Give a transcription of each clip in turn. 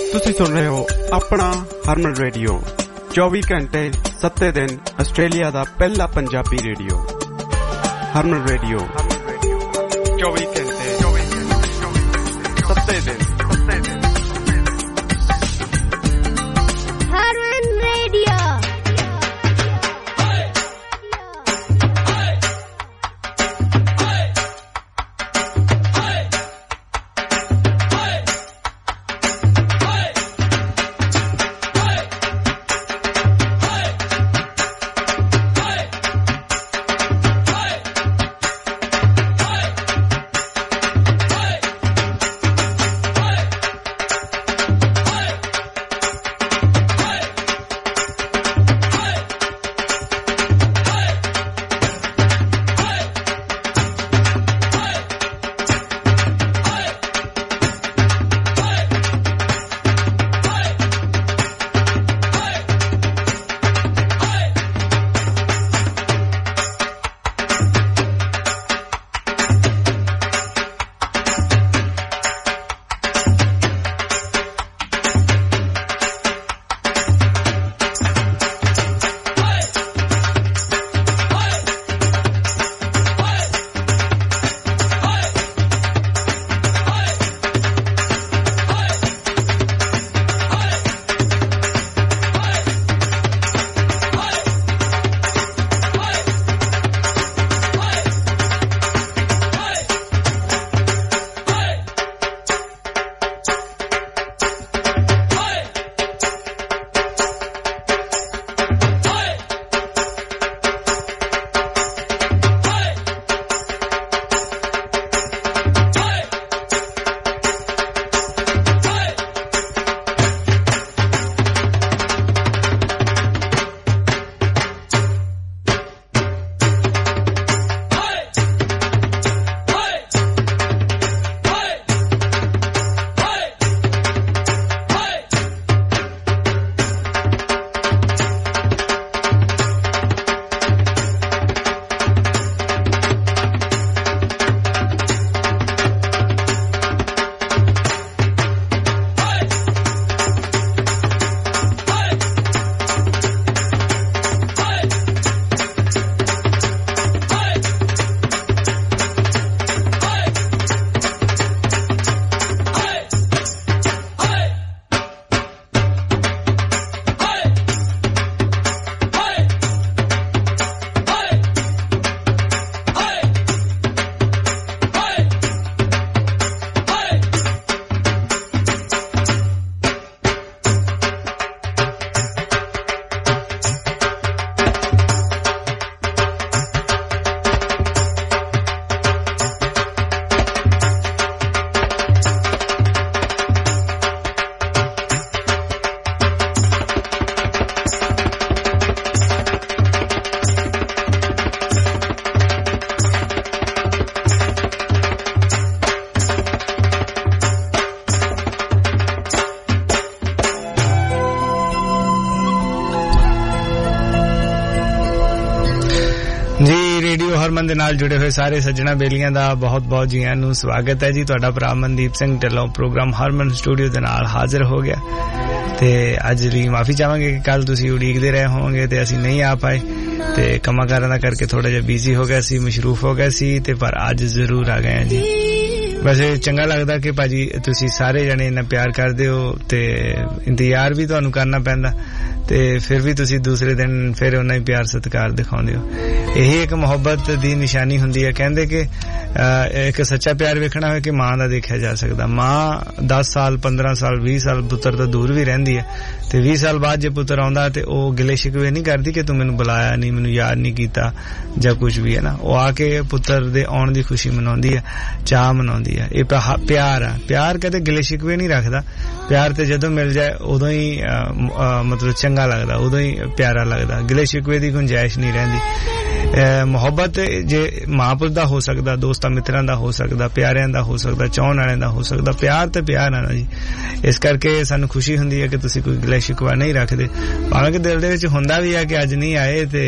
ਤੁਸੀਂ ਸੁਣ ਰਹੇ ਹੋ ਆਪਣਾ ਹਰਮਨ ਰੇਡੀਓ 24 ਘੰਟੇ 7 ਦਿਨ ਆਸਟ੍ਰੇਲੀਆ ਦਾ ਪਹਿਲਾ ਪੰਜਾਬੀ ਰੇਡੀਓ ਹਰਮਨ ਰੇਡੀਓ 24 ਘੰਟੇ 7 ਦਿਨ ਹਰਮਨ ਰੇਡੀਓ। ਦੇ ਨਾਲ ਜੁੜੇ ਹੋਏ ਸਾਰੇ ਸੱਜਣਾ ਬੇਲੀਆਂ ਦਾ ਬਹੁਤ-ਬਹੁਤ ਜੀ ਆਇਆਂ ਨੂੰ ਸਵਾਗਤ ਹੈ ਜੀ। ਤੁਹਾਡਾ ਭਰਾ ਮਨਦੀਪ ਸਿੰਘ ਢਿੱਲੋਂ ਪ੍ਰੋਗਰਾਮ ਹਰਮਨ ਸਟੂਡੀਓ ਦੇ ਨਾਲ ਹਾਜ਼ਰ ਹੋ ਗਿਆ ਤੇ ਅੱਜ ਲਈ ਮਾਫੀ ਚਾਹਾਂਗੇ ਕਿ ਕੱਲ ਤੁਸੀਂ ਉਡੀਕਦੇ ਰਹੇ ਹੋਵੋਗੇ ਤੇ ਅਸੀਂ ਨਹੀਂ ਆ ਪਾਏ ਤੇ ਕੰਮਾਂ ਕਾਰਾਂ ਦਾ ਕਰਕੇ ਥੋੜਾ ਜਿਹਾ ਬਿਜ਼ੀ ਹੋ ਗਿਆ ਸੀ, ਮਸ਼ਰੂਫ ਹੋ ਗਿਆ ਸੀ ਤੇ ਪਰ ਅੱਜ ਜ਼ਰੂਰ ਆ ਗਏ ਜੀ। ਵੈਸੇ ਚੰਗਾ ਲੱਗਦਾ ਕਿ ਭਾਜੀ ਤੁਸੀਂ ਸਾਰੇ ਜਣੇ ਇੰਨਾ ਪਿਆਰ ਕਰਦੇ ਹੋ ਤੇ ਇੰਤਜ਼ਾਰ ਵੀ ਤੁਹਾਨੂੰ ਕਰਨਾ ਪੈਂਦਾ ਤੇ ਫਿਰ ਵੀ ਤੁਸੀਂ ਦੂਸਰੇ ਦਿਨ ਫਿਰ ਉਹਨਾਂ ਹੀ ਪਿਆਰ ਸਤਿਕਾਰ ਦਿਖਾਉਂਦੇ ਹੋ। ਇਹੀ ਇੱਕ ਮੁਹੱਬਤ ਦੀ ਨਿਸ਼ਾਨੀ ਹੁੰਦੀ ਹੈ। ਕਹਿੰਦੇ ਕਿ ਇੱਕ ਸੱਚਾ ਪਿਆਰ ਵੇਖਣਾ ਹੋਵੇ ਕਿ ਮਾਂ ਦਾ ਦੇਖਿਆ ਜਾ ਸਕਦਾ। ਮਾਂ 10 ਸਾਲ 15 ਸਾਲ 20 ਸਾਲ ਪੁੱਤਰ ਤੋਂ ਦੂਰ ਵੀ ਰਹਿੰਦੀ ਹੈ ਤੇ 20 ਸਾਲ ਬਾਅਦ ਜੇ ਪੁੱਤਰ ਆਉਂਦਾ ਤੇ ਉਹ ਗਿਲੇ ਸ਼ਿਕਵੇ ਨਹੀਂ ਕਰਦੀ ਕਿ ਤੂੰ ਮੈਨੂੰ ਬੁਲਾਇਆ ਨਹੀਂ, ਮੈਨੂੰ ਯਾਦ ਨਹੀਂ ਕੀਤਾ ਜਾਂ ਕੁਝ ਵੀ ਹੈ ਨਾ। ਉਹ ਆ ਕੇ ਪੁੱਤਰ ਦੇ ਆਉਣ ਦੀ ਖੁਸ਼ੀ ਮਨਾਉਂਦੀ ਹੈ, ਚਾਅ ਮਨਾਉਂਦੀ ਹੈ। ਇਹ ਪਿਆਰ ਆ। ਪਿਆਰ ਕਦੇ ਗਿਲੇ ਸ਼ਿਕਵੇ ਨਹੀਂ ਰੱਖਦਾ। ਪਿਆਰ ਤੇ ਜਦੋਂ ਮਿਲ ਜਾਏ ਉਦੋਂ ਹੀ ਮਤਲਬ ਚੰਗਾ ਲੱਗਦਾ, ਉਦੋਂ ਹੀ ਪਿਆਰਾ ਲੱਗਦਾ। ਗਿਲੇ ਸ਼ਿਕਵੇ ਦੀ ਗੁੰਜਾਇਸ਼ ਨਹੀਂ ਰਹਿੰਦੀ। ਮੁਹੱਬਤ ਜੇ ਮਾਂ ਪੁੱਤ ਦਾ ਹੋ ਸਕਦਾ, ਦੋਸਤਾਂ ਮਿੱਤਰਾਂ ਦਾ ਹੋ ਸਕਦਾ, ਪਿਆਰਿਆਂ ਦਾ ਹੋ ਸਕਦਾ, ਚਾਹਣ ਵਾਲਿਆਂ ਦਾ ਹੋ ਸਕਦਾ। ਪਿਆਰ ਤੇ ਪਿਆਰ ਆ ਨਾ ਜੀ। ਇਸ ਕਰਕੇ ਸਾਨੂੰ ਖੁਸ਼ੀ ਹੁੰਦੀ ਹੈ ਕਿ ਤੁਸੀਂ ਕੋਈ ਗਿਲਾ ਸ਼ਿਕਵਾ ਨਹੀਂ ਰੱਖਦੇ। ਭਾਵੇਂ ਕਿ ਦਿਲ ਦੇ ਵਿੱਚ ਹੁੰਦਾ ਵੀ ਹੈ ਕਿ ਅੱਜ ਨਹੀਂ ਆਏ ਤੇ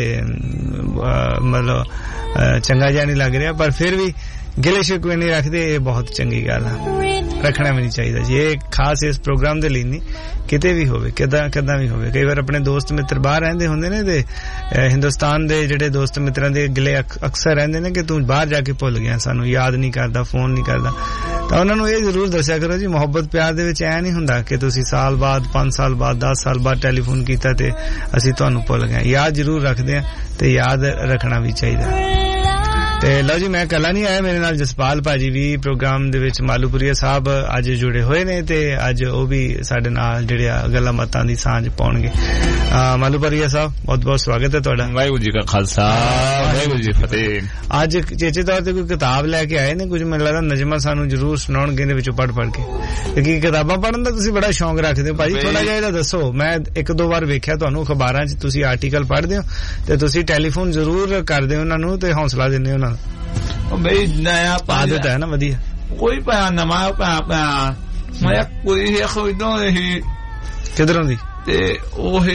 ਮਤਲਬ ਚੰਗਾ ਜਿਹਾ ਨਹੀਂ ਲੱਗ ਰਿਹਾ, ਪਰ ਫਿਰ ਵੀ ਗਿਲੇ ਸ਼ਿਕਵੇ ਨਹੀਂ ਰੱਖਦੇ। ਇਹ ਬਹੁਤ ਚੰਗੀ ਗੱਲ ਆ। ਰੱਖਣਾ ਵੀ ਨਹੀਂ ਚਾਹੀਦਾ ਜੀ। ਇਹ ਖਾਸ ਇਸ ਪ੍ਰੋਗਰਾਮ ਦੇ ਲਈ ਨਹੀਂ, ਕਿਤੇ ਵੀ ਹੋਵੇ, ਕਿੱਦਾਂ ਵੀ ਹੋਵੇ। ਕਈ ਵਾਰ ਆਪਣੇ ਦੋਸਤ ਮਿੱਤਰ ਬਾਹਰ ਰਹਿੰਦੇ ਹੁੰਦੇ ਨੇ ਤੇ ਹਿੰਦੁਸਤਾਨ ਦੇ ਜਿਹੜੇ ਦੋਸਤ ਮਿੱਤਰਾਂ ਦੇ ਗਿਲੇ ਅਕਸਰ ਰਹਿੰਦੇ ਨੇ ਕਿ ਤੂੰ ਬਾਹਰ ਜਾ ਕੇ ਭੁੱਲ ਗਿਆ, ਸਾਨੂੰ ਯਾਦ ਨਹੀਂ ਕਰਦਾ, ਫੋਨ ਨਹੀਂ ਕਰਦਾ। ਤਾਂ ਉਹਨਾਂ ਨੂੰ ਇਹ ਜ਼ਰੂਰ ਦੱਸਿਆ ਕਰੋ ਜੀ, ਮੁਹੱਬਤ ਪਿਆਰ ਦੇ ਵਿੱਚ ਐ ਨਹੀਂ ਹੁੰਦਾ ਕਿ ਤੁਸੀਂ ਸਾਲ ਬਾਅਦ, 5 ਸਾਲ ਬਾਅਦ, 10 ਸਾਲ ਬਾਅਦ ਟੈਲੀਫੋਨ ਕੀਤਾ ਤੇ ਅਸੀਂ ਤੁਹਾਨੂੰ ਭੁੱਲ ਗਏ। ਯਾਦ ਜ਼ਰੂਰ ਰੱਖਦੇ ਆ ਤੇ ਯਾਦ ਰੱਖਣਾ ਵੀ ਚਾਹੀਦਾ। ਤੇ ਲਓ ਜੀ, ਮੈਂ ਕੱਲਾ ਨਹੀਂ ਆਇਆ, ਮੇਰੇ ਨਾਲ ਜਸਪਾਲ ਭਾਜੀ ਵੀ ਪ੍ਰੋਗਰਾਮ ਦੇ ਵਿੱਚ, ਮਾਲੂਪੁਰੀਆ ਸਾਹਿਬ ਅੱਜ ਜੁੜੇ ਹੋਏ ਨੇ ਤੇ ਅੱਜ ਉਹ ਵੀ ਸਾਡੇ ਨਾਲ ਜਿਹੜੇ ਆ ਗੱਲਾਂ ਬਾਤਾਂ ਦੀ ਸਾਂਝ ਪਾਉਣਗੇ। ਮਾਲੂਪੁਰੀਆ ਸਾਹਿਬ, ਬਹੁਤ ਬਹੁਤ ਸਵਾਗਤ ਹੈ ਤੁਹਾਡਾ। ਵਾਹਿਗੁਰੂ ਜੀ ਕਾ ਖਾਲਸਾ, ਵਾਹਿਗੁਰੂ ਜੀ ਫਤਿਹ। ਅੱਜ ਚੇਚੇ ਤੌਰ ਤੇ ਕੋਈ ਕਿਤਾਬ ਲੈ ਕੇ ਆਏ ਨੇ, ਕੁਝ ਮੈਨੂੰ ਲੱਗਦਾ ਨਜ਼ਮਾਂ ਸਾਨੂੰ ਜ਼ਰੂਰ ਸੁਣਾਉਣਗੇ ਇਹਦੇ ਵਿੱਚੋਂ ਪੜ੍ਹ ਕੇ, ਕਿਉਂਕਿ ਕਿਤਾਬਾਂ ਪੜ੍ਹਨ ਦਾ ਤੁਸੀਂ ਬੜਾ ਸ਼ੌਂਕ ਰੱਖਦੇ ਹੋ ਭਾਜੀ। ਥੋੜਾ ਜਿਹਾ ਇਹਦਾ ਦੱਸੋ। ਮੈਂ 1-2 ਵਾਰ ਵੇਖਿਆ ਤੁਹਾਨੂੰ ਅਖਬਾਰਾਂ 'ਚ, ਤੁਸੀਂ ਆਰਟੀਕਲ ਪੜ੍ਹਦੇ ਹੋ ਤੇ ਤੁਸੀਂ ਟੈਲੀਫੋਨ ਜ਼ਰੂਰ ਕਰਦੇ ਹੋ ਉਹਨਾਂ ਨੂੰ ਤੇ ਹੌਸਲਾ ਦਿੰਦੇ ਹੋ ਉਹਨਾਂ ਨੂੰ। ਬਈ ਨया ਆਦਤ ਹੈ ਨਾ ਵਧੀਆ। ਕੋਈ ਪਿਆ ਨਵਾਂ ਪਿਆ ਮੈਂ ਕੋਈ ਖਰੀਦੋਂ ਹੀ ਕਿਧਰੋਂ ਦੀ ਤੇ ਉਹ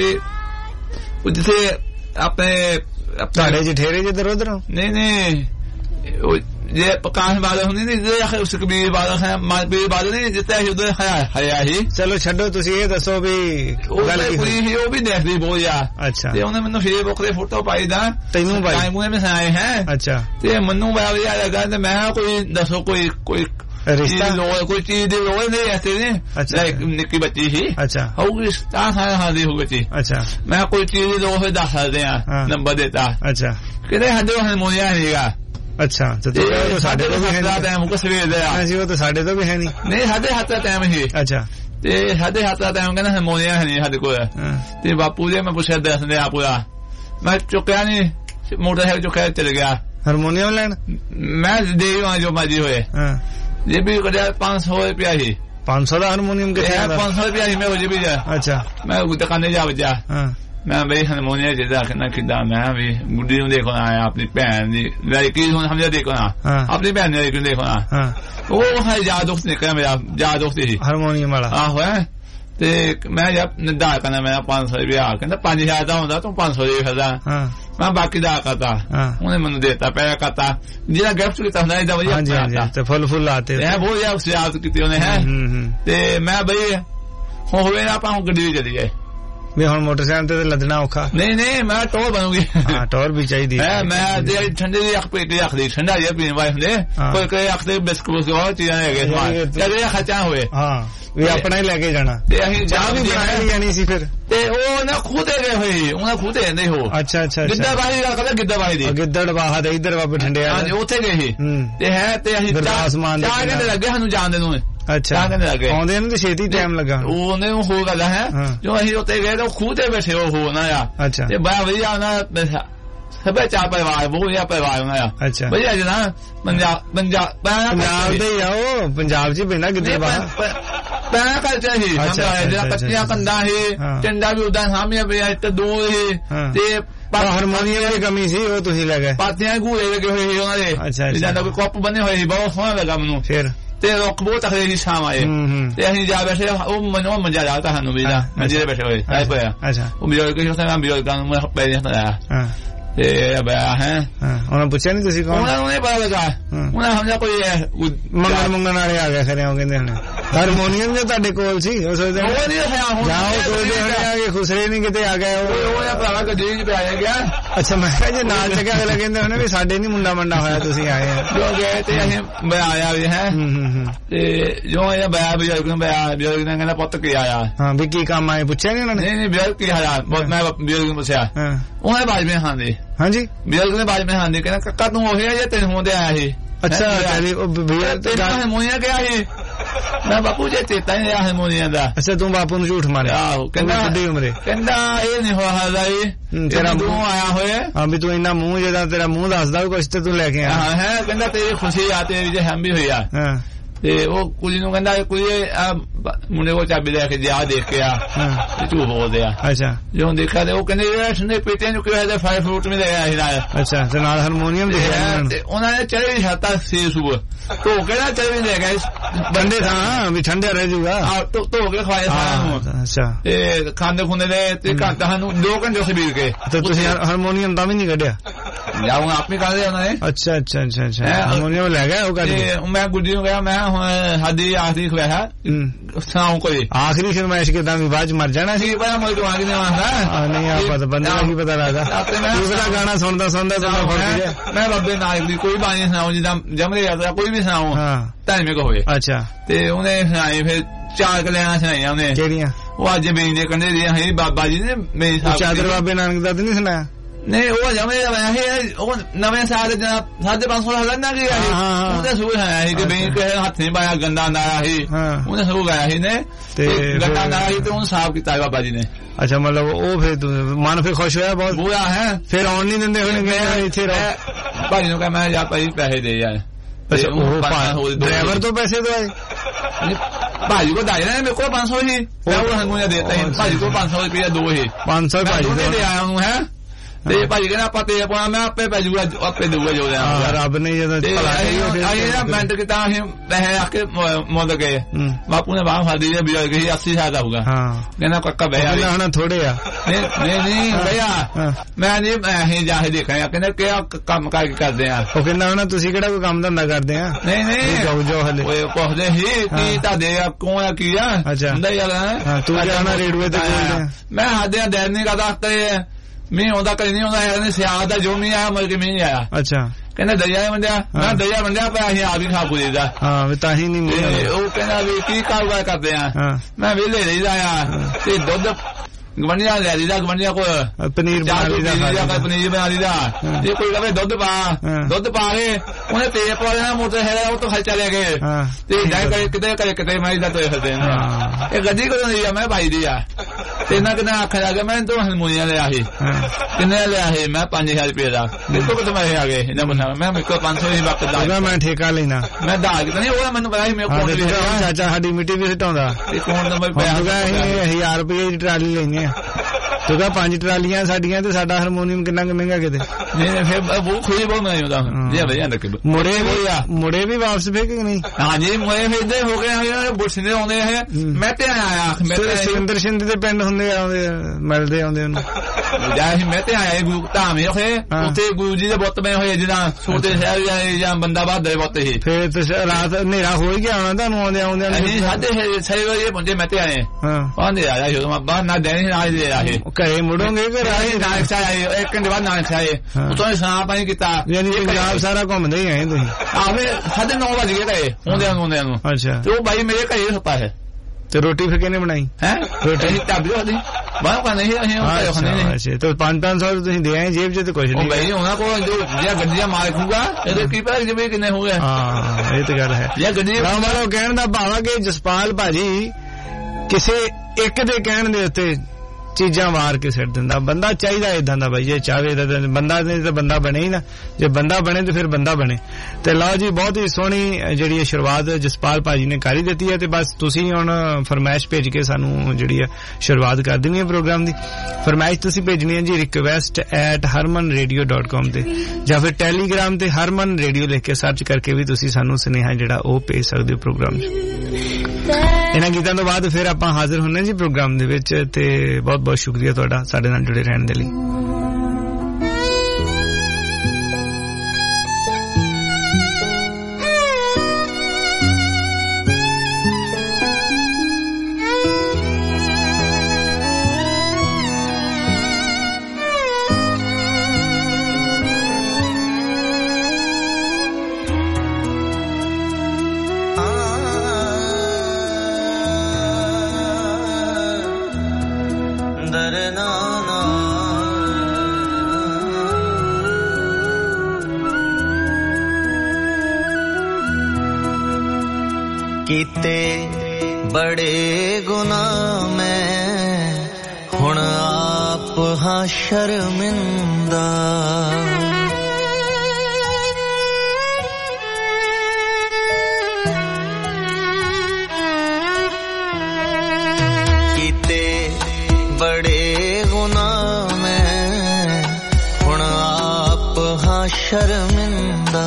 ਜਿੱਥੇ ਆਪਣੇ ਤੁਹਾਡੇ ਜਠੇਰੇ ਜਿੱਧਰ ਉਧਰੋਂ ਨਹੀਂ ये प्रकाश वाले होने नहीं उस कबीर वाला है मालवीर वाले नहीं जितना ही उधर है ही। चलो छड्डो तुसी ये दसो भी गल की वो भी देख ली बहुत यार। अच्छा ते उन्हें मैंने फेसबुक ते फोटो पाई दा तैनू भाई टाइम में आए हैं। अच्छा ते मन्नू बड़ा यार लगा ते मैं कोई दसो कोई रिश्ता कोई चीज दी लोड़ नहीं ऐसे ने। अच्छा निक्की बच्ची ही। अच्छा होगी हादी हो बच्ची। अच्छा मैं कोई चीज दी लोड़ दस सकते हैं नंबर देता। अच्छा कितने हद हारमोनिया है। अच्छा तो साढ़े तो भी है नहीं सवेर वो तो साढ़े तो भी है नहीं साढ़े 7 का टाइम ही। अच्छा ते साढ़े 7 का टाइम कहना हारमोनिया है नहीं साढ़े को ते बापू जी मैं पूछा दस दे पूरा मैं चुकया नहीं मोटरसाइकिल चुकया चल गया हारमोनियम लैन मैं दे जो मर्जी हुए ये भी 500 रुपया ही 500 का हारमोनियम के 500 रुपया ही मैं भी जा। अच्छा मैं दुकाने जा बजा मैं बई हारमोनियम जिदा कहना किदा मैं भी गुड्डी ਨੂੰ ਦੇਖਣਾ ਆਇਆ ਆਪਣੀ ਭੈਣ ਦੀ ਲੜਕੀ ਨੂੰ ਸਮਝਾ ਦੇਖਣਾ ਆਪਣੀ ਭੈਣ ਦੀ ਲੜਕੀ ਨੂੰ ਦੇਖਣਾ ਉਹ ਹੈ ਯਾਦ ਦੋਸਤ ਨਿਕਲਿਆ ਮੇਰਾ ਯਾਦ ਦੋਸਤ ਸੀ ਹਾਰਮੋਨੀਅਮ ਵਾਲਾ ਆਹੋ ਹੈ ਤੇ ਮੈਂ ਜਦ ਨਿਦਾ ਕਹਿੰਦਾ ਮੈਂ 500 ਰੁਪਇਆ ਕਹਿੰਦਾ 5000 ਦਾ ਹੁੰਦਾ ਤੂੰ 500 ਦੇ ਫਿਰਦਾ ਮੈਂ ਬਾਕੀ ਦਾ ਕਰਤਾ ਉਹਨੇ ਮੈਨੂੰ ਦੇਤਾ ਪੈਸਾ ਕਰਤਾ ਜਿਹੜਾ ਗਿਫਟ ਕੀਤਾ ਹੁੰਦਾ ਇਹਦਾ ਵਧੀਆ ਹਾਂਜੀ ਤੇ ਫੁੱਲ ਲਾਤੇ ਇਹ ਬਹੁਤ ਜ਼ਿਆਦਾ ਯਾਦ ਕੀਤੀ ਉਹਨੇ ਹੈ ਤੇ ਮੈਂ ਬਈ ਹੋਵੇ ਨਾ ਆਪਾਂ ਗੱਡੀ ਚਲੀ ਜਾਏ ਵੀ ਹੁਣ ਮੋਟਰਸਾਈਕਲ ਤੇ ਲੱਦਣਾ ਔਖਾ ਨਹੀਂ ਮੈਂ ਟੋਰ ਬਣੂਗੀ। ਹਾਂ ਟੋਰ ਵੀ ਚਾਹੀਦੀ ਹੈ। ਮੈਂ ਜਿਹੜੀ ਠੰਡੇ ਦੀ ਅੱਖ ਪੇਟੀ ਰੱਖਦੀ ਠੰਡਾ ਜਿਹਾ ਪੀਣ ਵਾਲੇ ਹੁੰਦੇ ਕੋਈ ਅੱਖ ਤੇ ਬਿਸਕੁਟ ਉਹ ਚੀਜ਼ਾਂ ਹੈਗੇ ਸਮਾਨ ਜਿਹੜੇ ਖਰਚਾ ਹੋਏ ਹਾਂ ਵੀ ਆਪਣਾ ਹੀ ਲੈ ਕੇ ਜਾਣਾ ਤੇ ਅਸੀਂ ਚਾਹ ਵੀ ਬਣਾ ਜਾਣੀ ਸੀ ਫਿਰ ਤੇ ਉਹ ਨਾ ਖੁਦੇ ਗਏ ਹੋਏ ਉਹਨਾਂ ਖੁਦੇ ਜਾਂਦੇ ਹੋ। ਅੱਛਾ ਗਿੱਦੜ ਬਾਹੀ ਗੱਲ ਕਰਦਾ ਗਿੱਦੜ ਬਾਹਰ ਤੇ ਇੱਧਰ ਬਾਬੇ ਠੰਡੇ ਆ ਹਾਂਜੀ ਉੱਥੇ ਗਏ ਸੀ ਤੇ ਹੈ ਤੇ ਅਸੀਂ ਚਾਹ ਕਹਿੰਦੇ ਲੱਗੇ ਸਾਨੂੰ ਜਾਣਦੇ ਨੂੰ। ਅੱਛਾ ਆਉਂਦੇ ਨੂੰ ਤੇ ਛੇਤੀ ਟਾਈਮ ਲੱਗਾ ਉਹਨੇ ਹੋ ਗੱਲ ਹੈ ਜੋ ਅਸੀਂ ਉੱਤੇ ਗਏ ਤਾਂ ਖੂਹ ਤੇ ਬੈਠੇ ਉਹ ਹੋਣਾ ਆ। ਅੱਛਾ ਤੇ ਬੜਾ ਵਧੀਆ ਉਹਨਾਂ ਸੱਭਿਆਚਾਰ ਪਰਿਵਾਰ ਬਹੁਤ ਵਧੀਆ ਪਰਿਵਾਰ ਉਹਨਾਂ ਆ। ਅੱਛਾ ਵਧੀਆ ਜਨਾ ਪੰਜਾਬ ਦੇ ਹੀ ਆ ਉਹ ਪੰਜਾਬ ਚ ਪੈਂਦਾ ਗਿੱਦੜ ਬਾਹਰ ਪੈਣਾ ਕਲਚਰ ਹੀ ਜਿਹੜਾ ਕੱਚੀਆਂ ਕੰਧਾਂ ਸੀ ਝੰਡਾ ਵੀ ਉਦਾਂ ਸਾਹਮਣੇ ਪਿਆ ਤੇ ਦੋ ਹੀ ਤੇ ਹਾਰਮੋਨੀਅਮ ਦੀ ਕਮੀ ਸੀ ਉਹ ਤੁਸੀਂ ਲੈ ਗਏ ਪਾਤੀਆਂ ਘੂਰੇ ਲੱਗੇ ਹੋਏ ਸੀ ਉਹਨਾਂ ਦੇ। ਅੱਛਾ ਜਿੱਦਾਂ ਕੋਈ ਕੱਪ ਬਣੇ ਹੋਏ ਸੀ ਬਹੁਤ ਸੋਹਣਾ ਲੱਗਾ ਮੈਨੂੰ ਫਿਰ ਤੇ ਰੁੱਖ ਬਹੁਤ ਤਕੜੇ ਸੀ ਸ਼ਾਮ ਆਏ ਤੇ ਅਸੀਂ ਜਾ ਬੈਠੇ ਉਹ ਮੈਨੂੰ ਮਜ਼ਾ ਆਇਆ ਸਾਨੂੰ ਵੀ ਨਾ ਮੰਜੇ ਬੈਠੇ ਹੋਏ ਆਏ ਪਿਆ। ਅੱਛਾ ਉਹ ਬਜ਼ੁਰਗ ਕਿਸੇ ਨੇ ਬਜ਼ੁਰਗਾਂ ਨੂੰ ਮੈਂ ਪੈਦੇ ਹਟਾਇਆ ਤੇ ਬਇਆ ਹੈ ਉਹਨਾਂ ਪੁੱਛਿਆ ਨਹੀਂ ਤੁਸੀਂ ਕੌਣ ਉਹਨਾਂ ਨੂੰ ਪਤਾ ਲੱਗਾ ਉਹਨਾਂ ਸਮਝਿਆ ਕੋਈ ਮੰਗਣ ਵਾਲੇ ਆ ਗਏ ਖਰੇ ਉਹ ਕਹਿੰਦੇ ਹੁਣ ਹਾਰਮੋਨੀਅਮ ਜੋ ਤੁਹਾਡੇ ਕੋਲ ਸੀ ਉਹ ਸੋਚਦੇ ਉਹ ਨਹੀਂ ਜਾਓ ਸੋਚਦੇ ਹੋਣੇ ਆ ਕਿ ਖੁਸਰੇ ਨਹੀਂ ਕਿਤੇ ਆ ਗਏ ਉਹ ਭਰਾ ਗੱਡੀ ਚ ਪਿਆ ਗਿਆ। ਅੱਛਾ ਮੈਂ ਕਿਹਾ ਜੇ ਨਾਲ ਚੱਕਿਆ ਅਗਲੇ ਕਹਿੰਦੇ ਹੋਣੇ ਵੀ ਸਾਡੇ ਨੀ ਮੁੰਡਾ ਹੋਇਆ ਤੁਸੀਂ ਆਏ ਆ ਜੋ ਗਏ ਤੇ ਅਸੀਂ ਆਇਆ ਵੀ ਹੈ ਤੇ ਜੋ ਇਹ ਬਿਆ ਬਜ਼ੁਰਗ ਨੂੰ ਬਜ਼ੁਰਗ ਨੇ ਕਹਿੰਦਾ ਪੁੱਤ ਕੀ ਆਇਆ ਹਾਂ ਵੀ ਕੀ ਕੰਮ ਆਏ ਪੁੱਛਿਆ ਨੀ ਉਹਨਾਂ ਨੇ ਨਹੀਂ ਬਜ਼ੁਰਗ ਕੀ ਆਇਆ ਮੈਂ ਬਜ਼ੁਰਗ ਨੂੰ ਪੁੱਛਿਆ ਉਹਨੇ ਬਾਜ ਮੇ ਖਾਂਦੇ ਹਾਂਜੀ ਬਜ਼ੁਰਗ ਨੇ ਬਾਜ ਮੇ ਖਾਂਦੇ ਕਹਿੰਦਾ ਕੱਕਾ ਤੂੰ ਉਹੀ ਆ ਜੇ ਤੈਨੂੰ ਹੁੰਦੇ ਆਇਆ ਸੀ। ਅੱਛਾ ਹਾਰਮੋਨੀਆ ਕਿਹਾ ਸੀ ਮੈਂ ਬਾਪੂ ਜੇ ਚੇਤਾ ਹੀ ਰਿਹਾ ਹਾਰਮੋਨੀਆ ਦਾ। ਅੱਛਾ ਤੂੰ ਬਾਪੂ ਨੂੰ ਝੂਠ ਮਾਰਿਆ ਆਹੋ ਕਹਿੰਦਾ ਵੱਡੀ ਉਮਰੇ ਕਹਿੰਦਾ ਇਹ ਨਹੀਂ ਹੋਇਆ ਹਾਦਾ ਤੇਰਾ ਮੂੰਹ ਆਇਆ ਹੋਇਆ ਹਾਂ ਵੀ ਤੂੰ ਇੰਨਾ ਮੂੰਹ ਜਿਹੜਾ ਤੇਰਾ ਮੂੰਹ ਦੱਸਦਾ ਕੁਛ ਤੇ ਤੂੰ ਲੈ ਕੇ ਆਇਆ ਹਾਂ ਹੈ ਕਹਿੰਦਾ ਤੇਰੀ ਖੁਸ਼ੀ ਆ ਤੇਰੀ ਜੇ ਹਮ ਵੀ ਹੋਈ ਆ ਤੇ ਉਹ ਕੁੜੀ ਨੂੰ ਕਹਿੰਦਾ ਕੁੜੀ ਮੁੰਡੇ ਕੋਲ ਚਾਬੀ ਲੈ ਕੇ ਜਾ ਦੇਖ ਕੇ ਆ ਤੇ ਝੂਠ ਬੋਲਦੇ ਆ। ਅੱਛਾ ਜਦੋਂ ਦੇਖਿਆ ਤੇ ਉਹ ਕਹਿੰਦੇ ਠੰਡੇ ਪੇਟਿਆਂ ਨੂੰ ਕਿਹਾ ਫਲ ਫਰੂਟ ਵੀ ਲੈ ਆਇਆ ਸੀ ਨਾਲ। ਅੱਛਾ ਤੇ ਨਾਲ ਹਾਰਮੋਨੀਅਮ ਦੇਖਿਆ ਤੇ ਉਹਨਾਂ ਨੇ ਚੜੇ ਵੀ ਛਾਤਾ ਸੀ ਸੁਬਹ ਧੋ ਕੇ ਨਾ ਚੜੇ ਵੀ ਲੈ ਗਏ ਬੰਦੇ ਥਾਂ ਵੀ ਠੰਡੇ ਰਹਿ ਜੂਗਾ ਧੋ ਕੇ ਖਵਾਏ ਸਾਰਿਆਂ ਨੂੰ। ਅੱਛਾ ਤੇ ਖਾਂਦੇ ਖੁੰਦੇ ਦੇ ਤੇ ਘੰਟਾ ਸਾਨੂੰ 2 ਘੰਟੇ ਸਬੀਰ ਕੇ ਤੇ ਤੁਸੀਂ ਹਾਰਮੋਨੀਅਮ ਤਾਂ ਵੀ ਨਹੀਂ ਕੱਢਿਆ ਜਾਉਂ ਆਪੇ ਕਰਦੇ ਉਹਨਾਂ ਨੇ। ਅੱਛਾ ਅੱਛਾ ਅੱਛਾ ਅੱਛਾ ਹਾਰਮੋਨੀਅਮ ਲੈ ਗਿਆ ਉਹ ਕੱਢ ਕੇ। ਮੈਂ ਗੁੱਡੀ ਨੂੰ ਕਿਹਾ ਮੈਂ ਹੁਣ ਸਾਡੀ ਆਖਰੀ ਖਵਾਇਆ ਸੁਣਾਉ ਕੋਈ ਆਖਰੀ ਫਰਮਾਇਸ਼ ਕਿਦਾਂ ਵੀ ਬਾਅਦ ਚ ਮਰ ਜਾਣਾ ਸੀ ਪਹਿਲਾਂ ਮੁੜ ਕੇ ਆਵਾਜ਼ ਨਹੀਂ ਆਉਂਦਾ ਨਹੀਂ ਆਪਾਂ ਬੰਦੇ ਨੂੰ ਕੀ ਪਤਾ ਲੱਗਦਾ ਦੂਸਰਾ ਗਾਣਾ ਸੁਣਦਾ ਮੈਂ ਬੱਬੇ ਨਾਇਕ ਦੀ ਕੋਈ ਬਾਣੀ ਸੁਣਾਉ ਜਿੱਦਾਂ ਜਮਰੇ ਯਾਤਰਾ ਕੋਈ ਵੀ ਸੁਣਾਉ ਧਾਰਮਿਕ ਹੋਵੇ। ਅੱਛਾ ਤੇ ਉਹਨੇ ਸੁਣਾਈ ਫਿਰ 4 ਕਲਿਆਣਾਂ ਸੁਣਾਈਆਂ ਉਹਨੇ। ਕਿਹੜੀਆਂ? ਉਹ ਅੱਜ ਬੇਈ ਦੇ ਕੰਢੇ ਦੀਆਂ ਹੈ ਬਾਬਾ ਜੀ ਨੇ ਮੇਰੇ ਸਾਹਿਬ ਚਾਦਰ ਬਾਬੇ ਨਾਨਕ ਦਾ ਨਹੀਂ ਸੁਣਾਇਆ? ਨਹੀਂ ਉਹ ਜਮਰੇ ਦਾ ਉਹ ਨਵੇਂ ਸਾਲ ਦੇ 550 ਸਾਲ ਨਾ ਗਿਆ ਉਹਨੇ ਸੂ ਆਇਆ ਸੀ ਕਿ ਬੇਈ ਕੇ ਹੱਥ ਨਹੀਂ ਪਾਇਆ ਗੰਦਾ ਨਾਰਾ ਸੀ ਉਹਨੇ ਸੂ ਗਾਇਆ ਸੀ ਨੇ ਤੇ ਗੰਦਾ ਨਾਰਾ ਸੀ ਤੇ ਉਹਨੂੰ ਸਾਫ਼ ਕੀਤਾ ਬਾਬਾ ਜੀ ਨੇ। ਅੱਛਾ ਮਤਲਬ ਉਹ ਫਿਰ ਮਨ ਫਿਰ ਖੁਸ਼ ਹੋਇਆ ਬਹੁਤ ਬੁਰਾ ਹੈ ਫਿਰ ਆਉਣ ਨਹੀਂ ਦਿੰਦੇ ਹੋਣਗੇ ਇੱਥੇ ਰਹੋ। ਭਾਜੀ ਨੂੰ ਕਹਾਂ ਮੈਂ ਯਾਰ ਭਾਈ ਪੈਸੇ ਦੇ ਯਾਰ। ਅੱਛਾ ਉਹ ਡਰਾਈਵਰ ਤੋਂ ਪੈਸੇ ਦਵਾਏ ਭਾਜੀ को ढाई मेरे को 500 ही मैं देता है भाजी को 500 रुपया 2 ही 500 भाजी दे आया हूँ है ਤੇ ਭਾਜੀ ਕਹਿੰਦਾ ਆਪਾਂ ਤੇਲ ਪਾਉਣਾ ਮੈਂ ਆਪੇ ਪੈ ਜਾਊਗਾ ਆਪੇ ਦਊਗਾ ਜੋ ਰੱਬ ਨੇ ਜਦੋਂ ਮਿੰਟ ਕੀਤਾ ਅਸੀਂ ਪੈਸੇ ਆ ਕੇ ਮੁੱਲ ਗਏ ਬਾਪੂ ਨੇ ਬਾਹ ਫਾਦੀ ਜੇ ਬਿਜਲ ਗਈ 80 ਸਾਲ ਦਾ ਹੋਊਗਾ ਕਹਿੰਦਾ ਕੱਕਾ ਬਹਿ ਜਾ ਹੁਣ ਥੋੜੇ ਆ ਨਹੀਂ ਭਈਆ ਮੈਂ ਨਹੀਂ ਅਸੀਂ ਜਾ ਕੇ ਦੇਖਿਆ ਕਹਿੰਦਾ ਕਿਹੜਾ ਕੰਮ ਕਰਕੇ ਕਰਦੇ ਆ ਉਹ ਕਹਿੰਦਾ ਹੁਣ ਤੁਸੀਂ ਕਿਹੜਾ ਕੋਈ ਕੰਮ ਧੰਦਾ ਕਰਦੇ ਆ ਨਹੀਂ ਜੋ ਹਲੇ ਓਏ ਪੁੱਛਦੇ ਸੀ ਕੀ ਤੁਹਾਡੇ ਕੌਣ ਆ ਕੀ ਆ ਹੁੰਦਾ ਯਾਰ ਤੂੰ ਜਾਣਾ ਰੇਡਵੇ ਤੇ ਮੈਂ ਸਾਡੇ ਡੈਡ ਨੇ ਕਹਦਾ ਤੇ ਮੀਂਹ ਆਉਂਦਾ ਕਦੇ ਨਹੀਂ ਆਉਂਦਾ ਹੈ ਸਿਆਲ ਦਾ ਜੋ ਮੀਂਹ ਆਇਆ ਮੁੜ ਕੇ ਮੀਂਹ ਨਹੀਂ ਆਇਆ। ਅੱਛਾ ਕਹਿੰਦਾ ਦਰਿਆ ਵੰਡਿਆ ਮੈਂ ਦਰਿਆ ਵੰਡਿਆ ਪਿਆ ਅਸੀਂ ਆਪ ਹੀ ਖਾ ਪੁੱਜਦਾ ਹਾਂ ਤਾਂ ਹੀ ਨਹੀਂ ਉਹ ਕਹਿੰਦਾ ਵੀ ਕੀ ਕਾਰੋਬਾਰ ਕਰਦੇ ਆ ਮੈਂ ਵਿਹਲੇ ਰਹੀਦਾ ਆ ਤੇ ਦੁੱਧ ਗਵੰਡੀਆਂ ਲੈ ਲਈਦਾ ਗਵੰਡੀਆਂ ਕੋਲ ਪਨੀਰ ਬਣਾ ਲਈਦਾ ਪਨੀਰ ਬਣਾ ਲਈਦਾ ਜੇ ਕੋਈ ਕਹੇ ਦੁੱਧ ਪਾ ਕੇ ਉਹਨੇ ਤੇਲ ਪਾ ਦੇਣਾ ਮੋਟਰ ਹੈ ਉਹ ਤੋਂ ਖਰਚਾ ਲੈ ਕੇ ਤੇ ਜਾਏ ਕਿਤੇ ਮੈਂ ਇਦਾਂ ਤੋਏ ਫਿਰਦੇ ਇਹ ਗੱਡੀ ਕਦੋਂ ਦੀ ਆ ਮੈਂ ਭਾਈ ਦੀ ਆ ਤੇ ਇਹਨਾਂ ਕਿੰਨਾ ਆਖਿਆ ਲੱਗਾ ਮੈਂ ਤੋਂ ਹਾਰਮੋਨੀਅਮ ਲਿਆ ਸੀ ਕਿੰਨੇ ਲਿਆ ਸੀ ਮੈਂ 5000 ਰੁਪਏ ਦਾ ਦੇਖੋ ਕਿਤੇ ਮੈਂ ਆ ਗਏ ਇਹਨਾਂ ਬਣਾ ਮੈਂ ਮੇਰੇ ਕੋਲ 500 ਹੀ ਵਕਤ ਮੈਂ ਠੇਕਾ ਲੈਣਾ ਮੈਂ ਦਾਗ ਤਾਂ ਨਹੀਂ ਉਹ ਮੈਨੂੰ ਪਤਾ ਸੀ ਮੇਰੇ ਕੋਲ ਚਾਚਾ ਸਾਡੀ ਮਿੱਟੀ ਵੀ ਹਟਾਉਂਦਾ ਤੇ ਕੌਣ ਨੰਬਰ ਪਿਆ 1000 ਰੁਪਏ ਦੀ ਟਰਾਲੀ ਲੈਣੀ ਤੂੰ ਕਹ 5 ਟਰਾਲੀਆਂ ਸਾਡੀਆਂ ਤੇ ਸਾਡਾ ਹਾਰਮੋਨੀਅਮ ਕਿੰਨਾ ਕੁ ਮਹਿੰਗਾ ਕਿਤੇ ਨਹੀਂ ਫਿਰ ਉਹ ਖੁਸ਼ੀ ਬਹੁਤ ਨਹੀਂ ਹੁੰਦਾ ਜੇ ਵਧੀਆ ਰੱਖੇ ਮੁੜੇ ਵੀ ਵਾਪਸ ਫੇਕ ਨਹੀਂ ਹਾਂਜੀ ਮੁੜੇ ਫੇਰਦੇ ਹੋ ਗਏ ਬੁਰਸ਼ਿੰਦੇ ਆਉਂਦੇ ਹੈ ਮੈਂ ਤੇ ਆਇਆ ਮੈਂ ਸੁਰਿੰਦਰ ਸਿੰਘ ਦੇ ਪਿੰਡ ਹੁੰਦੇ ਆਉਂਦੇ ਮਿਲਦੇ ਆਉਂਦੇ ਉਹਨੂੰ ਜਾ ਮੈਂ ਤੇ ਆਇਆ ਗੁਰੂ ਧਾਮੇ ਉੱਥੇ ਗੁਰੂ ਜੀ ਦੇ ਬੁੱਤ ਬਣੇ ਹੋਏ ਜਿੱਦਾਂ ਛੋਟੇ ਸ਼ਹਿਰ ਜਾਂ ਬੰਦਾ ਬਹਾਦਰ ਬੁੱਤ ਸੀ ਫਿਰ ਰਾਤ ਹਨੇਰਾ ਹੋ ਹੀ ਗਿਆ ਹੋਣਾ ਤੁਹਾਨੂੰ ਆਉਂਦੇ ਆਉਂਦੇ ਅਸੀਂ 6:30 ਵਜੇ ਪਹੁੰਚੇ ਮੈਂ ਤੇ ਆਏ ਆਉਂਦੇ ਆਇਆ ਜਦੋਂ ਬਾਹਰ ਨਾ ਦੇਣੇ ਨਾਲ ਦੇ ਆਏ ਘਰੇ ਮੁੜੋਗੇ ਕਿ ਨਾਨਕ ਸਾਹਿਬ ਆਏ 1 ਘੰਟੇ ਬਾਅਦ ਨਾਨਕ ਸਾਹਿਬ ਉਤੋਂ ਸਾਹ ਪਾਣੀ ਕੀਤਾ ਯਾਨੀ ਪੰਜਾਬ ਸਾਰਾ ਘੁੰਮਦੇ ਹੀ ਆਏ ਤੁਸੀਂ ਆਵੇ 9:30 ਵਜੇ ਗਏ ਆਉਂਦਿਆਂ ਨੂੰ ਅੱਛਾ ਤੇ ਉਹ ਬਾਈ ਮੇਰੇ ਘਰੇ ਸੁੱਤਾ ਹੈ ਤੇ ਰੋਟੀ ਫਿਰ ਕਿਹਨੇ ਬਣਾਈ ਹੈ ਰੋਟੀ ਢਾਬੇ ਵਾਲੀ ਬਾਹਰ ਕਾ ਨਹੀਂ ਅਸੀਂ ਖਾਣੇ ਨਹੀਂ ਅੱਛਾ ਤੇ 500 ਤੁਸੀਂ ਦੇ ਆਏ ਜੇਬ 'ਚ ਤੇ ਕੁਝ ਨਹੀਂ ਬਾਈ ਉਹਨਾਂ ਕੋਲ ਜੋ ਜਿਹੜਾ ਗੱਡੀਆਂ ਮਾਲਕੂਗਾ ਇਹਦੇ ਕੀ ਪਤਾ ਜਿਵੇਂ ਕਿੰਨੇ ਹੋ ਗਏ ਹਾਂ ਇਹ ਤਾਂ ਗੱਲ ਹੈ ਇਹ ਗੱਡੀ ਮਾਰੋ ਕਹਿਣ ਦਾ ਭਾਵ ਕਿ ਜਸਪਾਲ ਭਾਜੀ ਕਿਸੇ ਇੱਕ ਦੇ ਕਹਿਣ ਦੇ ਉੱਤੇ ਚੀਜ਼ਾਂ ਵਾਰ ਕੇ ਸਿੱਟ ਦਿੰਦਾ ਬੰਦਾ ਚਾਹੀਦਾ ਇਦਾਂ ਦਾ ਬਾਈ ਜੇ ਚਾਹੇ ਤਾਂ ਬੰਦਾ ਨਹੀਂ ਤਾਂ ਬੰਦਾ ਬਣੇ ਹੀ ਨਾ ਜੇ ਬੰਦਾ ਬਣੇ ਤੇ ਫਿਰ ਬੰਦਾ ਬਣੇ ਤੇ ਲਓ ਜੀ ਬਹੁਤ ਹੀ ਸੋਹਣੀ ਜਿਹੜੀ ਸ਼ੁਰੂਆਤ ਜਸਪਾਲ ਭਾਜੀ ਨੇ ਕਰ ਹੀ ਦਿੱਤੀ ਹੈ ਤੇ ਬਸ ਤੁਸੀਂ ਹੁਣ ਫਰਮਾਇਸ਼ ਭੇਜ ਕੇ ਸਾਨੂੰ ਜਿਹੜੀ ਹੈ ਸ਼ੁਰੂਆਤ ਕਰ ਦੇਣੀ ਹੈ ਪ੍ਰੋਗਰਾਮ ਦੀ ਫਰਮਾਇਸ਼ ਤੁਸੀਂ ਭੇਜਣੀ ਹੈ ਜੀ request@harmanradio.com ਤੇ ਜਾਂ ਫਿਰ ਟੈਲੀਗ੍ਰਾਮ ਤੇ ਹਰਮਨ ਰੇਡੀਓ ਲਿਖ ਕੇ ਸਰਚ ਕਰਕੇ ਵੀ ਤੁਸੀਂ ਸਾਨੂੰ ਸੁਨੇਹਾ ਜਿਹੜਾ ਉਹ ਭੇਜ ਸਕਦੇ ਹੋ ਪ੍ਰੋਗਰਾਮ 'ਚ ਇਹਨਾਂ ਗੀਤਾਂ ਤੋਂ ਬਾਅਦ ਫਿਰ ਆਪਾਂ ਹਾਜ਼ਰ ਹੁੰਨੇ ਜੀ ਪ੍ਰੋਗਰਾਮ ਦੇ ਵਿੱਚ ਤੇ ਬਹੁਤ ਬਹੁਤ ਸ਼ੁਕਰੀਆ ਤੁਹਾਡਾ ਸਾਡੇ ਨਾਲ ਜੁੜੇ ਰਹਿਣ ਦੇ ਲਈ ਕੀਤੇ ਬੜੇ ਗੁਨਾਹ ਮੈਂ ਹੁਣ ਆਪ ਹਾਂ ਸ਼ਰਮਿੰਦਾ ਕੀਤੇ ਬੜੇ ਗੁਨਾਹ ਮੈਂ ਹੁਣ ਆਪ ਹਾਂ ਸ਼ਰਮਿੰਦਾ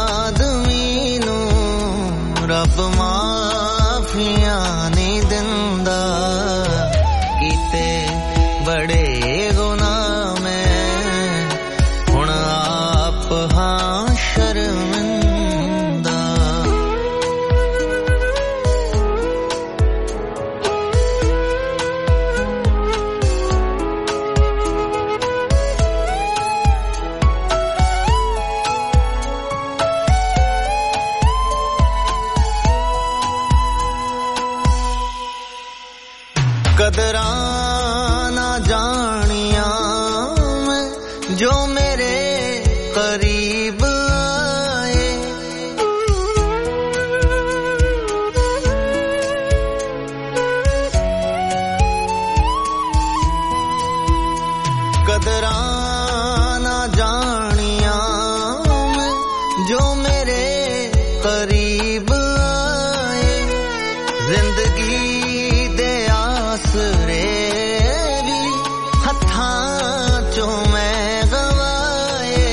ਰੱਬ ਮਾਫੀਆਂ ਨਹੀਂ ਦਿੰਦਾ कदरां ना जानिया मैं जो मेरे करीब आए कदरां ना जानिया मैं जो मेरे करीब आए जिंदगी दे आसरे भी हत्थां चों मैं गवाए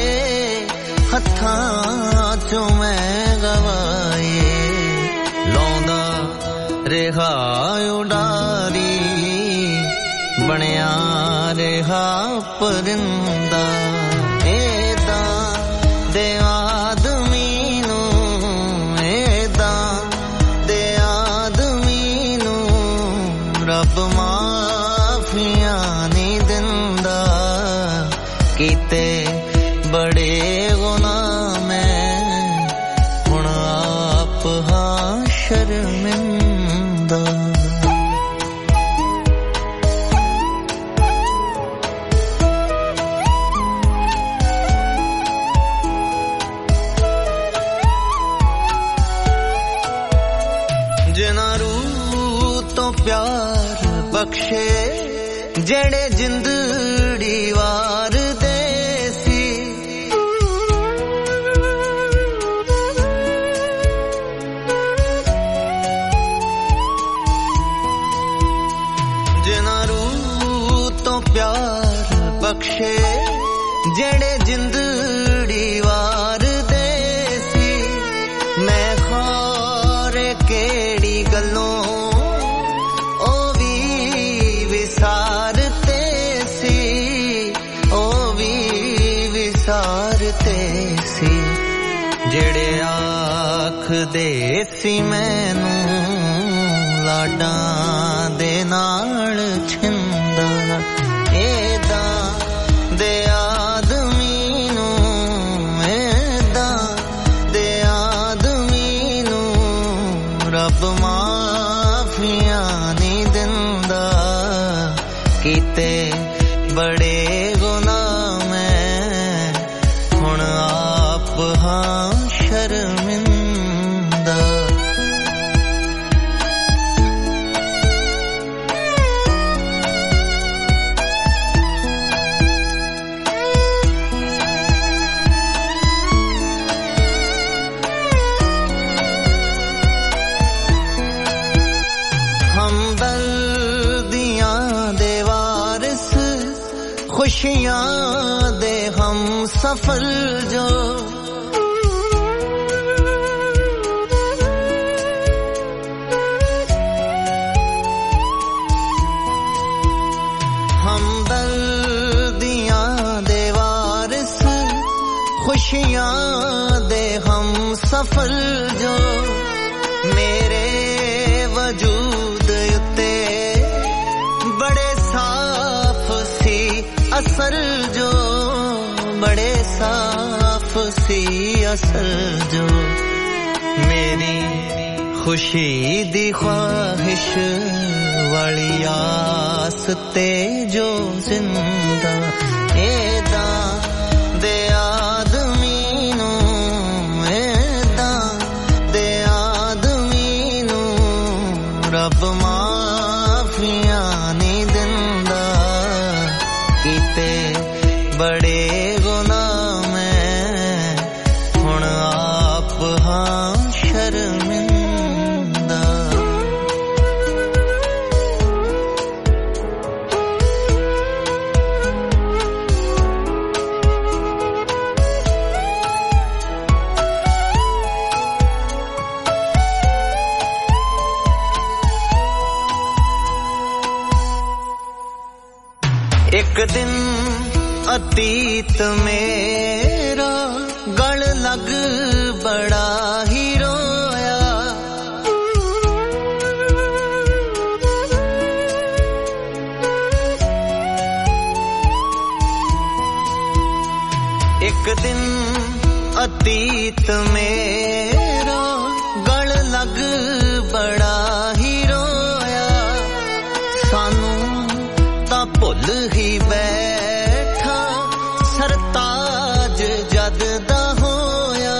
हत्थां चों मैं गवाए लौंदा रेहा उडारी बनया रेहा परिंदा एदा दे आदमी नू एदा दे आदमी नू रब माफियां नहीं दिंदा कीते बड़े गुनाह मैं हुण आप हां शर्मिंदा प्यार बख्शे जेड़े जिंदड़ी वार देसी जिना रूह तो प्यार बख्शे जेड़े जिंदड़ी वार देसी मैं खारे केड़ी गल्लों जेड़े आख देसी मैनू लाडां दे नाल छिंदा एदा दे आदमी नू एदा दे आदमी नू रब माफियां नहीं दिंदा कीते बड़े गुनाह मैं हुण आप हां शर्मिंदा हमदर्दियां दे वारिस खुशियां दे हम सफर जो खुशियां दे हम सफर जो मेरे वजूद उते बड़े साफ सी असर जो बड़े साफ सी असर जो मेरी खुशी दी ख्वाहिश वाली आस ते जो जिंदा एदा दे आदमी नू एदा दे आदमी नू रब माफियां नहीं दिंदा कीते बड़े गुनाह मैं हुण आप हां शर्मिंदा एक दिन अतीत मेरा गल लग बड़ा ही रोया एक दिन अतीत मेरा गल लग बड़ा ही रोया सानू ਭੁੱਲ ਹੀ ਬੈਠਾ ਸਰਤਾਜ ਜਦ ਦਾ ਹੋਇਆ,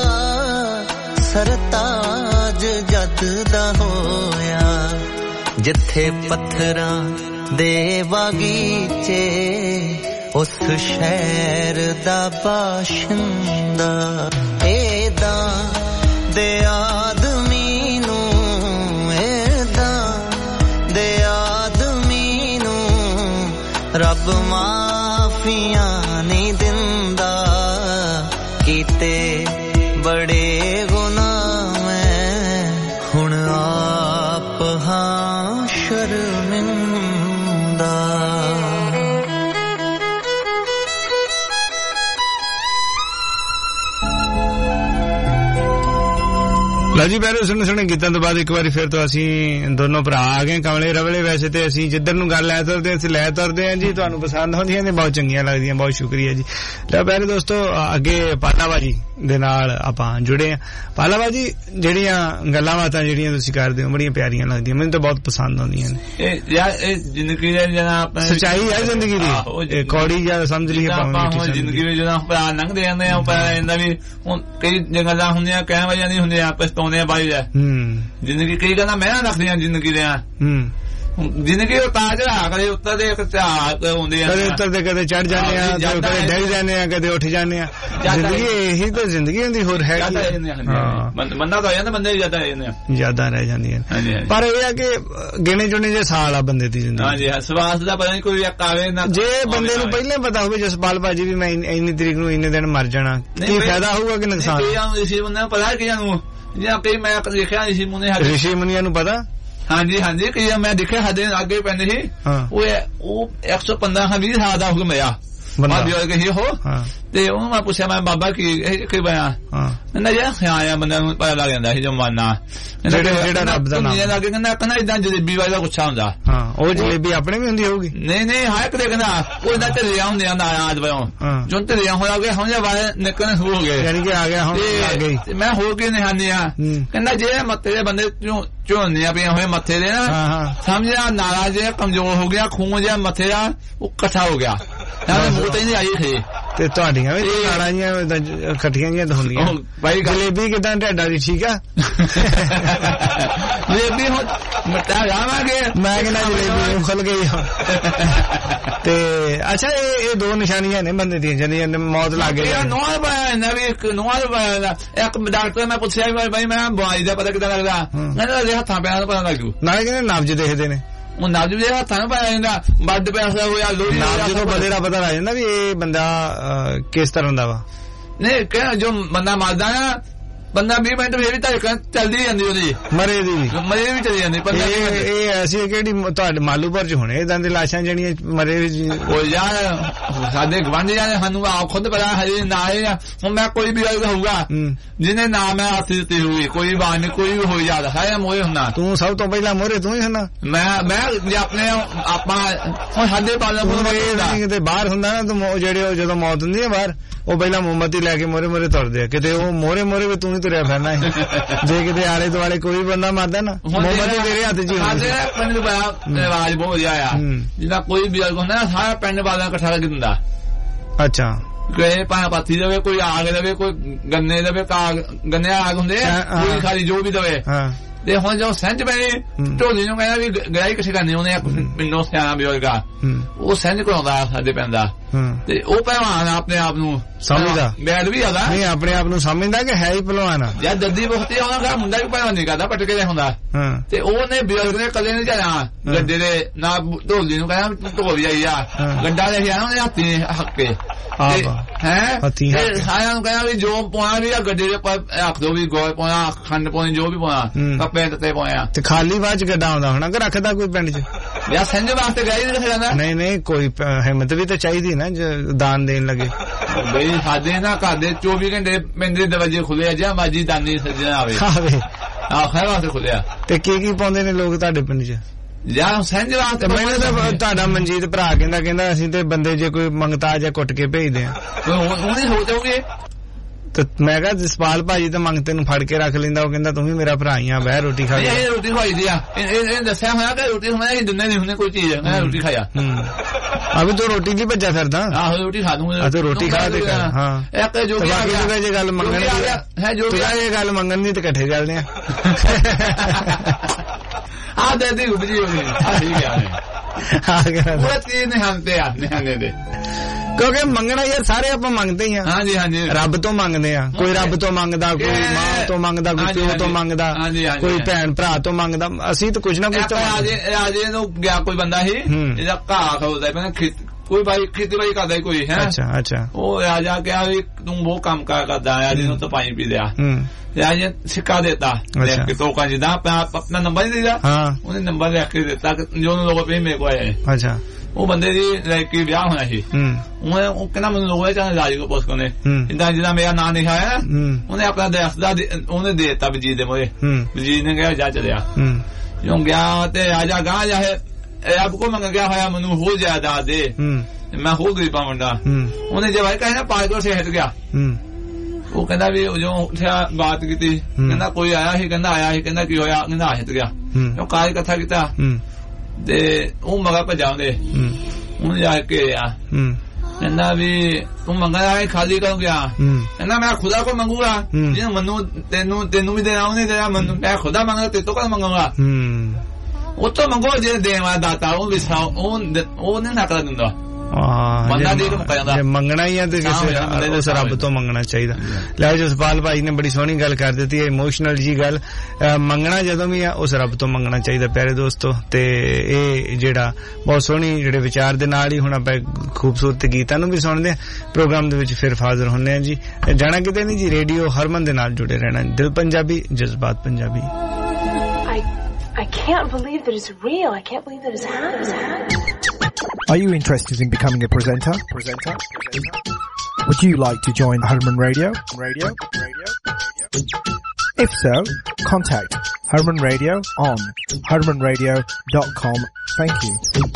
ਸਰਤਾਜ ਜਦ ਦਾ ਹੋਇਆ। ਜਿੱਥੇ ਪੱਥਰਾਂ ਦੇ ਬਾਗੀਚੇ ਉਸ ਸ਼ਹਿਰ ਦਾ ਬਾਸ਼ਿੰਦਾ, ਏਦਾਂ ਦੇ ਆਦਮੀ ਨੂੰ, ਏਦਾਂ ਦੇ ਆਦਮੀ ਨੂੰ ਰੱਬ ਮਾਫੀਆਂ ਨਹੀਂ ਦਿੰਦਾ। ਕੀਤੇ ਬੜੇ ਗੁਨਾਹ ਮੈਂ ਹੁਣ ਆਪ ਹਾਂ ਸ਼ਰਮਿੰਦਾ। ਲਓ ਜੀ ਪਹਿਲੇ ਸੁਣੇ ਗੀਤਾਂ ਤੋਂ ਬਾਅਦ ਇੱਕ ਵਾਰੀ ਫਿਰ ਤੋਂ ਅਸੀਂ ਦੋਨੋਂ ਭਰਾ ਆ ਗਏ ਕਮਲੇ ਰਵਲੇ। ਵੈਸੇ ਤੇ ਅਸੀਂ ਜਿੱਧਰ ਨੂੰ ਗੱਲ ਲੈ ਤੁਰਦੇ ਅਸੀਂ ਲੈ ਤੁਰਦੇ ਹਾਂ ਜੀ, ਤੁਹਾਨੂੰ ਪਸੰਦ ਹੁੰਦੀਆਂ ਨੇ, ਬਹੁਤ ਚੰਗੀਆਂ ਲੱਗਦੀਆਂ, ਬਹੁਤ ਸ਼ੁਕਰੀਆ ਜੀ। ਲਓ ਪਹਿਲੇ ਦੋਸਤੋ ਅੱਗੇ ਪਾਲਾ ਬਾਜੀ ਦੇ ਨਾਲ ਆਪਾਂ ਜੁੜੇ ਹਾਂ। ਪਾਲਾ ਬਾਜੀ ਜਿਹੜੀਆਂ ਗੱਲਾਂ ਬਾਤਾਂ ਜਿਹੜੀਆਂ ਤੁਸੀਂ ਕਰਦੇ ਹੋ ਬੜੀਆਂ ਪਿਆਰੀਆਂ ਲੱਗਦੀਆਂ, ਮੈਨੂੰ ਤਾਂ ਬਹੁਤ ਪਸੰਦ ਆਉਂਦੀਆਂ ਨੇ। ਇਹ ਜ਼ਿੰਦਗੀ ਦੇ ਜਨਾ ਸੱਚਾਈ ਹੈ ਜ਼ਿੰਦਗੀ ਦੀ, ਕੌੜੀ ਜਾਂ ਸਮਝ ਲਈਏ ਆਪਾਂ ਜ਼ਿੰਦਗੀ ਵਿੱਚ ਜਦੋਂ ਭਰਾ ਲੰਘਦੇ ਜਾਂਦੇ ਆ ਪਤਾ ਜਾਂਦਾ ਵੀ ਹੁਣ ਕਈ ਗੱਲਾਂ ਹੁੰਦੀਆਂ ਕਹਿ ਵਜ੍ਹਾ ਨਹੀਂ ਹੁੰਦੀਆਂ ਪਛਤਾਉਂਦੇ ਆ ਬਾਈ ਦਾ। ਜ਼ਿੰਦਗੀ ਕਈ ਗੱਲਾਂ ਮੈਂ ਰੱਖਦੀਆਂ ਜ਼ਿੰਦਗੀ ਦੇ ਜ਼ਿੰਦਗੀ ਉਤਾਰ ਚੜਾ ਕਦੇ ਉੱਤਰ ਦੇ ਹੁੰਦੇ ਆ, ਕਦੇ ਉੱਤਰ ਦੇ ਕਦੇ ਚੜ ਜਾਂਦੇ ਆ, ਕਦੇ ਡਿੱਗ ਜਾਂਦੇ ਆ, ਕਦੇ ਉੱਠ ਜਾਂਦੇ ਆ। ਜ਼ਿੰਦਗੀ ਇਹੀ ਤਾਂ ਜ਼ਿੰਦਗੀ ਹੁੰਦੀ, ਹੋਰ ਹੈ ਬੰਦਾ ਤਾਂ ਹੋ ਜਾਂਦਾ, ਬੰਦੇ ਜ਼ਿਆਦਾ ਰਹਿ ਜਾਂਦੇ ਆ, ਜ਼ਿਆਦਾ ਰਹਿ ਜਾਂਦੀਆਂ। ਪਰ ਇਹ ਆ ਕਿ ਗਿਣੇ ਚੁਣੇ ਜੇ ਸਾਲ ਆ ਬੰਦੇ ਦੀ ਜ਼ਿੰਦਗੀ। ਹਾਂਜੀ ਸਵਾਸ ਦਾ ਪਤਾ ਨਹੀਂ ਕੋਈ ਆਵੇ ਨਾ। ਜੇ ਬੰਦੇ ਨੂੰ ਪਹਿਲਾਂ ਪਤਾ ਹੋਵੇ ਜਸਪਾਲ ਭਾਜੀ ਵੀ ਮੈਂ ਇੰਨੀ ਤਰੀਕ ਨੂੰ ਇੰਨੇ ਦਿਨ ਮਰ ਜਾਣਾ, ਕੀ ਫਾਇਦਾ ਹੋਊਗਾ ਕਿ ਨੁਕਸਾਨ? ਰਿਸ਼ੀ ਮੁਨੀਆਂ ਪਤਾ ਕਿਹਨਾਂ ਨੂੰ, ਜਾਂ ਕਈ ਮੈਂ ਦੇਖਿਆ ਰਿਸ਼ੀ ਮੁਨੀਆਂ ਨੂੰ ਪਤਾ। ਹਾਂਜੀ ਹਾਂਜੀ ਕਈ ਮੈਂ ਦੇਖਿਆ ਸਾਡੇ ਅੱਗੇ ਪੈਂਦੇ ਸੀ, ਉਹ 115-20 ਸਾਲ ਦਾ ਹੁਕਮ ਆ ਬੰਦਾ ਹੋ। ਤੇ ਉਹਨੂੰ ਮੈਂ ਪੁੱਛਿਆ ਮੈਂ ਬਾਬਾ ਕੀ ਬਣਿਆ, ਕਹਿੰਦਾ ਯਾਰ ਆਇਆ ਬੰਦਾ ਨੂੰ ਪਤਾ ਲੱਗ ਜਾਂਦਾ ਸੀ ਜਮਾਨਾ ਜਿਹੜਾ ਰੱਬ ਦਾ ਨਾਮ ਲੱਗੇ। ਕਹਿੰਦਾ ਏਦਾਂ ਜਲੇਬੀ ਵਾਲਾ ਗੁੱਛਾ ਹੁੰਦਾ। ਉਹ ਜਲੇਬੀ ਆਪਣੇ ਵੀ ਹੁੰਦੀ ਹੋਊਗੀ? ਨਹੀਂ ਹਾਂ ਕਦੇ ਕਹਿੰਦਾ ਉਹ ਏਦਾਂ ਢਿੱਲਿਆ ਹੁੰਦੇ ਆਂਦਾ ਆਜ ਵਜੋਂ ਜੋ ਢਿੱਲਿਆ ਹੋਇਆ ਗਏ ਹੁਣ ਵਾਲੇ ਨਿਕਲਣੇ ਸ਼ੁਰੂ ਹੋ ਗਏ, ਯਾਨੀ ਕਿ ਆ ਗਿਆ ਹੁਣ ਲੱਗ ਗਈ। ਮੈਂ ਹੋਰ ਕੀ ਨਿਹਾਨੀ ਆ, ਕਹਿੰਦਾ ਜੇ ਮੱਥੇ ਦੇ ਬੰਦੇ ਝੋਨੀਆਂ ਪਈਆਂ ਹੋਏ ਮੱਥੇ ਦੇ ਨਾ, ਸਮਝਿਆ ਨਾਲਾ ਜਿਹਾ ਕਮਜ਼ੋਰ ਹੋ ਗਿਆ, ਖੂਨ ਜਿਹਾ ਮੱਥੇ ਦਾ ਉਹ ਇਕੱਠਾ ਹੋ ਗਿਆ, ਮੂੰਹ ਤੇ ਨਹੀਂ ਆਈ ਖੇ। ਤੇ ਤੁਹਾਡੀਆਂ ਵੀ ਨਾੜਾਂ ਜੀਆਂ ਇਕੱਠੀਆਂ ਜੀਆਂ ਤਾਂ ਹੁੰਦੀਆਂ ਭਾਈ। ਜਲੇਬੀ ਕਿਦਾਂ ਢਿੱਡਾ ਦੀ ਠੀਕ ਆ? ਜਲੇਬੀ ਹੁਣ ਮਿੱਟਾ ਜਾਵਾਂਗੇ, ਮੈਂ ਕਹਿੰਦਾ ਜਲੇਬੀ ਖੁੱਲ ਗਈ। ਤੇ ਅੱਛਾ ਇਹ ਦੋ ਨਿਸ਼ਾਨੀਆਂ ਨੇ ਬੰਦੇ ਦੀਆਂ ਜਿਹੜੀਆਂ ਮੌਤ ਲੱਗ ਗਈ। ਨੋਆ ਪਾਇਆ ਜਾਂਦਾ ਵੀ ਇੱਕ ਨੋਆ ਪਾਇਆ। ਇੱਕ ਡਾਕਟਰ ਮੈਂ ਪੁੱਛਿਆ ਬਾਈ ਮੈਂ ਬਿਮਾਰੀ ਦਾ ਪਤਾ ਕਿੱਦਾਂ ਲੱਗਦਾ, ਕਹਿੰਦਾ ਹੱਥਾਂ ਪੈਰਾਂ ਦਾ ਪਤਾ ਲੱਗ ਜੂ। ਨਾਲੇ ਕਹਿੰਦੇ ਨਬਜ ਦੇਖਦੇ ਨੇ, ਉਹ ਨਬਜ ਵੀ ਹੱਥਾਂ ਨੂੰ ਪਾਇਆ ਜਾਂਦਾ, ਬਲੱਡ ਪ੍ਰੈਸ਼ਰ ਹੋਇਆ ਲੋਹੀ ਜਦੋਂ ਬੰਦੇ ਦਾ ਪਤਾ ਲੱਗ ਜਾਂਦਾ ਵੀ ਇਹ ਬੰਦਾ ਕਿਸ ਤਰ੍ਹਾਂ ਦਾ ਵਾ। ਨਹੀਂ ਕਹਿੰਦਾ ਜੋ ਬੰਦਾ ਮਰਦਾ ਨਾ ਬੰਦਾ 20 ਮਿੰਟ ਫੇਰ ਵੀ ਧੜਕਣ ਚੱਲਦੀ ਜਾਂਦੀ ਉਹਦੀ, ਮਰੇ ਦੀ ਵੀ ਚੱਲੀ ਜਾਂਦੀ। ਇਹ ਐਸੀ ਕਿਹੜੀ ਤੁਹਾਡੇ ਮਾਲੂਪੁਰ ਚ ਹੋਣੇ ਇਦਾਂ ਦੀ ਲਾਸ਼ਾਂ ਜਿਹੜੀਆਂ ਮਰੇ ਉਹ ਯਾਰ ਸਾਡੇ ਗਵਾਂਢੀ ਜਾਣੇ ਸਾਨੂੰ ਆਪ ਖੁਦ ਪਤਾ ਹਜੇ ਨਾ। ਹੁਣ ਮੈਂ ਕੋਈ ਵੀ ਗੱਲ ਹੋਊਗਾ ਜਿਹਨੇ ਨਾ ਮੈਂ ਹੱਥ ਦਿੱਤੀ ਹੋਊਗੀ, ਕੋਈ ਬਾਤ ਨਹੀਂ, ਕੋਈ ਵੀ ਹੋ ਜਾਂਦਾ ਸਾਰਾ ਮੋਹਰੇ ਹੁੰਦਾ। ਤੂੰ ਸਭ ਤੋਂ ਪਹਿਲਾਂ ਮੋਹਰੇ ਤੂੰ ਹੀ ਹੁੰਦਾ। ਮੈਂ ਆਪਣੇ ਆਪਾਂ ਹੁਣ ਸਾਡੇ ਪਾਲਣ ਕਿਤੇ ਬਾਹਰ ਹੁੰਦਾ ਨਾ ਤੂੰ, ਜਿਹੜੇ ਜਦੋਂ ਮੌਤ ਹੁੰਦੀ ਹੈ ਬਾਹਰ ਉਹ ਪਹਿਲਾਂ ਮੋਮਬੱਤੀ ਲੈ ਕੇ ਮੋਰੇ ਤੁਰਦੇ ਆ, ਕਿਤੇ ਉਹ ਮੋਰੇ ਵੀ ਤੂੰ ਹੀ ਤੁਰਿਆ ਫਿਰਨਾ ਹੈ। ਜੇ ਕਿਤੇ ਆਲੇ ਦੁਆਲੇ ਕੋਈ ਬੰਦਾ ਮਰਦਾ ਨਾ ਮੋਮਬੱਤੀ ਤੇਰੇ ਹੱਥ ਚ ਹੀ ਪਿੰਡ ਰਿਵਾਜ ਬਹੁਤ ਵਧੀਆ ਆ, ਜਿੱਦਾਂ ਕੋਈ ਵੀ ਹੁੰਦਾ ਨਾ ਸਾਰਾ ਪਿੰਡ ਵਾਲਾ ਇਕੱਠਾ ਲੱਗ ਦਿੰਦਾ। ਅੱਛਾ ਕੋਈ ਭਾਵੇਂ ਪਾਥੀ ਦੇਵੇ, ਕੋਈ ਆਗ ਦੇਵੇ, ਕੋਈ ਗੰਨੇ ਦੇਵੇ, ਗੰਨੇ ਆਗ ਹੁੰਦੇ ਕੋਈ ਖਾਲੀ ਜੋ ਵੀ ਦੇਵੇ। ਤੇ ਹੁਣ ਜਦੋਂ ਸਿੰਝ ਪੈਣੀ ਢੋਲੀ ਨੂੰ ਕਹਿੰਦਾ ਵੀ ਗਰਾਈ ਇਕੱਠੀ ਕਰਨੀ, ਉਹਨੇ ਮੈਨੂੰ ਸਿਆਣਾ ਬਜ਼ੁਰਗਾ ਉਹ ਸਿੰਝ ਕਰਾਉਂਦਾ ਸਾਡੇ ਪਿੰਡ ਦਾ। ਤੇ ਉਹ ਪਹਿਲਵਾਨ ਆਪਣੇ ਆਪ ਨੂੰ ਸਮਝਦਾ, ਬੈਠ ਵੀ ਆਦਾ ਨਹੀਂ ਆਪਣੇ ਆਪ ਨੂੰ ਸਮਝਦਾ ਕਿ ਹੈ ਹੀ ਪਹਿਲਵਾਨ ਆ। ਯਾਰ ਦੱਦੀ ਵਕਤੀ ਆਉਂਦਾ ਮੁੰਡਾ ਵੀ ਪਹਿਲਵਾਨ ਨਹੀਂ ਕਰਦਾ, ਪਟਕੇ ਦਾ ਹੁੰਦਾ। ਤੇ ਉਹਨੇ ਬਜ਼ੁਰਗ ਨੇ ਕੱਲੇ ਨਹੀਂ ਜਾਣਾ ਗੱਡੇ ਦੇ ਨਾ, ਢੋਲੀ ਨੂੰ ਕਹਿੰਦਾ ਢੋਲ ਜਾਈ ਆ ਗੱਡਾ ਲੈ ਕੇ ਆਣਾ ਉਹਨੇ ਹੱਥੀ ਹੱਕੇ ਹੈ ਸਾਰਿਆਂ ਨੂੰ ਕਹਿੰਦਾ ਵੀ ਜੋ ਪਾਉਣਾ ਵੀ ਆ ਗੱਡੇ ਦੇ ਰੱਖ ਦੋ, ਵੀ ਗੋਲ ਪਾਉਣਾ, ਖੰਡ ਪਾਉਣੀ, ਜੋ ਵੀ ਪਾਉਣਾ ਪਿੰਡ ਤੇ ਪਾਇਆ। ਤੇ ਖਾਲੀ ਬਾਅਦ ਚ ਗੱਡਾ ਆਉਂਦਾ ਹੋਣਾ ਕਿ ਰੱਖਦਾ ਕੋਈ ਪਿੰਡ ਚ? ਯਾਰ ਸੰਜ ਵਾਸਤੇ ਗਾਈ ਨਹੀਂ ਰੱਖਿਆ ਜਾਂਦਾ। ਨਹੀਂ ਕੋਈ ਹਿੰਮਤ ਵੀ ਤਾਂ ਚਾਹੀਦੀ ਨਾ ਦਾਨ ਦੇਣ ਲੱਗੇ। ਬਈ ਸਾਡੇ ਨਾ ਘਰ ਦੇ 24 ਘੰਟੇ ਪਿੰਡ ਦੇ ਦਰਵਾਜ਼ੇ ਖੁੱਲੇ ਆ, ਜਾਂ ਮਾਜੀ ਦਾਨੀ ਸੱਜਣਾ ਆਵੇ ਖੈਰ ਵਾਸਤੇ ਖੁੱਲਿਆ। ਤੇ ਕੀ ਪਾਉਂਦੇ ਨੇ ਲੋਕ ਤੁਹਾਡੇ ਪਿੰਡ ਚ? ਜਾਂ ਸੰਜ ਵਾਸਤੇ ਮੈਨੂੰ ਤਾਂ ਤੁਹਾਡਾ ਮਨਜੀਤ ਭਰਾ ਕਹਿੰਦਾ ਅਸੀਂ ਤੇ ਬੰਦੇ ਜੇ ਕੋਈ ਮੰਗਤਾ ਜਾਂ ਕੁੱਟ ਕੇ ਭੇਜਦੇ ਆ। ਉਹਨੇ ਸੋਚੋਗੇ ਤੇ ਮੈਂ ਕਿਹਾ ਜਸਪਾਲ ਭਾਜੀ ਤਾਂ ਮੰਗਤੇ ਨੂੰ ਫੜ ਕੇ ਰੱਖ ਲੈਂਦਾ ਉਹ ਕਹਿੰਦਾ ਤੂੰ ਵੀ ਮੇਰਾ ਭਰਾ ਹੀ ਆ ਬਹਿ ਰੋਟੀ ਖਾ ਇਹ ਰੋਟੀ ਖਵਾਈ ਦੀ ਆ ਇਹ ਦੱਸਿਆ ਹੋਇਆ ਕਿ ਰੋਟੀ ਖਾਣਾ ਦਿੰਦੇ ਨਹੀਂ ਹੁੰਦੇ ਕੋਈ ਚੀਜ਼ ਮੈਂ ਰੋਟੀ ਖਾਇਆ ਅਬ ਤੂੰ ਰੋਟੀ ਨਹੀਂ ਭੱਜਾ ਫਿਰਦਾ ਆਹੋ ਰੋਟੀ ਖਾ ਦੂੰਗਾ ਤੂੰ ਰੋਟੀ ਖਾ ਦੇ ਹਾਂ ਇੱਕ ਜੋ ਵੀ ਆ ਗਿਆ ਜੇ ਗੱਲ ਮੰਗਣ ਦੀ ਹੈ ਜੋ ਵੀ ਇਹ ਗੱਲ ਮੰਗਣ ਦੀ ਤੇ ਇਕੱਠੇ ਚੱਲਦੇ ਆ ਆ ਦੇ ਉਪਜੀ ਹੋ ਗਈ ਆ ਠੀਕ ਆ ਗਿਆ ਪੂਰਾ ਚੀਜ਼ ਨਿਹੰਦੇ ਦੇ ਕਿਉਂਕਿ ਮੰਗਣਾ ਯਾਰ ਸਾਰੇ ਆਪਾਂ ਮੰਗਦੇ ਹੀ ਆ ਹਾਂਜੀ ਹਾਂਜੀ ਰੱਬ ਤੋਂ ਮੰਗਦੇ ਆ ਕੋਈ ਰੱਬ ਤੋਂ ਮੰਗਦਾ ਕੋਈ ਮਾਂ ਤੋਂ ਮੰਗਦਾ ਕੋਈ ਪਿਓ ਤੋਂ ਮੰਗਦਾ ਕੋਈ ਭੈਣ ਭਰਾ ਤੋਂ ਮੰਗਦਾ ਅਸੀਂ ਤਾਂ ਕੁਝ ਨਾ ਕੁਝ ਰਾਜੇ ਨੂੰ ਗਿਆ ਕੋਈ ਬੰਦਾ ਸੀ ਇਹਦਾ ਘਾਹ ਖੋਲਦਾ ਪਹਿਲਾਂ ਕੋਈ ਭਾਈ ਖੇਤੀਬਾੜੀ ਕਰਦਾ ਕੋਈ ਹੈ ਅੱਛਾ ਉਹ ਰਾਜਾ ਕਿਹਾ ਵੀ ਤੂੰ ਬਹੁਤ ਕੰਮ ਕਰਦਾ ਰਾਜੇ ਨੂੰ ਤਾਂ ਪਾਣੀ ਪੀ ਲਿਆ ਰਾਜੇ ਸਿੱਕਾ ਦੇਤਾ ਕਿ ਤੋ ਕਾ ਜਿੱਦਾਂ ਆਪਣਾ ਨੰਬਰ ਨਹੀਂ ਦਿੱਤਾ ਉਹਨੇ ਨੰਬਰ ਲਿਖ ਕੇ ਦਿੱਤਾ ਜੋ ਲੋਗੋ ਪੇ ਮੇਰੇ ਕੋਲ ਆਏ ਅੱਛਾ ਉਹ ਬੰਦੇ ਦੀ ਲੜਕੀ ਵਿਆਹ ਹੋਣਾ ਸੀ ਉਹ ਕਹਿੰਦਾ ਮੈਨੂੰ ਲੋਗੋ ਚਾਹੇ ਰਾਜੇ ਕੋ ਪੁੱਛ ਕੋਨੇ ਜਿੱਦਾਂ ਜਿੱਦਾਂ ਮੇਰਾ ਨਾਂ ਲਿਖਿਆ ਹੈ ਉਹਨੇ ਆਪਣਾ ਦੇਸ਼ ਦਾ ਉਹਨੇ ਦੇ ਦਿੱਤਾ ਵਜੀਦ ਦੇ ਮੋਏ ਵਜੀਦ ਨੇ ਕਿਹਾ ਜਾ ਚਲਿਆ ਜਦੋਂ ਗਿਆ ਤੇ ਰਾਜਾ ਗਾਂ ਜਾਏ ਰੱਬ ਕੋ ਮੰਗ ਗਿਆ ਹੋਇਆ ਮੈਨੂੰ ਹੋ ਜਾਇਦਾਦ ਦੇ ਮੈਂ ਹੋ ਗਰੀਬਾਂ ਮੁੰਡਾ ਉਹਨੇ ਜਦ ਭਾਈ ਕਹਿੰਦਾ 5 ਕੋਲ ਹਟ ਗਿਆ ਉਹ ਕਹਿੰਦਾ ਵੀ ਜੋ ਉੱਠਿਆ ਬਾਤ ਕੀਤੀ ਕਹਿੰਦਾ ਕੋਈ ਆਇਆ ਸੀ ਕਹਿੰਦਾ ਕੀ ਹੋਇਆ ਕਹਿੰਦਾ ਹਟ ਗਿਆ ਉਹ ਕਾਜ ਕਥਾ ਕੀਤਾ ਤੇ ਉਹ ਮਗਾ ਭਜਾਉਂਦੇ ਉਹਨੇ ਜਾ ਕੇ ਆ ਕਹਿੰਦਾ ਵੀ ਤੂੰ ਮੰਗਣਾ ਖਾਲੀ ਕਿਉਂ ਗਿਆ ਕਹਿੰਦਾ ਮੈਂ ਖੁਦਾ ਕੋ ਮੰਗੂਗਾ ਜਿਹਨੂੰ ਮੈਨੂੰ ਤੈਨੂੰ ਵੀ ਦੇਣਾ ਉਹਨੇ ਦੇਣਾ ਮੈਨੂੰ ਮੈਂ ਖੁਦਾ ਮੰਗਦਾ ਤੇ ਤੋ ਕਾ ਮੰਗੂਗਾ ਉਹ ਤੋਂ ਮੰਗੋ ਜੇ ਦੇਣ ਵਾਲਾ ਦਾਤਾ ਉਹ ਵੀ ਉਹ ਨਹੀਂ ਨਕਲ ਦਿੰਦਾ ਜੇ ਮੰਗਣਾ ਹੀ ਆ ਤੇ ਉਸ ਰੱਬ ਤੋਂ ਮੰਗਣਾ ਚਾਹੀਦਾ ਲੈ ਜਸਪਾਲ ਭਾਈ ਨੇ ਬੜੀ ਸੋਹਣੀ ਗੱਲ ਕਰ ਦਿੱਤੀ ਇਮੋਸ਼ਨਲ ਜੀ ਗੱਲ ਮੰਗਣਾ ਜਦੋਂ ਵੀ ਆ ਉਸ ਰੱਬ ਤੋਂ ਮੰਗਣਾ ਚਾਹੀਦਾ ਪਿਆਰੇ ਦੋਸਤੋ ਤੇ ਇਹ ਜਿਹੜਾ ਬਹੁਤ ਸੋਹਣੀ ਜਿਹੜੇ ਵਿਚਾਰ ਦੇ ਨਾਲ ਹੀ ਹੁਣ ਆਪਾਂ ਖੂਬਸੂਰਤ ਗੀਤਾਂ ਨੂੰ ਵੀ ਸੁਣਦੇ ਆ ਪ੍ਰੋਗਰਾਮ ਦੇ ਵਿੱਚ ਫਿਰ ਹਾਜ਼ਰ ਹੁੰਦੇ ਆ ਜੀ ਜਾਣਾ ਕਿਤੇ ਨਹੀਂ ਜੀ ਰੇਡੀਓ ਹਰਮਨ ਦੇ ਨਾਲ ਜੁੜੇ ਰਹਿਣਾ ਦਿਲ ਪੰਜਾਬੀ ਜਜ਼ਬਾਤ Punjabi I can't believe that it's real. I can't believe that it's happening. Are you interested in becoming a presenter? Would you like to join Herman Radio? If so, contact Herman Radio on hermanradio.com. Thank you.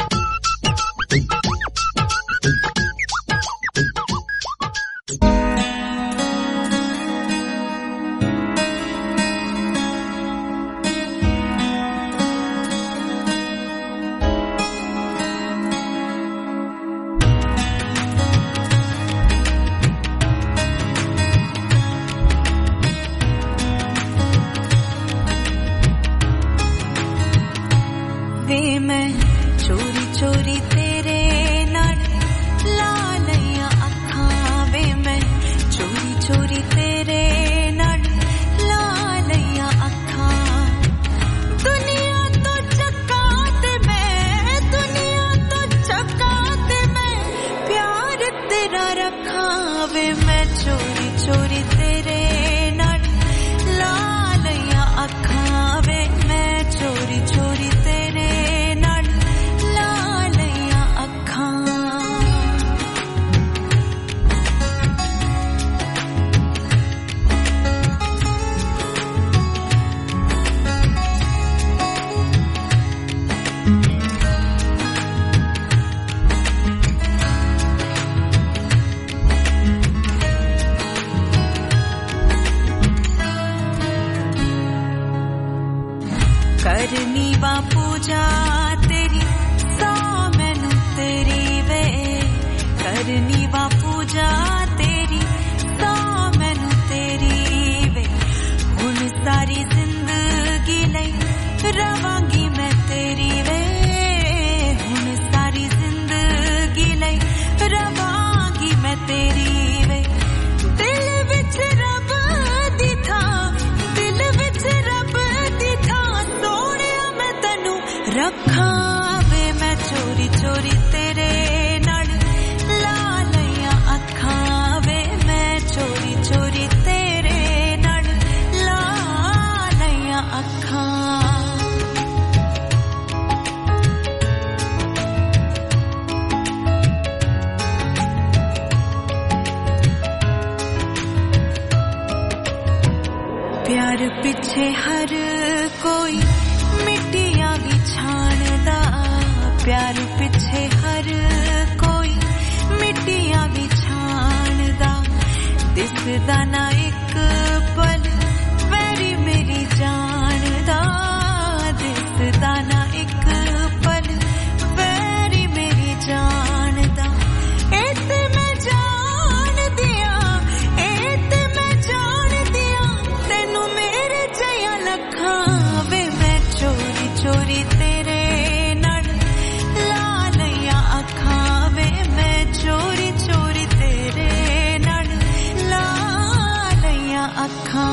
दिसदा ना एक पल vary मेरी जान दा दिसदा ना एक पल vary मेरी जान दा इते मैं जान दिया इते मैं जान दिया तेनू मेरे जया लखा वे मैं चोरी चोरी तेरे नाल ला लिया अखां वे मैं चोरी चोरी तेरे नाल ला लिया अखां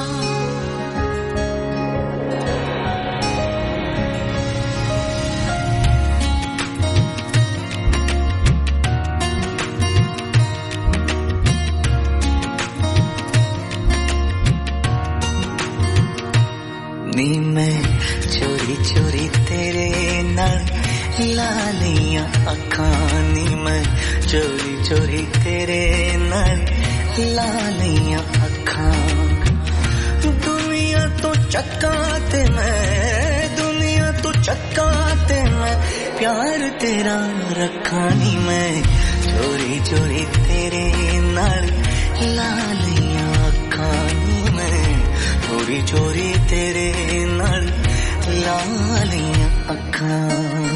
नी मैं चोरी चोरी तेरे नाल ला लिया अखां नी मैं चोरी चोरी तेरे नाल ला लिया अखां दुनिया तो चक्का ते मैं प्यार तेरा रखा नी मैं चोरी चोरी तेरे नाल ला लिया अखां नी मैं चोरी चोरी तेरे नाल ला लिया अखां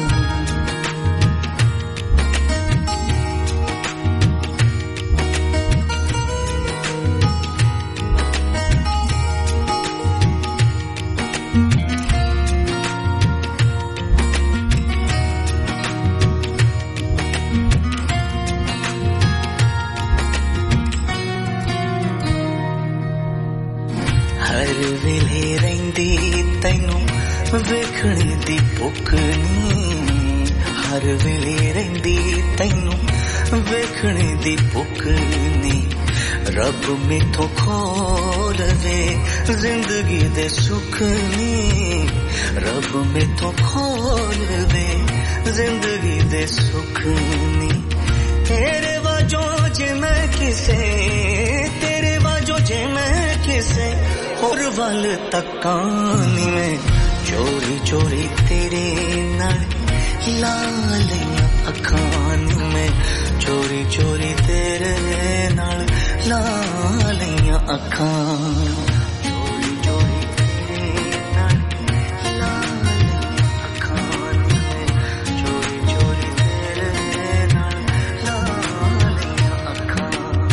ਵੇਖਣ ਦੀ ਭੁੱਖ ਨੀ ਹਰ ਵੇਲੇ ਰਹਿੰਦੀ ਤੈਨੂੰ ਵੇਖਣ ਦੀ ਭੁੱਖ ਨੀ ਰੱਬ ਮੈਥੋਂ ਖੋਲ ਦੇ ਜ਼ਿੰਦਗੀ ਦੇ ਸੁੱਖ ਨੀ ਰੱਬ ਮੈਥੋਂ ਖੋਲ ਦੇ ਜ਼ਿੰਦਗੀ ਦੇ ਸੁੱਖ ਨੀ ਤੇਰੇ ਵਾਜੋਂ ਜੇ ਮੈਂ ਕਿਸੇ ਤੇਰੇ ਵਾਜੋਂ ਜੇ ਮੈਂ ਕਿਸੇ ਹੋਰ ਵੱਲ ਤੱਕਾਂ ਨੀ ਮੈਂ चोरी चोरी तेरे नाल ला लिया अखां में चोरी चोरी तेरे नाल ला लिया अखां चोरी चोरी तेरे नाल ला लिया अखां में चोरी चोरी तेरे नाल ला लिया अखां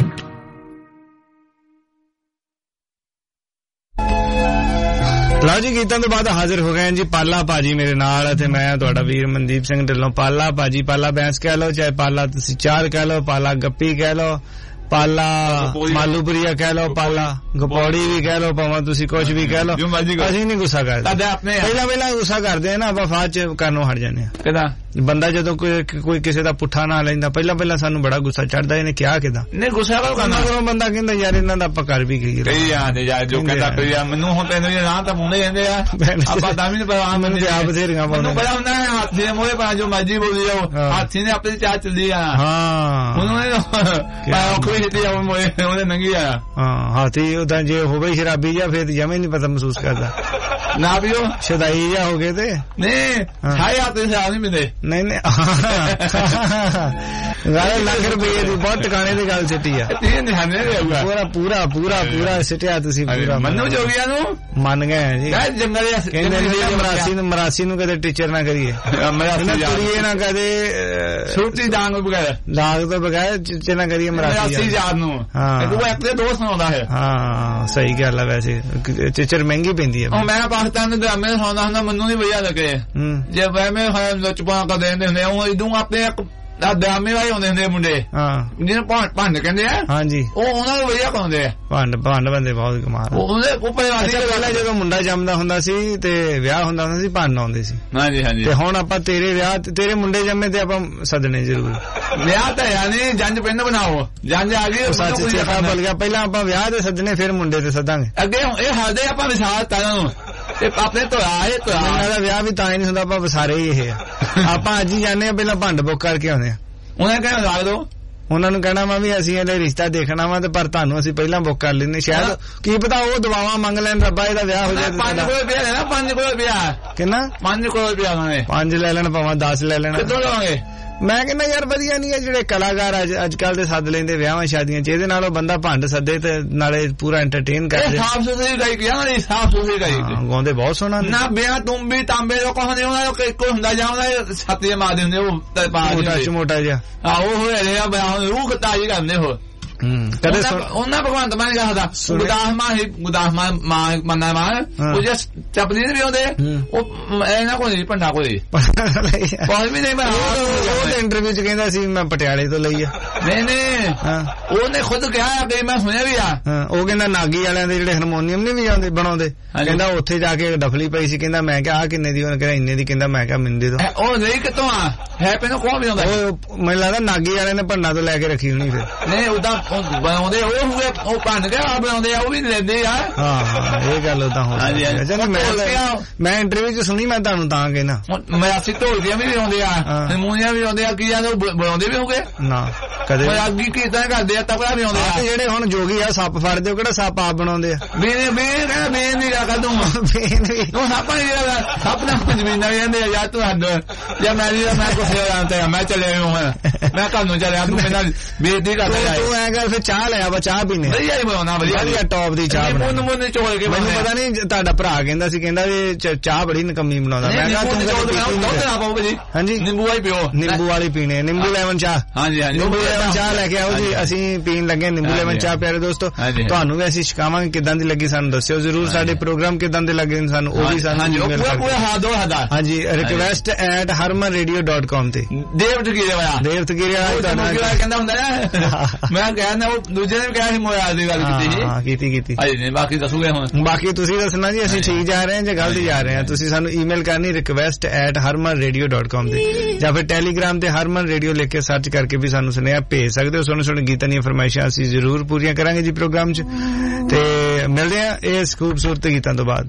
ਲਓ ਜੀ ਗੀਤਾਂ ਤੋਂ ਬਾਅਦ ਹਾਜ਼ਰ ਹੋ ਗਏ ਜੀ ਪਾਲਾ ਭਾਜੀ ਮੇਰੇ ਨਾਲ ਤੇ ਮੈਂ ਤੁਹਾਡਾ ਵੀਰ ਮਨਦੀਪ ਸਿੰਘ ਢਿੱਲੋਂ ਪਾਲਾ ਭਾਜੀ ਪਾਲਾ ਬੈਂਸ ਕਹਿ ਲਓ ਚਾਹੇ ਪਾਲਾ ਤੁਸੀਂ ਚਾਰ ਕਹਿ ਲਓ ਪਾਲਾ ਗੱਪੀ ਕਹਿ ਲਓ ਪਾਲਾ ਮਾਲੂਪੁਰੀਆ ਕਹਿ ਲਓ ਪਾਲਾ ਗਪੌੜੀ ਵੀ ਕਹਿ ਲਓ ਭਾਵੇਂ ਤੁਸੀਂ ਕੁਝ ਵੀ ਕਹਿ ਲਓ ਅਸੀਂ ਨਹੀਂ ਗੁੱਸਾ ਕਰਦੇ ਪਹਿਲਾਂ ਗੁੱਸਾ ਕਰਦੇ ਆ ਨਾ ਆਪਾਂ ਬਾਅਦ ਚ ਕਰਨੋਂ ਹਟ ਜਾਂਦੇ ਆ ਕਿਦਾਂ ਬੰਦਾ ਜਦੋਂ ਕੋਈ ਕਿਸੇ ਦਾ ਪੁੱਠਾ ਨਾ ਲੈਂਦਾ ਪਹਿਲਾਂ ਸਾਨੂੰ ਬੜਾ ਗੁੱਸਾ ਚੜਦਾ ਇਹਨੇ ਕਿਹਾ ਕਿਦਾਂ ਨਹੀਂ ਗੁੱਸਾ ਕਰਨਾ ਬੰਦਾ ਕਹਿੰਦਾ ਯਾਰ ਇਹਨਾਂ ਦਾ ਆਪਾਂ ਕਰ ਵੀ ਗਈ ਜੋ ਕਹਿੰਦਾ ਮੈਨੂੰ ਹੁਣ ਤੈਨੂੰ ਨਾ ਤਾਂ ਮੁੰਡੇ ਜਾਂਦੇ ਆ ਆਪਾਂ ਤਾਂ ਵੀ ਨਹੀਂ ਮੈਨੂੰ ਤੇ ਆਪ ਬਥੇਰੀਆਂ ਪਾਉਂਦੇ ਬੜਾ ਹੁੰਦਾ ਹੱਥ ਦੇ ਮੋਹਰੇ ਪਾ ਜੋ ਮਰਜੀ ਬੋਲੀ ਜਾਓ ਹਾਥੀ ਨੇ ਆਪਣੇ ਚਾਹ ਚੱਲਦੀ ਆ ਹਾਂ ਉਹਨੂੰ ਉਹਦੇ ਨੰਗੀ ਆ ਹਾਂ ਹਾਥੀ ਉਦਾਂ ਜੇ ਹੋਵੇ ਸ਼ਰਾਬੀ ਜਾਂ ਫਿਰ ਜਮੇ ਨਹੀਂ ਪਤਾ ਮਹਿਸੂਸ ਕਰਦਾ ਨਾ ਵੀ ਉਹ ਸ਼ਦਾਈ ਜਾਂ ਹੋ ਗਏ ਤੇ ਨਹੀਂ ਛਾਏ ਹੱਥ ਸ਼ਰਾਬ ਨਹੀਂ ਮਿਲਦੇ ਨਹੀਂ ਗਾਲੇ ਲੱਖ ਰੁਪਏ ਦੀ ਬਹੁਤ ਟਿਕਾਣੇ ਦੀ ਗੱਲ ਸਿੱਟੀ ਆ ਪੂਰਾ ਸਿੱਟਿਆ ਤੁਸੀਂ ਪੂਰਾ ਮੰਨੋ ਜੋਗੀਆਂ ਨੂੰ ਮੰਨ ਗਏ ਜੀ ਕਹਿੰਦੇ ਮਰਾਸੀ ਨੂੰ ਕਦੇ ਟੀਚਰ ਨਾ ਕਰੀਏ ਕੁੜੀਏ ਨਾ ਕਦੇ ਛੋਟੀ ਡਾਂਗ ਬਗੈਰ ਲਾਗ ਤੋਂ ਬਗੈਰ ਟੀਚਰ ਨਾ ਕਰੀਏ ਮਰਾਸੀ ਯਾਦ ਨੂੰ ਤੂੰ ਆਪਣੇ ਦੋਸਤ ਨੂੰ ਆਉਂਦਾ ਹੈ ਹਾਂ ਸਹੀ ਗੱਲ ਆ ਵੈਸੇ ਟੀਚਰ ਮਹਿੰਗੀ ਪੈਂਦੀ ਹੈ ਮੈਂ ਪਾਕਿਸਤਾਨ ਦੇ ਡਰਾਮੇ ਸੁਣਦਾ ਹੁੰਦਾ ਮੈਨੂੰ ਨਹੀਂ ਵਧੀਆ ਲੱਗੇ ਜੇ ਮੈਂ ਲੁੱਚਪਾ ਕਰਦੇ ਹੁੰਦੇ ਉਹ ਇਦੋਂ ਆਪਣੇ ਡਰਾਮੇ ਵਾਲੇ ਹੁੰਦੇ ਹੁੰਦੇ ਮੁੰਡੇ ਜਿਹਨੂੰ ਭੰਡ ਕਹਿੰਦੇ ਆ ਹਾਂਜੀ ਉਹ ਉਹਨਾਂ ਨੂੰ ਵਧੀਆ ਪਾਉਂਦੇ ਆ ਭੰਡ ਬੰਦੇ ਬਹੁਤ ਕਮਾਲ ਉਹ ਪਹਿਲਾਂ ਜਦੋਂ ਮੁੰਡਾ ਜੰਮਦਾ ਹੁੰਦਾ ਸੀ ਤੇ ਵਿਆਹ ਹੁੰਦਾ ਸੀ ਭੰਡ ਆਉਂਦੇ ਸੀ ਹਾਂਜੀ ਹਾਂਜੀ ਤੇ ਹੁਣ ਆਪਾਂ ਤੇਰੇ ਵਿਆਹ ਤੇਰੇ ਮੁੰਡੇ ਜੰਮੇ ਤੇ ਆਪਾਂ ਸੱਦਣੇ ਜ਼ਰੂਰ ਵਿਆਹ ਤਾਂ ਯਾਨੀ ਜੰਜ ਪਿੰਡ ਬਣਾਓ ਜੰਜ ਆ ਗਈ ਸੱਚ ਚੇਤਾ ਭੁੱਲ ਗਿਆ ਪਹਿਲਾਂ ਆਪਾਂ ਵਿਆਹ ਤੇ ਸੱਦਣੇ ਫਿਰ ਮੁੰਡੇ ਤੇ ਸੱਦਾਂਗੇ ਅੱਗੇ ਇਹ ਹੱਦੇ ਆਪਾਂ ਵਿਸਾਲ ਤਾਰਾਂ ਨੂੰ ਤੇ ਆਪਣੇ ਇਹਨਾਂ ਦਾ ਵਿਆਹ ਵੀ ਤਾਂ ਹੀ ਨਹੀਂ ਹੁੰਦਾ ਆਪਾਂ ਵਸਾਰੇ ਹੀ ਇਹ ਆ ਆਪਾਂ ਅੱਜ ਹੀ ਜਾਂਦੇ ਆ ਪਹਿਲਾਂ ਭੰਡ ਬੁੱਕ ਕਰਕੇ ਆਉਂਦੇ ਆ ਉਹਨਾਂ ਕਹਿਣਾ ਲਾ ਦੋ ਉਹਨਾਂ ਨੂੰ ਕਹਿਣਾ ਵਾ ਵੀ ਅਸੀਂ ਇਹਦਾ ਰਿਸ਼ਤਾ ਦੇਖਣਾ ਵਾ ਤੇ ਪਰ ਤੁਹਾਨੂੰ ਅਸੀਂ ਪਹਿਲਾਂ ਬੁੱਕ ਕਰ ਲੈਂਦੇ ਸ਼ਾਇਦ ਕੀ ਪਤਾ ਉਹ ਦੁਆਵਾਂ ਮੰਗ ਲੈਣ ਰੱਬਾ ਇਹਦਾ ਵਿਆਹ ਹੋ ਜਾਏ 5 ਕਰੋੜ ਰੁਪਇਆ ਕਿੰਨਾ 5 ਕਰੋੜ ਰੁਪਇਆ 5 ਲੈ ਲੈਣ ਭਾਵੇਂ 10 ਲੈ ਲੈਣਾ ਕਿੱਥੋਂ ਲਵਾਂਗੇ ਮੈਂ ਕਹਿੰਦਾ ਯਾਰ ਵਧੀਆ ਨਹੀਂ ਹੈ ਜਿਹੜੇ ਕਲਾਕਾਰ ਅੱਜ ਕੱਲ ਦੇ ਸੱਦ ਲੈਂਦੇ ਵਿਆਹਾਂ ਸ਼ਾਦੀਆਂ ਚ, ਇਹਦੇ ਨਾਲੋਂ ਬੰਦਾ ਭੰਡ ਸੱਦੇ ਤੇ ਨਾਲੇ ਪੂਰਾ ਐਂਟਰਟੇਨ ਕਰਦੇ। ਸਾਫ ਸੁਥਰੀ ਗਾਇਕ ਯਾਰ, ਸਾਫ ਸੁਥਰੀ ਗਾਇਕ ਗਾਉਂਦੇ ਬਹੁਤ ਸੋਹਣਾ ਨਾ। ਬਿਆ ਤੁੰਬੀ ਤਾਂਬੇ ਜੋ ਕਹਿੰਦੇ ਉਹਨਾਂ ਦਾ ਕੋਈ ਹੁੰਦਾ ਜਾਂਦਾ ਛਾਤੀ ਮਾਰਦੇ ਹੁੰਦੇ ਉਹ ਮੋਟਾ ਜਿਹਾ। ਉਹ ਹੋਇਆ ਰਿਹਾ ਬਿਆ ਰੂਹ ਤਾਜੀ ਕਰਦੇ ਹੋ। ਕਦੇ ਉਹਨਾਂ ਭਗਵੰਤ ਮਾਨ ਕਹਦਾ ਗੁਦਾਸਮਾ ਮੰਨਾ ਮਾਨ ਉਹ ਜੇ ਚੱਪਲੀ ਵੀ ਆਉਂਦੇ ਉਹ ਇਹਨਾਂ ਕੋਲ ਨਹੀਂ ਭੰਡਾ ਕੋਈ ਬਹੁਤ ਵੀ ਨਹੀਂ। ਉਹ ਇੰਟਰਵਿਊ ਚ ਕਹਿੰਦਾ ਸੀ ਮੈਂ ਪਟਿਆਲੇ ਤੋਂ ਲਈ ਆ। ਨਹੀਂ ਉਹਨੇ ਖੁਦ ਕਿਹਾ ਕਿ ਮੈਂ ਸੁਣਿਆ ਵੀ ਆ। ਉਹ ਕਹਿੰਦਾ ਨਾਗੀ ਵਾਲਿਆਂ ਦੇ ਜਿਹੜੇ ਹਾਰਮੋਨੀਅਮ ਨਹੀਂ ਵੀ ਜਾਂਦੇ ਬਣਾਉਂਦੇ, ਕਹਿੰਦਾ ਉੱਥੇ ਜਾ ਕੇ ਡਫਲੀ ਪਈ ਸੀ, ਕਹਿੰਦਾ ਮੈਂ ਕਿਹਾ ਆ ਕਿੰਨੇ ਦੀ, ਉਹਨੇ ਕਹਿੰਦਾ ਇੰਨੇ ਦੀ, ਕਹਿੰਦਾ ਮੈਂ ਕਿਹਾ ਮੈਨੂੰ ਦੇ ਦੋ। ਉਹ ਨਹੀਂ ਕਿਤੋਂ ਆ ਹੈ ਪਹਿਲਾਂ ਕੌਣ ਵੀ ਆਉਂਦਾ? ਉਹ ਮੈਨੂੰ ਲੱਗਦਾ ਨਾਗੀ ਵਾਲਿਆਂ ਨੇ ਭੰਡਾ ਤੋਂ ਲੈ ਕੇ ਰੱਖੀ ਹੋਣੀ ਫਿਰ। ਨਹੀਂ ਉਦਾਂ ਬਣਾਉਂਦੇ ਉਹ ਹੋਏ, ਉਹ ਭੰਨ ਕੇ ਆ ਬਣਾਉਂਦੇ ਆ, ਉਹ ਵੀ ਲੈਂਦੇ ਆ। ਹਾਂ ਇਹ ਗੱਲ ਉਦਾਂ ਹੋ ਮੈਂ ਇੰਟਰਵਿਊ ਚ ਸੁਣੀ, ਮੈਂ ਤੁਹਾਨੂੰ ਤਾਂ ਕਹਿਣਾ। ਮੈਂ ਅਸੀਂ ਢੋਲਕੀਆਂ ਵੀ ਆਉਂਦੇ ਆ, ਹਾਰਮੋਨੀਅਮ ਵੀ ਆਉਂਦੇ ਆ, ਕੀ ਜਾਂਦੇ ਬਣਾਉਂਦੇ ਵੀ ਹੋਗੇ ਨਾ ਕਦੇ ਅੱਗੀ ਕੀਰਤਨ ਕਰਦੇ ਆ, ਤਬਲਾ ਵੀ ਆਉਂਦੇ ਆ। ਜਿਹੜੇ ਹੁਣ ਜੋਗੀ ਆ ਸੱਪ ਫੜਦੇ, ਉਹ ਕਿਹੜਾ ਸੱਪ ਆਪ ਬਣਾਉਂਦੇ ਆ? ਬੇਨ ਨਹੀਂ ਰੱਖਦਾ ਤੂੰ ਉਹ ਸੱਪ ਨਾ ਜ਼ਮੀਨਾਂ ਵੀ ਜਾਂਦੇ ਆ ਯਾਰ ਤੂੰ ਹੱਦ ਜਾਂ ਮੈਂ ਕੁਛ ਜਾਣਦਾ ਮੈਂ ਚੱਲਿਆ ਮੈਂ ਘਰ ਨੂੰ ਚੱਲਿਆ ਤੂੰ ਮੇਰੇ ਨਾਲ ਬੇਇੱਜ਼ਤੀ ਕਰਦਾ ਤੂੰ ਐ ਕਰ ਫਿਰ ਚਾਹ ਲਿਆ ਵਾ ਚਾਹ ਪੀਨੇ ਵਧੀਆ ਹੀ ਬਣਾਉਣਾ ਵਧੀਆ ਟੌਪ ਦੀ ਚਾਹ ਮੁੰਨ ਚੋਲ ਕੇ ਮੈਨੂੰ ਪਤਾ ਨਹੀਂ ਤੁਹਾਡਾ ਭਰਾ ਕਹਿੰਦਾ ਸੀ ਕਹਿੰਦਾ ਵੀ ਚਾਹ ਬੜੀ ਨਕਮੀ ਬਣਾਉਂਦਾ ਮੈਂ ਕਿਹਾ ਤੂੰ ਹਾਂਜੀ ਨਿੰਬੂ ਵਾਲੀ ਪੀਓ ਨਿੰਬੂ ਵਾਲੀ ਪੀਣੇ ਨਿੰਬੂ ਲੈਮਨ ਚਾਹ ਹਾਂਜੀ ਨਿੰਬੂ ਲੈਮਨ ਚਾਹ ਲੈ ਕੇ ਆਓ ਜੀ ਅਸੀਂ ਪੀਣ ਲੱਗੇ ਨਿੰਬੂ ਲੈਮਨ ਚਾਹ ਪਿਆਰੇ ਦੋਸਤੋ ਤੁਹਾਨੂੰ ਵੀ ਅਸੀਂ ਸਿਖਾਵਾਂਗੇ ਕਿੱਦਾਂ ਦੀ ਲੱਗੀ ਸਾਨੂੰ ਦੱਸਿਓ ਜ਼ਰੂਰ ਸਾਡੇ ਪ੍ਰੋਗਰਾਮ ਕਿੱਦਾਂ ਦੇ ਲੱਗੇ ਸਾਨੂੰ ਉਹ ਵੀ ਸਾਨੂੰ ਹਾਂਜੀ request@harmanradio.com ਤੇ ਦੇਵ ਤਕੀਰੇ ਵਾਲਾ ਕਹਿੰਦਾ ਹੁੰਦਾ ਨਾ ਮੈਂ ਕਹਿੰਦਾ ਉਹ ਦੂਜੇ ਨੇ ਕਿਹਾ ਸੀ ਮੋਬਾਈਲ ਦੀ ਗੱਲ ਕੀਤੀ ਹਾਂਜੀ ਬਾਕੀ ਦੱਸੂਗੇ ਹੁਣ ਬਾਕੀ ਤੁਸੀਂ ਦੱਸਣਾ ਜੀ ਅਸੀਂ ਠੀਕ ਜਾ ਰਹੇ ਹਾਂ ਜਾਂ ਗਲਤ ਜਾ ਰਹੇ ਹਾਂ ਤੁਸੀਂ ਸਾਨੂੰ ਈਮੇਲ ਕਰਨੀ request@harmanradio.com ਤੇ ਜਾਂ ਫਿਰ ਟੈਲੀਗ੍ਰਾਮ ਤੇ ਹਰਮਨ ਰੇਡੀਓ ਲਿਖ ਕੇ ਸਰਚ ਕਰਕੇ ਵੀ ਸਾਨੂੰ ਸੁਨੇਹਾ ਭੇਜ ਸਕਦੇ ਹੋ ਸੋਹਣੇ ਗੀਤਾਂ ਦੀਆਂ ਫਰਮਾਇਸ਼ਾਂ ਅਸੀਂ ਜ਼ਰੂਰ ਪੂਰੀਆਂ ਕਰਾਂਗੇ ਜੀ ਪ੍ਰੋਗਰਾਮ 'ਚ ਤੇ ਮਿਲਦੇ ਹਾਂ ਇਸ ਖੂਬਸੂਰਤ ਗੀਤਾਂ ਤੋਂ ਬਾਅਦ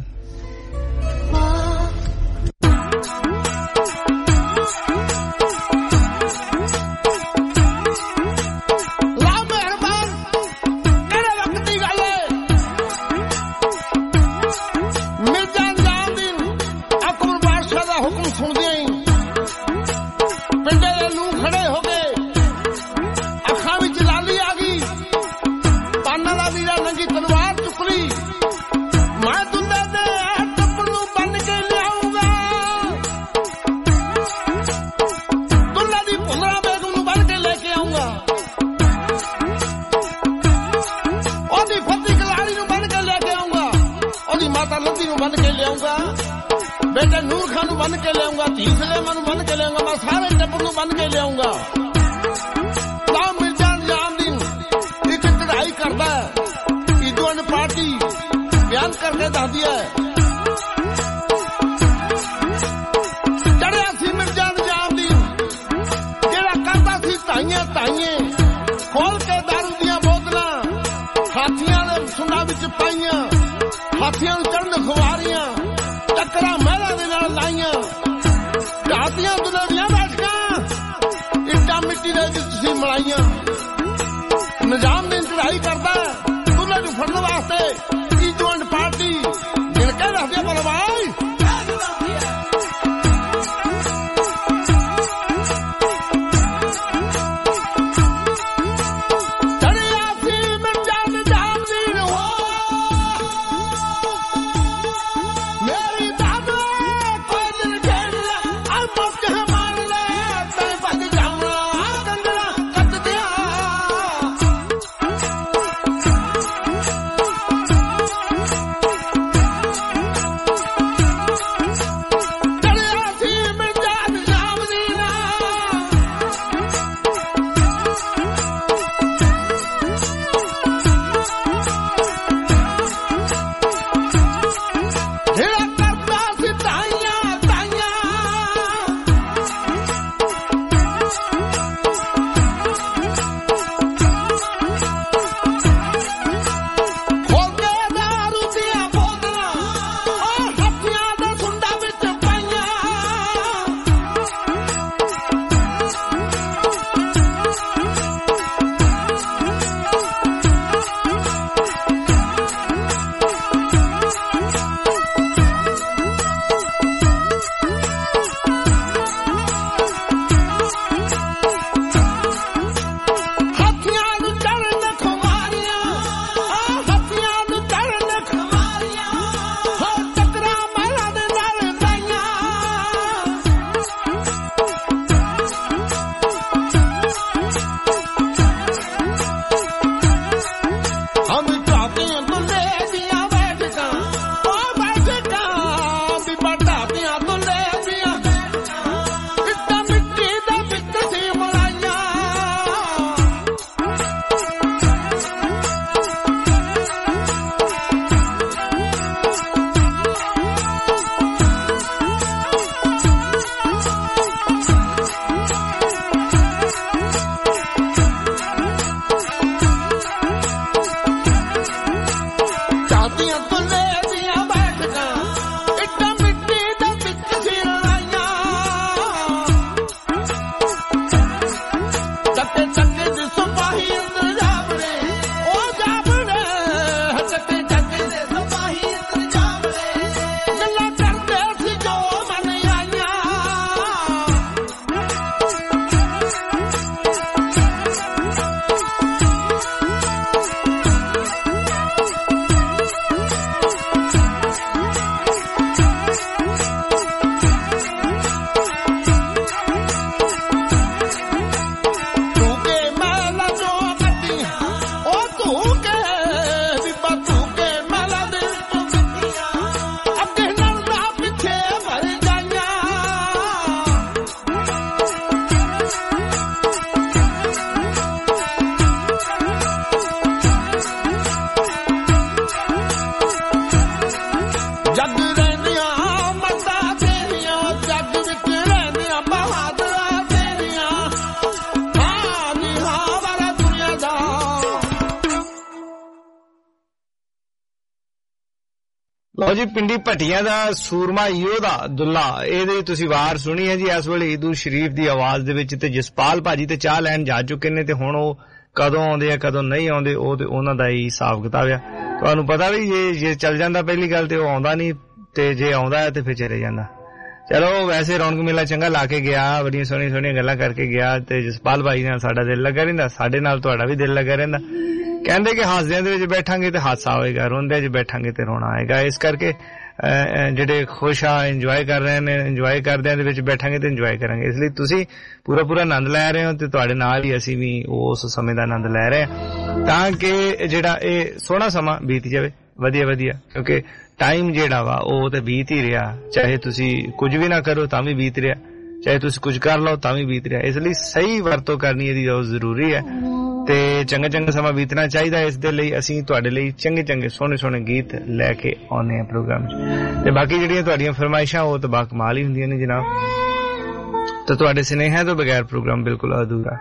ਲਓ ਜੀ, ਪਿੰਡੀ ਭੱਟੀਆਂ ਦਾ ਸੂਰਮਾ ਯੋਧਾ ਦੁੱਲਾ, ਇਹਦੀ ਤੁਸੀਂ ਵਾਰ ਸੁਣੀ ਹੈ ਜੀ। ਇਸ ਵੇਲੇ ਈਦੂ ਸ਼ਰੀਫ ਦੀ ਆਵਾਜ਼ ਦੇ ਵਿੱਚ ਤੇ ਜਸਪਾਲ ਭਾਜੀ ਤੇ ਚਾਹ ਲੈਣ ਜਾ ਚੁੱਕੇ ਨੇ, ਤੇ ਹੁਣ ਉਹ ਕਦੋਂ ਆਉਂਦੇ ਆ ਕਦੋਂ ਨਹੀਂ ਆਉਂਦੇ ਉਹ ਤੇ ਉਹਨਾਂ ਦਾ ਹੀ ਹਿਸਾਬ ਕਿਤਾਬ ਆ। ਤੁਹਾਨੂੰ ਪਤਾ ਵੀ ਜੇ ਚੱਲ ਜਾਂਦਾ ਪਹਿਲੀ ਗੱਲ ਤੇ ਉਹ ਆਉਂਦਾ ਨਹੀਂ, ਤੇ ਜੇ ਆਉਂਦਾ ਹੈ ਤੇ ਫਿਰ ਚਲੇ ਜਾਂਦਾ। ਚਲੋ ਵੈਸੇ ਰੌਣਕ ਮੇਲਾ ਚੰਗਾ ਲਾ ਕੇ ਗਿਆ, ਬੜੀਆਂ ਸੋਹਣੀਆਂ ਸੋਹਣੀਆਂ ਗੱਲਾਂ ਕਰਕੇ ਗਿਆ, ਤੇ ਜਸਪਾਲ ਭਾਈ ਨਾਲ ਸਾਡਾ ਦਿਲ ਲੱਗਾ ਰਹਿੰਦਾ, ਸਾਡੇ ਨਾਲ ਤੁਹਾਡਾ ਵੀ ਦਿਲ ਲੱਗਾ ਰਹਿੰਦਾ। ਕਹਿੰਦੇ ਕਿ ਹਾਸਦਿਆਂ ਦੇ ਵਿੱਚ ਬੈਠਾਂਗੇ ਤੇ ਹਾਸਾ ਹੋਏਗਾ, ਰੋਂਦਿਆਂ 'ਚ ਬੈਠਾਂਗੇ ਤੇ ਰੋਣਾ ਆਏਗਾ। ਇਸ ਕਰਕੇ ਜਿਹੜੇ ਖੁਸ਼ ਆ, ਇੰਜੋਏ ਕਰ ਰਹੇ ਨੇ, ਇੰਜੋਏ ਕਰਦਿਆਂ ਦੇ ਵਿੱਚ ਬੈਠਾਂਗੇ ਤੇ ਇੰਜੋਏ ਕਰਾਂਗੇ। ਇਸ ਲਈ ਤੁਸੀਂ ਪੂਰਾ ਆਨੰਦ ਲੈ ਰਹੇ ਹੋ ਤੇ ਤੁਹਾਡੇ ਨਾਲ ਹੀ ਅਸੀਂ ਵੀ ਉਸ ਸਮੇਂ ਦਾ ਆਨੰਦ ਲੈ ਰਹੇ ਹਾਂ, ਤਾਂ ਕਿ ਜਿਹੜਾ ਇਹ ਸੋਹਣਾ ਸਮਾਂ ਬੀਤ ਜਾਵੇ ਵਧੀਆ, ਕਿਉਂਕਿ ਟਾਈਮ ਜਿਹੜਾ ਵਾ ਉਹ ਤੇ ਬੀਤ ਹੀ ਰਿਹਾ। ਚਾਹੇ ਤੁਸੀਂ ਕੁਝ ਵੀ ਨਾ ਕਰੋ ਤਾਂ ਵੀ ਬੀਤ ਰਿਹਾ, ਚਾਹੇ ਤੁਸੀਂ ਕੁਝ ਕਰ ਲਓ ਤਾਂ ਵੀ ਬੀਤ ਰਿਹਾ। ਇਸ ਲਈ ਸਹੀ ਵਰਤੋਂ ਕਰਨੀ ਇਹਦੀ ਬਹੁਤ ਜ਼ਰੂਰੀ ਹੈ ਤੇ ਚੰਗਾ ਸਮਾਂ ਬੀਤਣਾ ਚਾਹੀਦਾ। ਇਸ ਦੇ ਲਈ ਅਸੀਂ ਤੁਹਾਡੇ ਲਈ ਚੰਗੇ ਸੋਹਣੇ ਗੀਤ ਲੈ ਕੇ ਆਉਂਦੇ ਹਾਂ ਪ੍ਰੋਗਰਾਮ 'ਚ। ਤੇ ਬਾਕੀ ਜਿਹੜੀਆਂ ਤੁਹਾਡੀਆਂ ਫਰਮਾਇਸ਼ਾਂ ਉਹ ਤਾਂ ਬਾਕਮਾਲ ਹੀ ਹੁੰਦੀਆਂ ਨੇ ਜਨਾਬ, ਤੇ ਤੁਹਾਡੇ ਸੁਨੇਹਿਆਂ ਤੋਂ ਬਗੈਰ ਪ੍ਰੋਗਰਾਮ ਬਿਲਕੁਲ ਅਧੂਰਾ।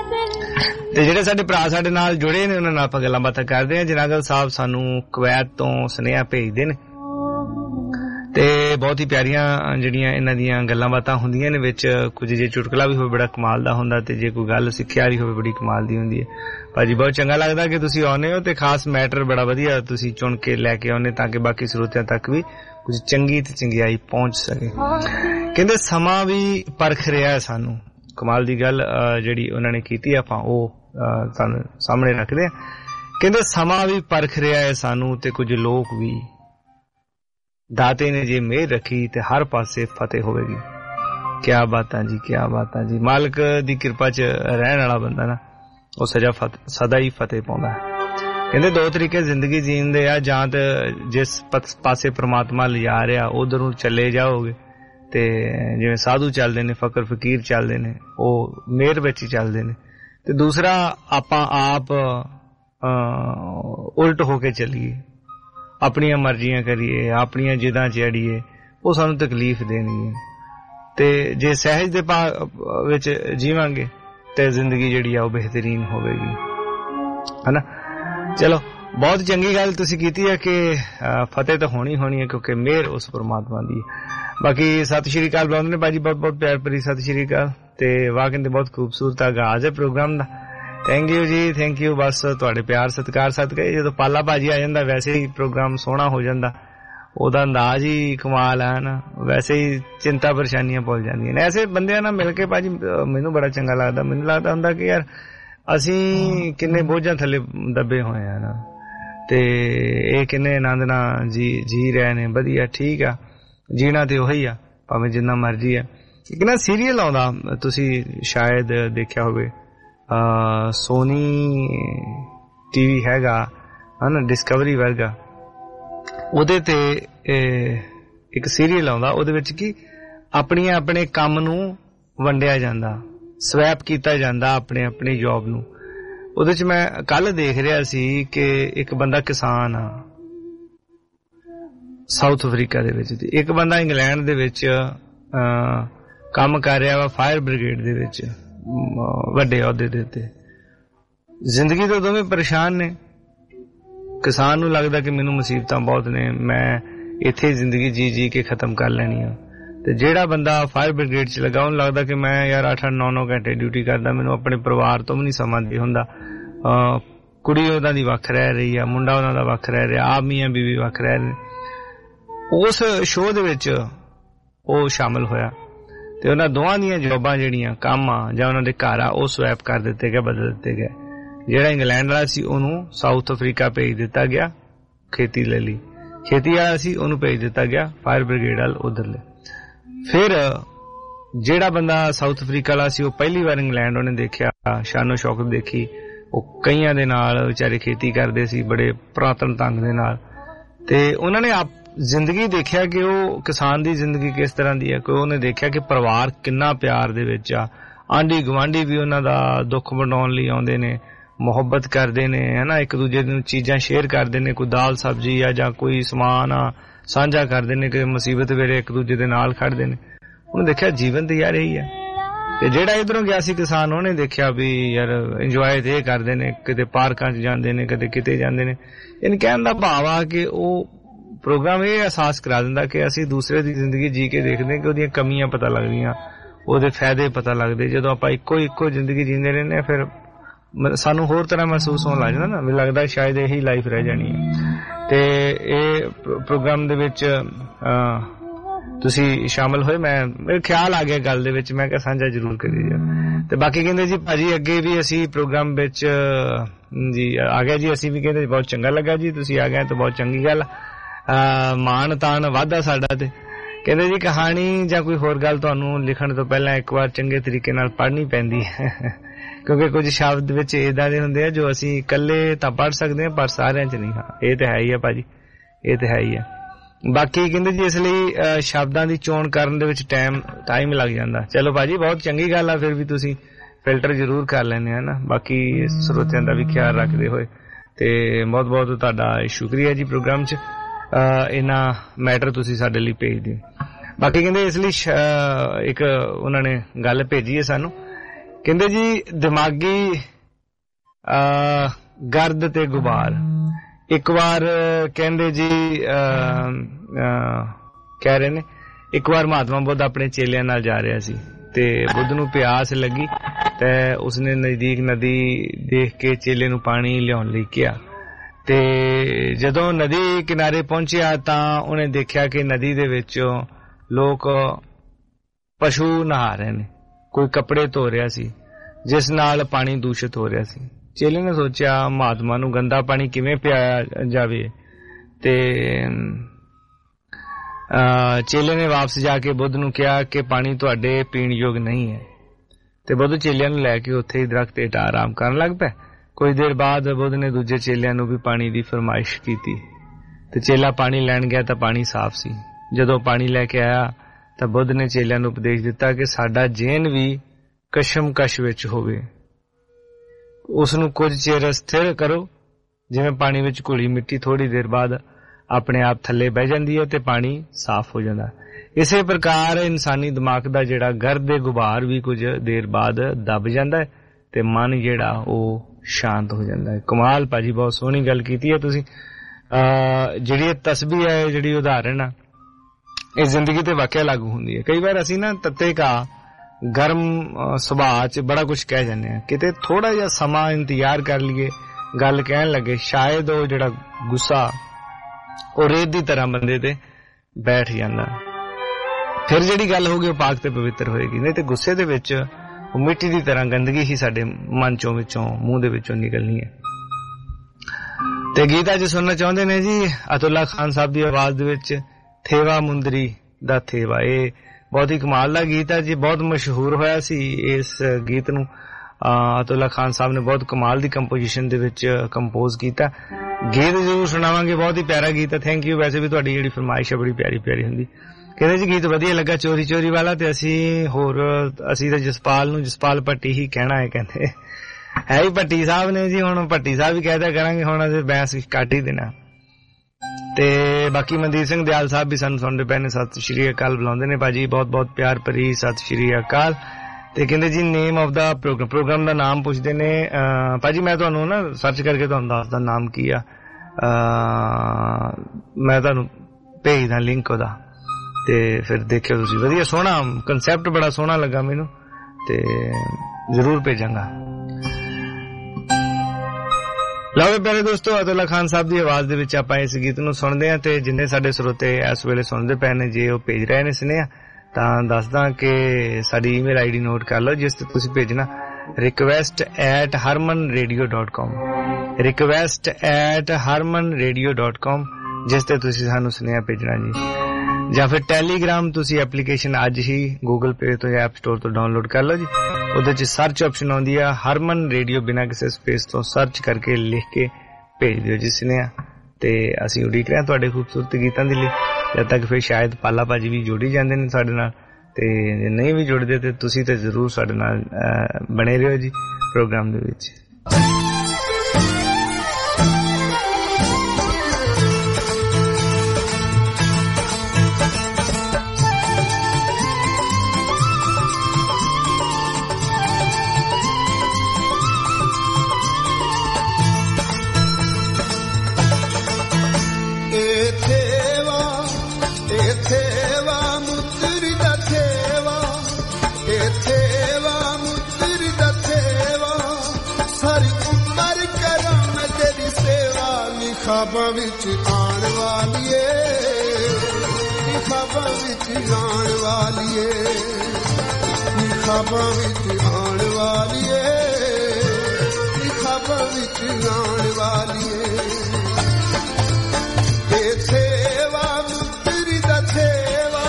ਤੇ ਜਿਹੜੇ ਸਾਡੇ ਭਰਾ ਸਾਡੇ ਨਾਲ ਜੁੜੇ ਨੇ ਉਹਨਾਂ ਨਾਲ ਆਪਾਂ ਗੱਲਾਂ ਬਾਤਾਂ ਕਰਦੇ ਹਾਂ। ਜਨਾਗਲ ਸਾਹਿਬ ਸਾਨੂੰ ਕੁਵੈਤ ਤੋਂ ਸੁਨੇਹਾ ਭੇਜਦੇ ਨੇ ਤੇ ਬਹੁਤ ਹੀ ਪਿਆਰੀਆਂ ਜਿਹੜੀਆਂ ਇਹਨਾਂ ਦੀਆਂ ਗੱਲਾਂ ਬਾਤਾਂ ਹੁੰਦੀਆਂ ਨੇ, ਵਿੱਚ ਕੁਝ ਜੇ ਚੁਟਕਲਾ ਵੀ ਹੋਵੇ ਬੜਾ ਕਮਾਲ ਦਾ ਹੁੰਦਾ, ਤੇ ਜੇ ਕੋਈ ਗੱਲ ਸਿੱਖਿਆ ਵਾਲੀ ਹੋਵੇ ਬੜੀ ਕਮਾਲ ਦੀ ਹੁੰਦੀ ਹੈ। ਭਾਜੀ ਬਹੁਤ ਚੰਗਾ ਲੱਗਦਾ ਕਿ ਤੁਸੀਂ ਆਉਂਦੇ ਹੋ ਤੇ ਖਾਸ ਮੈਟਰ ਬੜਾ ਵਧੀਆ ਤੁਸੀਂ ਚੁਣ ਕੇ ਲੈ ਕੇ ਆਉਂਦੇ, ਤਾਂ ਕਿ ਬਾਕੀ ਸਰੋਤਿਆਂ ਤੱਕ ਵੀ ਕੁਝ ਚੰਗੀ ਤੇ ਚੰਗਿਆਈ ਪਹੁੰਚ ਸਕੇ। ਕਹਿੰਦੇ ਸਮਾਂ ਵੀ ਪਰਖ ਰਿਹਾ ਸਾਨੂੰ, ਕਮਾਲ ਦੀ ਗੱਲ ਜਿਹੜੀ ਉਹਨਾਂ ਨੇ ਕੀਤੀ ਆਪਾਂ ਉਹ ਤੁਹਾਨੂੰ ਸਾਹਮਣੇ ਰੱਖਦੇ ਆ। ਕਹਿੰਦੇ ਸਮਾਂ ਵੀ ਪਰਖ ਰਿਹਾ ਹੈ ਸਾਨੂੰ ਤੇ ਕੁਝ ਲੋਕ ਵੀ, ਦਾਤੇ ਨੇ ਜੇ ਮਿਹਰ ਰੱਖੀ ਤੇ ਹਰ ਪਾਸੇ ਫਤਿਹ ਹੋਵੇਗੀ। ਕਿਆ ਬਾਤਾਂ ਜੀ, ਮਾਲਕ ਦੀ ਕਿਰਪਾ 'ਚ ਰਹਿਣ ਵਾਲਾ ਬੰਦਾ ਨਾ ਉਹ ਸਦਾ ਹੀ ਫਤਿਹ ਪਾਉਂਦਾ ਹੈ। ਕਹਿੰਦੇ ਦੋ ਤਰੀਕੇ ਜ਼ਿੰਦਗੀ ਜੀਣ ਦੇ ਆ, ਜਾਂ ਤੇ ਜਿਸ ਪਾਸੇ ਪ੍ਰਮਾਤਮਾ ਲਿਜਾ ਰਿਹਾ ਉਧਰ ਨੂੰ ਚਲੇ ਜਾਓਗੇ, ਤੇ ਜਿਵੇਂ ਸਾਧੂ ਚੱਲਦੇ ਨੇ, ਫਕਰ ਫਕੀਰ ਚੱਲਦੇ ਨੇ, ਉਹ ਮਿਹਰ ਵਿੱਚ ਹੀ ਚੱਲਦੇ ਨੇ, ਤੇ ਦੂਸਰਾ ਆਪਾਂ ਆਪ ਉਲਟ ਹੋ ਕੇ ਚੱਲੀਏ, ਆਪਣੀਆਂ ਮਰਜ਼ੀਆਂ ਕਰੀਏ, ਆਪਣੀਆਂ ਜਿੱਦਾਂ ਚੜੀਏ, ਉਹ ਸਾਨੂੰ ਤਕਲੀਫ ਦੇਣਗੇ। ਤੇ ਜੇ ਸਹਿਜ ਦੇ ਵਿੱਚ ਜੀਵਾਂਗੇ ਤੇ ਜ਼ਿੰਦਗੀ ਜਿਹੜੀ ਆ ਉਹ ਬਿਹਤਰੀਨ ਹੋਵੇਗੀ, ਹਨਾ। ਚਲੋ ਬਹੁਤ ਚੰਗੀ ਗੱਲ ਤੁਸੀਂ ਕੀਤੀ ਹੈ ਕਿ ਫਤਿਹ ਤਾਂ ਹੋਣੀ ਹੈ, ਕਿਉਂਕਿ ਮਿਹਰ ਉਸ ਪਰਮਾਤਮਾ ਦੀ। ਬਾਕੀ ਸਤਿ ਸ਼੍ਰੀ ਅਕਾਲ ਬੁਲਾਉਂਦੇ ਨੇ ਭਾਜੀ, ਬਹੁਤ ਪਿਆਰ ਭਰੀ ਸਤਿ ਸ਼੍ਰੀ ਅਕਾਲ। ਤੇ ਵਾਕਈ ਤੇ ਬਹੁਤ ਖੂਬਸੂਰਤ ਆਗਾਜ਼ ਹੈ ਪ੍ਰੋਗਰਾਮ ਦਾ। ਥੈਂਕ ਯੂ ਜੀ, ਥੈਂਕ ਯੂ। ਬਸ ਤੁਹਾਡੇ ਪਿਆਰ ਸਤਿਕਾਰ ਸਦਕੇ ਜਦੋਂ ਪਾਲਾ ਭਾਜੀ ਆ ਜਾਂਦਾ ਵੈਸੇ ਹੀ ਪ੍ਰੋਗਰਾਮ ਸੋਹਣਾ ਹੋ ਜਾਂਦਾ, ਉਹਦਾ ਅੰਦਾਜ਼ ਹੀ ਕਮਾਲ ਹੈ ਨਾ। ਵੈਸੇ ਹੀ ਚਿੰਤਾ ਪਰੇਸ਼ਾਨੀਆਂ ਭੁੱਲ ਜਾਂਦੀਆਂ ਨੇ ਐਸੇ ਬੰਦਿਆਂ ਨਾਲ ਮਿਲ ਕੇ। ਭਾਜੀ ਮੈਨੂੰ ਬੜਾ ਚੰਗਾ ਲੱਗਦਾ, ਮੈਨੂੰ ਲੱਗਦਾ ਹੁੰਦਾ ਕਿ ਯਾਰ ਅਸੀਂ ਕਿੰਨੇ ਬੋਝਾਂ ਥੱਲੇ ਦੱਬੇ ਹੋਏ ਆ ਨਾ, ਤੇ ਇਹ ਕਿੰਨੇ ਆਨੰਦ ਨਾਲ ਜੀ ਰਹੇ ਨੇ। ਵਧੀਆ, ਠੀਕ ਆ, ਜੀਣਾ ਤੇ ਉਹੀ ਆ ਭਾਵੇਂ ਜਿੰਨਾ ਮਰਜੀ ਆ। ਇੱਕ ਨਾ ਸੀਰੀਅਲ ਆਉਂਦਾ, ਤੁਸੀਂ ਸ਼ਾਇਦ ਦੇਖਿਆ ਹੋਵੇ, ਸੋਨੀ ਟੀਵੀ ਹੈਗਾ ਹਨਾ, ਡਿਸਕਵਰੀ ਵਰਗਾ, ਉਹਦੇ ਤੇ ਇੱਕ ਸੀਰੀਅਲ ਆਉਂਦਾ, ਉਹਦੇ ਵਿੱਚ ਕੀ ਆਪਣੇ ਕੰਮ ਨੂੰ ਵੰਡਿਆ ਜਾਂਦਾ, ਸਵੈਪ ਕੀਤਾ ਜਾਂਦਾ ਆਪਣੀ ਜੌਬ ਨੂੰ। ਉਹਦੇ ਚ ਮੈਂ ਕੱਲ ਦੇਖ ਰਿਹਾ ਸੀ ਕਿ ਇੱਕ ਬੰਦਾ ਕਿਸਾਨ ਆ ਸਾਊਥ ਅਫਰੀਕਾ ਦੇ ਵਿੱਚ, ਤੇ ਇੱਕ ਬੰਦਾ ਇੰਗਲੈਂਡ ਦੇ ਵਿੱਚ ਕੰਮ ਕਰ ਰਿਹਾ ਵਾ ਫਾਇਰ ਬ੍ਰਿਗੇਡ ਦੇ ਵਿੱਚ, ਵੱਡੇ ਅਹੁਦੇ ਦੇ ਉੱਤੇ। ਜ਼ਿੰਦਗੀ ਤੋਂ ਦੋਵੇਂ ਪਰੇਸ਼ਾਨ ਨੇ। ਕਿਸਾਨ ਨੂੰ ਲੱਗਦਾ ਕਿ ਮੈਨੂੰ ਮੁਸੀਬਤਾਂ ਬਹੁਤ ਨੇ, ਮੈਂ ਇੱਥੇ ਜ਼ਿੰਦਗੀ ਜੀ ਕੇ ਖਤਮ ਕਰ ਲੈਣੀ ਆ, ਤੇ ਜਿਹੜਾ ਬੰਦਾ ਫਾਇਰ ਬ੍ਰਿਗੇਡ 'ਚ ਲੱਗਾ ਉਹਨੂੰ ਲੱਗਦਾ ਕਿ ਮੈਂ ਯਾਰ 8-9 ਘੰਟੇ ਡਿਊਟੀ ਕਰਦਾ, ਮੈਨੂੰ ਆਪਣੇ ਪਰਿਵਾਰ ਤੋਂ ਵੀ ਨਹੀਂ ਸਮਾਂ ਦੇ ਹੁੰਦਾ। ਕੁੜੀ ਉਹਨਾਂ ਦੀ ਵੱਖ ਰਹਿ ਰਹੀ ਆ, ਮੁੰਡਾ ਉਹਨਾਂ ਦਾ ਵੱਖ ਰਹਿ ਰਿਹਾ, ਆਪ ਮੀਆਂ ਬੀਵੀ ਵੱਖ ਰਹਿ ਰਹੇ। ਉਸ ਸ਼ੋਅ ਦੇ ਵਿੱਚ ਉਹ ਸ਼ਾਮਲ ਹੋਇਆ ਤੇ ਉਹਨਾਂ ਦੋਵਾਂ ਦੀਆਂ ਜੌਬਾਂ ਜਿਹੜੀਆਂ ਕੰਮ ਆ ਜਾਂ ਉਹਨਾਂ ਦੇ ਘਰ ਆ ਉਹ ਸਵੈਪ ਕਰ ਦਿੱਤੇ ਗਏ, ਬਦਲ ਦਿੱਤੇ ਗਏ। ਜਿਹੜਾ ਇੰਗਲੈਂਡ ਵਾਲਾ ਸੀ ਉਹਨੂੰ ਸਾਊਥ ਅਫਰੀਕਾ ਭੇਜ ਦਿੱਤਾ ਗਿਆ ਖੇਤੀ ਲਈ, ਖੇਤੀ ਵਾਲਾ ਸੀ ਉਹਨੂੰ ਭੇਜ ਦਿੱਤਾ ਗਿਆ ਫਾਇਰ ਬ੍ਰਿਗੇਡ ਵਾਲ ਉਧਰਲੇ। ਫਿਰ ਜਿਹੜਾ ਬੰਦਾ ਸਾਊਥ ਅਫਰੀਕਾ ਵਾਲਾ ਸੀ ਉਹ ਪਹਿਲੀ ਵਾਰ ਇੰਗਲੈਂਡ ਉਹਨੇ ਦੇਖਿਆ, ਸ਼ਾਨੋ ਸ਼ੌਕਤ ਦੇਖੀ। ਉਹ ਕਈਆਂ ਦੇ ਨਾਲ ਵਿਚਾਰੇ ਖੇਤੀ ਕਰਦੇ ਸੀ ਬੜੇ ਪੁਰਾਤਨ ਢੰਗ ਦੇ ਨਾਲ, ਤੇ ਉਹਨਾਂ ਨੇ ਜ਼ਿੰਦਗੀ ਦੇਖਿਆ ਕਿ ਉਹ ਕਿਸਾਨ ਦੀ ਜ਼ਿੰਦਗੀ ਕਿਸ ਤਰ੍ਹਾਂ ਦੀ ਹੈ। ਕਿ ਉਹਨੇ ਦੇਖਿਆ ਕਿ ਪਰਿਵਾਰ ਕਿੰਨਾ ਪਿਆਰ ਦੇ ਵਿੱਚ ਆ, ਆਂਢੀ ਗੁਆਂਢੀ ਵੀ ਉਹਨਾਂ ਦਾ ਦੁੱਖ ਵੰਡਾਉਣ ਲਈ ਆਉਂਦੇ ਨੇ, ਮੁਹੱਬਤ ਕਰਦੇ ਨੇ ਹਨਾ, ਇੱਕ ਦੂਜੇ ਨੂੰ ਚੀਜ਼ਾਂ ਸ਼ੇਅਰ ਕਰਦੇ ਨੇ, ਕੋਈ ਦਾਲ ਸਬਜ਼ੀ ਆ ਜਾਂ ਕੋਈ ਸਮਾਨ ਆ ਸਾਂਝਾ ਕਰਦੇ ਨੇ, ਕਿ ਮੁਸੀਬਤ ਵੇਲੇ ਇੱਕ ਦੂਜੇ ਦੇ ਨਾਲ ਖੜਦੇ ਨੇ। ਉਹਨੇ ਦੇਖਿਆ ਜੀਵਨ ਤੇ ਯਾਰ ਇਹੀ ਹੈ। ਤੇ ਜਿਹੜਾ ਇਧਰੋਂ ਗਿਆ ਸੀ ਕਿਸਾਨ, ਉਹਨੇ ਦੇਖਿਆ ਵੀ ਯਾਰ ਇੰਜੋਏ ਤੇ ਇਹ ਕਰਦੇ ਨੇ, ਕਿਤੇ ਪਾਰਕਾਂ 'ਚ ਜਾਂਦੇ ਨੇ, ਕਦੇ ਕਿਤੇ ਜਾਂਦੇ ਨੇ। ਇਹਨ ਕਹਿਣ ਦਾ ਭਾਵ ਆ ਕਿ ਉਹ ਪ੍ਰੋਗਰਾਮ ਇਹ ਅਹਿਸਾਸ ਕਰਾ ਦਿੰਦਾ ਕਿ ਅਸੀਂ ਦੂਸਰੇ ਦੀ ਜ਼ਿੰਦਗੀ ਜੀ ਕੇ ਦੇਖਦੇ ਕਿ ਉਹਦੀਆਂ ਕਮੀਆਂ ਪਤਾ ਲੱਗਦੀਆਂ, ਉਹਦੇ ਫਾਇਦੇ ਪਤਾ ਲੱਗਦੇ। ਜਦੋਂ ਆਪਾਂ ਇੱਕੋ ਜ਼ਿੰਦਗੀ ਜੀਂਦੇ ਰਹਿੰਦੇ ਆ ਫਿਰ ਸਾਨੂੰ ਹੋਰ ਤਰ੍ਹਾਂ ਮਹਿਸੂਸ ਹੋਣ ਲੱਗ ਜਾਂਦਾ ਨਾ, ਮੈਨੂੰ ਲੱਗਦਾ ਸ਼ਾਇਦ ਇਹੀ ਲਾਈਫ ਰਹਿ ਜਾਣੀ ਹੈ। ਤੇ ਇਹ ਪ੍ਰੋਗਰਾਮ ਦੇ ਵਿੱਚ ਤੁਸੀਂ ਸ਼ਾਮਲ ਹੋਏ, ਮੇਰੇ ਖਿਆਲ ਆ ਗਿਆ ਗੱਲ ਦੇ ਵਿੱਚ, ਮੈਂ ਕਿਹਾ ਸਾਂਝਾ ਜ਼ਰੂਰ ਕਰੀ ਜਾ। ਤੇ ਬਾਕੀ ਕਹਿੰਦੇ ਜੀ ਭਾਜੀ ਅੱਗੇ ਵੀ ਅਸੀਂ ਪ੍ਰੋਗਰਾਮ ਵਿੱਚ ਜੀ ਆ ਗਿਆ ਜੀ, ਅਸੀਂ ਵੀ ਕਹਿੰਦੇ ਬਹੁਤ ਚੰਗਾ ਲੱਗਾ ਜੀ ਤੁਸੀਂ ਆ ਗਏ ਤਾਂ ਬਹੁਤ ਚੰਗੀ ਗੱਲ, ਮਾਣ ਤਾਣ ਵਾਧਾ ਸਾਡਾ। ਤੇ ਕਹਿੰਦੇ ਜੀ ਕਹਾਣੀ ਜਾਂ ਕੋਈ ਹੋਰ ਗੱਲ ਤੁਹਾਨੂੰ ਲਿਖਣ ਤੋਂ ਪਹਿਲਾਂ ਇੱਕ ਵਾਰ ਚੰਗੇ ਤਰੀਕੇ ਨਾਲ ਪੜ੍ਹਨੀ ਪੈਂਦੀ ਹੈ ਕਿਉਂਕਿ ਕੁਝ ਸ਼ਬਦ ਵਿੱਚ ਏਦਾਂ ਦੇ ਹੁੰਦੇ ਆ ਜੋ ਅਸੀਂ ਇਕੱਲੇ ਤਾਂ ਪੜ੍ਹ ਸਕਦੇ ਹਾਂ ਪਰ ਸਾਰਿਆਂ 'ਚ ਨਹੀਂ। ਹਾਂ ਇਹ ਤਾਂ ਹੈ ਹੀ ਆ ਭਾਜੀ, ਇਹ ਤਾਂ ਹੈ ਹੀ ਆ। ਬਾਕੀ ਕਹਿੰਦੇ ਜੀ ਇਸ ਲਈ ਸ਼ਬਦਾਂ ਦੀ ਚੋਣ ਕਰਨ ਦੇ ਵਿੱਚ ਟਾਈਮ ਲੱਗ ਜਾਂਦਾ। ਚਲੋ ਭਾਜੀ ਬਹੁਤ ਚੰਗੀ ਗੱਲ ਆ, ਫਿਰ ਵੀ ਤੁਸੀਂ ਫਿਲਟਰ ਜ਼ਰੂਰ ਕਰ ਲੈਂਦੇ ਆ ਨਾ, ਬਾਕੀ ਸਰੋਤਿਆਂ ਦਾ ਵੀ ਖਿਆਲ ਰੱਖਦੇ ਹੋਏ। ਤੇ ਬਹੁਤ ਬਹੁਤ ਤੁਹਾਡਾ ਸ਼ੁਕਰੀਆ ਜੀ ਪ੍ਰੋਗਰਾਮ 'ਚ ਇਹਨਾਂ ਮੈਟਰ ਤੁਸੀਂ ਸਾਡੇ ਲਈ ਭੇਜਦੇ। ਬਾਕੀ ਕਹਿੰਦੇ ਇਸ ਲਈ ਇੱਕ ਉਹਨਾਂ ਨੇ ਗੱਲ ਭੇਜੀ ਹੈ ਸਾਨੂੰ, ਕਹਿੰਦੇ ਜੀ ਦਿਮਾਗੀ ਗਰਦ ਤੇ ਗੁਬਾਰ। ਇੱਕ ਵਾਰ ਕਹਿੰਦੇ ਜੀ ਕਹਿ ਰਹੇ ਨੇ ਇੱਕ ਵਾਰ ਮਹਾਤਮਾ ਬੁੱਧ ਆਪਣੇ ਚੇਲਿਆਂ ਨਾਲ ਜਾ ਰਿਹਾ ਸੀ ਤੇ ਬੁੱਧ ਨੂੰ ਪਿਆਸ ਲੱਗੀ ਤੇ ਉਸਨੇ ਨਜ਼ਦੀਕ ਨਦੀ ਦੇਖ ਕੇ ਚੇਲੇ ਨੂੰ ਪਾਣੀ ਲਿਆਉਣ ਲਈ ਕਿਹਾ। ਤੇ ਜਦੋਂ ਨਦੀ ਕਿਨਾਰੇ ਪਹੁੰਚਿਆ ਤਾਂ ਉਹਨੇ ਦੇਖਿਆ ਕਿ ਨਦੀ ਦੇ ਵਿੱਚੋਂ ਲੋਕ ਪਸ਼ੂ ਨਹਾ ਰਹੇ ਨੇ, ਕੋਈ ਕੱਪੜੇ ਧੋ ਰਿਹਾ ਸੀ ਜਿਸ ਨਾਲ ਪਾਣੀ ਦੂਸ਼ਿਤ ਹੋ ਰਿਹਾ ਸੀ। ਚੇਲੇ ਨੇ ਸੋਚਿਆ ਮਹਾਤਮਾ ਨੂੰ ਗੰਦਾ ਪਾਣੀ ਕਿਵੇਂ ਪਿਆਇਆ ਜਾਵੇ ਤੇ ਚੇਲੇ ਨੇ ਵਾਪਸ ਜਾ ਕੇ ਬੁੱਧ ਨੂੰ ਕਿਹਾ ਕਿ ਪਾਣੀ ਤੁਹਾਡੇ ਪੀਣ ਯੋਗ ਨਹੀਂ ਹੈ। ਤੇ ਬੁੱਧ ਚੇਲਿਆਂ ਨੂੰ ਲੈ ਕੇ ਉੱਥੇ ਹੀ ਦਰਖਤ ਹੇਠ ਆਰਾਮ ਕਰਨ ਲੱਗ ਪਿਆ। ਕੁਝ ਦੇਰ ਬਾਅਦ ਬੁੱਧ ਨੇ ਦੂਜੇ ਚੇਲਿਆਂ ਨੂੰ ਵੀ ਪਾਣੀ ਦੀ ਫਰਮਾਇਸ਼ ਕੀਤੀ ਤੇ ਚੇਲਾ ਪਾਣੀ ਲੈਣ ਗਿਆ ਤਾਂ ਪਾਣੀ ਸਾਫ਼ ਸੀ। ਜਦੋਂ ਪਾਣੀ ਲੈ ਕੇ ਆਇਆ ਤਾਂ ਬੁੱਧ ਨੇ ਚੇਲਿਆਂ ਨੂੰ ਉਪਦੇਸ਼ ਦਿੱਤਾ ਕਿ ਸਾਡਾ ਜੇਨ ਵੀ ਕਸ਼ਮਕਸ਼ ਵਿੱਚ ਹੋਵੇ, ਉਸ ਨੂੰ ਕੁਝ ਚਿਰ ਸਥਿਰ ਕਰੋ। ਜਿਵੇਂ ਪਾਣੀ ਵਿੱਚ ਘੁਲੀ ਮਿੱਟੀ ਥੋੜੀ ਦੇਰ ਬਾਅਦ ਆਪਣੇ ਆਪ ਥੱਲੇ ਬਹਿ ਜਾਂਦੀ ਹੈ ਤੇ ਪਾਣੀ ਸਾਫ਼ ਹੋ ਜਾਂਦਾ। ਇਸੇ ਪ੍ਰਕਾਰ ਇਨਸਾਨੀ ਦਿਮਾਗ ਦਾ ਜਿਹੜਾ ਗਰਦ ਦੇ ਗੁਬਾਰ ਵੀ ਕੁਝ ਦੇਰ ਬਾਅਦ ਦਬ ਜਾਂਦਾ ਹੈ ਤੇ ਮਨ ਜਿਹੜਾ ਉਹ ਸ਼ਾਂਤ ਹੋ ਜਾਂਦਾ ਹੈ। ਕਮਾਲ ਭਾਜੀ, ਬਹੁਤ ਸੋਹਣੀ ਗੱਲ ਕੀਤੀ ਹੈ ਤੁਸੀਂ। ਜਿਹੜੀ ਇਹ ਤਸਬੀਹ ਹੈ, ਜਿਹੜੀ ਉਦਾਹਰਨ ਆ, ਇਹ ਜ਼ਿੰਦਗੀ ਤੇ ਵਾਕਿਆ ਲਾਗੂ ਹੁੰਦੀ ਹੈ। ਕਈ ਵਾਰ ਅਸੀਂ ਨਾ ਤੱਤੇ ਕਾ ਗਰਮ ਸੁਭਾਅ 'ਚ ਬੜਾ ਕੁਝ ਕਹਿ ਜਾਂਦੇ ਹਾਂ, ਕਿਤੇ ਥੋੜਾ ਜਿਹਾ ਸਮਾਂ ਇੰਤਜ਼ਾਰ ਕਰ ਲਈਏ ਗੱਲ ਕਹਿਣ ਲੱਗੇ, ਸ਼ਾਇਦ ਉਹ ਜਿਹੜਾ ਗੁੱਸਾ ਉਹ ਰੇਤ ਦੀ ਤਰ੍ਹਾਂ ਬੰਦੇ ਤੇ ਬੈਠ ਜਾਂਦਾ, ਫਿਰ ਜਿਹੜੀ ਗੱਲ ਹੋਊਗੀ ਉਹ ਪਾਕ ਤੇ ਪਵਿੱਤਰ ਹੋਏਗੀ। ਨਹੀਂ ਤੇ ਗੁੱਸੇ ਦੇ ਵਿੱਚ ਉਹ ਮਿੱਟੀ ਦੀ ਤਰ੍ਹਾਂ ਗੰਦਗੀ ਹੀ ਸਾਡੇ ਮਨ ਚੋਂ ਵਿੱਚੋਂ ਮੂੰਹ ਦੇ ਵਿੱਚੋਂ ਨਿਕਲਣੀ ਹੈ। ਤੇ ਗੀਤ ਅੱਜ ਸੁਣਨਾ ਚਾਹੁੰਦੇ ਨੇ ਜੀ ਅਤੁੱਲਾ ਖਾਨ ਸਾਹਿਬ ਦੀ ਆਵਾਜ਼ ਦੇ ਵਿੱਚ ਥੇਵਾ ਮੁੰਦਰੀ ਦਾ ਥੇਵਾ। ਇਹ ਬਹੁਤ ਹੀ ਕਮਾਲ ਦਾ ਗੀਤ ਹੈ ਜੀ, ਬਹੁਤ ਮਸ਼ਹੂਰ ਹੋਇਆ ਸੀ ਇਸ ਗੀਤ ਨੂੰ। ਅਤੁੱਲਾ ਖਾਨ ਸਾਹਿਬ ਨੇ ਬਹੁਤ ਕਮਾਲ ਦੀ ਕੰਪੋਜੀਸ਼ਨ ਦੇ ਵਿੱਚ ਕੰਪੋਜ਼ ਕੀਤਾ। ਗੀਤ ਜ਼ਰੂਰ ਸੁਣਾਵਾਂਗੇ, ਬਹੁਤ ਹੀ ਪਿਆਰਾ ਗੀਤ ਹੈ। Thank you. ਵੈਸੇ ਵੀ ਤੁਹਾਡੀ ਜਿਹੜੀ ਫਰਮਾਇਸ਼ ਹੈ ਬੜੀ ਪਿਆਰੀ ਪਿਆਰੀ ਹੁੰਦੀ। ਕਹਿੰਦੇ ਜੀ ਗੀਤ ਵਧੀਆ ਲੱਗਾ ਚੋਰੀ ਚੋਰੀ ਵਾਲਾ, ਤੇ ਅਸੀਂ ਤਾਂ ਜਸਪਾਲ ਭੱਟੀ ਹੀ ਕਹਿਣਾ ਹੈ। ਕਹਿੰਦੇ ਹੈ ਹੀ ਭੱਟੀ ਸਾਹਿਬ ਨੇ ਜੀ, ਹੁਣ ਭੱਟੀ ਸਾਹਿਬ ਹੀ ਕਹਿਦਾ ਕਰਾਂਗੇ, ਹੁਣ ਅਸੀਂ ਬੈਂਸ ਕੱਟ ਹੀ ਦੇਣਾ। ਤੇ ਬਾਕੀ ਮਨਦੀਪ ਸਿੰਘ ਦਿਆਲ ਸਾਹਿਬ ਵੀ ਸਾਨੂੰ ਸੁਣਦੇ ਪਏ ਨੇ, ਸਤਿ ਸ਼੍ਰੀ ਅਕਾਲ ਬੁਲਾਉਂਦੇ ਨੇ ਭਾਜੀ, ਬਹੁਤ ਬਹੁਤ ਪਿਆਰ ਭਰੀ ਸਤਿ ਸ਼੍ਰੀ ਅਕਾਲ। ਤੇ ਕਹਿੰਦੇ ਜੀ ਨੇਮ ਆਫ ਦਾ ਪ੍ਰੋਗਰਾਮ ਦਾ ਨਾਮ ਪੁੱਛਦੇ ਨੇ। ਭਾਜੀ ਮੈਂ ਤੁਹਾਨੂੰ ਨਾ ਸਰਚ ਕਰਕੇ ਤੁਹਾਨੂੰ ਦੱਸਦਾ ਨਾਮ ਕੀ ਆ, ਮੈਂ ਤੁਹਾਨੂੰ ਭੇਜਦਾ ਲਿੰਕ ਉਹਦਾ, ਤੇ ਫਿਰ ਦੇਖਿਓ ਤੁਸੀਂ। ਵਧੀਆ ਸੋਹਣਾ ਕੰਸੈਪਟ, ਬੜਾ ਸੋਹਣਾ ਲੱਗਾ ਮੈਨੂੰ, ਤੇ ਜ਼ਰੂਰ ਭੇਜਾਂਗਾ। ਲਓ ਪਿਆਰੇ ਦੋਸਤੋ, ਅਤੁੱਲਾ ਖਾਨ ਸਾਹਿਬ ਦੀ ਆਵਾਜ਼ ਦੇ ਵਿੱਚ ਆਪਾਂ ਇਸ ਗੀਤ ਨੂੰ ਸੁਣਦੇ ਹਾਂ। ਤੇ ਜਿੰਨੇ ਸਾਡੇ ਸਰੋਤੇ ਇਸ ਵੇਲੇ ਸੁਣਦੇ ਪਏ ਨੇ, ਜੇ ਉਹ ਭੇਜ ਰਹੇ ਨੇ ਸੁਨੇਹਾ, ਤਾਂ ਦੱਸਦਾ ਕਿ ਸਾਡੀ ਈਮੇਲ ਆਈਡੀ ਨੋਟ ਕਰ ਲਓ, ਜਿਸ ਤੇ ਤੁਸੀਂ ਭੇਜਣਾ request@harmanradio.com request@harmanradio.com, ਜਿਸ ਤੇ ਤੁਸੀਂ ਸਾਨੂੰ ਸੁਨੇਹਾ ਭੇਜਣਾ ਜੀ। ਜਾਂ ਫਿਰ ਟੈਲੀਗ੍ਰਾਮ ਤੁਸੀਂ ਐਪਲੀਕੇਸ਼ਨ ਅੱਜ ਹੀ ਗੂਗਲ ਪੇ ਤੋਂ ਜਾਂ ਐਪ ਸਟੋਰ ਤੋਂ ਡਾਊਨਲੋਡ ਕਰ ਲਓ ਜੀ। ਉਹਦੇ 'ਚ ਸਰਚ ਆਪਸ਼ਨ ਆਉਂਦੀ ਆ, ਹਰਮਨ ਰੇਡੀਓ ਬਿਨਾਂ ਕਿਸੇ ਸਪੇਸ ਤੋਂ ਸਰਚ ਕਰਕੇ ਲਿਖ ਕੇ ਭੇਜ ਦਿਓ ਜੀ ਸੁਨੇਹਾ। ਤੇ ਅਸੀਂ ਉਡੀਕ ਰਹੇ ਹਾਂ ਤੁਹਾਡੇ ਖੂਬਸੂਰਤ ਗੀਤਾਂ ਦੇ ਲਈ। ਜਦ ਤੱਕ ਫਿਰ ਸ਼ਾਇਦ ਪਾਲਾ ਭਾਜੀ ਵੀ ਜੋੜੀ ਜਾਂਦੇ ਨੇ ਸਾਡੇ ਨਾਲ, ਤੇ ਜੇ ਨਹੀਂ ਵੀ ਜੁੜਦੇ ਤੇ ਤੁਸੀਂ ਤੇ ਜ਼ਰੂਰ ਸਾਡੇ ਨਾਲ ਬਣੇ ਰਹੋ ਜੀ ਪ੍ਰੋਗਰਾਮ ਦੇ ਵਿੱਚ। ਇੱਥੇ ਖਾਬਾਂ ਵਿੱਚ ਆਉਣ ਵਾਲੀਏ ਖਾਬਾਂ ਵਿੱਚ ਆਉਣ ਵਾਲੀਏ ਖਾਬਾਂ ਵਿੱਚ ਆਉਣ ਵਾਲੀਏ ਖਾਬਾਂ ਵਿੱਚ ਆਉਣ ਵਾਲੀਏ ਇਹ ਸੇਵਾ ਮੁਕਤਰੀ ਦਾ ਸੇਵਾ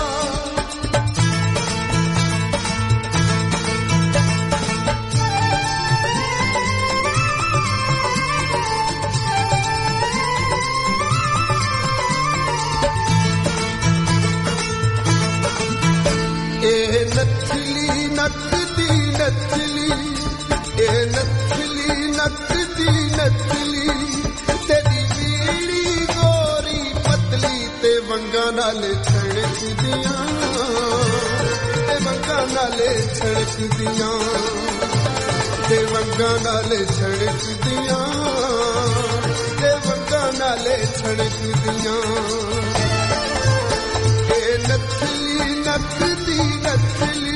ਇਹ ਨੱਥਲੀ ਨੱਕਦੀ ਨੱਥਲੀ ਇਹ ਨੱਥਲੀ ਨੱਕਦੀ ਨੱਥਲੀ ਤੇਰੀ ਵੀੜੀ ਗੋਰੀ ਪਤਲੀ ਤੇ ਵੰਗਾਂ ਨਾਲ ਛੜਕਦੀਆਂ ਤੇ ਵੰਗਾਂ ਨਾਲ ਛੜਕਦੀਆਂ ਤੇ ਵੰਗਾਂ ਨਾਲ ਛੜਕਦੀਆਂ ਤੇ ਵੰਗਾਂ ਨਾਲ ਛੜਕਦੀਆਂ ਇਹ ਨੱਥਲੀ ਨੱਕਦੀ ਨੱਥਲੀ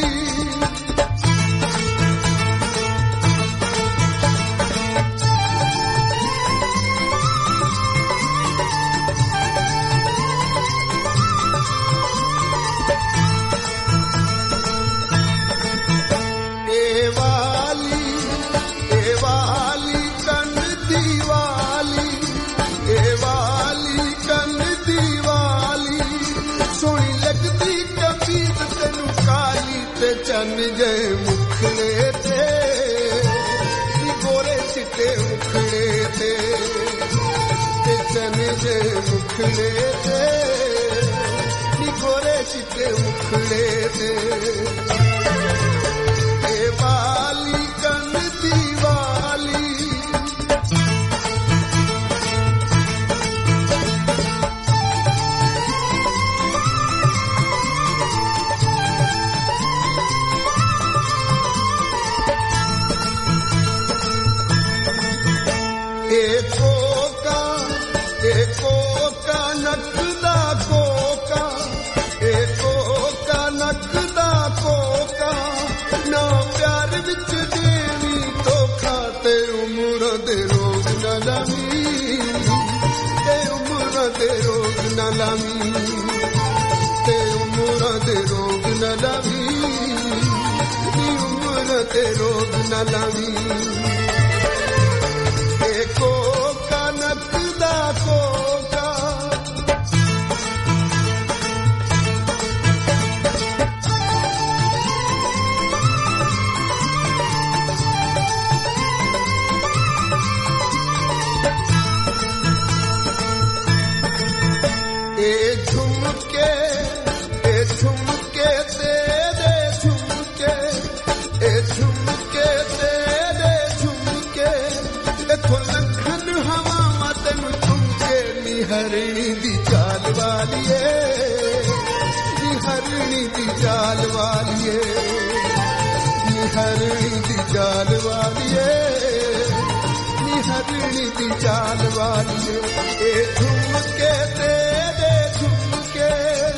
ਚੰਨ ਜੇ ਮੁਖੜੇ ਤੇ ਗੋਰੇ ਚਿੱਟੇ ਮੁਖੜੇ ਤੇ ਚੰਨ ਜੇ ਮੁਖੜੇ ਤੇ ਗੋਰੇ ਚਿੱਟੇ ਮੁਖੜੇ ਤੇ ਇਹ ਵਾਲੀ ਕੰਨ ਦੀ ਵਾਲੀ ਕੋਕਾ ਨੱਕਦਾ ਕੋਕਾ ਇਹ ਕੋਕਾ ਨੱਕਦਾ ਕੋਕਾ ਨਾ ਪਿਆਰ ਵਿੱਚ ਦੇਵੀ ਧੋਖਾ ਤੇ ਉਮਰ ਦੇ ਰੋਗ ਨਾ ਲਾਵੀ ਤੇ ਉਮਰ ਦੇ ਰੋਗ ਨਾ ਲਾਵੀ ਤੇ ਉਮਰ ਦੇ ਰੋਗ ਨਾ ਲਾਵੀ ਉਮਰ ਦੇ ਰੋਗ ਨਾ ਲਾਵੀ ਇਹ ਕੋਕਾ ਨੱਕਦਾ ਕੋਕਾ ਇਹ ਝੁਮਕੇ ਤੇਰੇ ਝੁਮਕੇ ਇਹ ਝੁਮਕੇ ਤੇਰੇ ਝੁਮਕੇ ਇਥੋਂ ਲੱਖਣ ਹਵਾਵਾਂ ਤੈਨੂੰ ਝੁਮਕੇ ਨੀ ਹਰਣੀ ਦੀ ਚਾਲ ਵਾਲੀਏ ਨੀ ਹਰਣੀ ਦੀ ਚਾਲ ਵਾਲੀਏ ਨੀ ਹਰਣੀ ਦੀ ਚਾਲ ਵਾਲੀਏ ਨੀ ਹਰਣੀ ਦੀ ਚਾਲ ਵਾਲੀਏ ਇਹ ਝੁਮਕੇ ਤੇਰੇ ਝੁਮਕੇ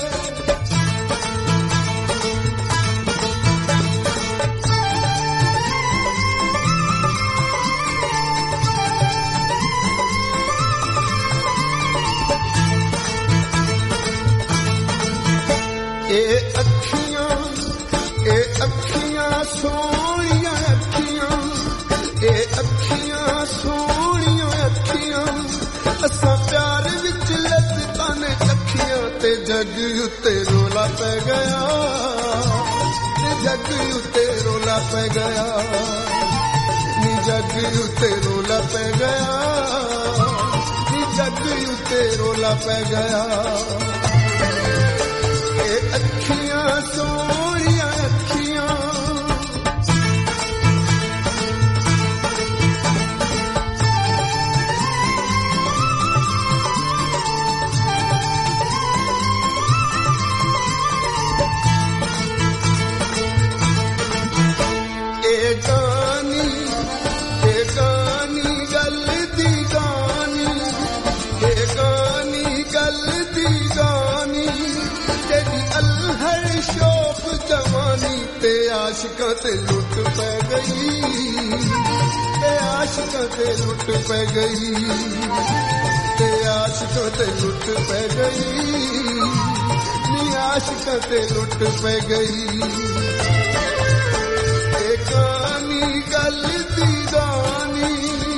ਇਹ ਅੱਖੀਆਂ ਸੋਹਣੀਆਂ ਅੱਖੀਆਂ ਇਹ ਅੱਖੀਆਂ ਸੋਹਣੀਆਂ ਅੱਖੀਆਂ ਅਸਾਂ ਪਿਆਰ ਵਿੱਚ ਲੱਤਾਂ ਨੇ ਚੱਖੀਆਂ ਤੇ ਜੱਗ ਉੱਤੇ ਰੋਲਾ ਪੈ ਗਿਆ ਤੇ ਜੱਗ ਉੱਤੇ ਰੋਲਾ ਪੈ ਗਿਆ ਨੀ ਜੱਗ ਉੱਤੇ ਰੋਲਾ ਪੈ ਗਿਆ ਨੀ ਜੱਗ ਉੱਤੇ ਰੋਲਾ ਪੈ ਗਿਆ ਇਹ ਅੱਖੀਆਂ ਸੋਹਣੀਆਂ ਅੱਖੀਆਂ ਇਹ ਗਾਨੀ ਗੱਲ ਦੀ ਗਾਨੀ ਇਹ ਗਾਨੀ ਗੱਲ ਦੀ ਗਾਨੀ ਤੇਰੀ ਅਲਹੜ ਸ਼ੌਕ ਜਵਾਨੀ ਤੇ ਆਸ਼ਕਾਂ ਤੇ ਲੁੱਟ ਪੈ ਗਈ ਤੇ ਆਸ਼ਕਾਂ ਤੇ ਲੁੱਟ ਪੈ ਗਈ ਤੇ आशिकों ते लुट पे गई नी आशिकों ते लुट पे गई एक कहानी गल दी गानी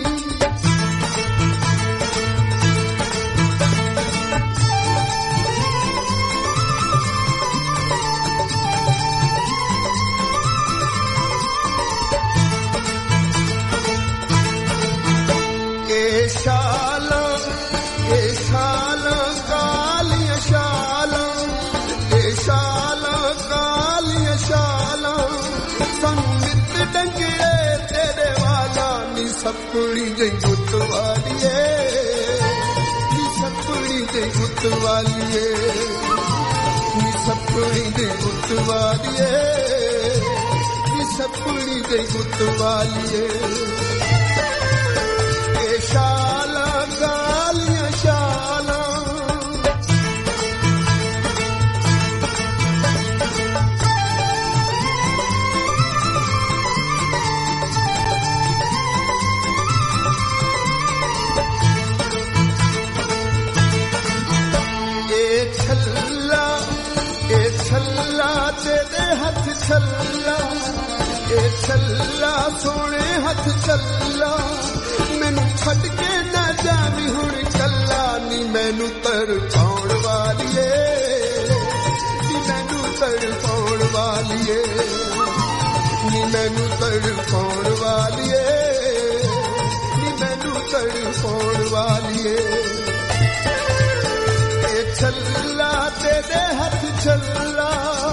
सपनी जई गुत वालिए नी सपनी जई गुत वालिए नी सपनी जई गुत वालिए नी सपनी जई गुत वालिए ए शाला गालियां शाला तेरे हाथ छल्ला ए छल्ला सोने हाथ छल्ला मैनू छड़ के ना जावी हुण कल्ला नी मैनू तड़पाउण वालिए नी मैनू तड़पाउण वालिए नी मैनू तड़पाउण वालिए नी मैनू तड़पाउण वालिए ए छल्ला तेरे हाथ छल्ला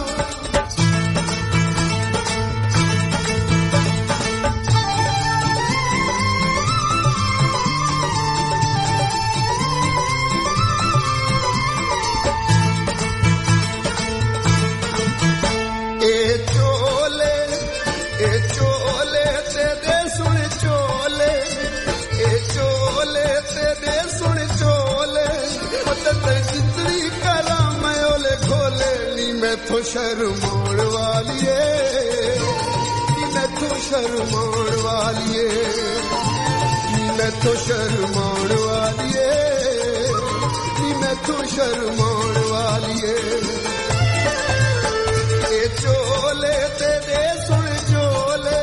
तो शर्माउण वालिए मैं तो शर्माउण वालिए मैं तो शर्माउण वालिए मैं तो शर्माउण वालिए ए चोले तेरे सुन चोले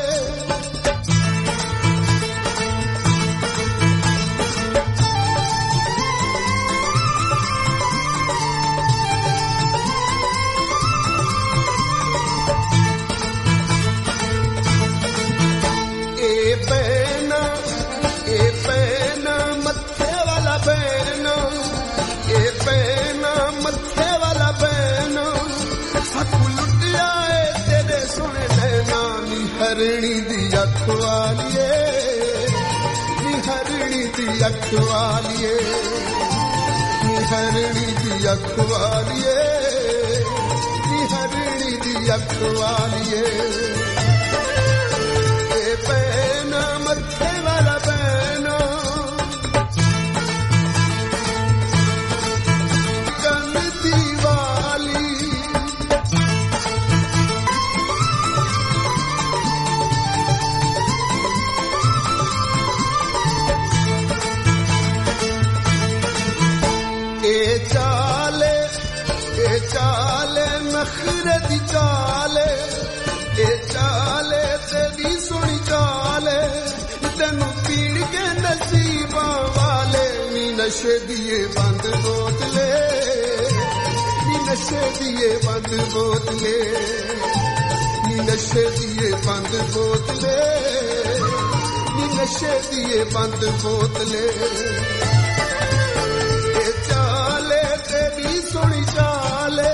हरणी दी अख वालिए नी हरणी दी अख वालिए नी हरणी दी अख वालिए नी हरणी दी अख वालिए ए पैना मथे वाला पैना कन दी वाली चाले नखरे दी चाले ए चाले तेरी सुनी चाले तेनू पीड़ के नसीबा वाले नी नशे दिए बंद बोतले नी नशे दिए बंद बोतले नी नशे दिए बंद बोतले नी नशे दिए बंद बोतले ए चाले तेरी सुनी चाले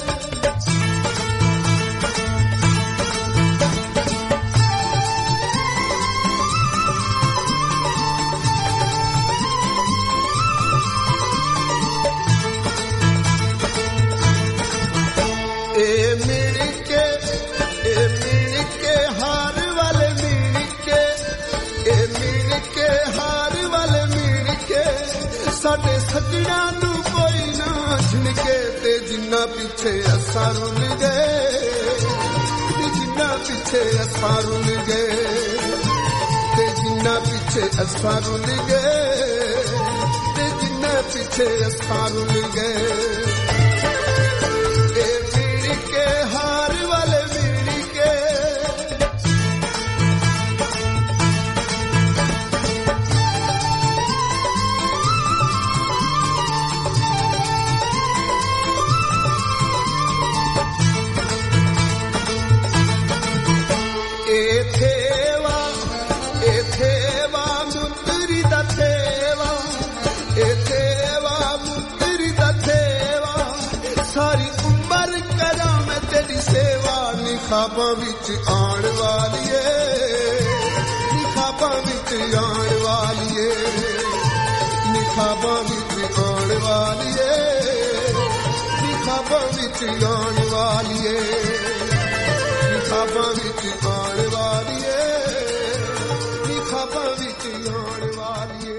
साडे सजना नू कोई ना छिनके ते जिन्ना पीछे असा रुल गए जिन्ना पीछे असा रुल गए ते जिन्ना पीछे असा रुल गए ते जिन्ना पीछे असां रुल गए ए वीर के हार वाले वीर के खाबां विच आण वालीए खाबां विच आण वालीए खाबां विच आण वालीए खाबां विच आण वालीए खाबां विच आण वालीए खाबां विच आण वालीए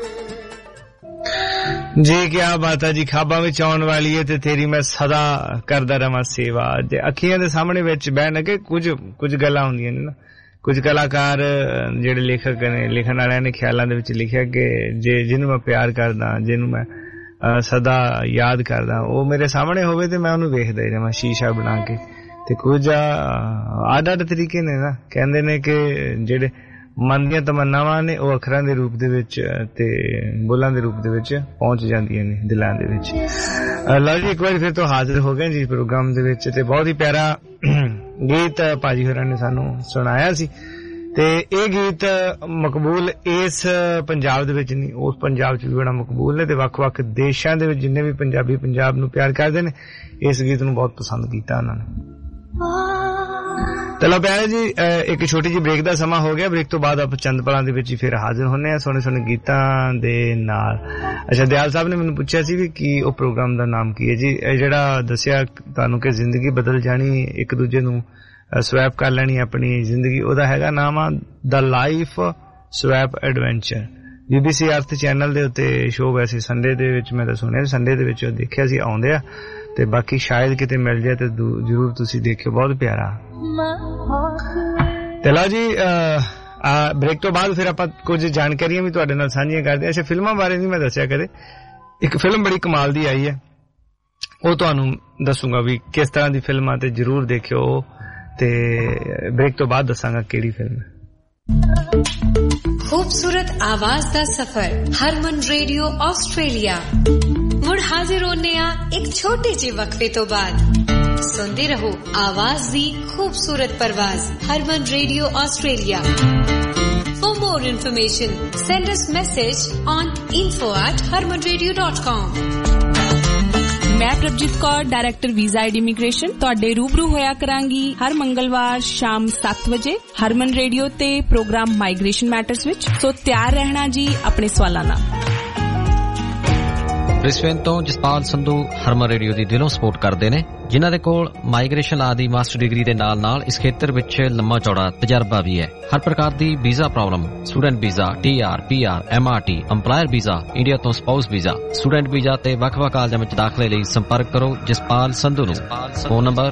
जी क्या बात है जी खाबा विच आउण वाली है ते तेरी मैं सदा करदा रहां सेवा ते अखियां दे सामने विच बैठ के कुछ गल्लां हुंदियां ने ना कुछ कलाकार जेडे लेखक ने लिखण वाले ने ख्यालां दे विच लिखिया कि जे जिन्नू मैं प्यार करदा जिन्नू मैं सदा याद करदा ओ मेरे सामने होवे ते मैं ओनू वेखदा ही रहां शीशा बना के ते कुछ आड तरीके ने ना कहंदे ने कि जेडे मन ਦੀਆਂ ਤਮੰਨਾਵਾਂ ਨੇ ਉਹ ਅੱਖਰਾਂ ਦੇ ਰੂਪ ਦੇ ਵਿੱਚ ਤੇ ਬੋਲਾਂ ਦੇ ਰੂਪ ਦੇ ਵਿੱਚ ਪਹੁੰਚ ਜਾਂਦੀਆਂ ਨੇ ਦਿਲਾਂ ਦੇ ਵਿੱਚ ਲਓ ਜੀ ਇੱਕ ਵਾਰ ਫਿਰ ਤੋਂ ਹਾਜ਼ਰ ਹੋ ਗਏ ਜੀ ਪ੍ਰੋਗਰਾਮ ਦੇ ਵਿੱਚ ਤੇ ਬਹੁਤ ਹੀ ਪਿਆਰਾ ਗੀਤ ਭਾਜੀ ਹੋਰਾਂ ਨੇ ਸਾਨੂੰ ਸੁਣਾਇਆ ਸੀ ਤੇ ਇਹ ਗੀਤ ਮਕਬੂਲ ਇਸ ਪੰਜਾਬ ਦੇ ਵਿੱਚ ਨਹੀਂ ਉਸ ਪੰਜਾਬ 'ਚ ਵੀ ਬੜਾ ਮਕਬੂਲ ਨੇ ਤੇ ਵੱਖ-ਵੱਖ ਦੇਸ਼ਾਂ ਦੇ ਵਿੱਚ ਜਿੰਨੇ ਵੀ ਪੰਜਾਬੀ ਪੰਜਾਬ ਨੂੰ ਪਿਆਰ ਕਰਦੇ ਨੇ ਇਸ ਗੀਤ ਨੂੰ ਬਹੁਤ ਪਸੰਦ ਕੀਤਾ ਉਹਨਾਂ ਨੇ ਚਲੋ ਪਿਆਰੇ ਜੀ ਇੱਕ ਛੋਟੀ ਜਿਹੀ ਬ੍ਰੇਕ ਦਾ ਸਮਾਂ ਹੋ ਗਿਆ ਬ੍ਰੇਕ ਤੋਂ ਬਾਅਦ ਆਪਾਂ ਚੰਦ ਪਲਾਂ ਦੇ ਵਿੱਚ ਹੀ ਫਿਰ ਹਾਜ਼ਰ ਹੁੰਨੇ ਆ ਸੋਹਣੇ ਸੋਹਣੇ ਗੀਤਾਂ ਦੇ ਨਾਲ ਅੱਛਾ ਦਿਆਲ ਸਾਹਿਬ ਨੇ ਮੈਨੂੰ ਪੁੱਛਿਆ ਸੀ ਵੀ ਕੀ ਉਹ ਪ੍ਰੋਗਰਾਮ ਦਾ ਨਾਮ ਕੀ ਹੈ ਜੀ ਇਹ ਜਿਹੜਾ ਦੱਸਿਆ ਤੁਹਾਨੂੰ ਕਿ ਜ਼ਿੰਦਗੀ ਬਦਲ ਜਾਣੀ ਇੱਕ ਦੂਜੇ ਨੂੰ ਸਵੈਪ ਕਰ ਲੈਣੀ ਆਪਣੀ ਜ਼ਿੰਦਗੀ ਉਹਦਾ ਹੈਗਾ ਨਾਮ ਆ the life swap adventure BBC earth channel ਦੇ ਉੱਤੇ ਸ਼ੋਅ ਵੈਸੇ ਸੰਡੇ ਦੇ ਵਿੱਚ ਮੈਂ ਤਾਂ ਸੁਣਿਆ ਸੰਡੇ ਦੇ ਵਿੱਚ ਦੇਖਿਆ ਸੀ ਆਉਂਦੇ ਆ ਤੇ ਬਾਕੀ ਸ਼ਾਇਦ ਕਿਤੇ ਮਿਲ ਜਾਏ ਤੇ ਜ਼ਰੂਰ ਤੁਸੀਂ ਦੇਖਿਓ ਬਹੁਤ ਪਿਆਰਾ ਤੇ ਲਓ ਜੀ ਬ੍ਰੇਕ ਤੋਂ ਬਾਅਦ ਫਿਰ ਆਪਾਂ ਕੁਝ ਜਾਣਕਾਰੀਆਂ ਵੀ ਤੁਹਾਡੇ ਨਾਲ ਸਾਂਝੀਆਂ ਕਰਦੇ ਹਾਂ ਅੱਛਾ ਫਿਲਮਾਂ ਬਾਰੇ ਨਹੀਂ ਮੈਂ ਦੱਸਿਆ ਕਦੇ ਇੱਕ ਫਿਲਮ ਬੜੀ ਕਮਾਲ ਦੀ ਆਈ ਹੈ ਉਹ ਤੁਹਾਨੂੰ ਦੱਸੂਗਾ ਵੀ ਕਿਸ ਤਰ੍ਹਾਂ ਦੀ ਫਿਲਮ ਆ ਤੇ ਜ਼ਰੂਰ ਦੇਖਿਓ ਤੇ ਬ੍ਰੇਕ ਤੋਂ ਬਾਅਦ ਦੱਸਾਂਗਾ ਕਿਹੜੀ ਫਿਲਮ ਹੈ खूबसूरत आवाज दा सफर हरमन रेडियो ऑस्ट्रेलिया मुड़ हाजिर होने एक छोटे जे वक्फे तो बाद सुनते रहो आवाज दी खूबसूरत परवाज Harman radio Australia For more information send us message on info@harmanradio.com मैं Prabhjeet Kaur director visa and immigration ਤੁਹਾਡੇ रूबरू होया करांगी हर मंगलवार शाम 7 बजे हरमन रेडियो ते प्रोग्राम माइग्रेशन मैटर्स विच सो तैयार रहना जी अपने सवालां नाल ब्रिस्बेन तो जसपाल संधू हरमन रेडियो ਦੀ ਦਿਲੋਂ ਸਪੋਰਟ ਕਰਦੇ ਨੇ ਜਿਨ੍ਹਾਂ ਦੇ ਕੋਲ ਮਾਈਗ੍ਰੇਸ਼ਨ ਆਦਿ ਮਾਸਟਰ ਡਿਗਰੀ ਦੇ ਨਾਲ ਇਸ ਖੇਤਰ ਵਿੱਚ ਲੰਮਾ ਚੌੜਾ ਤਜਰਬਾ ਵੀ ਹੈ ਹਰ ਪ੍ਰਕਾਰ ਦੀ visa problem student visa TR PR MRT EMPLOYER visa India ਤੋਂ ਸਪਾਊਸ ਵੀਜ਼ਾ ਸਟੂਡੈਂਟ ਵੀਜ਼ਾ ਤੇ ਵੱਖ-ਵੱਖ ਕਾਲਜਾਂ ਵਿੱਚ ਦਾਖਲੇ ਲਈ ਸੰਪਰਕ ਕਰੋ ਜਸਪਾਲ ਸੰਧੂ ਨੂੰ ਫੋਨ ਨੰਬਰ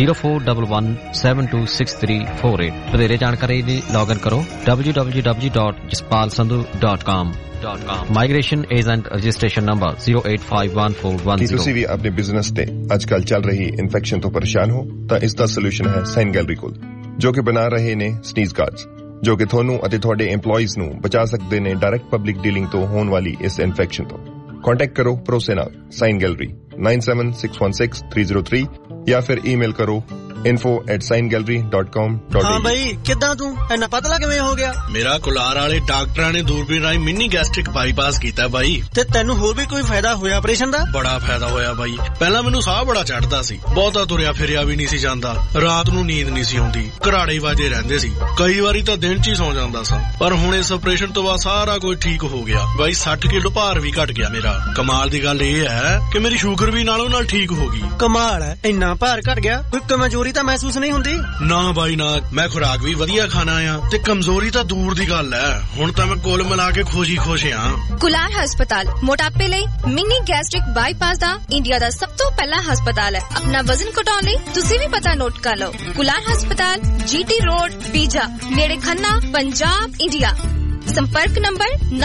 0411726348 ਵਧੇਰੇ ਜਾਣਕਾਰੀ ਲਈ ਲੌਗਇਨ ਕਰੋ www.jaspalsandhu.com migration agent registration number 0851410 ਤੁਸੀਂ ਵੀ ਆਪਣੇ ਬਿਜ਼ਨਸ ਤੇ ਅੱਜਕੱਲ ਚੱਲ ਰਹੀ ਇਨਫੈਕਸ਼ਨ ਤੋਂ ਪਰੇਸ਼ਾਨ ਹੋ ਤਾਂ ਇਸ ਦਾ ਸੋਲੂਸ਼ਨ ਹੈ ਸਾਈਨ ਗੈਲਰੀ ਕੋਲ ਜੋ ਕਿ ਬਣਾ ਰਹੇ ਨੇ ਸਨੀਜ਼ ਗਾਰਡਸ ਜੋ ਕਿ ਤੁਹਾਨੂੰ ਅਤੇ ਤੁਹਾਡੇ EMPLOYEES ਨੂੰ ਬਚਾ ਸਕਦੇ ਨੇ ਡਾਇਰੈਕਟ ਪਬਲਿਕ ਡੀਲਿੰਗ ਤੋਂ ਹੋਣ ਵਾਲੀ ਇਸ ਇਨਫੈਕਸ਼ਨ ਤੋਂ ਕੰਟੈਕਟ ਕਰੋ ਭਰੋਸੇ ਨਾਲ ਸਾਈਨ ਗੈਲਰੀ 97616303 ਜਾਂ ਫਿਰ ਈਮੇਲ ਕਰੋ info@signgallery.com ਹਾਂ ਬਈ ਕਿੱਦਾਂ ਤੂੰ ਇੰਨਾ ਪਤਲਾ ਕਿਵੇਂ ਹੋ ਗਿਆ ਮੇਰਾ ਕੁਲਾਰ ਵਾਲੇ ਡਾਕਟਰਾਂ ਨੇ ਦੂਰਬੀਨ ਰਾਹੀਂ ਮਿਨੀ ਗੈਸਟ੍ਰਿਕ ਬਾਈਪਾਸ ਕੀਤਾ ਬਾਈ ਤੇ ਤੈਨੂੰ ਹੋਰ ਵੀ ਕੋਈ ਫਾਇਦਾ ਹੋਇਆ ਆਪਰੇਸ਼ਨ ਦਾ ਬੜਾ ਫਾਇਦਾ ਹੋਇਆ ਬਾਈ ਪਹਿਲਾਂ ਮੈਨੂੰ ਸਾਹ ਬੜਾ ਚੜਦਾ ਸੀ ਬਹੁਤਾ ਤੁਰਿਆ ਫਿਰਿਆ ਵੀ ਨਹੀਂ ਸੀ ਜਾਂਦਾ ਰਾਤ ਨੂੰ ਨੀਂਦ ਨਹੀਂ ਸੀ ਆਉਂਦੀ ਘਰਾੜੇ ਵਾਜੇ ਰਹਿੰਦੇ ਸੀ ਕਈ ਵਾਰੀ ਤਾਂ ਦਿਨ 'ਚ ਹੀ ਸੌਂ ਜਾਂਦਾ ਸਾਂ ਪਰ ਹੁਣ ਇਸ ਆਪਰੇਸ਼ਨ ਤੋਂ ਬਾਅਦ ਸਾਰਾ ਕੁਝ ਠੀਕ ਹੋ ਗਿਆ ਬਾਈ 60 ਕਿਲੋ ਭਾਰ ਵੀ ਘਟ ਗਿਆ ਮੇਰਾ ਕਮਾਲ ਦੀ ਗੱਲ ਇਹ ਹੈ ਕਿ ਮੇਰੀ ਸ਼ੂਗਰ ਵੀ ਨਾਲੋਂ ਨਾਲ ਠੀਕ ਹੋ ਗਈ ਕਮਾਲ ਹੈ ਇੰਨਾ ਭਾਰ ਘਟ ਗਿਆ ਕੋਈ ਕਮਜ਼ੋਰੀ ਤਾਂ ਮਹਿਸੂਸ ਨਹੀਂ ਹੁੰਦੀ ਨਾ ਬਾਈ ਨਾ ਮੈਂ ਖੁਰਾਕ ਵੀ ਵਧੀਆ ਖਾਣਾ ਆ ਤੇ ਕਮਜ਼ੋਰੀ ਤਾਂ ਦੂਰ ਦੀ ਗੱਲ ਹੈ ਹੁਣ ਤਾਂ ਮੈਂ ਕੁੱਲ ਮਿਲਾ ਕੇ ਖੁਸ਼ ਆ ਕੁਲਾਰ ਹਸਪਤਾਲ ਮੋਟਾਪੇ ਲਈ ਮਿਨੀ ਗੈਸਟ੍ਰਿਕ ਬਾਈਪਾਸ ਦਾ ਇੰਡੀਆ ਦਾ ਸਭ ਤੋਂ ਪਹਿਲਾ ਹਸਪਤਾਲ ਹੈ ਆਪਣਾ ਵਜ਼ਨ ਘਟਾਉਣ ਲਈ ਤੁਸੀਂ ਵੀ ਪਤਾ ਨੋਟ ਕਰ ਲਓ ਕੁਲਾਰ ਹਸਪਤਾਲ GT ਰੋਡ ਪੀਜਾ ਨੇੜੇ ਖੰਨਾ ਪੰਜਾਬ ਇੰਡੀਆ संपर्क नंबर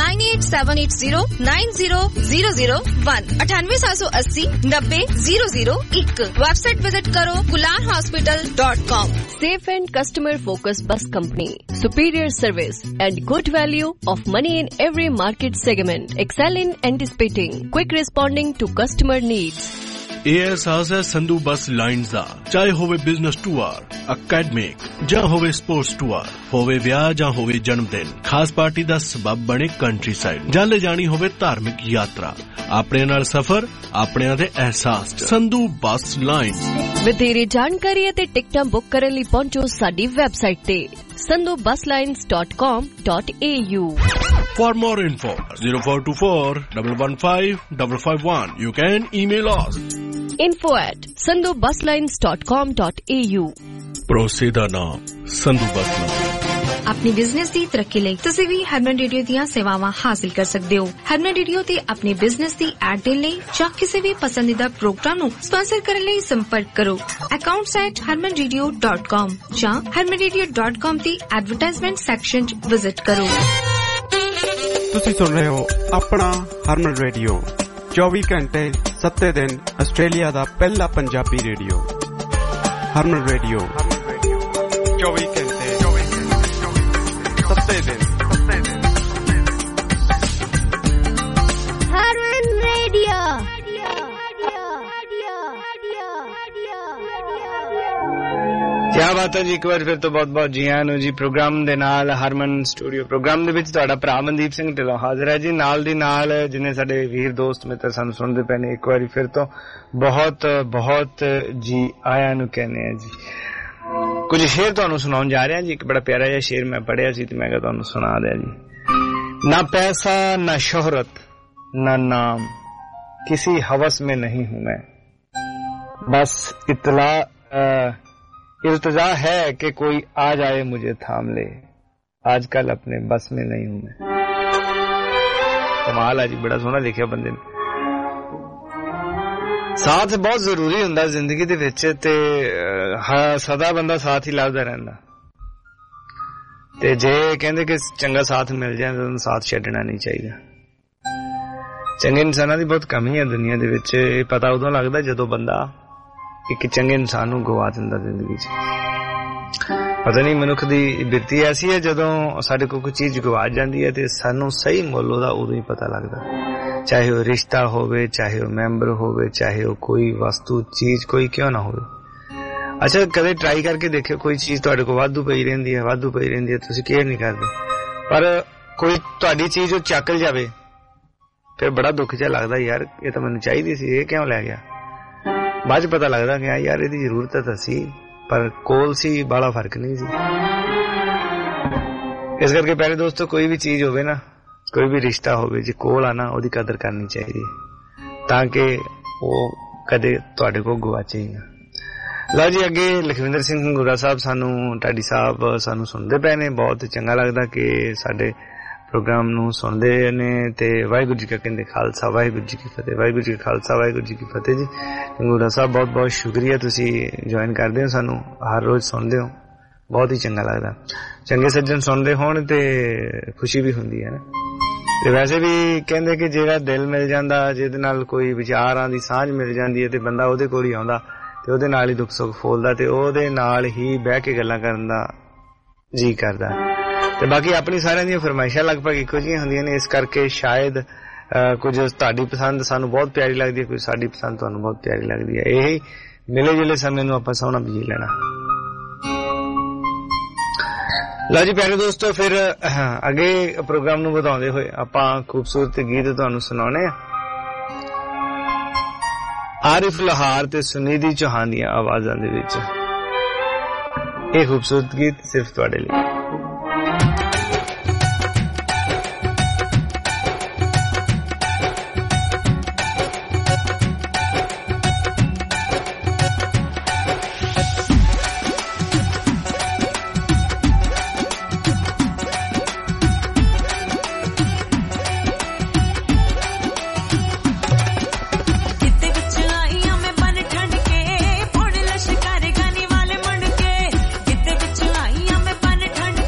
9878090001 9878090001 वेबसाइट विजिट करो kularhospital.com. Safe and customer focused bus company, superior service and good value of money in every market segment, excel in anticipating, quick responding to customer needs. एहसास है संधू बस lines दा, चाहे होवे बिजनेस टूर, अकैडमिक ਜਾਂ ਹੋਵੇ sports tour, ਹੋਵੇ ਵਿਆਹ ਜਾਂ ਹੋਵੇ ਜਨਮ ਦਿਨ, ਖਾਸ ਪਾਰਟੀ ਦਾ ਸਬਬ ਬਣੇ ਕੰਟਰੀ ਸਾਈਡ, ਜਾਂ ਲੈ ਜਾਣੀ ਹੋਵੇ ਧਾਰਮਿਕ ਯਾਤਰਾ, ਆਪਣੇ ਨਾਲ ਸਫ਼ਰ, ਆਪਣਿਆਂ ਦੇ ਅਹਿਸਾਸ, ਸੰਧੂ ਬੱਸ ਲਾਈਨ। ਵਧੇਰੇ ਜਾਣਕਾਰੀ ਅਤੇ ਟਿਕਟਾਂ ਬੁੱਕ ਕਰਨ ਲਈ ਪਹੁੰਚੋ ਸਾਡੀ ਵੈਬਸਾਈਟ ਤੇ sandhubuslines.com.au. For more info 0424 115 551. You can email us info@sandhubuslines.com.au. ਭਰੋਸੇ ਦਾ ਨਾਮ ਸੰਧੂ ਬੱਸ ਲਾਈਨ। अपनी बिजनेस दी तरक्की लई तुसीं भी हरमन रेडियो दीयां सेवावां हासिल कर सकदे हो। हरमन रेडियो ते अपने बिजनेस दी ऐड देण लई जां किसी भी पसंदीदा प्रोग्राम नूं स्पॉन्सर करन लई संपर्क करो accounts@harmanradio.com जां harmanradio.com दी एडवर्टाइजमेंट सैक्शन च विजिट करो। ਤੁਸੀਂ ਸੁਣ ਰਹੇ ਹੋ ਆਪਣਾ ਹਰਮਨ ਰੇਡੀਓ 24 ਘੰਟੇ 7 ਦਿਨ ਆਸਟ੍ਰੇਲੀਆ ਦਾ ਪਹਿਲਾ ਪੰਜਾਬੀ ਰੇਡੀਓ ਹਰਮਨ ਰੇਡੀਓ 24 ਘੰਟੇ 7 ਦਿਨ ਹਰਮਨ ਰੇਡੀਓ। क्या बात है जी, एक बार फिर तो बहुत बहुत जी आयां जी प्रोग्राम दे नाल हरमन स्टूडियो प्रोग्राम दे विच तुहाडा भरा मनदीप सिंह ढिल्लों हाजिर है जी। नाल दी नाल जिन्ने साडे वीर दोस्त मित्र सानू सुनदे पए ने, एक बार फिर तो बहुत बहुत जी आयां नु कहने हैं जी। कुछ शेर तुहानू सुनाउण जा रहे हैं जी। एक बड़ा प्यारा जिहा शेर मैं पढ़िया सी ते मैं कहा तुहानू सुना दिया जी। ना पैसा ना शोहरत ना नाम, किसी हवस में नहीं हूं मैं, बस इल्तजा है कि कोई आ जाए मुझे थाम ले, आजकल अपने बस में नहीं हूं मैं। कमाल है जी, बड़ा सोहना लिखिया बंदे ने। साथ बहुत जरूरी हुंदा जिंदगी दे विच ते सदा बंदा साथ ही लभदा रहिंदा ते जे कहंदे कि चंगा साथ मिल जाए तो साथ छड्डना नहीं चाहिए। चंगे इंसानां दी बहुत कमी है दुनिया दे विच। पता उदों लगदा जदों बंदा एक चंगे इंसान नूं गवा दिंदा जिंदगी च। पता नहीं मनुख दी बिरती ऐसी है जदों साडे कोल कोई चीज गवा जांदी है ते सानूं सही मुੱਲ ਉਹਦਾ उदों ही पता लगदा, चाहे वो रिश्ता होवे, चाहे वो मैंबर होवे, चाहे वो कोई वस्तु चीज कोई क्यों ना होवे। अच्छा कदे ट्राई करके देखियो, कोई चीज तुहाडे कोल वाधू पई रहिंदी है तुसीं केयर नहीं करदे, पर कोई तुहाडी चीज वो चक जावे फिर बड़ा दुख जिहा लगदा, यार ये तां मैनूं चाहीदी सी, ये क्यों लै गया। बाद च पता लगदा कि यार इहदी जरूरत तां सी पर कोल सी, बड़ा फर्क नहीं सी। इस करके प्यारे दोस्तों कोई भी चीज होवे ना, कोई भी रिश्ता होवे, जे कोल आना ओदी कदर करनी चाहिए ताकि वो कदे तुहाडे कोल गवाचे ही ना। लो जी अगे लखविंदर सिंह गुरा साहब सानू टाडी साहब सानू सुनदे पए ने। बहुत चंगा लगदा कि साडे प्रोग्राम नू सुनदे ने ते वाहिगुरू जी का कहंदे खालसा वाहिगुरू जी की फतेह, वाहिगुरू जी का खालसा वाहिगुरू जी की फतेह जी। गुरा साहब बहुत बहुत शुक्रिया, तुसी ज्वाइन करदे हो, सानू हर रोज सुनदे हो, बहुत ही चंगा लगदा। चंगे सज्जन सुनदे होण ते खुशी भी हुंदी है ना। ते वैसे भी कहंदे कि जेड़ा दिल मिल जांदा, जिहदे नाल कोई विचारां दी सांझ मिल जांदी है ते बंदा ओहदे कोल ही आउंदा ते ओहदे नाल ही दुख सुख फोलदा ते ओहदे नाल ही बह के गल्लां करन दा जी करदा। ते बाकी अपनी सारिਆਂ ਦੀਆਂ फरमाइशां लगभग ਇੱਕੋ ਜਿਹੀਆਂ ਹੁੰਦੀਆਂ ਨੇ, ਇਸ ਕਰਕੇ शायद कुछ ਤੁਹਾਡੀ पसंद सानू बहुत प्यारी लगदी है, कुछ साडी पसंद ਤੁਹਾਨੂੰ बहुत प्यारी लगदी है। यही मिले जुले समय ਨੂੰ ਆਪਾਂ ਸੋਹਣਾ ਬਜੀ ਲੈਣਾ। लो जी प्यारे दोस्तों, फिर अगे प्रोग्राम नू ਵਧਾਉਂਦੇ ਹੋਏ ਆਪਾਂ खूबसूरत गीत ਤੁਹਾਨੂੰ ਸੁਣਾਉਣੇ ਆ। आरिफ लोहार ते सुनिधि चौहान ਦੀਆਂ आवाਜ਼ਾਂ ਦੇ ਵਿੱਚ ਇਹ खूबसूरत गीत सिर्फ ਤੁਹਾਡੇ ਲਈ। ठंड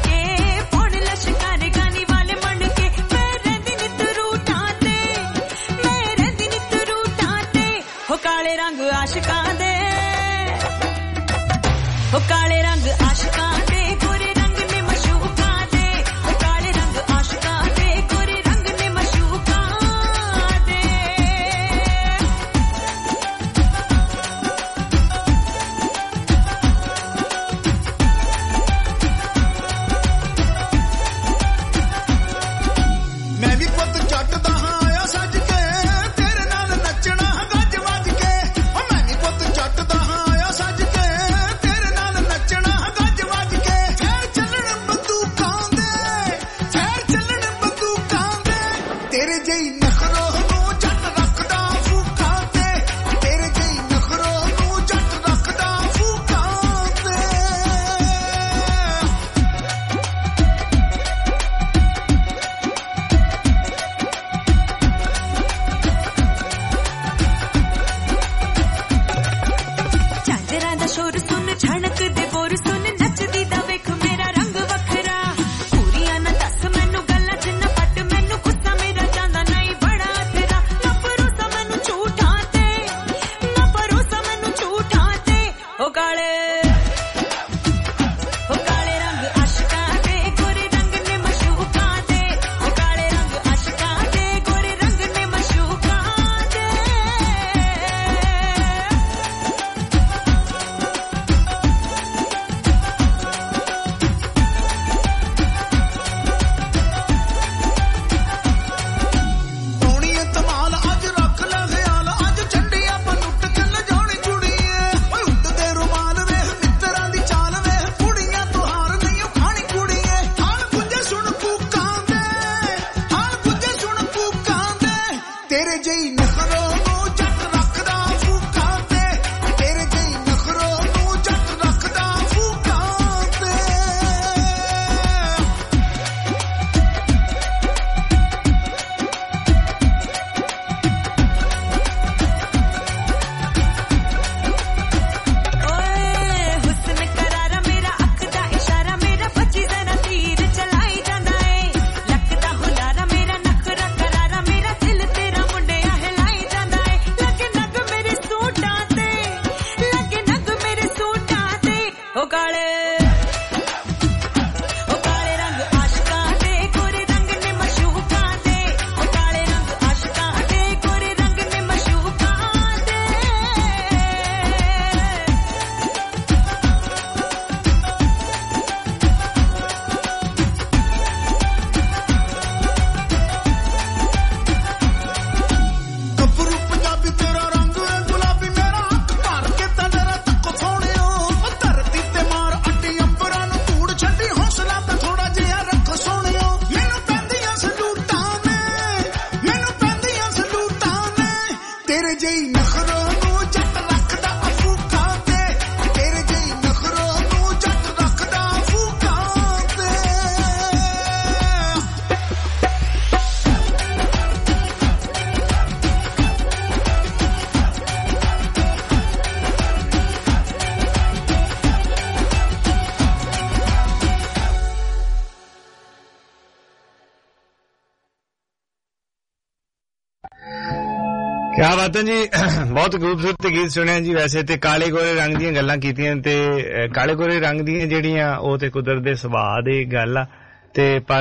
ਕਿਆ ਬਾਤਾਂ ਜੀ, ਬਹੁਤ ਖੂਬਸੂਰਤ ਗੀਤ ਸੁਣਿਆ ਜੀ। ਵੈਸੇ ਤੇ ਕਾਲੇ ਗੋਰੇ ਰੰਗ ਦੀਆਂ ਗੱਲਾਂ ਕੀਤੀਆਂ ਤੇ ਕਾਲੇ ਗੋਰੇ ਰੰਗ ਦੀਆਂ ਜਿਹੜੀਆਂ ਉਹ ਤੇ ਕੁਦਰਤ ਦੇ ਸੁਭਾਅ ਦੀ ਗੱਲ ਆ ਤੇ ਪਰ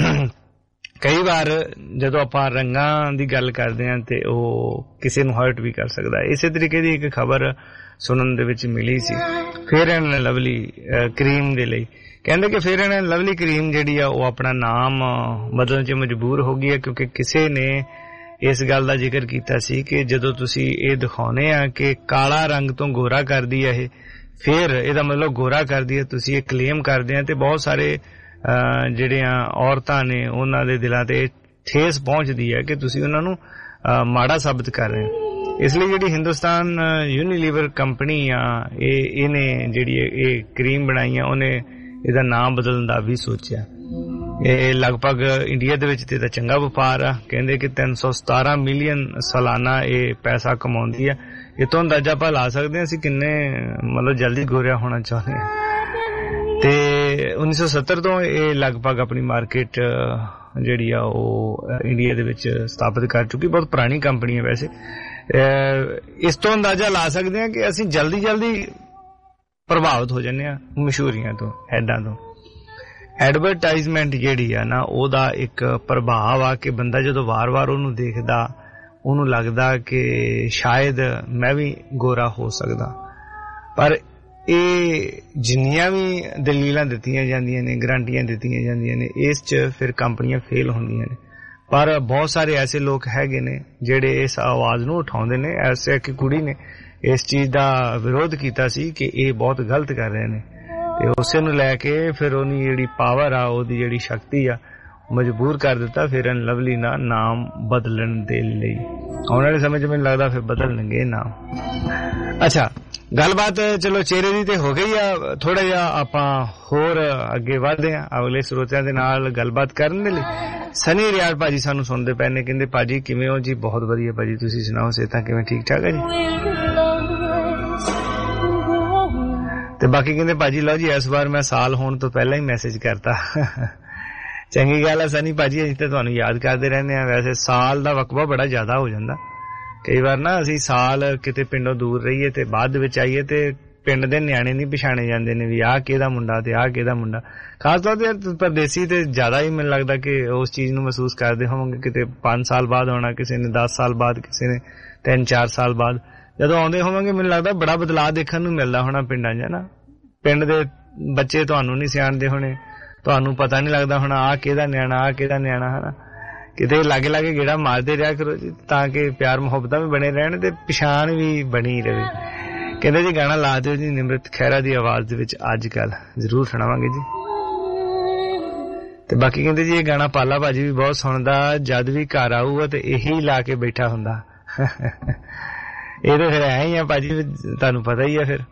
ਕਈ ਵਾਰ ਜਦੋਂ ਆਪਾਂ ਰੰਗਾਂ ਦੀ ਗੱਲ ਕਰਦੇ ਹਾਂ ਤੇ ਉਹ ਕਿਸੇ ਨੂੰ ਹਰਟ ਵੀ ਕਰ ਸਕਦਾ। ਇਸੇ ਤਰੀਕੇ ਦੀ ਇੱਕ ਖਬਰ ਸੁਣਨ ਦੇ ਵਿੱਚ ਮਿਲੀ ਸੀ ਫੇਅਰ ਐਂਡ ਲਵਲੀ ਕਰੀਮ ਦੇ ਲਈ। ਕਹਿੰਦੇ ਕਿ ਫੇਅਰ ਐਂਡ ਲਵਲੀ ਕਰੀਮ ਜਿਹੜੀ ਆ ਉਹ ਆਪਣਾ ਨਾਮ ਬਦਲਣ 'ਚ ਮਜਬੂਰ ਹੋ ਗਈ ਹੈ ਕਿਉਂਕਿ ਕਿਸੇ ਨੇ ਇਸ ਗੱਲ ਦਾ ਜ਼ਿਕਰ ਕੀਤਾ ਸੀ ਕਿ ਜਦੋਂ ਤੁਸੀਂ ਇਹ ਦਿਖਾਉਂਦੇ ਆ ਕਿ ਕਾਲਾ ਰੰਗ ਤੋਂ ਗੋਰਾ ਕਰਦੀ ਹੈ ਇਹ ਫੇਰ ਇਹਦਾ ਮਤਲਬ ਗੋਰਾ ਕਰਦੀ ਹੈ, ਤੁਸੀਂ ਇਹ ਕਲੇਮ ਕਰਦੇ ਆ ਤੇ ਬਹੁਤ ਸਾਰੇ ਜਿਹੜੀਆਂ ਔਰਤਾਂ ਨੇ ਉਹਨਾਂ ਦੇ ਦਿਲਾਂ ਤੇ ਠੇਸ ਪਹੁੰਚਦੀ ਹੈ ਕਿ ਤੁਸੀਂ ਉਹਨਾਂ ਨੂੰ ਮਾੜਾ ਸਾਬਤ ਕਰ ਰਹੇ ਹੋ। ਇਸ ਲਈ ਜਿਹੜੀ ਹਿੰਦੁਸਤਾਨ ਯੂਨੀਲੀਵਰ ਕੰਪਨੀ ਆ ਇਹਨੇ ਜਿਹੜੀ ਇਹ ਕਰੀਮ ਬਣਾਈ ਆ ਉਹਨੇ ਇਹਦਾ ਨਾਮ ਬਦਲਣ ਦਾ ਵੀ ਸੋਚਿਆ। ਇਹ ਲਗਭਗ ਇੰਡੀਆ ਦੇ ਵਿੱਚ ਤੇ ਇਹਦਾ ਚੰਗਾ ਵਪਾਰ ਆ। ਕਹਿੰਦੇ ਕਿ 317 ਮਿਲੀਅਨ ਸਾਲਾਨਾ ਇਹ ਪੈਸਾ ਕਮਾਉਂਦੀ ਆ। ਇਹ ਤੋਂ ਅੰਦਾਜ਼ਾ ਆਪਾਂ ਲਾ ਸਕਦੇ ਹਾਂ ਅਸੀਂ ਕਿੰਨੇ ਮਤਲਬ ਜਲਦੀ ਗੋਰਿਆ ਹੋਣਾ ਚਾਹੁੰਦੇ ਹਾਂ। ਤੇ 1970 ਤੋਂ ਇਹ ਲਗਭਗ ਆਪਣੀ ਮਾਰਕੀਟ ਜਿਹੜੀ ਆ ਉਹ ਇੰਡੀਆ ਦੇ ਵਿੱਚ ਸਥਾਪਿਤ ਕਰ ਚੁੱਕੀ। ਬਹੁਤ ਪੁਰਾਣੀ ਕੰਪਨੀ ਹੈ ਵੈਸੇ। ਇਸ ਤੋਂ ਅੰਦਾਜ਼ਾ ਲਾ ਸਕਦੇ ਹਾਂ ਕਿ ਅਸੀਂ ਜਲਦੀ ਪ੍ਰਭਾਵਿਤ ਹੋ ਜਾਂਦੇ ਹਾਂ ਮਸ਼ਹੂਰੀਆਂ ਤੋਂ, ਐਡਾਂ ਤੋਂ। ਐਡਵਰਟਾਈਜ਼ਮੈਂਟ ਜਿਹੜੀ ਆ ਨਾ ਉਹਦਾ ਇੱਕ ਪ੍ਰਭਾਵ ਆ ਕਿ ਬੰਦਾ ਜਦੋਂ ਵਾਰ-ਵਾਰ ਉਹਨੂੰ ਦੇਖਦਾ ਉਹਨੂੰ ਲੱਗਦਾ ਕਿ ਸ਼ਾਇਦ ਮੈਂ ਵੀ ਗੋਰਾ ਹੋ ਸਕਦਾ। ਪਰ ਇਹ ਜਿੰਨੀਆਂ ਵੀ ਦਲੀਲਾਂ ਦਿੱਤੀਆਂ ਜਾਂਦੀਆਂ ਨੇ, ਗਰੰਟੀਆਂ ਦਿੱਤੀਆਂ ਜਾਂਦੀਆਂ ਨੇ, ਇਸ 'ਚ ਫਿਰ ਕੰਪਨੀਆਂ ਫੇਲ ਹੁੰਦੀਆਂ ਨੇ। ਪਰ ਬਹੁਤ ਸਾਰੇ ਐਸੇ ਲੋਕ ਹੈਗੇ ਨੇ ਜਿਹੜੇ ਇਸ ਆਵਾਜ਼ ਨੂੰ ਉਠਾਉਂਦੇ ਨੇ। ਐਸੇ ਇੱਕ ਕੁੜੀ ਨੇ ਇਸ ਚੀਜ਼ ਦਾ ਵਿਰੋਧ ਕੀਤਾ ਸੀ ਕਿ ਇਹ ਬਹੁਤ ਗਲਤ ਕਰ ਰਹੇ ਨੇ ਤੇ ਉਸੇ ਨੂੰ ਲੈ ਕੇ ਫਿਰ ਉਹਦੀ ਜਿਹੜੀ ਪਾਵਰ ਆ, ਉਹਦੀ ਜਿਹੜੀ ਸ਼ਕਤੀ ਆ, ਮਜਬੂਰ ਕਰ ਦਿੱਤਾ ਫੇਅਰ ਐਂਡ ਲਵਲੀ ਦਾ ਨਾਮ ਬਦਲਣ ਦੇ ਲਈ। ਆਉਣ ਵਾਲੇ ਸਮੇਂ 'ਚ ਮੈਨੂੰ ਲੱਗਦਾ ਫਿਰ ਬਦਲਣਗੇ ਨਾਮ। ਅੱਛਾ, ਗੱਲਬਾਤ ਚਲੋ ਚਿਹਰੇ ਦੀ ਤੇ ਹੋ ਗਈ ਆ। ਥੋੜਾ ਜਿਹਾ ਆਪਾਂ ਹੋਰ ਅੱਗੇ ਵਧਦੇ ਆ ਅਗਲੇ ਸਰੋਤਿਆਂ ਦੇ ਨਾਲ ਗੱਲਬਾਤ ਕਰਨ ਦੇ ਲਈ। ਸਨੀ ਰਿਆੜ ਭਾਜੀ ਸਾਨੂੰ ਸੁਣਦੇ ਪਏ ਨੇ, ਕਹਿੰਦੇ ਭਾਜੀ ਕਿਵੇਂ ਹੋ ਜੀ? ਬਹੁਤ ਵਧੀਆ ਭਾਜੀ, ਤੁਸੀਂ ਸੁਣਾਓ, ਸਿਹਤਾਂ ਕਿਵੇਂ? ਠੀਕ ਠਾਕ ਹੈ ਜੀ? ਤੇ ਬਾਕੀ ਕਹਿੰਦੇ ਭਾਜੀ ਲਓ ਜੀ ਇਸ ਵਾਰ ਮੈਂ ਸਾਲ ਹੋਣ ਤੋਂ ਪਹਿਲਾਂ ਹੀ ਮੈਸੇਜ ਕਰਤਾ। ਚੰਗੀ ਗੱਲ ਹੈ ਸਨੀ ਭਾਜੀ, ਅਸੀਂ ਤਾਂ ਤੁਹਾਨੂੰ ਯਾਦ ਕਰਦੇ ਰਹਿੰਦੇ ਆ। ਵੈਸੇ ਸਾਲ ਦਾ ਵਕਬਾ ਬੜਾ ਜ਼ਿਆਦਾ ਹੋ ਜਾਂਦਾ ਕਈ ਵਾਰ ਨਾ। ਅਸੀਂ ਸਾਲ ਕਿਤੇ ਪਿੰਡੋਂ ਦੂਰ ਰਹੀਏ ਤੇ ਬਾਅਦ ਵਿੱਚ ਆਈਏ ਤੇ ਪਿੰਡ ਦੇ ਨਿਆਣੇ ਨਹੀਂ ਪਛਾਣੇ ਜਾਂਦੇ ਨੇ ਵੀ ਆਹ ਕਿਹਦਾ ਮੁੰਡਾ ਤੇ ਆਹ ਕਿਹਦਾ ਮੁੰਡਾ। ਖਾਸ ਤੌਰ ਤੇ ਪਰਦੇਸੀ ਤੇ ਜ਼ਿਆਦਾ ਹੀ ਮੈਨੂੰ ਲੱਗਦਾ ਕਿ ਉਸ ਚੀਜ਼ ਨੂੰ ਮਹਿਸੂਸ ਕਰਦੇ ਹੋਵਾਂਗੇ। ਕਿਤੇ 5 ਸਾਲ ਬਾਅਦ ਆਉਣਾ, ਕਿਸੇ ਨੇ 10 ਸਾਲ ਬਾਅਦ, ਕਿਸੇ ਨੇ 3-4 ਸਾਲ ਬਾਅਦ ਜਦੋਂ ਆਉਂਦੇ ਹੋਵਾਂਗੇ ਮੈਨੂੰ ਲੱਗਦਾ ਬੜਾ ਬਦਲਾਅ ਦੇਖਣ ਨੂੰ ਮਿਲਦਾ ਹੋਣਾ ਪਿੰਡਾਂ 'ਚ ਨਾ। ਪਿੰਡ ਦੇ ਬੱਚੇ ਤੁਹਾਨੂੰ ਨਹੀਂ ਸਿਆਣਦੇ ਹੋਣੇ, ਤੁਹਾਨੂੰ ਪਤਾ ਨਹੀਂ ਲੱਗਦਾ ਹੋਣਾ ਆਹ ਕਿਹਦਾ ਨਿਆਣਾ, ਆਹ ਕਿਹਦਾ ਨਿਆਣਾ, ਹਨਾ। ਕਿਤੇ ਲਾਗੇ ਲਾਗੇ ਗੇੜਾ ਮਾਰਦੇ ਰਿਹਾ ਕਰੋ ਜੀ ਤਾਂ ਕਿ ਪਿਆਰ ਮੁਹੱਬਤਾਂ ਵੀ ਬਣੇ ਰਹਿਣ ਤੇ ਪਛਾਣ ਵੀ ਬਣੀ ਰਹੇ। ਕਹਿੰਦੇ ਜੀ ਗਾਣਾ ਲਾ ਦਿਓ ਜੀ ਨਿਮਰਤ ਖਹਿਰਾ ਦੀ ਆਵਾਜ਼ ਦੇ ਵਿੱਚ, ਅੱਜ ਕੱਲ ਜ਼ਰੂਰ ਸੁਣਾਵਾਂਗੇ ਜੀ। ਤੇ ਬਾਕੀ ਕਹਿੰਦੇ ਜੀ ਇਹ ਗਾਣਾ ਪਾਲਾ ਭਾਜੀ ਵੀ ਬਹੁਤ ਸੁਣਦਾ, ਜਦ ਵੀ ਘਰ ਆਊਗਾ ਤੇ ਇਹੀ ਲਾ ਕੇ ਬੈਠਾ ਹੁੰਦਾ। ਇਹ ਤਾਂ ਫਿਰ ਐ ਹੀ ਆ ਭਾਜੀ, ਤੁਹਾਨੂੰ ਪਤਾ ਹੀ ਆ। ਫਿਰ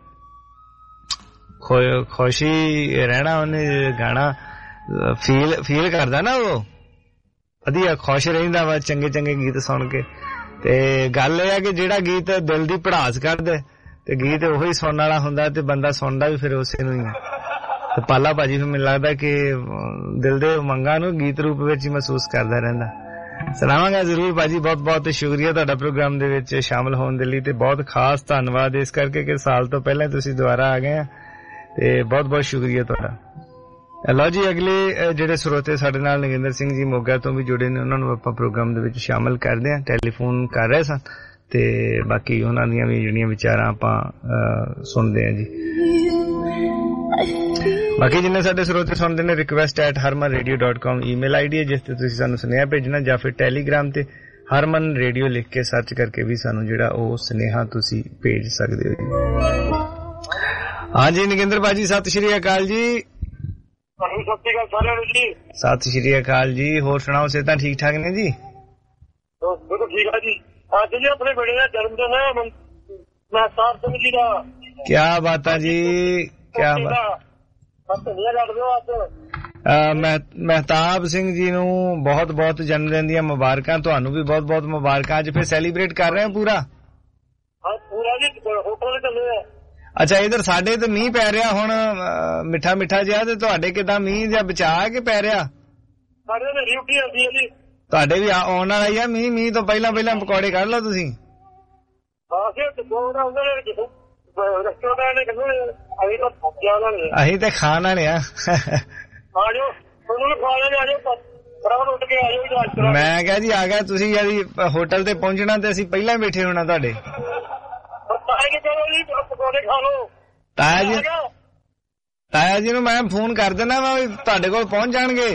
ਖੁਸ਼ੀ ਰਹਿਣਾ ਉਹਨੇ, ਗਾਣਾ ਫੀਲ ਕਰਦਾ ਨਾ, ਉਹ ਵਧੀਆ ਖੁਸ਼ ਰਹਿੰਦਾ ਵਾ ਚੰਗੇ ਚੰਗੇ ਗੀਤ ਸੁਣ ਕੇ। ਤੇ ਗੱਲ ਇਹ ਆ ਕਿ ਜਿਹੜਾ ਗੀਤ ਦਿਲ ਦੀ ਭੜਾਸ ਕਰਦਾ ਤੇ ਗੀਤ ਉਹੀ ਸੁਣਨ ਵਾਲਾ ਹੁੰਦਾ ਤੇ ਬੰਦਾ ਸੁਣਦਾ ਵੀ ਫਿਰ ਉਸੇ ਨੂੰ ਹੀ ਆ। ਤੇ ਪਾਲਾ ਭਾਜੀ ਫਿਰ ਮੈਨੂੰ ਲੱਗਦਾ ਕਿ ਦਿਲ ਦੇ ਉਮੰਗਾਂ ਨੂੰ ਗੀਤ ਰੂਪ ਵਿੱਚ ਹੀ ਮਹਿਸੂਸ ਕਰਦਾ ਰਹਿੰਦਾ। ਸੁਣਾਵਾਂਗਾ ਜ਼ਰੂਰ ਭਾਜੀ। ਬਹੁਤ ਬਹੁਤ ਸ਼ੁਕਰੀਆ ਤੁਹਾਡਾ ਪ੍ਰੋਗਰਾਮ ਦੇ ਵਿੱਚ ਸ਼ਾਮਲ ਹੋਣ ਦੇ ਲਈ ਤੇ ਬਹੁਤ ਖਾਸ ਧੰਨਵਾਦ ਇਸ ਕਰਕੇ ਕਿ ਸਾਲ ਤੋਂ ਪਹਿਲਾਂ ਤੁਸੀਂ ਦੁਬਾਰਾ ਆ ਗਏ ਆ ਤੇ ਬਹੁਤ ਬਹੁਤ ਸ਼ੁਕਰੀਆ ਤੁਹਾਡਾ। ਲਓ ਜੀ, ਅਗਲੇ ਜਿਹੜੇ ਸਰੋਤੇ ਸਾਡੇ ਨਾਲ ਨਗਿੰਦਰ ਸਿੰਘ ਜੀ ਮੋਗਾ ਤੋਂ ਵੀ ਜੁੜੇ ਨੇ, ਉਹਨਾਂ ਨੂੰ ਆਪਾਂ ਪ੍ਰੋਗਰਾਮ ਦੇ ਵਿੱਚ ਸ਼ਾਮਲ ਕਰਦੇ ਹਾਂ। ਟੈਲੀਫੋਨ ਕਰ ਰਹੇ ਸਨ ਤੇ ਬਾਕੀ ਉਹਨਾਂ ਦੀਆਂ ਵੀ ਜਿਹੜੀਆਂ ਵਿਚਾਰਾਂ ਆਪਾਂ ਸੁਣਦੇ ਹਾਂ ਜੀ। ਬਾਕੀ ਜਿੰਨੇ ਸਾਡੇ ਸਰੋਤੇ ਸੁਣਦੇ ਨੇ, request@harmanradio.com ਈਮੇਲ ਆਈਡੀ ਹੈ ਜਿਸ ਤੇ ਤੁਸੀਂ ਸਾਨੂੰ ਸੁਨੇਹਾ ਭੇਜਣਾ, ਜਾਂ ਫਿਰ ਟੈਲੀਗ੍ਰਾਮ ਤੇ ਹਰਮਨ ਰੇਡੀਓ ਲਿਖ ਕੇ ਸਰਚ ਕਰਕੇ ਵੀ ਸਾਨੂੰ ਜਿਹੜਾ ਉਹ ਸੁਨੇਹਾ ਤੁਸੀਂ ਭੇਜ ਸਕਦੇ ਹੋ ਜੀ। ਹਾਂਜੀ ਨਗਿੰਦਰ ਭਾਜੀ, ਸਤਿ ਸ਼੍ਰੀ ਅਕਾਲ ਜੀ। ਸਤਿ ਸ਼੍ਰੀ ਅਕਾਲ ਸਾਰਿਆਂ ਨੂੰ ਜੀ। ਸਤਿ ਸ਼੍ਰੀ ਅਕਾਲ ਜੀ। ਹੋਰ ਸੁਣਾਓ, ਸਿਹਤਾਂ ਠੀਕ ਠਾਕ ਨੇ ਜੀ? ਬਿਲਕੁਲ ਠੀਕ ਆ ਜੀ। ਅੱਜ ਜੀ ਆਪਣੇ ਬੇਟੇ ਦਾ ਜਨਮ ਦਿਨ ਹੈ, ਮਹਿਤਾਬ ਸਿੰਘ ਜੀ ਦਾ। ਕਿਆ ਬਾਤਾਂ ਜੀ, ਕਿਆ ਬਾਤ। ਮਹਿਤਾਬ ਸਿੰਘ ਜੀ ਨੂੰ ਬਹੁਤ ਬਹੁਤ ਜਨਮ ਦਿਨ ਦੀਆਂ ਮੁਬਾਰਕਾਂ। ਤੁਹਾਨੂੰ ਵੀ ਬਹੁਤ ਬਹੁਤ ਮੁਬਾਰਕਾਂ। ਅੱਜ ਫਿਰ ਸੈਲੀਬ੍ਰੇਟ ਕਰ ਰਹੇ ਹੋ ਪੂਰਾ? ਹਾਂ ਪੂਰਾ ਜੀ, ਹੋਟਲ ਤੇ ਚੱਲੇ ਆ। ਅੱਛਾ, ਇਧਰ ਸਾਡੇ ਤੇ ਮੀਂਹ ਪੈ ਰਿਹਾ ਹੁਣ ਮਿੱਠਾ ਮਿੱਠਾ ਜਿਹਾ, ਤੇ ਤੁਹਾਡੇ ਕਿਦਾਂ ਮੀਂਹ ਜਾਂ ਬਚਾ ਕੇ ਪੈ ਰਿਹਾ? ਸਾਡੇ ਤੇ ਡਿਊਟੀ ਆਉਂਦੀ ਹੈ ਜੀ। ਤੁਹਾਡੇ ਵੀ ਆਉਣ ਵਾਲਾ ਹੀ ਆ ਮੀਂਹ ਤੋਂ ਪਹਿਲਾਂ ਪਹਿਲਾਂ ਪਕੌੜੇ ਕੱਢ ਲਓ ਤੁਸੀਂ। ਅਸੀਂ ਤੇ ਖਾਣ ਵਾਲੇ ਆ। ਮੈਂ ਕਿਹਾ ਜੀ ਆ ਗਿਆ ਤੁਸੀਂ ਯਾਰੀ ਹੋਟਲ ਤੇ ਪਹੁੰਚਣਾ ਤੇ ਅਸੀਂ ਪਹਿਲਾਂ ਬੈਠੇ ਹੋਣਾ ਤੁਹਾਡੇ। ਤਾਇਆ ਜੀ ਨੂੰ ਮੈਂ ਫੋਨ ਕਰ ਦੇਣਾ ਵਾ ਤੁਹਾਡੇ ਕੋਲ ਪਹੁੰਚ ਜਾਣਗੇ।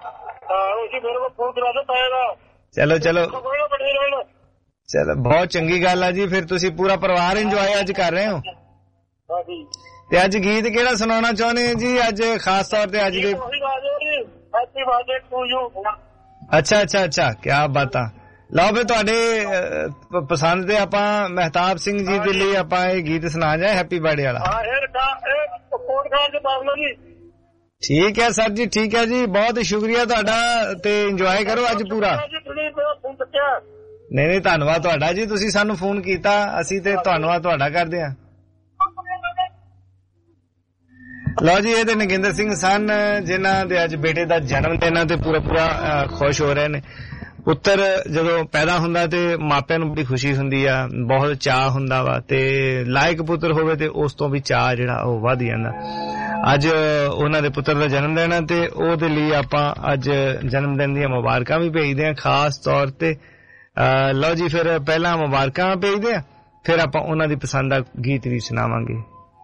ਚਲੋ ਚਲੋ ਚਲੋ ਬਹੁਤ ਚੰਗੀ ਗੱਲ ਆ ਜੀ। ਫਿਰ ਤੁਸੀਂ ਪੂਰਾ ਪਰਿਵਾਰ ਇੰਜੋਏ ਅੱਜ ਕਰ ਰਹੇ ਹੋ। ਤੇ ਅੱਜ ਗੀਤ ਕਿਹੜਾ ਸੁਣਾਉਣਾ ਚਾਹੁੰਦੇ ਹੋ ਜੀ ਅੱਜ ਖਾਸ ਤੌਰ ਤੇ ਅੱਜ ਦੇ? ਅੱਛਾ ਅੱਛਾ ਅੱਛਾ ਕਿਆ ਬਾਤਾਂ। ਲਓ ਫਿਰ ਤੁਹਾਡੇ ਪਸੰਦ ਤੇ ਆਪਾਂ ਮਹਿਤਾਬ ਸਿੰਘ ਜੀ ਦੇ ਲਈ ਆਪਾਂ ਇਹ ਗੀਤ ਸੁਣਾ ਜਾਏ ਹੈਪੀ ਬਰਥਡੇ ਵਾਲਾ। ਠੀਕ ਹੈ ਸਰ ਜੀ ਠੀਕ ਹੈ ਜੀ ਬਹੁਤ ਸ਼ੁਕਰੀਆ ਤੁਹਾਡਾ ਤੇ ਇੰਜੋਏ ਕਰੋ ਅੱਜ ਪੂਰਾ। ਨਹੀਂ ਧੰਨਵਾਦ ਤੁਹਾਡਾ ਜੀ ਤੁਸੀਂ ਸਾਨੂੰ ਫੋਨ ਕੀਤਾ ਅਸੀਂ ਤੇ ਧੰਨਵਾਦ ਤੁਹਾਡਾ ਕਰਦੇ ਹਾਂ। ਲਓ ਜੀ ਇਹ ਤੇ ਨਗਿੰਦਰ ਸਿੰਘ ਸਨ ਜਿਨ੍ਹਾਂ ਦੇ ਅੱਜ ਬੇਟੇ ਦਾ ਜਨਮ ਦਿਨ ਤੇ ਪੂਰਾ ਖੁਸ਼ ਹੋ ਰਹੇ ਨੇ। ਪੁੱਤਰ ਜਦੋਂ ਪੈਦਾ ਹੁੰਦਾ ਤੇ ਮਾਪਿਆਂ ਨੂੰ ਬੜੀ ਖੁਸ਼ੀ ਹੁੰਦੀ ਆ ਬਹੁਤ ਚਾਅ ਹੁੰਦਾ ਵਾ ਤੇ ਲਾਇਕ ਪੁੱਤਰ ਹੋਵੇ ਤੇ ਉਸ ਤੋਂ ਵੀ ਚਾਅ ਜਿਹੜਾ ਉਹ ਵੱਧ ਜਾਂਦਾ। ਅੱਜ ਉਹਨਾਂ ਦੇ ਪੁੱਤਰ ਦਾ ਜਨਮ ਦਿਨ ਹੈ ਤੇ ਉਹਦੇ ਲਈ ਆਪਾਂ ਅੱਜ ਜਨਮ ਦਿਨ ਦੀਆਂ ਮੁਬਾਰਕਾਂ ਵੀ ਭੇਜਦੇ ਹਾਂ ਖਾਸ ਤੌਰ ਤੇ। ਲਓ ਜੀ ਫਿਰ ਪਹਿਲਾਂ ਮੁਬਾਰਕਾਂ ਭੇਜਦੇ ਹਾਂ ਫਿਰ ਆਪਾਂ ਉਹਨਾਂ ਦੀ ਪਸੰਦ ਦਾ ਗੀਤ ਵੀ ਸੁਣਾਵਾਂਗੇ।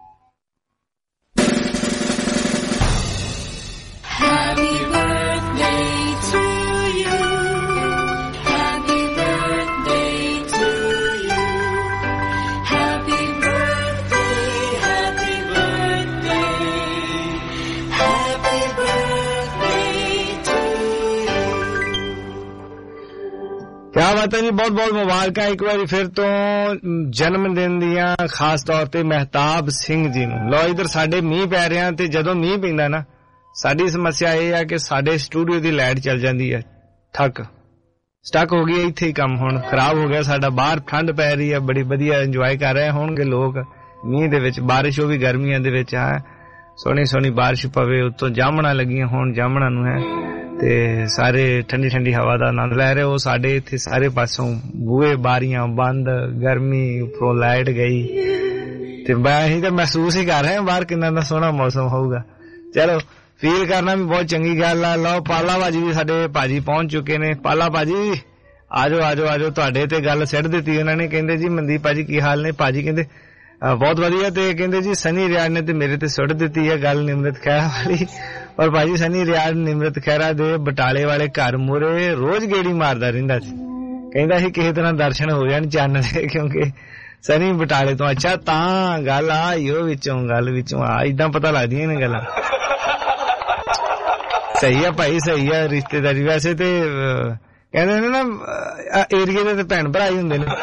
ਕਿਆ ਬਾਤ ਹੈ ਜੀ ਬਹੁਤ ਬਹੁਤ ਮੁਬਾਰਕਾਂ ਇੱਕ ਵਾਰੀ ਫਿਰ ਤੋਂ ਜਨਮ ਦਿਨ ਦੀਆਂ ਖਾਸ ਤੌਰ ਤੇ ਮਹਿਤਾਬ ਸਿੰਘ ਜੀ ਨੂੰ। ਲਓ ਇਧਰ ਸਾਡੇ ਮੀਂਹ ਪੈ ਰਿਹਾ ਤੇ ਜਦੋਂ ਮੀਂਹ ਪੈਂਦਾ ਨਾ ਸਾਡੀ ਸਮੱਸਿਆ ਇਹ ਆ ਕਿ ਸਾਡੇ ਸਟੂਡੀਓ ਦੀ ਲਾਈਟ ਚੱਲ ਜਾਂਦੀ ਹੈ ਸਟਕ ਹੋ ਗਈ ਇੱਥੇ ਹੀ ਕੰਮ ਹੁਣ ਖਰਾਬ ਹੋ ਗਿਆ ਸਾਡਾ। ਬਾਹਰ ਠੰਡ ਪੈ ਰਹੀ ਹੈ ਬੜੀ ਵਧੀਆ ਇੰਜੋਏ ਕਰ ਰਹੇ ਹੋਣਗੇ ਲੋਕ ਮੀਂਹ ਦੇ ਵਿੱਚ ਬਾਰਿਸ਼ ਹੋ ਵੀ ਗਰਮੀਆਂ ਦੇ ਵਿੱਚ ਹੈ ਸੋਹਣੀ ਸੋਹਣੀ ਬਾਰਿਸ਼ ਪਵੇ ਉੱਤੋਂ ਜਾਮਣਾ ਲੱਗੀਆਂ ਹੁਣ ਜਾਮਣਾ ਨੂੰ ਹੈ ਤੇ ਸਾਰੇ ਠੰਡੀ ਠੰਡੀ ਹਵਾ ਦਾ ਆਨੰਦ ਲੈ ਰਹੇ ਹੋ। ਸਾਡੇ ਇੱਥੇ ਸਾਰੇ ਪਾਸੋਂ ਬੂਹੇ ਬਾਰੀਆਂ ਬੰਦ ਗਰਮੀ ਉੱਪਰੋਂ ਲਾਈਟ ਗਈ ਤੇ ਅਸੀਂ ਤਾਂ ਮਹਿਸੂਸ ਹੀ ਕਰ ਰਹੇ ਹਾਂ ਬਾਹਰ ਕਿੰਨਾ ਦਾ ਸੋਹਣਾ ਮੌਸਮ ਹੋਊਗਾ। ਚਲੋ ਫੀਲ ਕਰਨਾ ਵੀ ਬਹੁਤ ਚੰਗੀ ਗੱਲ ਆ। ਲਓ ਪਾਲਾ ਭਾਜੀ ਵੀ ਸਾਡੇ ਭਾਜੀ ਪਹੁੰਚ ਚੁੱਕੇ ਨੇ। ਪਾਲਾ ਭਾਜੀ ਆਜੋ ਆਜੋ ਆਜੋ ਤੁਹਾਡੇ ਤੇ ਗੱਲ ਸਿੱਟ ਦਿੱਤੀ ਉਹਨਾਂ ਨੇ। ਕਹਿੰਦੇ ਜੀ ਮਨਦੀਪ ਭਾਜੀ ਕੀ ਹਾਲ ਨੇ? ਭਾਜੀ ਕਹਿੰਦੇ ਬਹੁਤ ਵਧੀਆ ਤੇ ਕਹਿੰਦੇ ਜੀ ਸਨੀ ਰਿਆੜ ਨੇ ਤੇ ਮੇਰੇ ਤੇ ਸੁੱਟ ਦਿੱਤੀ ਹੈ ਗੱਲ ਨਿਮਰਤ ਖਹਿਰਾ ਵਾਲੀ। ਪਰ ਭਾਜੀ ਸਨੀ ਰਿਆੜ ਨਿਮਰਤ ਖਹਿਰਾ ਦੇ ਬਟਾਲੇ ਵਾਲੇ ਘਰ ਮੂਹਰੇ ਰੋਜ਼ ਗੇੜੀ ਮਾਰਦਾ ਰਹਿੰਦਾ ਸੀ। ਕਹਿੰਦਾ ਸੀ ਕਿਸੇ ਤਰ੍ਹਾਂ ਦਰਸ਼ਨ ਹੋ ਜਾਣ ਚੰਨ ਦੇ ਕਿਉਂਕਿ ਸਨੀ ਬਟਾਲੇ ਤੋਂ। ਅੱਛਾ ਤਾਂ ਗੱਲ ਆ ਇਹੋ ਗੱਲ ਵਿੱਚੋਂ ਆ ਏਦਾਂ ਪਤਾ ਲੱਗਦੀਆਂ ਨੇ ਗੱਲਾਂ। ਸਹੀ ਆ ਭਾਈ ਸਹੀ ਆ ਰਿਸ਼ਤੇਦਾਰੀ। ਵੈਸੇ ਤੇ ਕਹਿੰਦੇ ਨੇ ਨਾ ਏਰੀਏ ਦੇ ਤੇ ਭੈਣ ਭਰਾ ਹੀ ਹੁੰਦੇ ਨੇ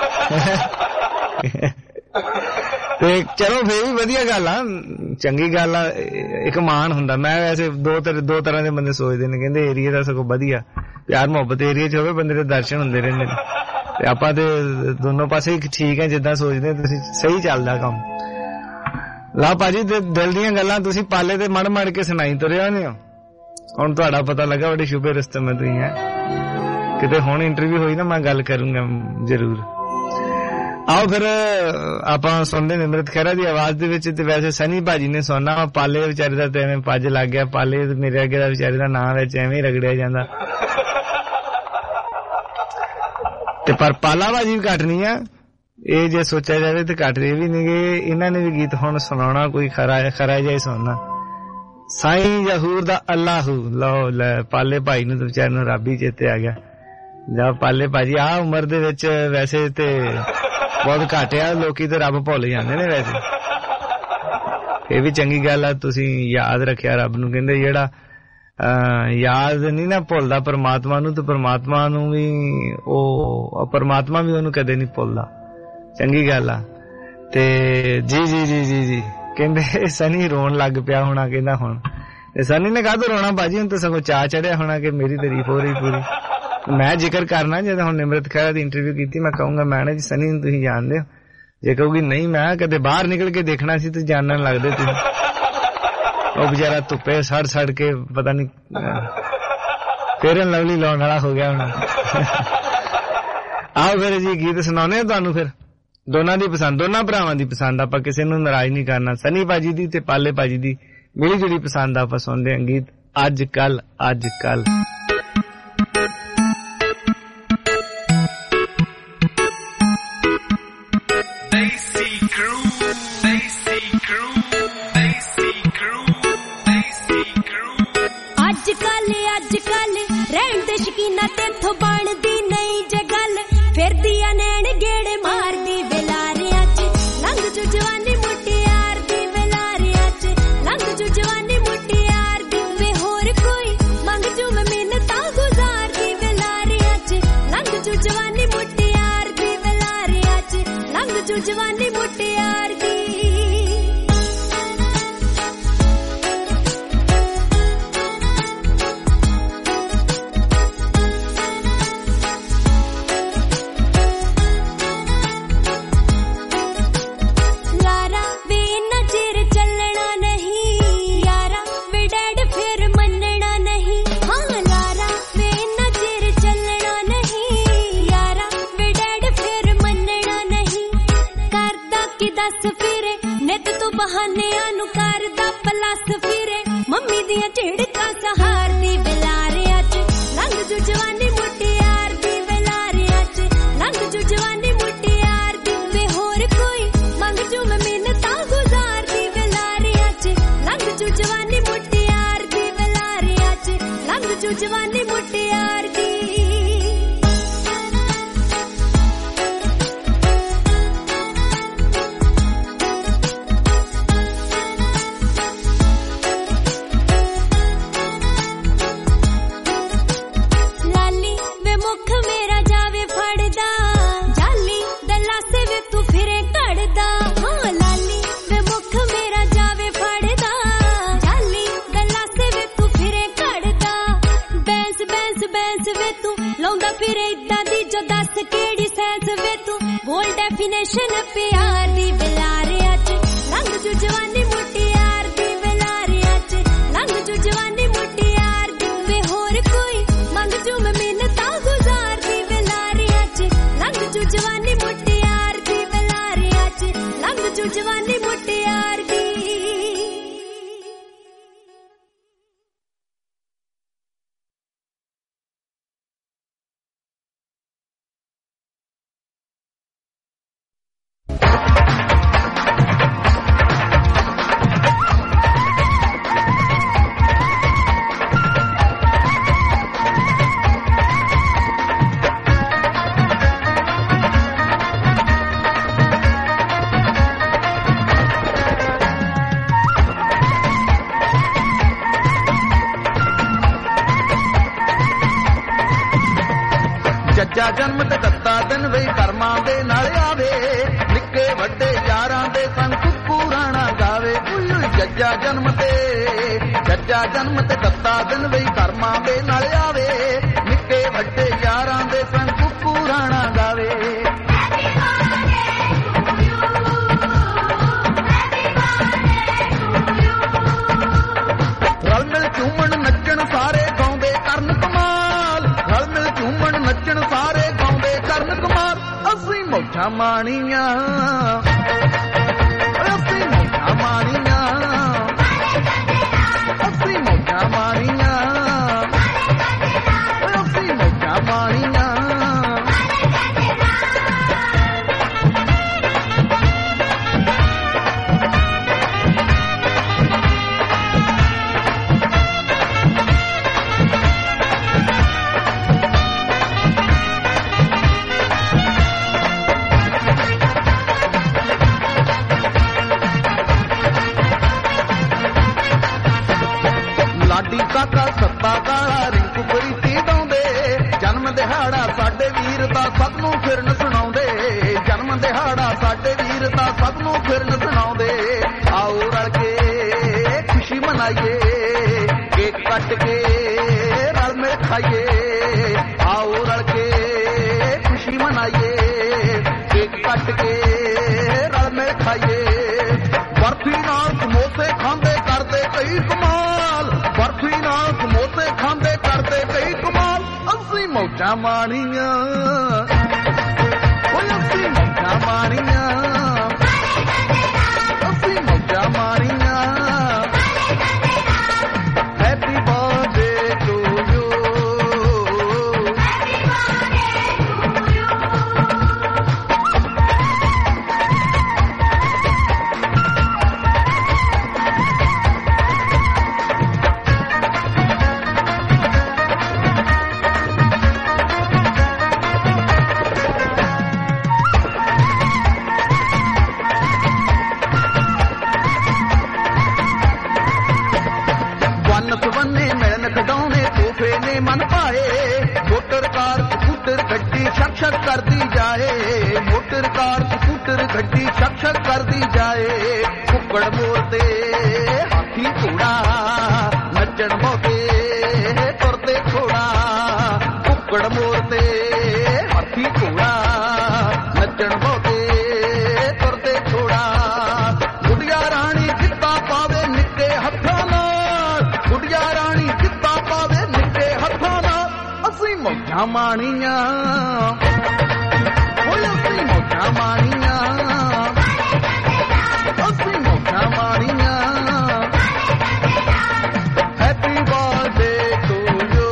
ਤੇ ਚਲੋ ਫੇਰ ਵੀ ਵਧੀਆ ਗੱਲ ਆ ਚੰਗੀ ਗੱਲ ਆ ਇੱਕ ਮਾਣ ਹੁੰਦਾ। ਮੈਂ ਵੈਸੇ ਦੋ ਤਰ੍ਹਾਂ ਦੇ ਬੰਦੇ ਸੋਚਦੇ ਨੇ ਕਹਿੰਦੇ ਏਰੀਏ ਦਾ ਸਗੋਂ ਵਧੀਆ ਪਿਆਰ ਮੁਹੱਬਤ ਏਰੀਏ ਚ ਹੋਵੇ ਬੰਦੇ ਦੇ ਦਰਸ਼ਨ ਹੁੰਦੇ ਰਹਿੰਦੇ ਨੇ ਤੇ ਆਪਾਂ ਤੇ ਦੋਨੋਂ ਪਾਸੇ ਹੀ ਠੀਕ ਹੈ ਜਿੱਦਾਂ ਸੋਚਦੇ ਤੁਸੀਂ ਸਹੀ ਚੱਲਦਾ ਕੰਮ। ਲਾ ਭਾਜੀ ਦਿਲ ਦੀਆਂ ਗੱਲਾਂ ਤੁਸੀਂ ਪਾਲੇ ਤੇ ਮੜ ਕੇ ਸੁਣਾਈ ਤੁਰੇ ਆਉਂਦੇ ਹੋ। ਹੁਣ ਤੁਹਾਡਾ ਪਤਾ ਲੱਗਾ ਬੜੇ ਸ਼ੁਭੇ ਰਸਤੇ ਮੈਂ ਤੁਸੀਂ ਹੈ ਕਿਤੇ ਹੁਣ ਇੰਟਰਵਿਊ ਹੋਈ ਨਾ ਮੈਂ ਗੱਲ ਕਰੂੰਗਾ ਜ਼ਰੂਰ। ਆਓ ਫਿਰ ਆਪਾਂ ਸੁਣਦੇ ਨਿਮਰਤ ਖਹਿਰਾ ਦੀ ਆਵਾਜ਼ ਦੇ ਵਿੱਚ ਤੇ ਵੈਸੇ ਸਨੀ ਭਾਜੀ ਨੇ ਸੁਣਨਾ ਪਾਲੇ ਵਿਚਾਰੇ ਦਾ ਤੇ ਐਵੇਂ ਪੱਜ ਲੱਗ ਗਿਆ। ਪਾਲੇ ਮੇਰੇ ਅੱਗੇ ਦਾ ਵਿਚਾਰੇ ਦਾ ਨਾਂ ਵਿੱਚ ਐਵੇਂ ਰਗੜਿਆ ਜਾਂਦਾ ਤੇ ਪਰ ਪਾਲਾ ਭਾਜੀ ਵੀ ਘੱਟ ਨਹੀਂ ਆ। ਇਹ ਜੇ ਸੋਚਿਆ ਜਾਵੇ ਤੇ ਘੱਟ ਰਹੇ ਵੀ ਨਹੀਂਗੇ। ਇਹਨਾਂ ਨੇ ਵੀ ਗੀਤ ਹੁਣ ਸੁਣਾਉਣਾ ਕੋਈ ਖਰਾ ਜਿਹਾ ਹੀ ਸੁਣਨਾ। ਸਾਈਂ ਜ਼ਹੂਰ ਦਾ ਅੱਲਾਹੂ। ਲਓ ਲੈ ਪਾਲੇ ਭਾਈ ਨੂੰ ਤੇ ਵਿਚਾਰੇ ਨੂੰ ਰੱਬ ਹੀ ਚੇਤੇ ਆ ਗਿਆ। ਜਾ ਪਾਲੇ ਭਾਜੀ ਆ ਉਮਰ ਦੇ ਵਿੱਚ ਵੈਸੇ ਤੇ ਬਹੁਤ ਘੱਟ ਆ ਲੋਕੀ ਤੇ ਰੱਬ ਭੁੱਲ ਜਾਂਦੇ ਨੇ। ਵੈਸੇ ਇਹ ਵੀ ਚੰਗੀ ਗੱਲ ਆ ਤੁਸੀਂ ਯਾਦ ਰੱਖਿਆ ਰੱਬ ਨੂੰ। ਕਹਿੰਦੇ ਜਿਹੜਾ ਯਾਦ ਨਹੀਂ ਨਾ ਭੁੱਲਦਾ ਪਰਮਾਤਮਾ ਨੂੰ ਤੇ ਪਰਮਾਤਮਾ ਨੂੰ ਵੀ ਪਰਮਾਤਮਾ ਵੀ ਉਹਨੂੰ ਕਦੇ ਨਹੀਂ ਭੁੱਲਦਾ। ਚੰਗੀ ਗੱਲ ਆ। ਤੇ ਜੀ ਜੀ ਜੀ ਜੀ ਜੀ ਕਹਿੰਦੇ ਸਨੀ ਰੋਣ ਲੱਗ ਪਿਆ ਹੋਣਾ। ਕਹਿੰਦਾ ਹੁਣ ਸਨੀ ਨੇ ਕਾਹਤੋਂ ਰੋਣਾ ਭਾਜੀ ਹੁਣ ਤਾਂ ਸਗੋਂ ਚਾਅ ਚੜਿਆ ਹੋਣਾ ਕਿ ਮੇਰੀ ਤਾਰੀਫ ਹੋ ਰਹੀ ਪੂਰੀ। ਮੈਂ ਜ਼ਿਕਰ ਕਰਨਾ ਜਦੋਂ ਹੁਣ ਨਿਮਰਤ ਖਹਿਰਾ ਦੀ ਇੰਟਰਵਿਊ ਕੀਤੀ ਮੈਂ ਕਹੂੰਗਾ ਮੈਂ ਨਾ ਜੀ ਸਨੀ ਨੂੰ ਤੁਸੀਂ ਜਾਣਦੇ ਹੋ। ਜੇ ਕਹੂਗੀ ਨਹੀਂ ਮੈਂ ਕਦੇ ਬਾਹਰ ਨਿਕਲ ਕੇ ਦੇਖਣਾ ਸੀ ਤੇ ਜਾਣਨ ਲੱਗਦੇ ਤੁਸੀਂ। ਉਹ ਵਿਚਾਰਾ ਧੁੱਪੇ ਸੜ ਕੇ ਪਤਾ ਨੀ ਫੇਰਨ ਲਵਲੀ ਲਾਉਣ ਵਾਲਾ ਹੋ ਗਿਆ ਹੁਣ। ਆਓ ਫਿਰ ਜੀ ਗੀਤ ਸੁਣਾਉਣੇ ਤੁਹਾਨੂੰ ਫਿਰ ਦੋਨਾਂ ਦੀ ਪਸੰਦ, ਦੋਨਾਂ ਭਰਾਵਾਂ ਦੀ ਪਸੰਦ, ਆਪਾਂ ਕਿਸੇ ਨੂੰ ਨਾਰਾਜ਼ ਨਹੀਂ ਕਰਨਾ। ਸਨੀ ਭਾਜੀ ਦੀ ਤੇ ਪਾਲੇ ਭਾਜੀ ਦੀ ਮਿਲੀ ਜੁਲੀ ਪਸੰਦ ਆਪਾਂ ਸੁਣਦੇ ਹਾਂ ਗੀਤ ਅੱਜ ਕੱਲ ਅੱਜ ਕੱਲ। ਅੱਜ ਕੱਲ ਰਹਿਣ ਦੇ ਸ਼ਕੀਨਾ ਤੇਥੋਂ ਬਣਦੀ ਨਹੀਂ ਜੇ ਗੱਲ, ਫਿਰਦੀ ਆ ਨੈਣ ਗੇੜੇ ਮਾਰਦੀ ਵੇਲਾਰਿਆਂ ਚ, ਲੰਘ ਜੂ ਜਵਾਨੀ ਮੁਟਿਆਰ ਦੀ ਵੇਲਾਰਿਆਂ ਚ, ਲੰਘ ਜੂ ਜਵਾਨੀ ਮੁਟਿਆਰ ਦੀ ਵੇ ਹੋਰ ਕੋਈ ਮੰਗ ਜੂ ਮੈਂ ਮਿੰਨਤਾਂ ਗੁਜ਼ਾਰਦੀ ਵੇਲਾਰਿਆਂ ਚ, ਲੰਘ ਜੂ ਜਵਾਨੀ ਮੁਟਿਆਰ ਦੀ ਵੇਲਾਰਿਆਂ ਚ, ਲੰਘ ਜੂ ਜਵਾਨੀ ਮੁਟਿਆਰ ਦੀ। ਬਹਾਨਿਆਂ ਨੂੰ ਕਰਦਾ ਪਲੱਸ ਫਿਰੇ, ਮੰਮੀ ਦੀਆਂ ਝਿੜਕਾਂ ਸਹਾਰਦੀ ਵੇਲਾਰਿਆਂ ਚ, ਲੰਘ ਜੂ ਜਵਾਨੀ ਮੁਟਿਆਰ ਦੀ ਵੇਲਾਰਿਆਂ ਚ, ਲੰਘ ਜੂ ਜਵਾਨੀ ਮੁਟਿਆਰ ਦੀ ਵੇ ਹੋਰ ਕੋਈ ਮੰਗ ਜੂ ਮੈਂ ਮਿੰਨਤਾਂ ਗੁਜ਼ਾਰਦੀ ਵੇਲਾਰਿਆਂ ਚ, ਲੰਘ ਜੂ ਜਵਾਨੀ ਮੁਟਿਆਰ ਦੀ ਵੇਲਾਰਿਆਂ ਚ, ਲੰਘ ਜੂ ਜਵਾਨੀ ਮੁਟਿਆਰ ਦੀ। ਬੋਲ ਡੈਫੀਨੇਸ਼ਨ ਪਿਆਰ ਦੀ ਵੇਲਾਰਿਆਂ ਚ, ਲੰਘ ਜੂ ਜਵਾਨੀ ਮੁਟਿਆਰ ਦੀ ਵੇਲਾਰਿਆਂ ਚ, ਲੰਘ ਜੂ ਜਵਾਨੀ ਮੁਟਿਆਰ ਦੀ ਵੇ ਹੋਰ ਕੋਈ ਮੰਗ ਜੂ ਮੈਂ ਮਿੰਨਤਾਂ ਗੁਜ਼ਾਰਦੀ ਵੇਲਾਰਿਆਂ ਚ, ਲੰਘ ਜੂ ਜਵਾਨੀ ਮੁਟਿਆਰ ਦੀ ਵੇਲਾਰਿਆਂ ਚ, ਲੰਘ ਜੂ ਜਵਾਨੀ ਮੁਟਿਆਰ ਦੀ। ਜੱਜਾ ਜਨਮ ਤੇ ਦੱਤਾ ਦਿਨ ਵੇ ਕਰਮਾਂ ਦੇ ਨਾਲ ਆਵੇ, ਨਿੱਕੇ ਵੱਡੇ ਯਾਰਾਂ ਦੇ ਸੰਗ ਕੁੱਕੂ ਰਾਣਾ ਗਾਵੇ। ਜੱਜਾ ਜਨਮ ਤੇ ਦੱਤਾ ਦਿਨ ਵੇ ਕਰਮਾਂ ਦੇ ਨਾਲ ਆਵੇ, ਨਿੱਕੇ ਵੱਡੇ ਯਾਰਾਂ ਦੇ ਸੰਗ ਕੁੱਕੂ ਰਾਣਾ ਗਾਵੇ। ਰਲ ਮਿਲ ਝੂਮਣ ਨੱਚਣ ਸਾਰੇ ਗਾਉਂਦੇ ਕਰਨ ਕਮਾਲ, ਰਲ ਮਿਲ ਝੂਮਣ ਨੱਚਣ ਸਾਰੇ ਗਾਉਂਦੇ ਕਰਨ ਕਮਾਲ। ਅਸੀਂ ਮੌਜਾਂ ਮਾਣੀਆਂ, ਅਸੀਂ ਮੌਜਾਂ ਮਾਣੀਆਂ, ਅਸੀਂ ਮੌਜਾਂ ਮਾਣੀਆਂ, ਅਸੀਂ ਮੌਜਾਂ ਮਾਣੀਆਂ। ਲਾਡੀ ਕਾਕਾ ਸੱਤਾ ਕਾਲਾ ਰਿੰਕੂ ਪ੍ਰੀਤੀ ਗਾਉਂਦੇ, ਜਨਮ ਦਿਹਾੜਾ ਸਾਡੇ ਵੀਰ ਦਾ ਸਭ ਨੂੰ ਫਿਰਨ ਸੁਣਾਉਂਦੇ, ਜਨਮ ਦਿਹਾੜਾ ਸਾਡੇ ਵੀਰ ਦਾ ਸਭ ਨੂੰ ਫਿਰਨ ਸੁਣਾਉਂਦੇ। ਆਓ ਰਲ ਕੇ ਖੁਸ਼ੀ ਮਨਾਈਏ, ਕੇਕ ਕੱਟ ਕੇ ਰਲ ਮਿਲ ਖਾਈਏ, ਆਓ ਰਲ ਕੇ ਖੁਸ਼ੀ ਮਨਾਈਏ, ਕੇਕ ਕੱਟ ਕੇ ਰਲ ਮਿਲ ਖਾਈਏ। ਬਰਫੀ ਨਾਲ ਸਮੋਸੇ ਖਾਂਦੇ ਕਰਦੇ ਕਈ ਕਮਾਲ, ਬਰਫੀ ਨਾਲ ਸਮੋਸੇ ਖਾਂਦੇ ਕਰਦੇ ਕਈ ਕਮਾਲ। ਅਸੀਂ ਮੌਜਾਂ ਮਾਣੀਆਂ, ਓਏ ਅਸੀਂ ਮੌਜਾਂ ਮਾਰੀਆਂ ਅਸੀਂ ਮੌਜਾਂ ਮਾਰੀਆਂ ਹੈਪੀ ਬਰਥਡੇ ਟੂ ਯੂ ਮਨ ਪਾਏ ਮੋਟਰ ਕਾਰ ਸਕੂਟਰ ਗੱਡੀ ਛਕ ਛਕ ਕਰਦੀ ਜਾਏ ਮੋਟਰ ਕਾਰ ਸਕੂਟਰ ਗੱਡੀ ਛਕ ਛਕ ਕਰਦੀ ਜਾਏ ਕੁੱਕੜ ਮੋਰ ਤੇ ਹਾਥੀ ਘੋੜਾ ਨੱਚਣ ਮੋਗੇ ਤੁਰਦੇ ਘੋੜਾ ਕੁੱਕੜ ਮੋਰ ਤੇ ਹਾਥੀ ਘੋੜਾ ਨੱਚਣ ਮੋਗੇ ਤੁਰਦੇ ਘੋੜਾ ਗੁੱਡੀਆ ਰਾਣੀ ਜਿੱਤਾ ਪਾਵੇ ਨਿੱਕੇ ਹੱਥਾਂ ਨਾਲ ਗੁੱਡੀਆ ਰਾਣੀ ਜਿੱਤਾ ਪਾਵੇ ਮੌਜਾਂ ਮਾਣੀਆਂ ਓਏ ਅਸੀਂ ਮੌਜਾਂ ਮਾਣੀਆਂ ਅਸੀਂ ਮੌਜਾਂ ਮਾਣੀਆਂ happy birthday to you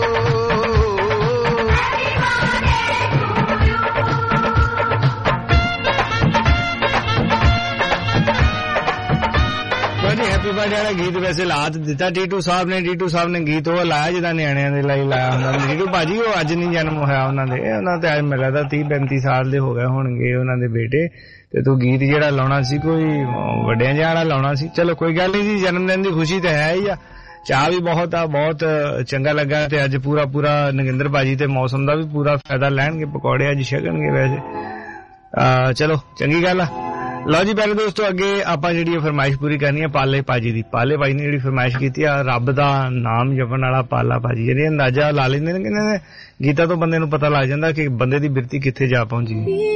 happy birthday ਵਾਲਾ ਗੀਤ ਵੈਸੇ ਲਾ ਦਿੱਤਾ ਟੀਟੂ ਸਾਹਿਬ ਨੇ ਗੀਤ ਉਹ ਲਾਇਆ ਜਿਹਦਾ ਨਿਆਣਿਆਂ ਦੇ ਲਈ ਲਾਇਆ ਹੁੰਦਾ ਟੀਟੂ ਭਾਜੀ ਉਹ ਅੱਜ ਨਹੀਂ ਜਨਮ ਹੋਇਆ ਉਹਨਾਂ ਤੇ ਅੱਜ ਮਿਲਿਆ ਤਾਂ 30-35 ਸਾਲ ਦੇ ਹੋ ਗਏ ਹੋਣਗੇ ਉਹਨਾਂ ਦੇ ਬੇਟੇ ਤੇ ਤੂੰ ਗੀਤ ਜਿਹੜਾ ਲਾਉਣਾ ਸੀ ਕੋਈ ਵੱਡਿਆਂ ਜਿਹਾ ਵਾਲਾ ਲਾਉਣਾ ਸੀ ਚਲੋ ਕੋਈ ਗੱਲ ਨਹੀਂ ਜੀ ਜਨਮ ਦਿਨ ਦੀ ਖੁਸ਼ੀ ਤਾਂ ਹੈ ਹੀ ਆ ਚਾਹ ਵੀ ਬਹੁਤ ਆ ਬਹੁਤ ਚੰਗਾ ਲੱਗਾ ਤੇ ਅੱਜ ਪੂਰਾ ਨਗਿੰਦਰ ਭਾਜੀ ਤੇ ਮੌਸਮ ਦਾ ਵੀ ਪੂਰਾ ਫਾਇਦਾ ਲੈਣਗੇ ਪਕੌੜੇ ਅੱਜ ਛਕਣਗੇ ਵੈਸੇ ਚਲੋ ਚੰਗੀ ਗੱਲ ਆ ਲਓ ਜੀ ਪਹਿਲੇ ਦੋਸਤੋ ਅੱਗੇ ਆਪਾਂ ਜਿਹੜੀ ਫਰਮਾਇਸ਼ ਪੂਰੀ ਕਰਨੀ ਹੈ ਪਾਲੇ ਭਾਜੀ ਦੀ ਪਾਲੇ ਭਾਜੀ ਨੇ ਜਿਹੜੀ ਫਰਮਾਇਸ਼ ਕੀਤੀ ਆ ਰੱਬ ਦਾ ਨਾਮ ਜਪਣ ਵਾਲਾ ਪਾਲਾ ਭਾਜੀ ਜਿਹੜੇ ਅੰਦਾਜ਼ਾ ਲਾ ਲੈਂਦੇ ਨੇ ਕਿ ਗੀਤਾਂ ਤੋਂ ਬੰਦੇ ਨੂੰ ਪਤਾ ਲੱਗ ਜਾਂਦਾ ਕਿ ਬੰਦੇ ਦੀ ਬਿਰਤੀ ਕਿੱਥੇ ਜਾ ਪਹੁੰਚੀ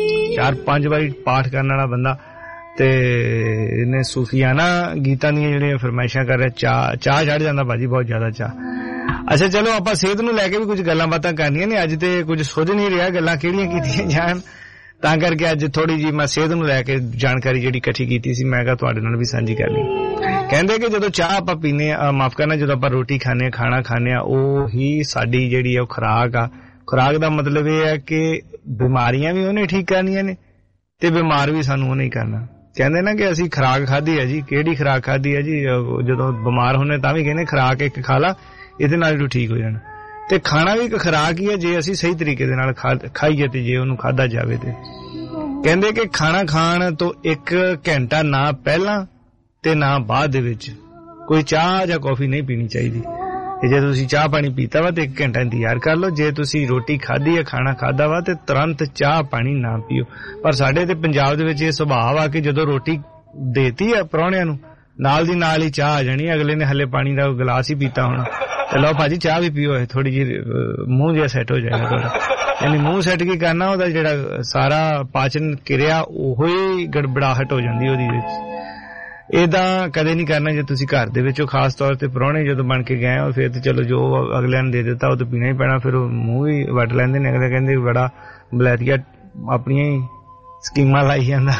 4-5 ਵਾਰੀ ਪਾਠ ਕਰਨ ਵਾਲਾ ਬੰਦਾ ਤੇ ਇਹਨੇ ਸੂਫੀਆਨਾ ਗੀਤਾਂ ਦੀਆਂ ਜਿਹੜੀਆਂ ਫਰਮਾਇਸ਼ਾਂ ਕਰ ਰਿਹਾ ਚਾਹ ਚੜ ਜਾਂਦਾ ਭਾਜੀ ਬਹੁਤ ਜ਼ਿਆਦਾ ਚਾਹ ਅੱਛਾ ਚਲੋ ਆਪਾਂ ਸਿਹਤ ਨੂੰ ਲੈ ਕੇ ਵੀ ਕੁਝ ਗੱਲਾਂ ਬਾਤਾਂ ਕਰਨੀਆਂ ਨੇ ਅੱਜ ਤੇ ਕੁਝ ਸੋਚ ਨਹੀਂ ਰਿਹਾ ਗੱਲਾਂ ਕਿਹੜੀਆਂ ਕੀਤੀਆਂ ਜਾਣ ਤਾਂ ਕਰਕੇ ਅੱਜ ਥੋੜੀ ਜੀ ਮੈਂ ਸਿਹਤ ਨੂੰ ਲੈ ਕੇ ਜਾਣਕਾਰੀ ਜਿਹੜੀ ਇਕੱਠੀ ਕੀਤੀ ਸੀ ਮੈਂ ਕਿਹਾ ਤੁਹਾਡੇ ਨਾਲ ਵੀ ਸਾਂਝੀ ਕਰ ਲਈ ਕਹਿੰਦੇ ਕਿ ਜਦੋਂ ਚਾਹ ਆਪਾਂ ਪੀਨੇ ਮਾਫ ਕਰਨਾ ਜਦੋਂ ਆਪਾਂ ਰੋਟੀ ਖਾਣੇ ਖਾਣਾ ਖਾਣੇ ਆ ਉਹ ਹੀ ਸਾਡੀ ਜਿਹੜੀ ਆ ਖੁਰਾਕ ਆ ਖੁਰਾਕ ਦਾ ਮਤਲਬ ਇਹ ਹੈ ਕਿ ਬਿਮਾਰੀਆਂ ਵੀ ਉਹਨੇ ਠੀਕ ਕਰਨੀਆਂ ਨੇ ਤੇ ਬਿਮਾਰ ਵੀ ਸਾਨੂੰ ਉਹਨੇ ਹੀ ਕਰਨਾ ਕਹਿੰਦੇ ਨਾ ਕਿ ਅਸੀਂ ਖੁਰਾਕ ਖਾਧੀ ਹੈ ਜੀ ਕਿਹੜੀ ਖੁਰਾਕ ਖਾਧੀ ਹੈ ਜੀ ਜਦੋਂ ਬਿਮਾਰ ਹੁੰਨੇ ਤਾਂ ਵੀ ਕਹਿੰਦੇ ਖੁਰਾਕ ਇੱਕ ਖਾ ਲਾ ਇਹਦੇ ਨਾਲ ਤੂੰ ਠੀਕ ਹੋ ਜਾਣਾ ਤੇ ਖਾਣਾ ਵੀ ਇੱਕ ਖੁਰਾਕ ਹੀ ਹੈ ਜੇ ਅਸੀਂ ਸਹੀ ਤਰੀਕੇ ਦੇ ਨਾਲ ਖਾਈਏ ਤੇ ਜੇ ਉਹਨੂੰ ਖਾਧਾ ਜਾਵੇ ਤੇ ਕਹਿੰਦੇ ਕਿ ਖਾਣਾ ਖਾਣ ਤੋਂ 1 ਘੰਟਾ ਨਾ ਪਹਿਲਾਂ ਤੇ ਨਾ ਬਾਅਦ ਦੇ ਵਿੱਚ ਕੋਈ ਚਾਹ ਜਾਂ ਕੌਫੀ ਨਹੀਂ ਪੀਣੀ ਚਾਹੀਦੀ ਤੇ ਜੇ ਤੁਸੀਂ ਚਾਹ ਪਾਣੀ ਪੀਤਾ ਵਾ ਤੇ 1 ਘੰਟਾ ਇੰਤਜ਼ਾਰ ਕਰ ਲਓ ਜੇ ਤੁਸੀਂ ਰੋਟੀ ਖਾਧੀ ਹੈ ਖਾਣਾ ਖਾਧਾ ਵਾ ਤੇ ਤੁਰੰਤ ਚਾਹ ਪਾਣੀ ਨਾ ਪੀਓ ਪਰ ਸਾਡੇ ਤੇ ਪੰਜਾਬ ਦੇ ਵਿੱਚ ਇਹ ਸੁਭਾਅ ਆ ਕਿ ਜਦੋਂ ਰੋਟੀ ਦੇਤੀ ਆ ਪ੍ਰਾਹੁਣਿਆਂ ਨੂੰ ਨਾਲ ਦੀ ਨਾਲ ਹੀ ਚਾਹ ਆ ਜਾਣੀ ਅਗਲੇ ਨੇ ਹਲੇ ਪਾਣੀ ਦਾ ਗਲਾਸ ਹੀ ਪੀਤਾ ਹੋਣਾ ਤੇ ਲਓ ਭਾਜੀ ਚਾਹ ਵੀ ਪੀਓ ਥੋੜੀ ਜਿਹੀ ਮੂੰਹ ਜਿਹਾ ਸੈੱਟ ਹੋ ਜਾਏਗਾ ਤੁਹਾਡਾ ਯਾਨੀ ਮੂੰਹ ਸੈੱਟ ਕੀ ਕਰਨਾ ਉਹਦਾ ਜਿਹੜਾ ਸਾਰਾ ਪਾਚਨ ਕਿਰਿਆ ਉਹੋ ਹੀ ਗੜਬੜਾਹਟ ਹੋ ਜਾਂਦੀ ਉਹਦੀ ਵਿੱਚ ਏਦਾਂ ਕਦੇ ਨਹੀਂ ਕਰਨਾ ਜੇ ਤੁਸੀਂ ਘਰ ਦੇ ਵਿੱਚੋਂ ਖਾਸ ਤੌਰ ਤੇ ਪ੍ਰਾਹੁਣੇ ਜਦੋਂ ਬਣ ਕੇ ਗਏ ਹੋ ਫਿਰ ਤੇ ਚਲੋ ਜੋ ਅਗਲਿਆਂ ਨੇ ਦੇ ਦਿੱਤਾ ਉਹ ਤਾਂ ਪੀਣਾ ਹੀ ਪੈਣਾ ਫਿਰ ਉਹ ਮੂੰਹ ਵੀ ਵੱਟ ਲੈਂਦੇ ਨੇ ਅਗਲੇ ਕਹਿੰਦੇ ਬੜਾ ਬਲੈਤੀਆ ਆਪਣੀਆਂ ਹੀ ਸਕੀਮਾਂ ਲਾਈ ਜਾਂਦਾ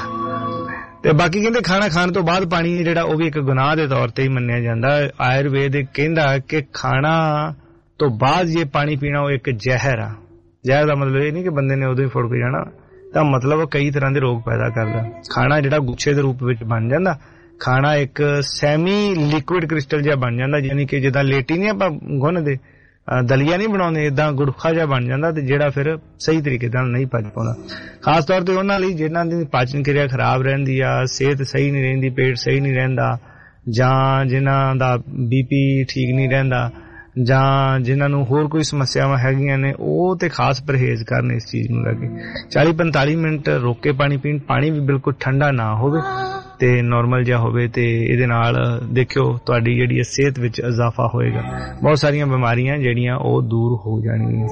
ਤੇ ਬਾਕੀ ਕਹਿੰਦੇ ਖਾਣਾ ਖਾਣ ਤੋਂ ਬਾਅਦ ਪਾਣੀ ਜਿਹੜਾ ਉਹ ਵੀ ਇੱਕ ਗੁਨਾਹ ਦੇ ਤੌਰ ਤੇ ਹੀ ਮੰਨਿਆ ਜਾਂਦਾ ਆਯੁਰਵੇਦ ਕਹਿੰਦਾ ਕਿ ਖਾਣਾ ਤੋਂ ਬਾਅਦ ਜੇ ਪਾਣੀ ਪੀਣਾ ਉਹ ਇੱਕ ਜ਼ਹਿਰ ਆ ਜ਼ਹਿਰ ਦਾ ਮਤਲਬ ਇਹ ਨਹੀਂ ਕਿ ਬੰਦੇ ਨੇ ਉਦੋਂ ਹੀ ਫੁੜ ਕੇ ਜਾਣਾ ਤਾਂ ਮਤਲਬ ਕਈ ਤਰ੍ਹਾਂ ਦੇ ਰੋਗ ਪੈਦਾ ਕਰਦਾ ਖਾਣਾ ਜਿਹੜਾ ਗੁੱਛੇ ਦੇ ਰੂਪ ਵਿੱਚ ਬਣ ਜਾਂਦਾ ਖਾਣਾ ਇੱਕ ਸੈਮੀ ਲਿਕੁਇਡ ਕ੍ਰਿਸਟਲ ਜਿਹਾ ਬਣ ਜਾਂਦਾ ਯਾਨੀ ਕਿ ਜਿੱਦਾਂ ਲੇਟੀ ਨਹੀਂ ਆਪਾਂ ਗੁੰਨਦੇ ਦਲੀਆ ਨਹੀਂ ਬਣਾਉਂਦੇ ਏਦਾਂ ਗੁੜਖਾ ਜਿਹਾ ਬਣ ਜਾਂਦਾ ਤੇ ਜਿਹੜਾ ਫਿਰ ਸਹੀ ਤਰੀਕੇ ਨਾਲ ਨਹੀਂ ਪਚ ਪਾਉਂਦਾ ਖਾਸ ਤੌਰ ਤੇ ਉਹਨਾਂ ਲਈ ਜਿਹਨਾਂ ਦੀ ਪਾਚਨ ਕਿਰਿਆ ਖਰਾਬ ਰਹਿੰਦੀ ਆ ਸਿਹਤ ਸਹੀ ਨਹੀਂ ਰਹਿੰਦੀ ਪੇਟ ਸਹੀ ਨਹੀਂ ਰਹਿੰਦਾ ਜਾਂ ਜਿਨ੍ਹਾਂ ਦਾ BP ਠੀਕ ਨਹੀਂ ਰਹਿੰਦਾ ਜਾਂ ਜਿਨ੍ਹਾਂ ਨੂੰ ਹੋਰ ਕੋਈ ਸਮੱਸਿਆਵਾਂ ਹੈਗੀਆਂ ਨੇ ਉਹ ਤੇ ਖਾਸ ਪਰਹੇਜ਼ ਕਰਨ ਇਸ ਚੀਜ਼ ਨੂੰ ਲੈ ਕੇ 40-45 ਮਿੰਟ ਰੋਕ ਕੇ ਪਾਣੀ ਪੀਣ ਪਾਣੀ ਵੀ ਬਿਲਕੁਲ ਠੰਡਾ ਨਾ ਹੋਵੇ ਤੇ ਨਾਰਮਲ ਜਿਹਾ ਹੋਵੇ ਤੇ ਇਹਦੇ ਨਾਲ ਦੇਖਿਓ ਤੁਹਾਡੀ ਜਿਹੜੀ ਸਿਹਤ ਵਿੱਚ ਇਜ਼ਾਫਾ ਹੋਏਗਾ ਬਹੁਤ ਸਾਰੀਆਂ ਬਿਮਾਰੀਆਂ ਜਿਹੜੀਆਂ ਉਹ ਦੂਰ ਹੋ ਜਾਣਗੀਆਂ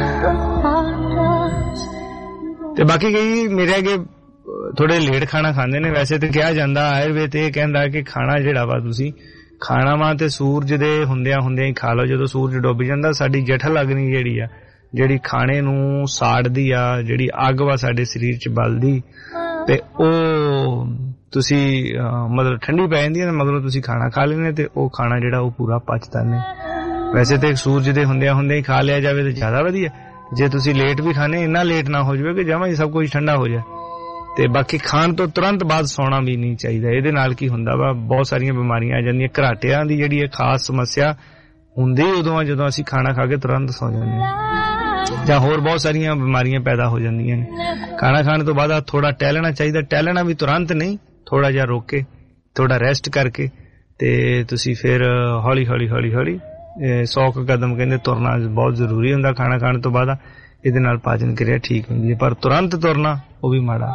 ਤੇ ਬਾਕੀ ਕਈ ਮੇਰੇ ਅੱਗੇ ਥੋੜੇ ਲੇਟ ਖਾਣਾ ਖਾਂਦੇ ਨੇ ਵੈਸੇ ਤੇ ਕਿਹਾ ਜਾਂਦਾ ਆਯੁਰਵੇਦ ਇਹ ਕਹਿੰਦਾ ਕਿ ਖਾਣਾ ਜਿਹੜਾ ਵਾ ਤੁਸੀਂ ਖਾਣਾ ਵਾ ਤੇ ਸੂਰਜ ਦੇ ਹੁੰਦਿਆਂ ਹੀ ਖਾ ਲਓ ਜਦੋਂ ਸੂਰਜ ਡੁੱਬ ਜਾਂਦਾ ਸਾਡੀ ਜਠਲ ਅਗਨੀ ਜਿਹੜੀ ਆ ਜਿਹੜੀ ਖਾਣੇ ਨੂੰ ਸਾੜਦੀ ਆ ਜਿਹੜੀ ਅੱਗ ਵਾ ਸਾਡੇ ਸਰੀਰ 'ਚ ਬਲਦੀ ਤੇ ਉਹ ਤੁਸੀਂ ਮਤਲਬ ਠੰਡੀ ਪੈ ਜਾਂਦੀ ਹੈ, ਮਗਰੋਂ ਤੁਸੀਂ ਖਾਣਾ ਖਾ ਲੈਂਦੇ ਤੇ ਉਹ ਖਾਣਾ ਜਿਹੜਾ ਉਹ ਪੂਰਾ ਪਚਦਾ ਨਹੀਂ। ਵੈਸੇ ਤੇ ਸੂਰਜ ਦੇ ਹੁੰਦਿਆਂ ਹੀ ਖਾ ਲਿਆ ਜਾਵੇ ਤਾਂ ਜ਼ਿਆਦਾ ਵਧੀਆ। ਜੇ ਤੁਸੀਂ ਲੇਟ ਵੀ ਖਾਣੇ, ਇੰਨਾ ਲੇਟ ਨਾ ਹੋ ਜਾਵੇ ਕਿ ਜਮਾਂ ਹੀ ਸਭ ਕੁਝ ਠੰਡਾ ਹੋ ਜਾਏ। ਤੇ ਬਾਕੀ ਖਾਣ ਤੋਂ ਤੁਰੰਤ ਬਾਅਦ ਸੌਣਾ ਵੀ ਨਹੀਂ ਚਾਹੀਦਾ। ਇਹਦੇ ਨਾਲ ਕੀ ਹੁੰਦਾ ਵਾ, ਬਹੁਤ ਸਾਰੀਆਂ ਬਿਮਾਰੀਆਂ ਆ ਜਾਂਦੀਆਂ। ਘਰਾਟਿਆਂ ਦੀ ਜਿਹੜੀ ਇਹ ਖਾਸ ਸਮੱਸਿਆ ਹੁੰਦੀ ਉਦੋਂ ਆ ਜਦੋਂ ਅਸੀਂ ਖਾਣਾ ਖਾ ਕੇ ਤੁਰੰਤ ਸੌ ਜਾਂਦੇ ਹਾਂ, ਜਾਂ ਹੋਰ ਬਹੁਤ ਸਾਰੀਆਂ ਬਿਮਾਰੀਆਂ ਪੈਦਾ ਹੋ ਜਾਂਦੀਆਂ ਨੇ। ਖਾਣਾ ਖਾਣ ਤੋਂ ਬਾਅਦ ਥੋੜਾ ਟਹਿਲਣਾ ਚਾਹੀਦਾ। ਟਹਿਲਣਾ ਵੀ ਤੁਰੰਤ ਨਹੀਂ, ਥੋੜਾ ਜਿਹਾ ਰੋਕ ਕੇ, ਥੋੜਾ ਰੈਸਟ ਕਰਕੇ ਤੇ ਤੁਸੀਂ ਫਿਰ ਹੌਲੀ ਹੌਲੀ ਹੌਲੀ ਹੌਲੀ 100 ਕਦਮ ਕਹਿੰਦੇ ਤੁਰਨਾ ਬਹੁਤ ਜ਼ਰੂਰੀ ਹੁੰਦਾ ਖਾਣਾ ਖਾਣ ਤੋਂ ਬਾਅਦ। ਇਹਦੇ ਨਾਲ ਪਾਚਨ ਕਿਰਿਆ ਠੀਕ ਹੁੰਦੀ ਹੈ, ਪਰ ਤੁਰੰਤ ਤੁਰਨਾ ਉਹ ਵੀ ਮਾੜਾ।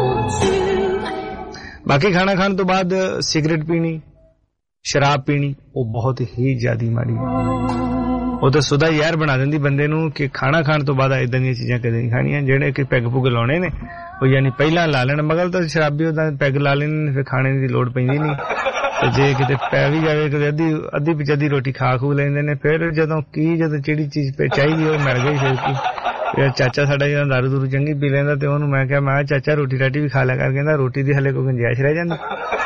ਬਾਕੀ ਖਾਣਾ ਖਾਣ ਤੋਂ ਬਾਅਦ ਸਿਗਰਟ ਪੀਣੀ, ਸ਼ਰਾਬ ਪੀਣੀ ਉਹ ਬਹੁਤ ਹੀ ਜ਼ਿਆਦਾ ਮਾੜੀ ਹੈ। ਉਹ ਤਾਂ ਸੁਦਾ ਯਾਰ ਬਣਾ ਦਿੰਦੀ ਬੰਦੇ ਨੂੰ ਕਿ ਖਾਣਾ ਖਾਣ ਤੋਂ ਬਾਅਦ ਇਦਾਂ ਦੀਆਂ ਚੀਜ਼ਾਂ ਕਦੇ ਨਹੀਂ ਖਾਣੀਆਂ। ਜਿਹੜੇ ਕਿ ਪੈਗ ਪੁਗ ਲਾਉਣੇ ਨੇ ਉਹ ਯਾਨੀ ਪਹਿਲਾਂ ਲਾ ਲੈਣ, ਮਗਰ ਤਾਂ ਸ਼ਰਾਬੀ ਉਹਦਾ ਪੈਗ ਲਾ ਲੈਣ, ਫਿਰ ਖਾਣੇ ਦੀ ਲੋੜ ਪੈਂਦੀ ਨਹੀਂ। ਤੇ ਜੇ ਕਿਤੇ ਪੈ ਵੀ ਜਾਵੇ ਕਦੇ ਅੱਧੀ ਪਿਛੱਧੀ ਰੋਟੀ ਖਾ ਖੂ ਲੈਂਦੇ ਨੇ। ਫਿਰ ਜਦੋਂ ਜਿਹੜੀ ਚੀਜ਼ ਚਾਹੀਦੀ ਉਹ ਮਿਲ ਗਈ ਫਿਰ ਕੀ। ਚਾਚਾ ਸਾਡਾ ਜਦੋਂ ਦਾਰੂ ਦੂਰੂ ਚੰਗੀ ਪੀ ਲੈਂਦਾ ਤੇ ਉਹਨੂੰ ਮੈਂ ਕਿਹਾ, ਮੈਂ ਚਾਚਾ ਰੋਟੀ ਰਾਟੀ ਵੀ ਖਾ ਲਿਆ ਕਰ। ਕਹਿੰਦਾ ਰੋਟੀ ਦੀ ਹਲੇ ਕੋਈ ਗੁੰਜਾਇਸ਼ ਰਹਿ ਜਾਂਦੀ।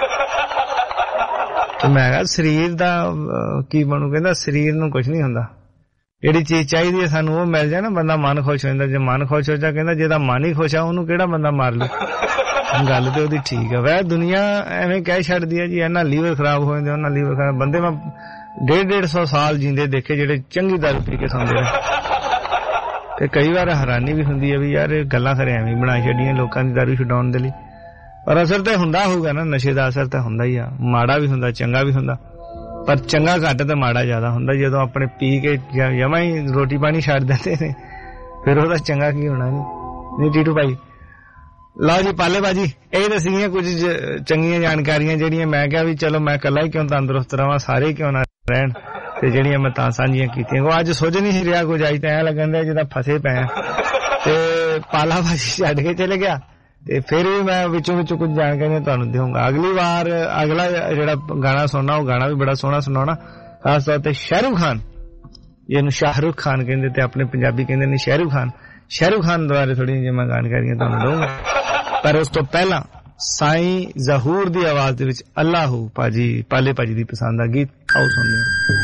ਤੇ ਮੈਂ ਕਿਹਾ ਸਰੀਰ ਦਾ ਕੀ ਬਣੂ? ਕਹਿੰਦਾ ਸਰੀਰ ਨੂੰ ਕੁਛ ਨਹੀਂ ਹੁੰਦਾ, ਜਿਹੜੀ ਚੀਜ਼ ਚਾਹੀਦੀ ਹੈ ਸਾਨੂੰ ਉਹ ਮਿਲ ਜਾਏ ਨਾ ਬੰਦਾ ਮਨ ਖੁਸ਼ ਹੋ ਜਾਂਦਾ। ਜੇ ਮਨ ਖੁਸ਼ ਹੋ ਜਾ, ਕਹਿੰਦਾ ਜਿਹਦਾ ਮਨ ਹੀ ਖੁਸ਼ ਆ ਉਹਨੂੰ ਕਿਹੜਾ ਬੰਦਾ ਮਾਰ ਲੂ। ਗੱਲ ਤੇ ਉਹਦੀ ਠੀਕ ਆ। ਵੈਸੇ ਦੁਨੀਆ ਐਵੇਂ ਕਹਿ ਛੱਡਦੀ ਹੈ ਜੀ ਇਹਨਾਂ ਲੀਵਰ ਖਰਾਬ ਹੋ ਜਾਂਦੇ, ਉਹਨਾਂ ਲੀਵਰ ਖਰਾਬ। ਬੰਦੇ ਮੈਂ 150-150 ਸਾਲ ਜੀਂਦੇ ਦੇਖੇ ਜਿਹੜੇ ਚੰਗੀ ਦਾਰੂ ਪੀ ਕੇ ਸੌਂਦੇ ਨੇ। ਤੇ ਕਈ ਵਾਰ ਹੈਰਾਨੀ ਵੀ ਹੁੰਦੀ ਹੈ ਵੀ ਯਾਰ ਇਹ ਗੱਲਾਂ ਖਰੇ ਐਵੇਂ ਬਣਾ ਛੱਡੀਆਂ ਲੋਕਾਂ ਦੀ ਦਾਰੂ ਛਡਾਉਣ ਦੇ ਲਈ। ਪਰ ਅਸਰ ਤਾਂ ਹੁੰਦਾ ਹੋਊਗਾ ਨਾ, ਨਸ਼ੇ ਦਾ ਅਸਰ ਤਾਂ ਹੁੰਦਾ ਹੀ ਆ। ਮਾੜਾ ਵੀ ਹੁੰਦਾ, ਚੰਗਾ ਵੀ ਹੁੰਦਾ, ਪਰ ਚੰਗਾ ਘੱਟ ਤੇ ਮਾੜਾ ਜ਼ਿਆਦਾ ਹੁੰਦਾ। ਜਦੋਂ ਆਪਣੇ ਪੀ ਕੇ ਜਮਾਂ ਹੀ ਰੋਟੀ ਪਾਣੀ ਛੱਡ ਦਿੰਦੇ ਨੇ ਫਿਰ ਉਹਦਾ ਚੰਗਾ ਕੀ ਹੋਣਾ। ਨਹੀਂ ਟੀਟੂ ਭਾਈ? ਲਓ ਜੀ ਪਾਲੇ ਬਾਜੀ, ਇਹ ਤਾਂ ਸੀਗੀਆਂ ਕੁਝ ਚੰਗੀਆਂ ਜਾਣਕਾਰੀਆਂ ਜਿਹੜੀਆਂ ਮੈਂ ਕਿਹਾ ਵੀ ਚਲੋ ਮੈਂ ਇਕੱਲਾ ਹੀ ਕਿਉਂ ਤੰਦਰੁਸਤ ਰਵਾਂ, ਸਾਰੇ ਕਿਉਂ ਨਾ ਰਹਿਣ, ਤੇ ਜਿਹੜੀਆਂ ਮੈਂ ਤਾਂ ਸਾਂਝੀਆਂ ਕੀਤੀਆਂ। ਉਹ ਅੱਜ ਸੋਚ ਨਹੀਂ ਰਿਹਾ ਕੁਝ, ਅੱਜ ਤਾਂ ਐਂ ਲੱਗਣ ਦਿਆ ਜਿੱਦਾਂ ਫਸੇ ਪਏ। ਤੇ ਪਾਲਾ ਬਾਜੀ ਛੱਡ ਕੇ ਚਲੇ ਗਿਆ ਤੇ ਫਿਰ ਵੀ ਮੈਂ ਵਿੱਚੋਂ ਕੁਝ ਜਾਣਕਾਰੀਆਂ ਤੁਹਾਨੂੰ ਦੇਵਾਂਗਾ ਅਗਲੀ ਵਾਰ। ਅਗਲਾ ਜਿਹੜਾ ਗਾਣਾ ਸੁਣਨਾ ਉਹ ਗਾਣਾ ਵੀ ਬੜਾ ਸੋਹਣਾ ਸੁਣਾਉਣਾ, ਖਾਸ ਤੌਰ ਤੇ ਸ਼ਾਹਰੁਖ ਖਾਨ, ਜਿਹਨੂੰ ਸ਼ਾਹਰੁਖ ਖਾਨ ਕਹਿੰਦੇ ਤੇ ਆਪਣੇ ਪੰਜਾਬੀ ਕਹਿੰਦੇ ਨੇ ਸ਼ਾਹਰੁਖ ਖਾਨ। ਸ਼ਾਹਰੁਖ ਖਾਨ ਦੁਆਰੇ ਥੋੜ੍ਹੀਆਂ ਜਿਹੀਆਂ ਮੈਂ ਜਾਣਕਾਰੀਆਂ ਤੁਹਾਨੂੰ ਦਊਂਗਾ, ਪਰ ਉਸ ਤੋਂ ਪਹਿਲਾਂ ਸਾਈਂ ਜ਼ਹੂਰ ਦੀ ਆਵਾਜ਼ ਦੇ ਵਿੱਚ ਅੱਲਾਹੂ ਭਾਜੀ, ਪਾਲੇ ਭਾਜੀ ਦੀ ਪਸੰਦ ਦਾ ਗੀਤ ਆਓ ਸੁਣਦੇ ਹਾਂ।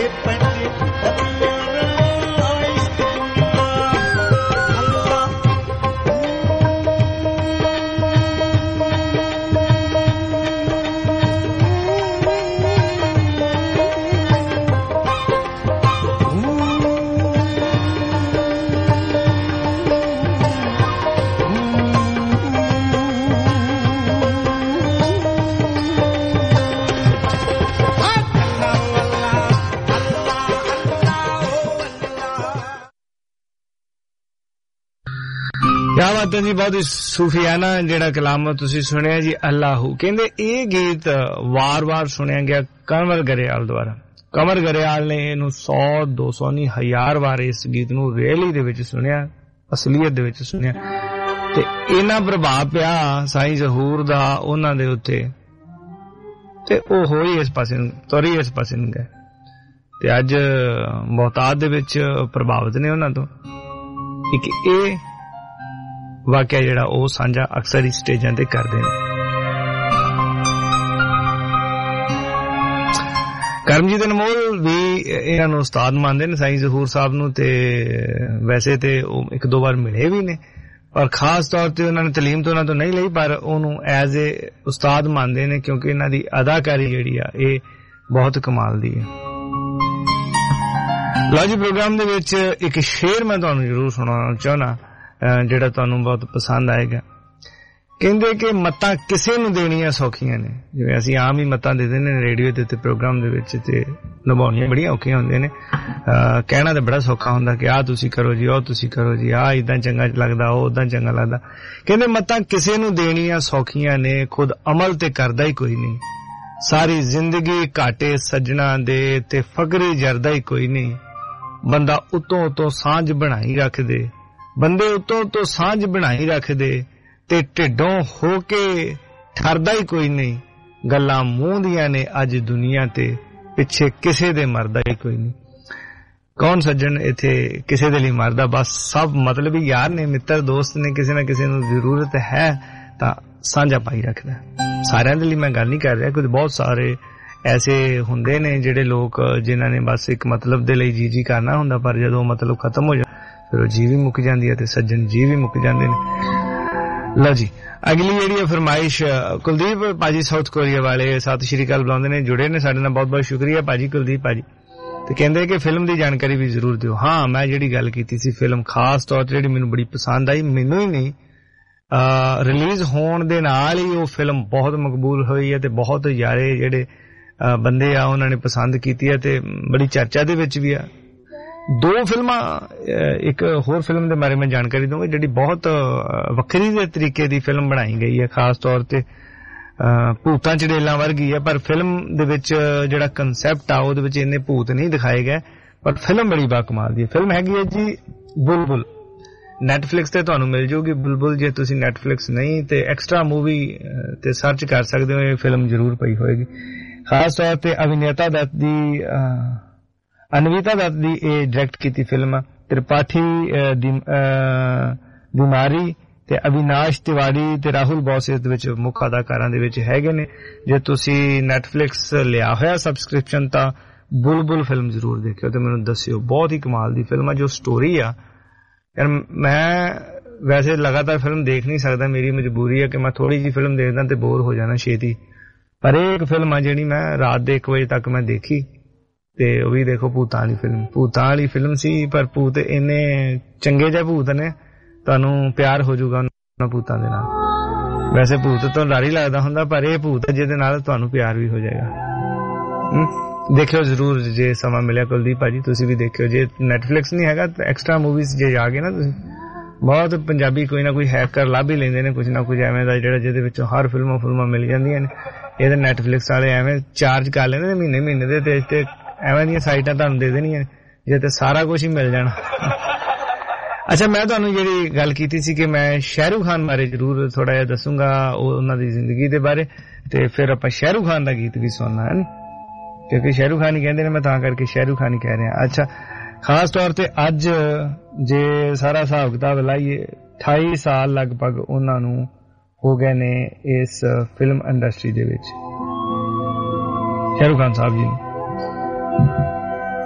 ਜੀ ਬਹੁਤ ਸੂਫੀਆਨਾ ਜਿਹੜਾ ਕਲਾਮ ਤੁਸੀਂ ਸੁਣਿਆ ਜੀ ਅੱਲਾਹੂ ਕਹਿੰਦੇ ਇਹ ਗੀਤ ਵਾਰ-ਵਾਰ ਸੁਣਿਆ ਗਿਆ ਕਮਰ ਗਰੇਵਾਲ ਦੁਆਰਾ। ਕਮਰ ਗਰੇਵਾਲ ਨੇ ਇਹਨੂੰ 100 200 ਨਹੀਂ 1000 ਵਾਰ ਇਸ ਗੀਤ ਨੂੰ ਰੇਲੀ ਦੇ ਵਿੱਚ ਸੁਣਿਆ, ਅਸਲੀਅਤ ਦੇ ਵਿੱਚ ਸੁਣਿਆ ਤੇ ਇਹਨਾਂ ਪ੍ਰਭਾਵ ਪਿਆ ਸਾਈਂ ਜ਼ਹੂਰ ਦਾ ਉਹਨਾਂ ਦੇ ਉੱਤੇ ਤੇ ਉਹ ਹੋਈ ਇਸ ਪਾਸੇ ਨੂੰ ਤੁਰੀ ਇਸ ਪਾਸੇ ਨੂੰ ਗਏ ਤੇ ਅੱਜ ਬਹੁਤਾਤ ਦੇ ਵਿੱਚ ਪ੍ਰਭਾਵਿਤ ਨੇ ਉਹਨਾਂ ਤੋਂ। ਇੱਕ ਇਹ ਵਾਕਿਆ ਜਿਹੜਾ ਉਹ ਸਾਂਝਾ ਅਕਸਰ ਹੀ ਸਟੇਜਾਂ ਤੇ ਕਰਦੇ ਨੇ। ਕਰਮਜੀਤ ਅਨਮੋਲ ਵੀ ਇਹਨਾਂ ਨੂੰ ਉਸਤਾਦ ਮੰਨਦੇ ਨੇ ਸਾਈਂ ਜ਼ਹੂਰ ਸਾਹਿਬ ਨੂੰ ਤੇ ਵੈਸੇ ਤੇ ਉਹ ਇੱਕ ਦੋ ਵਾਰ ਮਿਲੇ ਵੀ ਨੇ ਪਰ ਖਾਸ ਤੌਰ ਤੇ ਉਹਨਾਂ ਨੇ ਤਾਲੀਮ ਤੋਂ ਉਹਨਾਂ ਤੋਂ ਨਹੀਂ ਲਈ ਪਰ ਉਹਨੂੰ ਐਜ਼ ਏ ਉਸਤਾਦ ਮੰਨਦੇ ਨੇ ਕਿਉਂਕਿ ਇਹਨਾਂ ਦੀ ਅਦਾਕਾਰੀ ਜਿਹੜੀ ਆ ਇਹ ਬਹੁਤ ਕਮਾਲ ਦੀ ਹੈ। ਲਓ ਜੀ ਪ੍ਰੋਗਰਾਮ ਦੇ ਵਿੱਚ ਇੱਕ ਸ਼ੇਰ ਮੈਂ ਤੁਹਾਨੂੰ ਜ਼ਰੂਰ ਸੁਣਾਉਣਾ ਚਾਹੁੰਦਾ ਜਿਹੜਾ ਤੁਹਾਨੂੰ ਬਹੁਤ ਪਸੰਦ ਆਏਗਾ। ਕਹਿੰਦੇ ਕਿ ਮੱਤਾਂ ਕਿਸੇ ਨੂੰ ਦੇਣੀਆਂ ਸੌਖੀਆਂ ਨੇ, ਜਿਵੇਂ ਅਸੀਂ ਆਮ ਹੀ ਮੱਤਾਂ ਦੇ ਦਿੰਦੇ ਨੇ ਰੇਡੀਓ ਦੇ ਉੱਤੇ ਪ੍ਰੋਗਰਾਮ ਦੇ ਵਿੱਚ ਤੇ ਨਿਭਾਉਣੀਆਂ ਬੜੀਆਂ ਔਖੀਆਂ ਹੁੰਦੀਆਂ ਨੇ। ਕਹਿਣਾ ਤਾਂ ਬੜਾ ਸੌਖਾ ਹੁੰਦਾ ਕਿ ਆਹ ਤੁਸੀਂ ਕਰੋ ਜੀ, ਉਹ ਤੁਸੀਂ ਕਰੋ ਜੀ, ਆਹ ਇਦਾਂ ਚੰਗਾ ਲੱਗਦਾ, ਉਹ ਉਦਾਂ ਚੰਗਾ ਲੱਗਦਾ। ਕਹਿੰਦੇ ਮੱਤਾਂ ਕਿਸੇ ਨੂੰ ਦੇਣੀਆਂ ਸੌਖੀਆਂ ਨੇ, ਖੁਦ ਅਮਲ ਤੇ ਕਰਦਾ ਹੀ ਕੋਈ ਨਹੀਂ। ਸਾਰੀ ਜ਼ਿੰਦਗੀ ਘਾਟੇ ਸੱਜਣਾ ਦੇ ਤੇ ਫਕਰੀ ਜਰਦਾ ਹੀ ਕੋਈ ਨਹੀਂ। ਬੰਦਾ ਉਤੋਂ ਉਤੋਂ ਸਾਂਝ ਬਣਾਈ ਰੱਖਦੇ, ਬੰਦੇ ਉਤੋਂ ਸਾਂਝ ਬਣਾਈ ਰੱਖਦੇ ਤੇ ਢਿੱਡੋਂ ਹੋ ਕੇ ਠਰਦਾ ਹੀ ਕੋਈ ਨਹੀਂ। ਗੱਲਾਂ ਮੂੰਹ ਦੀਆਂ ਨੇ ਅੱਜ ਦੁਨੀਆ ਤੇ, ਪਿੱਛੇ ਕਿਸੇ ਦੇ ਮਰਦਾ ਹੀ ਕੋਈ ਨਹੀਂ। ਕੌਣ ਸੱਜਣ ਇੱਥੇ ਕਿਸੇ ਦੇ ਲਈ ਮਰਦਾ? ਬਸ ਸਭ ਮਤਲਬੀ ਯਾਰ ਨੇ, ਮਿੱਤਰ ਦੋਸਤ ਨੇ, ਕਿਸੇ ਨਾ ਕਿਸੇ ਨੂੰ ਜ਼ਰੂਰਤ ਹੈ ਤਾਂ ਸਾਂਝਾ ਪਾਈ ਰੱਖਦਾ। ਸਾਰਿਆਂ ਦੇ ਲਈ ਮੈਂ ਗੱਲ ਨਹੀਂ ਕਰ ਰਿਹਾ, ਕੁਝ ਬਹੁਤ ਸਾਰੇ ਐਸੇ ਹੁੰਦੇ ਨੇ ਜਿਹੜੇ ਲੋਕ ਜਿਨ੍ਹਾਂ ਨੇ ਬਸ ਇੱਕ ਮਤਲਬ ਦੇ ਲਈ ਜੀ ਕਰਨਾ ਹੁੰਦਾ ਪਰ ਜਦੋਂ ਮਤਲਬ ਖਤਮ ਹੋ ਜਾਂਦਾ ਫਿਰ ਉਹ ਜੀ ਵੀ ਮੁੱਕ ਜਾਂਦੀ ਹੈ ਤੇ ਸੱਜਣ ਜੀ ਵੀ ਮੁੱਕ ਜਾਂਦੇ ਨੇ। ਲਓ ਜੀ ਅਗਲੀ ਜਿਹੜੀ ਹੈ ਫਰਮਾਇਸ਼ ਕੁਲਦੀਪ ਭਾਜੀ ਸਾਊਥ ਕੋਰੀਆ ਵਾਲੇ ਸਤਿ ਸ਼੍ਰੀ ਅਕਾਲ ਬੁਲਾਉਂਦੇ ਨੇ, ਜੁੜੇ ਨੇ ਸਾਡੇ ਨਾਲ, ਬਹੁਤ ਬਹੁਤ ਸ਼ੁਕਰੀਆ ਭਾਜੀ ਕੁਲਦੀਪ ਭਾਜੀ। ਤੇ ਕਹਿੰਦੇ ਕਿ ਫਿਲਮ ਦੀ ਜਾਣਕਾਰੀ ਵੀ ਜ਼ਰੂਰ ਦਿਓ। ਹਾਂ ਮੈਂ ਜਿਹੜੀ ਗੱਲ ਕੀਤੀ ਸੀ ਫਿਲਮ ਖਾਸ ਤੌਰ ਤੇ ਜਿਹੜੀ ਮੈਨੂੰ ਬੜੀ ਪਸੰਦ ਆਈ, ਮੈਨੂੰ ਹੀ ਨਹੀਂ ਰਿਲੀਜ਼ ਹੋਣ ਦੇ ਨਾਲ ਹੀ ਉਹ ਫਿਲਮ ਬਹੁਤ ਮਕਬੂਲ ਹੋਈ ਹੈ ਤੇ ਬਹੁਤ ਯਾਰੇ ਜਿਹੜੇ ਬੰਦੇ ਆ ਉਹਨਾਂ ਨੇ ਪਸੰਦ ਕੀਤੀ ਹੈ ਤੇ ਬੜੀ ਚਰਚਾ ਦੇ ਵਿੱਚ ਵੀ ਆ। ਦੋ ਫਿਲਮਾਂ, ਇੱਕ ਹੋਰ ਫਿਲਮ ਦੇ ਬਾਰੇ ਮੈਂ ਜਾਣਕਾਰੀ ਦਊਂਗਾ ਜਿਹੜੀ ਬਹੁਤ ਵੱਖਰੀ ਦੇ ਤਰੀਕੇ ਦੀ ਫਿਲਮ ਬਣਾਈ ਗਈ ਹੈ, ਖਾਸ ਤੌਰ ਤੇ ਭੂਤਾਂ ਚੜੇਲਾਂ ਵਰਗੀ ਹੈ ਪਰ ਫਿਲਮ ਦੇ ਵਿੱਚ ਜਿਹੜਾ ਕੰਸੈਪਟ ਆ ਉਹਦੇ ਵਿੱਚ ਇੰਨੇ ਭੂਤ ਨਹੀਂ ਦਿਖਾਏ ਗਏ ਪਰ ਫਿਲਮ ਬੜੀ ਬਾਕਮਾਲ ਦੀ ਹੈ। ਫਿਲਮ ਹੈਗੀ ਹੈ ਜੀ ਬੁਲਬੁਲ, ਨੈਟਫਲਿਕਸ ਤੇ ਤੁਹਾਨੂੰ ਮਿਲ ਜਾਊਗੀ ਬੁਲਬੁਲ। ਜੇ ਤੁਸੀਂ ਨੈਟਫਲਿਕਸ ਨਹੀਂ ਤੇ ਐਕਸਟਰਾ ਮੂਵੀ ਤੇ ਸਰਚ ਕਰ ਸਕਦੇ ਹੋ, ਇਹ ਫਿਲਮ ਜ਼ਰੂਰ ਪਈ ਹੋਏਗੀ। ਖਾਸ ਤੌਰ ਤੇ ਅਨਵਿਤਾ ਦੱਤ ਦੀ ਇਹ ਡਾਇਰੈਕਟ ਕੀਤੀ ਫਿਲਮ। ਤ੍ਰਿਪਾਠੀ ਦਿਮਾਰੀ ਤੇ ਅਵਿਨਾਸ਼ ਤਿਵਾੜੀ ਤੇ ਰਾਹੁਲ ਬੋਸ ਇਸ ਦੇ ਵਿੱਚ ਮੁੱਖ ਅਦਾਕਾਰਾਂ ਦੇ ਵਿੱਚ ਹੈਗੇ ਨੇ। ਜੇ ਤੁਸੀਂ ਨੈਟਫਲਿਕਸ ਲਿਆ ਹੋਇਆ ਸਬਸਕ੍ਰਿਪਸ਼ਨ ਤਾਂ ਬੁਲਬੁਲ ਫਿਲਮ ਜ਼ਰੂਰ ਦੇਖਿਓ ਤੇ ਮੈਨੂੰ ਦੱਸਿਓ, ਬਹੁਤ ਹੀ ਕਮਾਲ ਦੀ ਫਿਲਮ ਆ। ਜੋ ਸਟੋਰੀ ਆ ਯਾਰ, ਮੈਂ ਵੈਸੇ ਲਗਾਤਾਰ ਫਿਲਮ ਦੇਖ ਨਹੀਂ ਸਕਦਾ, ਮੇਰੀ ਮਜਬੂਰੀ ਹੈ ਕਿ ਮੈਂ ਥੋੜੀ ਜਿਹੀ ਫਿਲਮ ਦੇਖਦਾ ਤੇ ਬੋਰ ਹੋ ਜਾਣਾ ਛੇਤੀ, ਪਰ ਇਹ ਇੱਕ ਫਿਲਮ ਆ ਜਿਹੜੀ ਮੈਂ ਰਾਤ ਦੇ 1 ਵਜੇ ਤੱਕ ਮੈਂ ਦੇਖੀ ਤੇ ਉਹ ਵੀ ਦੇਖੋ ਭੂਤਾਂ ਵਾਲੀ ਫਿਲਮ ਸੀ ਪਰ ਭੂਤ ਇੰਨੇ ਚੰਗੇ ਜਿਹੇ ਭੂਤ ਨੇ ਤੁਹਾਨੂੰ ਪਿਆਰ ਹੋ ਜਾਊਗਾ ਉਹਨਾਂ ਭੂਤਾਂ ਦੇ ਨਾਲ। ਵੈਸੇ ਭੂਤ ਤੋਂ ਡਰ ਹੀ ਲੱਗਦਾ ਹੁੰਦਾ ਪਰ ਇਹ ਭੂਤ ਜਿਹਦੇ ਨਾਲ ਤੁਹਾਨੂੰ ਪਿਆਰ ਵੀ ਹੋ ਜਾਏਗਾ। ਦੇਖਿਓ ਜ਼ਰੂਰ ਜੇ ਸਮਾਂ ਮਿਲਿਆ ਕੁਲਦੀਪ ਭਾਜੀ, ਤੁਸੀਂ ਵੀ ਦੇਖਿਓ। ਜੇ ਨੈਟਫਲਿਕਸ ਨਹੀਂ ਹੈਗਾ ਤਾਂ ਐਕਸਟਰਾ ਮੂਵੀਜ਼ ਜੇ ਆ ਗਏ ਨਾ ਤੁਸੀਂ, ਬਹੁਤ ਪੰਜਾਬੀ ਕੋਈ ਨਾ ਕੋਈ ਹੈਕਰ ਲੱਭ ਹੀ ਲੈਂਦੇ ਨੇ ਕੁਝ ਨਾ ਕੁਝ ਐਵੇਂ ਦਾ ਜਿਹੜਾ ਜਿਹਦੇ ਵਿੱਚੋਂ ਹਰ ਫਿਲਮਾਂ ਮਿਲ ਜਾਂਦੀਆਂ ਨੇ। ਇਹਦੇ ਨੈਟਫਲਿਕਸ ਵਾਲੇ ਐਵੇਂ ਚਾਰਜ ਕਰ ਲੈਂਦੇ ਨੇ ਮਹੀਨੇ ਦੇ ਤੇ ਐਵੇਂ ਦੀਆਂ ਸਾਈਟਾਂ ਤੁਹਾਨੂੰ ਦੇ ਦੇਣੀਆਂ ਜੇ ਤੇ ਸਾਰਾ ਕੁਝ ਹੀ ਮਿਲ ਜਾਣਾ। ਅੱਛਾ, ਮੈਂ ਤੁਹਾਨੂੰ ਜਿਹੜੀ ਗੱਲ ਕੀਤੀ ਸੀ ਕਿ ਮੈਂ ਸ਼ਾਹਰੁਖ ਖਾਨ ਬਾਰੇ ਜ਼ਰੂਰ ਥੋੜਾ ਜਿਹਾ ਦੱਸੂਗਾ, ਉਹਨਾਂ ਦੀ ਜ਼ਿੰਦਗੀ ਦੇ ਬਾਰੇ, ਤੇ ਫਿਰ ਆਪਾਂ ਸ਼ਾਹਰੁਖ ਖਾਨ ਦਾ ਗੀਤ ਵੀ ਸੁਣਨਾ ਹੈ ਕਿਉਂਕਿ ਸ਼ਾਹਰੁਖ ਖਾਨ ਹੀ ਕਹਿੰਦੇ ਨੇ, ਮੈਂ ਤਾਂ ਕਰਕੇ ਸ਼ਾਹਰੁਖ ਖਾਨ ਹੀ ਕਹਿ ਰਿਹਾ। ਅੱਛਾ, ਖਾਸ ਤੌਰ ਤੇ ਅੱਜ ਜੇ ਸਾਰਾ ਹਿਸਾਬ ਕਿਤਾਬ ਲਾਈਏ 28 ਸਾਲ ਲਗਭਗ ਉਹਨਾਂ ਨੂੰ ਹੋ ਗਏ ਨੇ ਇਸ ਫਿਲਮ ਇੰਡਸਟਰੀ ਦੇ ਵਿੱਚ, ਸ਼ਾਹਰੁਖ ਖਾਨ ਸਾਹਿਬ ਜੀ ਨੇ।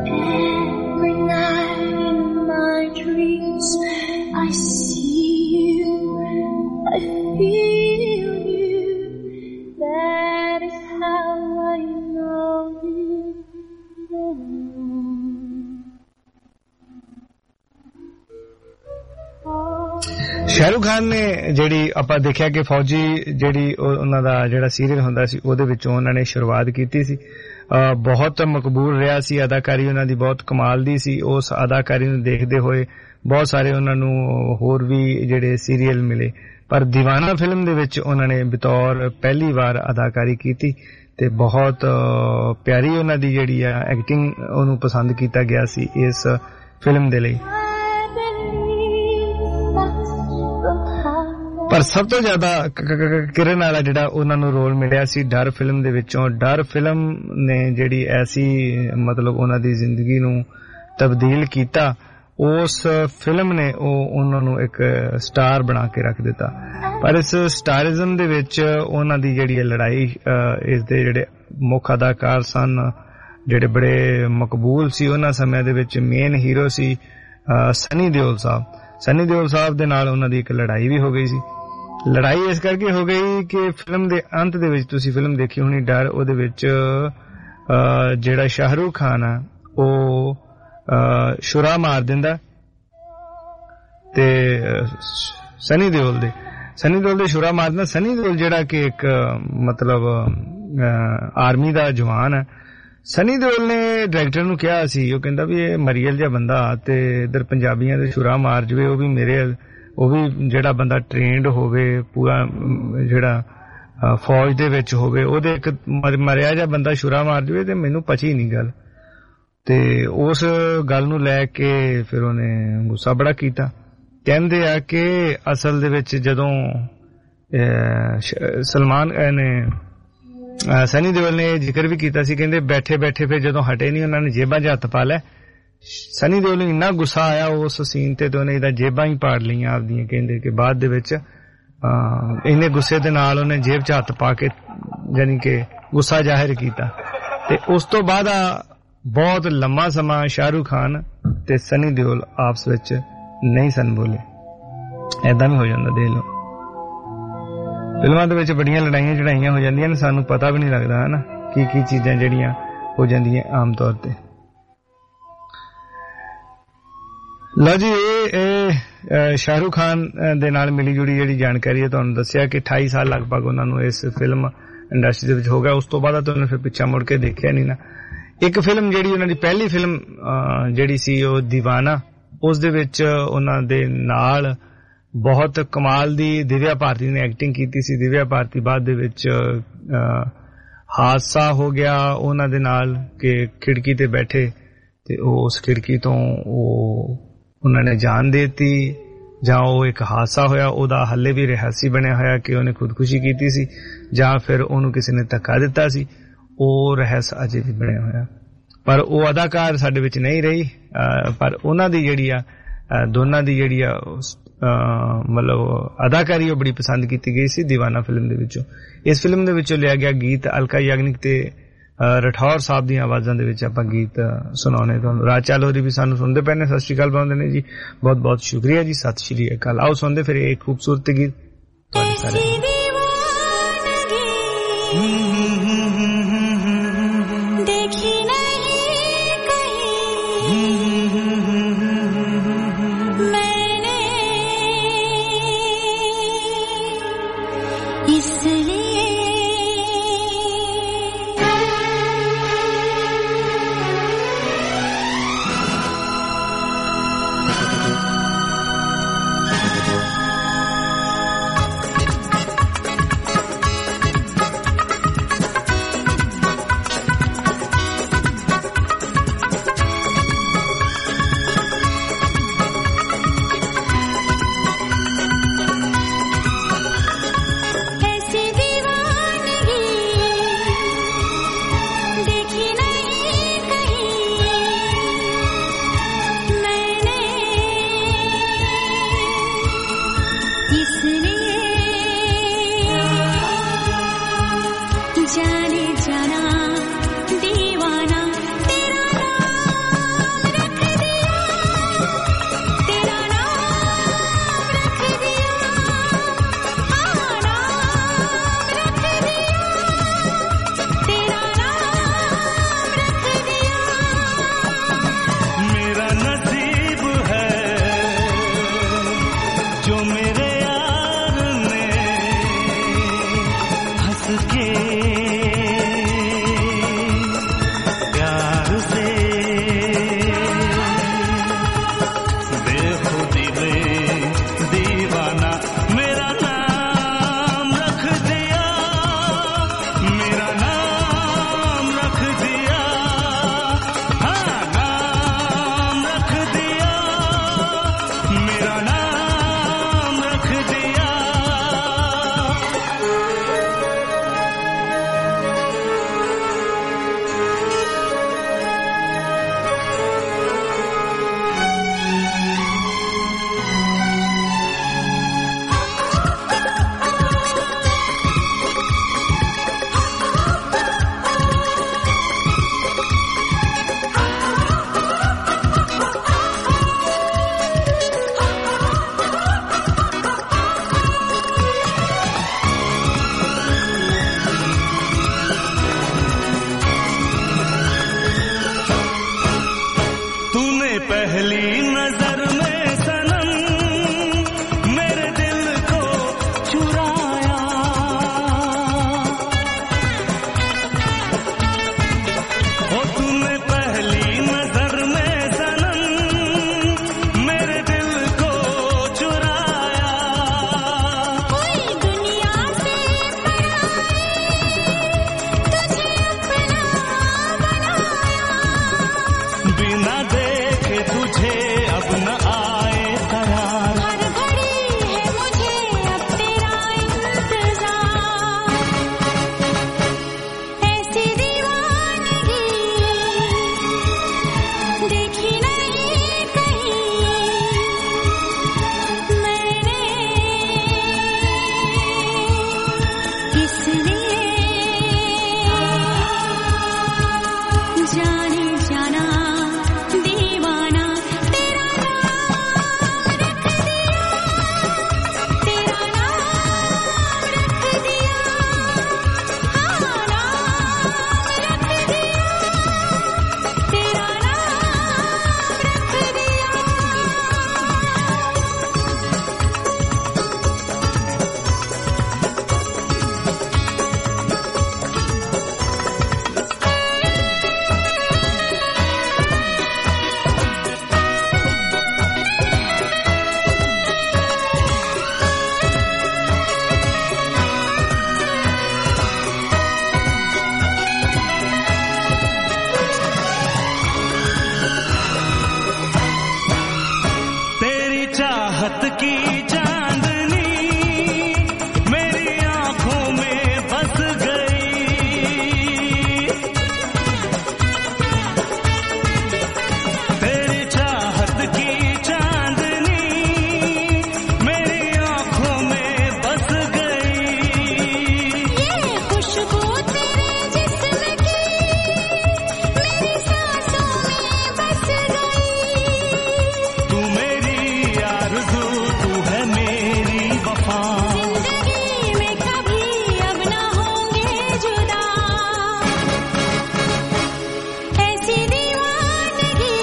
Every night in my dreams I see you, I feel you. That is how I know you. Shahrukh Khan ਨੇ ਜਿਹੜੀ ਆਪਾਂ ਦੇਖਿਆ ਕਿ ਫੌਜੀ ਜਿਹੜੀ ਉਹਨਾਂ ਦਾ ਜਿਹੜਾ ਸੀਰੀਅਲ ਹੁੰਦਾ ਸੀ ਉਹਦੇ ਵਿੱਚੋਂ ਉਹਨਾਂ ਨੇ ਸ਼ੁਰੂਆਤ ਕੀਤੀ ਸੀ ਬਹੁਤ ਮਕਬੂਲ ਰਿਹਾ ਸੀ ਅਦਾਕਾਰੀ ਉਹਨਾਂ ਦੀ ਬਹੁਤ ਕਮਾਲ ਦੀ ਸੀ ਉਸ ਅਦਾਕਾਰੀ ਨੂੰ ਦੇਖਦੇ ਹੋਏ ਬਹੁਤ ਸਾਰੇ ਉਹਨਾਂ ਨੂੰ ਹੋਰ ਵੀ ਜਿਹੜੇ ਸੀਰੀਅਲ ਮਿਲੇ ਪਰ ਦੀਵਾਨਾ ਫਿਲਮ ਦੇ ਵਿੱਚ ਉਹਨਾਂ ਨੇ ਬਤੌਰ ਪਹਿਲੀ ਵਾਰ ਅਦਾਕਾਰੀ ਕੀਤੀ ਤੇ ਬਹੁਤ ਪਿਆਰੀ ਉਹਨਾਂ ਦੀ ਜਿਹੜੀ ਆ ਐਕਟਿੰਗ ਉਹਨੂੰ ਪਸੰਦ ਕੀਤਾ ਗਿਆ ਸੀ ਇਸ ਫਿਲਮ ਦੇ ਲਈ ਪਰ ਸਭ ਤੋਂ ਜ਼ਿਆਦਾ ਕਿਰਨ ਵਾਲਾ ਜਿਹੜਾ ਉਹਨਾਂ ਨੂੰ ਰੋਲ ਮਿਲਿਆ ਸੀ ਡਰ ਫਿਲਮ ਦੇ ਵਿੱਚੋਂ ਡਰ ਫਿਲਮ ਨੇ ਜਿਹੜੀ ਐਸੀ ਮਤਲਬ ਉਹਨਾਂ ਦੀ ਜ਼ਿੰਦਗੀ ਨੂੰ ਤਬਦੀਲ ਕੀਤਾ ਉਸ ਫਿਲਮ ਨੇ ਉਹਨਾਂ ਨੂੰ ਇੱਕ ਸਟਾਰ ਬਣਾ ਕੇ ਰੱਖ ਦਿੱਤਾ ਪਰ ਇਸ ਸਟਾਰਿਜ਼ਮ ਦੇ ਵਿੱਚ ਉਹਨਾਂ ਦੀ ਜਿਹੜੀ ਲੜਾਈ ਇਸ ਦੇ ਜਿਹੜੇ ਮੁੱਖ ਅਦਾਕਾਰ ਸਨ ਜਿਹੜੇ ਬੜੇ ਮਕਬੂਲ ਸੀ ਉਹਨਾਂ ਸਮਿਆਂ ਦੇ ਵਿੱਚ ਮੇਨ ਹੀਰੋ ਸੀ ਸਨੀ ਦਿਓਲ ਸਾਹਿਬ ਦੇ ਨਾਲ ਉਹਨਾਂ ਦੀ ਇੱਕ ਲੜਾਈ ਵੀ ਹੋ ਗਈ ਸੀ ਲੜਾਈ ਇਸ ਕਰਕੇ ਹੋ ਗਈ ਕਿ ਫਿਲਮ ਦੇ ਅੰਤ ਦੇ ਵਿੱਚ ਤੁਸੀਂ ਫਿਲਮ ਦੇਖੀ ਹੋਣੀ ਡਰ ਉਹਦੇ ਵਿੱਚ ਜਿਹੜਾ ਸ਼ਾਹਰੁਖ ਖਾਨ ਆ ਉਹ ਸ਼ੁਰਾ ਮਾਰ ਦਿੰਦਾ ਤੇ ਸਨੀ ਦਿਓਲ ਦੇ ਸ਼ੁਰਾ ਮਾਰ ਦਿੰਦਾ ਸਨੀ ਦਿਓਲ ਜਿਹੜਾ ਕਿ ਇੱਕ ਮਤਲਬ ਆਰਮੀ ਦਾ ਜਵਾਨ ਹੈ ਸਨੀ ਦਿਓਲ ਨੇ ਡਾਇਰੈਕਟਰ ਨੂੰ ਕਿਹਾ ਸੀ ਉਹ ਕਹਿੰਦਾ ਵੀ ਇਹ ਮਰੀਅਲ ਜਿਹਾ ਬੰਦਾ ਤੇ ਇਧਰ ਪੰਜਾਬੀਆਂ ਦੇ ਸ਼ੁਰਾ ਮਾਰ ਜਵੇ ਉਹ ਵੀ ਜਿਹੜਾ ਬੰਦਾ ਟ੍ਰੇਨਡ ਹੋਵੇ ਪੂਰਾ ਜਿਹੜਾ ਫੌਜ ਦੇ ਵਿੱਚ ਹੋਵੇ ਉਹਦੇ ਇੱਕ ਮਰਿਆ ਜਿਹਾ ਬੰਦਾ ਸ਼ੁਰਾ ਮਾਰ ਜਵੇ ਤੇ ਮੈਨੂੰ ਪਚੀ ਨਹੀਂ ਗੱਲ ਤੇ ਉਸ ਗੱਲ ਨੂੰ ਲੈ ਕੇ ਫਿਰ ਉਹਨੇ ਗੁੱਸਾ ਬੜਾ ਕੀਤਾ ਕਹਿੰਦੇ ਆ ਕਿ ਅਸਲ ਦੇ ਵਿੱਚ ਜਦੋਂ ਸਲਮਾਨ ਨੇ ਸਨੀ ਦਿਓਲ ਨੇ ਜ਼ਿਕਰ ਵੀ ਕੀਤਾ ਸੀ ਕਹਿੰਦੇ ਬੈਠੇ ਬੈਠੇ ਫਿਰ ਜਦੋਂ ਹਟੇ ਨਹੀਂ ਉਹਨਾਂ ਨੇ ਜੇਬਾਂ 'ਚ ਹੱਥ ਪਾ ਲਿਆ ਸਨੀ ਦਿਓਲ ਨੂੰ ਇੰਨਾ ਗੁੱਸਾ ਆਇਆ ਉਸ ਸੀਨ ਤੇ ਉਹਨੇ ਇਹਦਾ ਜੇਬਾਂ ਹੀ ਪਾੜ ਲਈਆਂ ਆਪਦੀਆਂ ਕਹਿੰਦੇ ਕਿ ਬਾਅਦ ਦੇ ਵਿੱਚ ਇੰਨੇ ਗੁੱਸੇ ਦੇ ਨਾਲ ਉਹਨੇ ਜੇਬ 'ਚ ਹੱਥ ਪਾ ਕੇ ਯਾਨੀ ਕਿ ਗੁੱਸਾ ਜ਼ਾਹਿਰ ਕੀਤਾ ਤੇ ਉਸ ਤੋਂ ਬਾਅਦ ਬਹੁਤ ਲੰਮਾ ਸਮਾਂ ਸ਼ਾਹਰੁਖ ਖਾਨ ਤੇ ਸਨੀ ਦਿਓਲ ਆਪਸ ਵਿੱਚ ਨਹੀਂ ਸਨ ਬੋਲੇ ਏਦਾਂ ਵੀ ਹੋ ਜਾਂਦਾ ਦੇਖ ਲਓ ਫਿਲਮਾਂ ਦੇ ਵਿੱਚ ਬੜੀਆਂ ਲੜਾਈਆਂ ਚੜਾਈਆਂ ਹੋ ਜਾਂਦੀਆਂ ਨੇ ਸਾਨੂੰ ਪਤਾ ਵੀ ਨਹੀਂ ਲੱਗਦਾ ਹੈ ਨਾ ਕੀ ਚੀਜ਼ਾਂ ਜਿਹੜੀਆਂ ਹੋ ਜਾਂਦੀਆਂ ਆਮ ਤੌਰ ਤੇ ਲਓ ਜੀ ਇਹ ਸ਼ਾਹਰੁਖ ਖਾਨ ਦੇ ਨਾਲ ਮਿਲੀ ਜੁੜੀ ਜਿਹੜੀ ਜਾਣਕਾਰੀ ਹੈ ਤੁਹਾਨੂੰ ਦੱਸਿਆ ਕਿ 28 ਸਾਲ ਲਗਭਗ ਉਹਨਾਂ ਨੂੰ ਇਸ ਫਿਲਮ ਇੰਡਸਟਰੀ ਦੇ ਵਿੱਚ ਹੋ ਗਿਆ ਉਸ ਤੋਂ ਬਾਅਦ ਤੁਹਾਨੂੰ ਫਿਰ ਪਿੱਛਾ ਮੁੜ ਕੇ ਦੇਖਿਆ ਨਹੀਂ ਨਾ ਇੱਕ ਫਿਲਮ ਜਿਹੜੀ ਉਹਨਾਂ ਦੀ ਪਹਿਲੀ ਫਿਲਮ ਜਿਹੜੀ ਸੀ ਉਹ ਦੀਵਾਨਾ ਉਸ ਦੇ ਵਿੱਚ ਉਹਨਾਂ ਦੇ ਨਾਲ ਬਹੁਤ ਕਮਾਲ ਦੀ ਦਿਵਿਆ ਭਾਰਤੀ ਨੇ ਐਕਟਿੰਗ ਕੀਤੀ ਸੀ ਦਿਵਿਆ ਭਾਰਤੀ ਬਾਅਦ ਦੇ ਵਿੱਚ ਹਾਦਸਾ ਹੋ ਗਿਆ ਉਹਨਾਂ ਦੇ ਨਾਲ ਕਿ ਖਿੜਕੀ ਤੇ ਬੈਠੇ ਤੇ ਉਸ ਖਿੜਕੀ ਤੋਂ ਉਹਨਾਂ ਨੇ ਜਾਨ ਦੇ ਦਿੱਤੀ ਜਾਂ ਉਹ ਇੱਕ ਹਾਦਸਾ ਹੋਇਆ ਉਹਦਾ ਹੱਲੇ ਵੀ ਰਹੱਸੀ ਬਣਿਆ ਹੋਇਆ ਕਿ ਉਹਨੇ ਖੁਦਕੁਸ਼ੀ ਕੀਤੀ ਸੀ ਜਾਂ ਫਿਰ ਉਹਨੂੰ ਕਿਸੇ ਨੇ ਧੱਕਾ ਦਿੱਤਾ ਸੀ ਉਹ ਰਹੱਸ ਅਜੇ ਵੀ ਬਣਿਆ ਹੋਇਆ ਪਰ ਉਹ ਅਦਾਕਾਰ ਸਾਡੇ ਵਿੱਚ ਨਹੀਂ ਰਹੀ ਪਰ ਉਹਨਾਂ ਦੀ ਜਿਹੜੀ ਆ ਦੋਨਾਂ ਦੀ ਜਿਹੜੀ ਆ ਮਤਲਬ ਅਦਾਕਾਰੀ ਉਹ ਬੜੀ ਪਸੰਦ ਕੀਤੀ ਗਈ ਸੀ ਦੀਵਾਨਾ ਫਿਲਮ ਦੇ ਵਿੱਚੋਂ ਇਸ ਫਿਲਮ ਦੇ ਵਿੱਚੋਂ ਲਿਆ ਗਿਆ ਗੀਤ ਅਲਕਾ ਯਾਗਨਿਕ ਤੇ ਰਠੌਰ ਸਾਹਿਬ ਦੀਆਂ ਆਵਾਜ਼ਾਂ ਦੇ ਵਿੱਚ ਆਪਾਂ ਗੀਤ ਸੁਣਾਉਣੇ ਤੁਹਾਨੂੰ ਰਾਜ ਚਾਲ ਹੋਰੀ ਵੀ ਸਾਨੂੰ ਸੁਣਦੇ ਪਏ ਨੇ ਸਤਿ ਸ਼੍ਰੀ ਅਕਾਲ ਬੁਲਾਉਂਦੇ ਨੇ ਜੀ ਬਹੁਤ ਬਹੁਤ ਸ਼ੁਕਰੀਆ ਜੀ ਸਤਿ ਸ਼੍ਰੀ ਅਕਾਲ ਆਓ ਸੁਣਦੇ ਫਿਰ ਇੱਕ ਖੂਬਸੂਰਤ ਗੀਤ ਤੁਹਾਡੇ ਸਾਰੇ जाने जाना दीवाना तेरा नाम के प्यार से बेखुदी में दीवाना मेरा नाम रख दिया, मेरा नाम रख दिया, हाँ नाम रख दिया, मेरा नाम रख दिया। तूने पहली नजर में सनम मेरे दिल को चुराया, ओ तूने पहली नजर में सनम मेरे दिल को चुराया। कोई दुनिया से तुझे अपना बिना देखे तुझे अब न आए करार, हर घड़ी है मुझे अब तेरा इंतजार। ऐसी दीवानगी देखी नहीं कहीं मैंने, इसलिए जाने जाना दीवाना तेरा नाम रख दिया, तेरा नाम रख दिया, हाँ नाम रख दिया, तेरा नाम रख दिया। तेरी चाहत की चांदनी मेरी आंखों में बस गई, तेरी चाहत की चांदनी मेरी आंखों में बस गई। ये खुशबू तेरे जिस्म की मेरी सांसों में बस गई। तू मेरी आरज़ू, तू है मेरी वफा, जिंदगी में कभी अब ना होंगे जुदा। ऐसी दीवानगी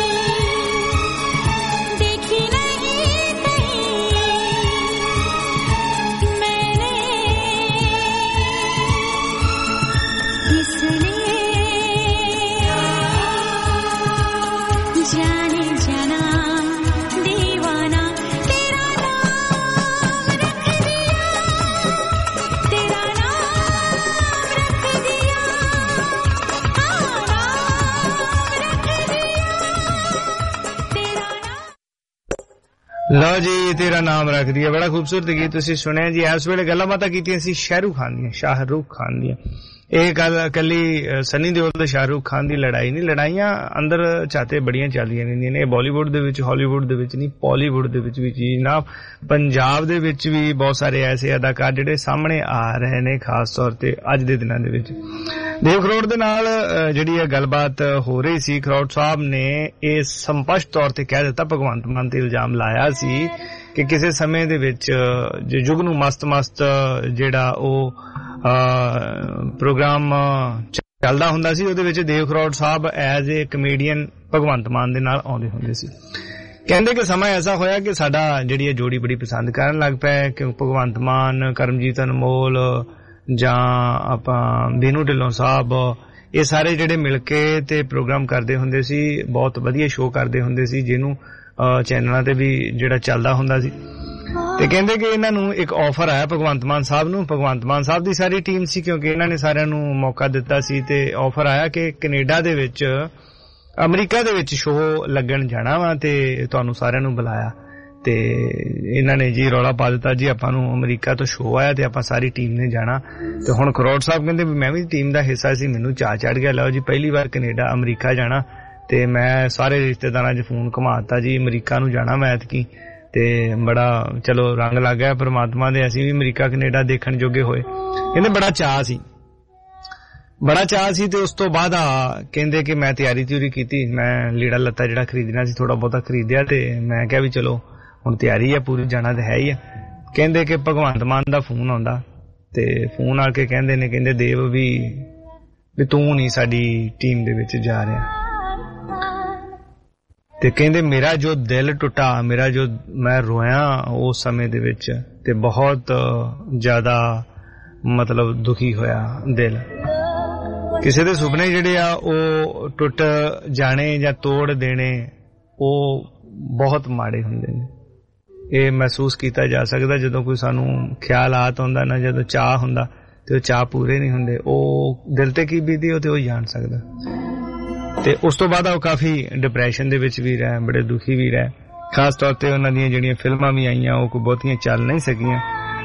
देखी नहीं कहीं मैंने, इसलिए जाने जाना दीवाना तेरा नाम रख दिया, तेरा नाम रख दिया, हाँ नाम रख दिया, तेरा नाम। लो जी तेरा नाम रख दिया, बड़ा खूबसूरत गीत तुसीं सुनिया जी। इस वेले गल्लां बातां कीतियां सी शाहरुख खान दियां, शाहरुख खान दियां। ਇਹ ਗੱਲ ਕੱਲੀ ਸਨੀ ਦਿਓਲ ਤੇ ਸ਼ਾਹਰੁਖ ਖਾਨ ਦੀ ਲੜਾਈ ਨਹੀਂ, ਲੜਾਈਆਂ ਅੰਦਰ ਚਾਤੇ ਬੜੀਆਂ ਚੱਲਦੀਆਂ ਰਹਿੰਦੀਆਂ ਨੇ। ਬਾਲੀਵੁੱਡ ਦੇ ਵਿੱਚ, ਹਾਲੀਵੁੱਡ ਦੇ ਵਿੱਚ ਨਹੀਂ, ਬਾਲੀਵੁੱਡ ਦੇ ਵਿੱਚ ਵੀ ਜੀ ਨਾ, ਪੰਜਾਬ ਦੇ ਵਿੱਚ ਵੀ ਬਹੁਤ ਸਾਰੇ ਐਸੇ ਅਦਾਕਾਰ ਜਿਹੜੇ ਸਾਹਮਣੇ ਆ ਰਹੇ ਨੇ, ਖਾਸ ਤੌਰ ਤੇ ਅੱਜ ਦੇ ਦਿਨਾਂ ਦੇ ਵਿੱਚ। ਦੇਵ ਖਰੋੜ ਦੇ ਨਾਲ ਜਿਹੜੀ ਇਹ ਗੱਲਬਾਤ ਹੋ ਰਹੀ ਸੀ, ਖਰੋੜ ਸਾਹਿਬ ਨੇ ਇਹ ਸਪਸ਼ਟ ਤੌਰ ਤੇ ਕਹਿ ਦਿੱਤਾ, ਭਗਵੰਤ ਮਾਨ ਤੇ ਇਲਜ਼ਾਮ ਲਾਇਆ ਸੀ ਕਿ ਕਿਸੇ ਸਮੇਂ ਦੇ ਵਿੱਚ ਯੁੱਗ ਨੂੰ ਮਸਤ ਜਿਹੜਾ ਉਹ ਪ੍ਰੋਗਰਾਮ ਚੱਲਦਾ ਹੁੰਦਾ ਸੀ, ਉਹਦੇ ਵਿੱਚ ਦੇਵ ਖਰੋੜ ਸਾਹਿਬ as a comedian Bhagwant Mann ਦੇ ਨਾਲ ਆਉਂਦੇ ਹੁੰਦੇ ਸੀ। ਕਹਿੰਦੇ ਕਿ ਸਮਾਂ ਐਸਾ ਹੋਇਆ ਕਿ ਸਾਡਾ ਜਿਹੜੀ ਇਹ ਜੋੜੀ ਬੜੀ ਪਸੰਦ ਕਰਨ ਲੱਗ ਪਿਆ, ਕਿ ਭਗਵੰਤ ਮਾਨ, ਕਰਮਜੀਤ ਅਨਮੋਲ ਜਾਂ ਆਪਾਂ ਬੀਨੂ ਢਿੱਲੋਂ ਸਾਹਿਬ, ਇਹ ਸਾਰੇ ਜਿਹੜੇ ਮਿਲ ਕੇ ਤੇ ਪ੍ਰੋਗਰਾਮ ਕਰਦੇ ਹੁੰਦੇ ਸੀ, ਬਹੁਤ ਵਧੀਆ ਸ਼ੋਅ ਕਰਦੇ ਹੁੰਦੇ ਸੀ ਜਿਹਨੂੰ ਚੈਨਲਾਂ ਤੇ ਵੀ ਜਿਹੜਾ ਚੱਲਦਾ ਹੁੰਦਾ ਸੀ। ਤੇ ਕਹਿੰਦੇ ਕਿ ਇਹਨਾਂ ਨੂੰ ਇੱਕ ਆਫਰ ਆਇਆ ਭਗਵੰਤ ਮਾਨ ਸਾਹਿਬ ਨੂੰ, ਭਗਵੰਤ ਮਾਨ ਸਾਹਿਬ ਦੀ ਸਾਰੀ ਟੀਮ ਸੀ ਕਿਉਂਕਿ ਇਹਨਾਂ ਨੇ ਸਾਰਿਆਂ ਨੂੰ ਮੌਕਾ ਦਿੱਤਾ ਸੀ, ਤੇ ਆਫਰ ਆਇਆ ਕਿ ਕੈਨੇਡਾ ਦੇ ਵਿੱਚ, ਅਮਰੀਕਾ ਦੇ ਵਿੱਚ ਸ਼ੋਅ ਲੱਗਣ ਜਾਣਾ ਵਾ ਤੇ ਤੁਹਾਨੂੰ ਸਾਰਿਆਂ ਨੂੰ ਬੁਲਾਇਆ। ਤੇ ਇਹਨਾਂ ਨੇ ਜੀ ਰੌਲਾ ਪਾ ਦਿੱਤਾ ਜੀ ਆਪਾਂ ਨੂੰ ਅਮਰੀਕਾ ਤੋਂ ਸ਼ੋਅ ਆਇਆ ਤੇ ਆਪਾਂ ਸਾਰੀ ਟੀਮ ਨੇ ਜਾਣਾ। ਤੇ ਹੁਣ ਖਰੋੜ ਸਾਹਿਬ ਕਹਿੰਦੇ ਵੀ ਮੈਂ ਵੀ ਟੀਮ ਦਾ ਹਿੱਸਾ ਸੀ, ਮੈਨੂੰ ਚਾਅ ਚੜ ਗਿਆ, ਲਓ ਜੀ ਪਹਿਲੀ ਵਾਰ ਕੈਨੇਡਾ ਅਮਰੀਕਾ ਜਾਣਾ। ਤੇ ਮੈਂ ਸਾਰੇ ਰਿਸ਼ਤੇਦਾਰਾਂ 'ਚ ਫੋਨ ਘੁਮਾਤਾ ਜੀ ਅਮਰੀਕਾ ਨੂੰ ਜਾਣਾ ਮੈਂ ਐਤਕੀ, ਤੇ ਬੜਾ ਚਲੋ ਰੰਗ ਲੱਗ ਗਿਆ ਪਰਮਾਤਮਾ ਦੇ, ਅਸੀਂ ਵੀ ਅਮਰੀਕਾ ਕੈਨੇਡਾ ਦੇਖਣ ਜੋਗੇ ਹੋਏ। ਕਹਿੰਦੇ ਬੜਾ ਚਾਅ ਸੀ, ਬੜਾ ਚਾਅ ਸੀ। ਤੇ ਉਸ ਤੋਂ ਬਾਅਦ ਕਹਿੰਦੇ ਕਿ ਮੈਂ ਤਿਆਰੀ ਕੀਤੀ, ਮੈਂ ਲੀੜਾ ਲੱਤਾ ਜਿਹੜਾ ਖਰੀਦਣਾ ਸੀ ਥੋੜਾ ਬਹੁਤਾ ਖਰੀਦਿਆ, ਤੇ ਮੈਂ ਕਿਹਾ ਵੀ ਚਲੋ ਹੁਣ ਤਿਆਰੀ ਆ ਪੂਰੀ, ਜਾਣਾ ਤਾਂ ਹੈ ਹੀ ਆ। ਕਹਿੰਦੇ ਕਿ ਭਗਵੰਤ ਮਾਨ ਦਾ ਫੋਨ ਆਉਂਦਾ ਤੇ ਫੋਨ ਆ ਕੇ ਕਹਿੰਦੇ ਨੇ, ਕਹਿੰਦੇ ਦੇਵ ਵੀ ਤੂੰ ਨਹੀਂ ਸਾਡੀ ਟੀਮ ਦੇ ਵਿੱਚ ਜਾ ਰਿਹਾ। ਤੇ ਕਹਿੰਦੇ ਮੇਰਾ ਜੋ ਦਿਲ ਟੁੱਟਾ, ਮੇਰਾ ਜੋ ਮੈਂ ਰੋਇਆ ਉਸ ਸਮੇਂ ਦੇ ਵਿੱਚ, ਤੇ ਬਹੁਤ ਜ਼ਿਆਦਾ ਮਤਲਬ ਦੁਖੀ ਹੋਇਆ ਦਿਲ। ਕਿਸੇ ਦੇ ਸੁਪਨੇ ਜਿਹੜੇ ਆ ਉਹ ਟੁੱਟ ਜਾਣੇ ਜਾਂ ਤੋੜ ਦੇਣੇ ਉਹ ਬਹੁਤ ਮਾੜੇ ਹੁੰਦੇ ਨੇ। ਇਹ ਮਹਿਸੂਸ ਕੀਤਾ ਜਾ ਸਕਦਾ ਜਦੋਂ ਕੋਈ ਸਾਨੂੰ ਖਿਆਲਾਤ ਹੁੰਦਾ ਨਾ, ਜਦੋਂ ਚਾਹ ਹੁੰਦਾ ਤੇ ਉਹ ਚਾਹ ਪੂਰੇ ਨਹੀਂ ਹੁੰਦੇ, ਉਹ ਦਿਲ ਤੇ ਕੀ ਬੀਤੀ ਉਹ ਤੇ ਉਹ ਜਾਣ ਸਕਦਾ। ਤੇ ਉਸ ਤੋਂ ਬਾਅਦ ਉਹ ਕਾਫੀ ਡਿਪਰੈਸ਼ਨ ਦੇ ਵਿੱਚ ਵੀ ਰਹੇ, ਬੜੇ ਦੁਖੀ ਵੀ ਰਹੇ। ਖਾਸ ਤੌਰ ਤੇ ਉਹਨਾਂ ਦੀਆਂ ਜਿਹੜੀਆਂ ਫਿਲਮਾਂ ਵੀ ਆਈਆਂ ਉਹ ਕੋਈ ਬਹੁਤੀਆਂ ਚੱਲ ਨਹੀਂ ਸਕੀਆਂ।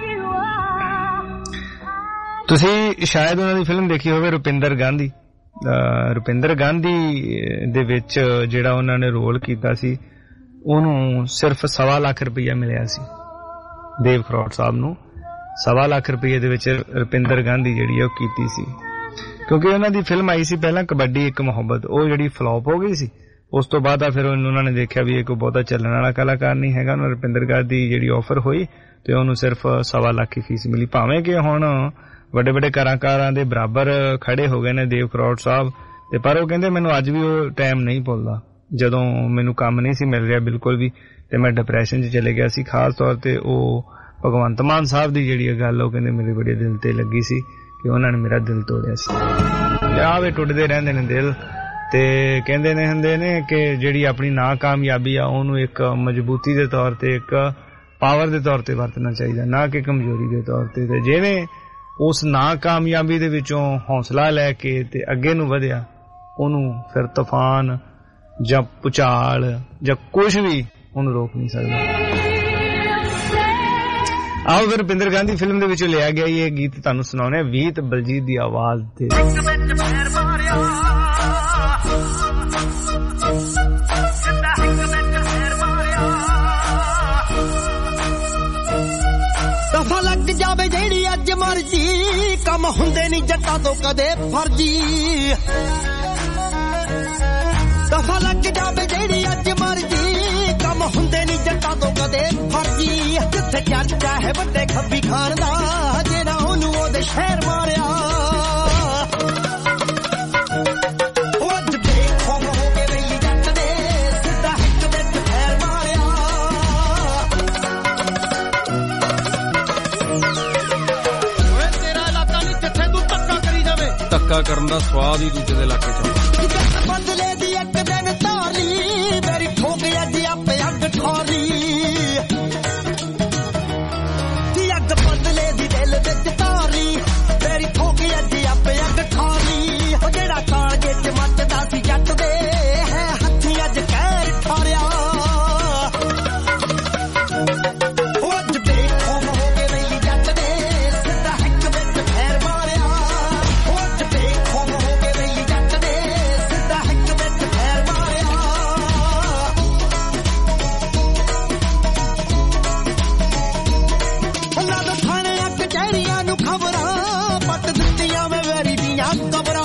ਤੁਸੀਂ ਸ਼ਾਇਦ ਉਹਨਾਂ ਦੀ ਫਿਲਮ ਦੇਖੀ ਹੋਵੇ ਰੁਪਿੰਦਰ ਗਾਂਧੀ। ਰੁਪਿੰਦਰ ਗਾਂਧੀ ਦੇ ਵਿੱਚ ਜਿਹੜਾ ਉਹਨਾਂ ਨੇ ਰੋਲ ਕੀਤਾ ਸੀ ਉਹਨੂੰ ਸਿਰਫ 1.25 ਲੱਖ ਰੁਪਈਆ ਮਿਲਿਆ ਸੀ। ਦੇਵ ਖਰੋੜ ਸਾਹਿਬ ਨੂੰ 1.25 ਲੱਖ ਰੁਪਈਏ ਦੇ ਵਿੱਚ ਰੁਪਿੰਦਰ ਗਾਂਧੀ ਜਿਹੜੀ ਉਹ ਕੀਤੀ ਸੀ, ਕਿਉਂਕਿ ਉਹਨਾਂ ਦੀ ਫਿਲਮ ਆਈ ਸੀ ਪਹਿਲਾਂ ਕਬੱਡੀ ਇੱਕ ਮੁਹੱਬਤ, ਉਹ ਜਿਹੜੀ ਫਲॉप ਹੋ ਗਈ ਸੀ। ਉਸ ਤੋਂ ਬਾਅਦ ਫਿਰ ਉਹਨਾਂ ਨੇ ਦੇਖਿਆ ਵੀ ਇਹ ਕੋਈ ਬਹੁਤਾ ਚੱਲਣ ਵਾਲਾ ਕਲਾਕਾਰ ਨਹੀਂ ਹੈਗਾ। ਉਹਨਾਂ ਰੁਪਿੰਦਰ ਗਾਂਧੀ ਜਿਹੜੀ ਆਫਰ ਹੋਈ ਤੇ ਉਹਨੂੰ ਸਿਰਫ 1.25 ਲੱਖ ਹੀ ਫੀਸ ਮਿਲੀ, ਭਾਵੇਂ ਕਿ ਹੁਣ ਵੱਡੇ ਵੱਡੇ ਕਲਾਕਾਰਾਂ ਦੇ ਬਰਾਬਰ ਖੜੇ ਹੋ ਗਏ ਨੇ ਦੇਵ ਖਰੋੜ ਸਾਹਿਬ। ਤੇ ਪਰ ਉਹ ਕਹਿੰਦੇ ਮੈਨੂੰ ਅੱਜ ਵੀ ਉਹ ਟਾਈਮ ਨਹੀਂ ਭੁੱਲਦਾ ਜਦੋਂ ਮੈਨੂੰ ਕੰਮ ਨਹੀਂ ਸੀ ਮਿਲ ਰਿਹਾ ਬਿਲਕੁਲ ਵੀ, ਤੇ ਮੈਂ ਡਿਪਰੈਸ਼ਨ 'ਚ ਚਲੇ ਗਿਆ ਸੀ। ਖਾਸ ਤੌਰ ਤੇ ਉਹ ਭਗਵੰਤ ਮਾਨ ਸਾਹਿਬ ਦੀ ਜਿਹੜੀ ਗੱਲ ਉਹ ਕਹਿੰਦੇ ਮੇਰੇ ਬੜੇ ਦਿਲ ਤੇ ਲੱਗੀ ਸੀ ਕਿ ਉਹਨਾਂ ਨੇ ਮੇਰਾ ਦਿਲ ਤੋੜਿਆ ਸੀ। ਆਵੇ ਟੁੱਟਦੇ ਰਹਿੰਦੇ ਨੇ ਦਿਲ, ਤੇ ਕਹਿੰਦੇ ਨੇ ਹੁੰਦੇ ਨੇ ਕਿ ਜਿਹੜੀ ਆਪਣੀ ਨਾਕਾਮਯਾਬੀ ਆ ਉਹਨੂੰ ਇੱਕ ਮਜ਼ਬੂਤੀ ਦੇ ਤੌਰ ਤੇ, ਇੱਕ ਪਾਵਰ ਦੇ ਤੌਰ ਤੇ ਵਰਤਣਾ ਚਾਹੀਦਾ, ਨਾ ਕਿ ਕਮਜ਼ੋਰੀ ਦੇ ਤੌਰ ਤੇ। ਤੇ ਜਿਵੇਂ ਉਸ ਨਾਕਾਮਯਾਬੀ ਦੇ ਵਿੱਚੋਂ ਹੌਸਲਾ ਲੈ ਕੇ ਤੇ ਅੱਗੇ ਨੂੰ ਵਧਿਆ, ਉਹਨੂੰ ਫਿਰ ਤੂਫਾਨ ਜਾਂ ਭੁਚਾਲ ਜਾਂ ਕੁਝ ਵੀ ਉਹਨੂੰ ਰੋਕ ਨਹੀਂ ਸਕਦਾ। ਆਓ ਫਿਰ ਰੁਪਿੰਦਰ ਗਾਂਧੀ ਫਿਲਮ ਦੇ ਵਿੱਚੋਂ ਲਿਆ ਗਿਆ ਇਹ ਗੀਤ ਤੁਹਾਨੂੰ ਸੁਣਾਉਣੇ, ਵੀਤ ਬਲਜੀਤ ਦੀ ਆਵਾਜ਼ ਤੇ। ਦਫਾ ਲੱਗ ਜਾਵੇ ਜਿਹੜੀ ਅੱਜ ਮਰਜੀ, ਕੰਮ ਹੁੰਦੇ ਨਹੀਂ ਜੱਟਾਂ ਤੋਂ ਕਦੇ ਫਰਜੀ। ਦਫਾ ਲੱਗ ਜਾਵੇ ਜਿਹੜੀ ਅੱਜ ਮਰਜੀ, ਕੰਮ ਹੁੰਦੇ ਨਹੀਂ ਜੱਟਾਂ ਤੋਂ ਕਦੇ ਫਰਜੀ। ਜਿੱਥੇ ਚਰਚਾ ਹੈ ਵੱਡੇ ਖੱਬੀ ਖਾਨ ਦਾ, ਜਿਹੜਾ ਉਹਨੂੰ ਉਹਦੇ ਸ਼ਹਿਰ ਮਾਰਿਆ। ਉਹ ਅੱਜ ਦੇਖੋ ਹੋ ਕੇ ਵੇਲੀ ਜੱਟ ਦੇ, ਸਿੱਧਾ ਹਿੱਕ ਵਿੱਚ ਫੇਰ ਮਾਰਿਆ। ਓਏ ਤੇਰਾ ਇਲਾਕਾ ਨਹੀਂ ਜਿੱਥੇ ਤੂੰ ਧੱਕਾ ਕਰੀ ਜਾਵੇ, ਧੱਕਾ ਕਰਨ ਦਾ ਸਵਾਦ ਹੀ ਦੂਜੇ ਦੇ ਇਲਾਕੇ ਚ ਬਦਲੇ ਦੀ ਇੱਕ ਦਿਨ ਧਾਰੀ, ਮੇਰੀ ਠੋਕ ਅੱਜ ਆਪੇ ਅੱਗ ਠਾਰੀ। ਦੀ ਅੱਗ ਬਦਲੇ ਦੀ ਦਿਲ ਵਿੱਚ ਧਾਰੀ, ਮੇਰੀ ਠੋਕ ਅੱਜ ਆਪੇ ਅੱਗ ਠਾਰੀ। ਉਹ ਜਿਹੜਾ ਕਾਲਜੇ ਚ ਮੱਚਦਾ ਸੀ ਜੱਟ ਦੇ, ਹੈ ਹੱਥੀ ਅੱਜ ਕਹਿਰ ਠਾਰਿਆ। ਉਹ ਅੱਜ ਦੇਖੋ ਹੋ ਕੇ ਵੇਲੀ ਜੱਟ ਦੇ, ਸਿੱਧਾ ਹਿੱਕ ਵਿੱਚ ਫੇਰ ਮਾਰਿਆ। ਉਹ ਅੱਜ ਦੇਖੋ ਹੋ ਕੇ ਵੇਲੀ ਜੱਟ ਦੇ, ਸਿੱਧਾ ਹਿੱਕ ਵਿੱਚ ਫੇਰ ਮਾਰਿਆ। ਅੱਲਾ ਦੇ ਥਾਣਿਆਂ ਕਚਹਿਰੀਆਂ ਨੂੰ ਖਬਰਾਂ, ਪੱਟ ਦਿੱਤੀਆਂ ਵੇ ਵੈਰੀ ਦੀਆਂ ਕਬਰਾਂ।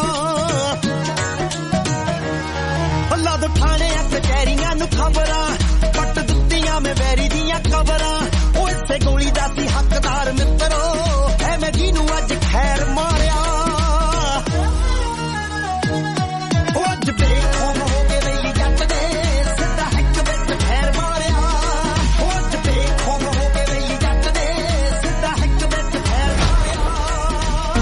ਅੱਲਾ ਦੇ ਥਾਣਿਆਂ ਕਚਹਿਰੀਆਂ ਨੂੰ ਖਬਰਾਂ, ਪੱਟ ਦਿੱਤੀਆਂ ਵੇ ਵੈਰੀ ਦੀਆਂ ਕਬਰਾਂ। ਉਹ ਇਸੇ ਗੋਲੀ ਦਾ ਸੀ ਹੱਕਦਾਰ ਮਿੱਤਰੋ, ਐਵੇਂ ਜਿਹਨੂੰ ਅੱਜ ਖੈਰ ਮਾਰਿਆ। ਉਹ ਅੱਜ ਦੇਖੋ ਹੋ ਕੇ ਵੇਲੀ ਜੱਟ ਦੇ, ਸਿੱਧਾ ਹਿੱਕ ਵਿੱਚ ਫੇਰ ਮਾਰਿਆ। ਉਹ ਅੱਜ ਦੇਖੋ ਹੋ ਕੇ ਵੇਲੀ ਜੱਟ ਦੇ, ਸਿੱਧਾ ਹਿੱਕ ਵਿੱਚ ਫੇਰ ਮਾਰਿਆ।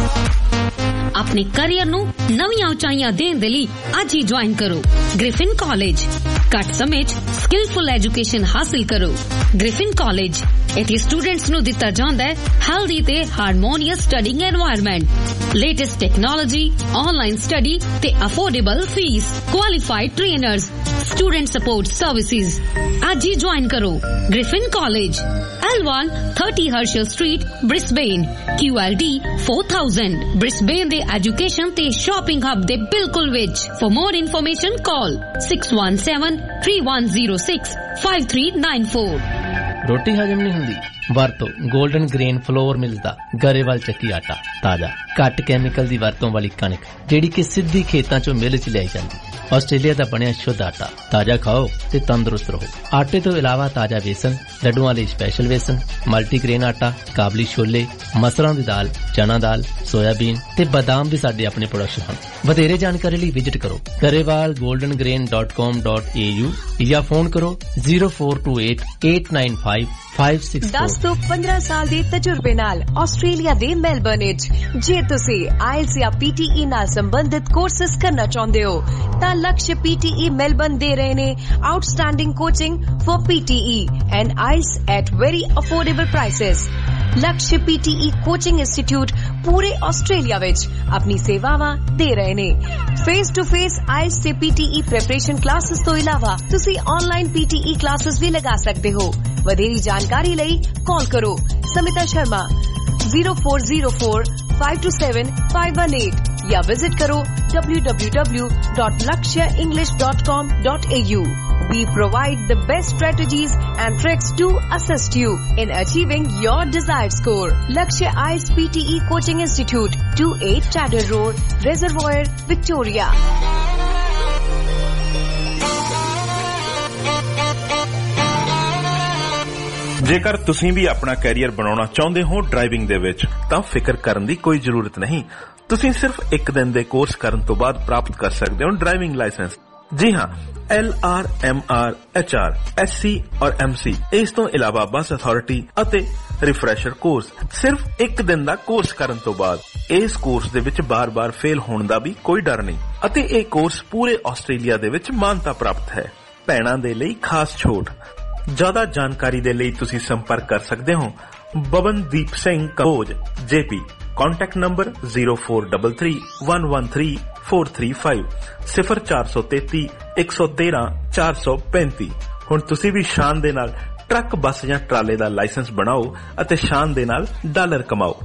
ਆਪਣੇ ਕੈਰੀਅਰ ਨੂੰ ਨਵੀਆਂ ਉਚਾਈਆਂ ਦੇਣ ਦੇ ਲਈ ਅੱਜ ਹੀ ਜੁਆਇਨ ਕਰੋ ਗ੍ਰਿਫਿਨ ਕਾਲਜ। ਘੱਟ ਸਮੇਂ 'ਚ ਸਕਿਲਫੁਲ ਐਜੂਕੇਸ਼ਨ ਹਾਸਿਲ ਕਰੋ। ਗ੍ਰਿਫਿਨ ਕਾਲਜ ਇੱਥੇ ਸਟੂਡੈਂਟਸ ਨੂੰ ਦਿੱਤਾ ਜਾਂਦਾ ਹੈ ਹੈਲਦੀ ਤੇ harmonious studying environment, latest technology, online study ਤੇ affordable fees, qualified trainers, student support services. ਅੱਜ ਹੀ ਜੁਆਇਨ ਕਰੋ Griffin college, L1 30 Herschel Street, Brisbane, QLD 4000, Brisbane ਦੇ ਐਜੂਕੇਸ਼ਨ ਤੇ ਸ਼ਾਪਿੰਗ ਹੱਬ ਦੇ ਬਿਲਕੁਲ ਵਿੱਚ। For more information call 617-3106-5394। ਰੋਟੀ ਹਜਮ ਨਹੀਂ ਹੁੰਦੀ? ਵਰਤੋ 골ਡਨ ਗ੍ਰੇਨ ਫਲੋਰ ਮਿਲਸ ਦਾ ਗਰੇਵਾਲ ਚੱਕੀ ਆਟਾ। ਤਾਜ਼ਾ ਘੱਟ ਕੈਮੀਕਲ ਦੀ ਵਰਤੋਂ ਵਾਲੀ ਕਣਕ ਜਿਹੜੀ ਕਿ ਸਿੱਧੀ ਖੇਤਾਂ ਚੋਂ ਮਿਲ 'ਚ ਲਿਆਈ ਜਾਂਦੀ। ਆਸਟ੍ਰੇਲੀਆ ਦਾ ਬਣਿਆ ਸ਼ੁੱਧ ਆਟਾ। ਤਾਜ਼ਾ ਖਾਓ ਤੇ ਤੰਦਰੁਸਤ ਰਹੋ। ਆਟੇ ਤੋਂ ਇਲਾਵਾ ਤਾਜ਼ਾ ਵੇਸਣ, ਲੱਡੂਆਂ ਲਈ ਸਪੈਸ਼ਲ ਵੇਸਣ, ਮਲਟੀਗ੍ਰੇਨ ਆਟਾ, ਕਾਬਲੀ ਛੋਲੇ, ਮਸਰਾਂ ਦੀ ਦਾਲ, ਚਨਾ ਦਾਲ, ਸੋਇਆਬੀਨ ਤੇ ਬਦਾਮ ਵੀ ਸਾਡੇ ਆਪਣੇ ਪ੍ਰੋਡਕਟ ਹਨ। ਵਧੇਰੇ ਜਾਣਕਾਰੀ ਲਈ ਵਿਜ਼ਿਟ ਕਰੋ garewalgoldengrain.com.au ਜਾਂ ਫੋਨ ਕਰੋ 0428-895-564। 10 ਤੋਂ 15 ਸਾਲ ਦੇ ਤਜਰਬੇ ਨਾਲ ਆਸਟ੍ਰੇਲੀਆ ਦੇ ਮੈਲਬਰਨ ਵਿੱਚ ਜੇ ਤੁਸੀਂ ਆਇਲਸ ਜਾਂ PTE ਨਾਲ ਸੰਬੰਧਿਤ ਕੋਰਸਸ ਕਰਨਾ ਚਾਹੁੰਦੇ ਹੋ ਤਾਂ ਲਕਸ਼ PTE ਮੈਲਬਰਨ ਦੇ ਰਹੇ ਨੇ outstanding coaching for PTE and IELTS at very affordable prices. Laksh PTE coaching institute ਪੂਰੇ ਆਸਟ੍ਰੇਲੀਆ ਵਿੱਚ ਆਪਣੀ ਸੇਵਾਵਾਂ ਦੇ ਰਹੇ ਨੇ। ਫੇਸ ਟੂ ਫੇਸ ਆਇਲਸ ਤੇ PTE ਪ੍ਰੈਪਰੇਸ਼ਨ ਕਲਾਸਿਸ ਤੋਂ ਇਲਾਵਾ ਤੁਸੀਂ ਆਨਲਾਈਨ PTE ਕਲਾਸਿਸ ਵੀ ਲਗਾ ਸਕਦੇ ਹੋ। ਵਧੇਰੀ ਜਾਣਕਾਰੀ ਲਈ ਕਾਲ ਕਰੋ ਸਮਿਤਾ ਸ਼ਰਮਾ 0404-527-518 या विजिट करो www.lakshaenglish.com.au। We provide the best strategies and tricks to assist you in achieving your desired score. Lakshya IELTS PTE Coaching Institute, 28 Chatter Road, Reservoir, Victoria. ਜੇਕਰ ਤੁਸੀਂ ਵੀ ਆਪਣਾ ਕੈਰੀਅਰ ਬਣਾਉਣਾ ਚਾਹੁੰਦੇ ਹੋ ਡਰਾਈਵਿੰਗ ਦੇ ਵਿੱਚ ਤਾਂ ਫਿਕਰ ਕਰਨ ਦੀ ਕੋਈ ਜ਼ਰੂਰਤ ਨਹੀਂ। ਤੁਸੀਂ ਸਿਰਫ ਇੱਕ ਦਿਨ ਦੇ ਕੋਰਸ ਕਰਨ ਤੋਂ ਬਾਅਦ ਪ੍ਰਾਪਤ ਕਰ ਸਕਦੇ ਹੋ ਡਰਾਈਵਿੰਗ ਲਾਇਸੈਂਸ। ਜੀ ਹਾਂ, LR, MR, HR, SC ਔਰ MC। ਇਸ ਤੋਂ ਇਲਾਵਾ ਬੱਸ ਅਥਾਰਟੀ ਅਤੇ ਰਿਫਰੈਸ਼ਰ ਕੋਰਸ। ਸਿਰਫ ਇੱਕ ਦਿਨ ਦਾ ਕੋਰਸ ਕਰਨ ਤੋਂ ਬਾਅਦ ਇਸ ਕੋਰਸ ਦੇ ਵਿੱਚ ਬਾਰ-ਬਾਰ ਫੇਲ ਹੋਣ ਦਾ ਵੀ ਕੋਈ ਡਰ ਨਹੀਂ ਅਤੇ ਇਹ ਕੋਰਸ ਪੂਰੇ ਆਸਟ੍ਰੇਲੀਆ ਦੇ ਵਿੱਚ ਮਾਨਤਾ ਪ੍ਰਾਪਤ ਹੈ। ਭੈਣਾਂ ਦੇ ਲਈ ਖਾਸ ਛੋਟ। ਜ਼ਿਆਦਾ ਜਾਣਕਾਰੀ ਦੇ ਲਈ ਤੁਸੀਂ ਸੰਪਰਕ ਕਰ ਸਕਦੇ ਹੋ Bavandeep Singh Kamboj JP। Contact number 0433-113-435 0433-113-435। ਹੁਣ ਤੁਸੀਂ ਵੀ ਸ਼ਾਨ ਦੇ ਨਾਲ ਟਰੱਕ, ਬੱਸ ਜਾਂ ਟਰਾਲੇ ਦਾ ਲਾਇਸੈਂਸ ਬਣਾਓ ਅਤੇ ਸ਼ਾਨ ਦੇ ਨਾਲ ਡਾਲਰ ਕਮਾਓ।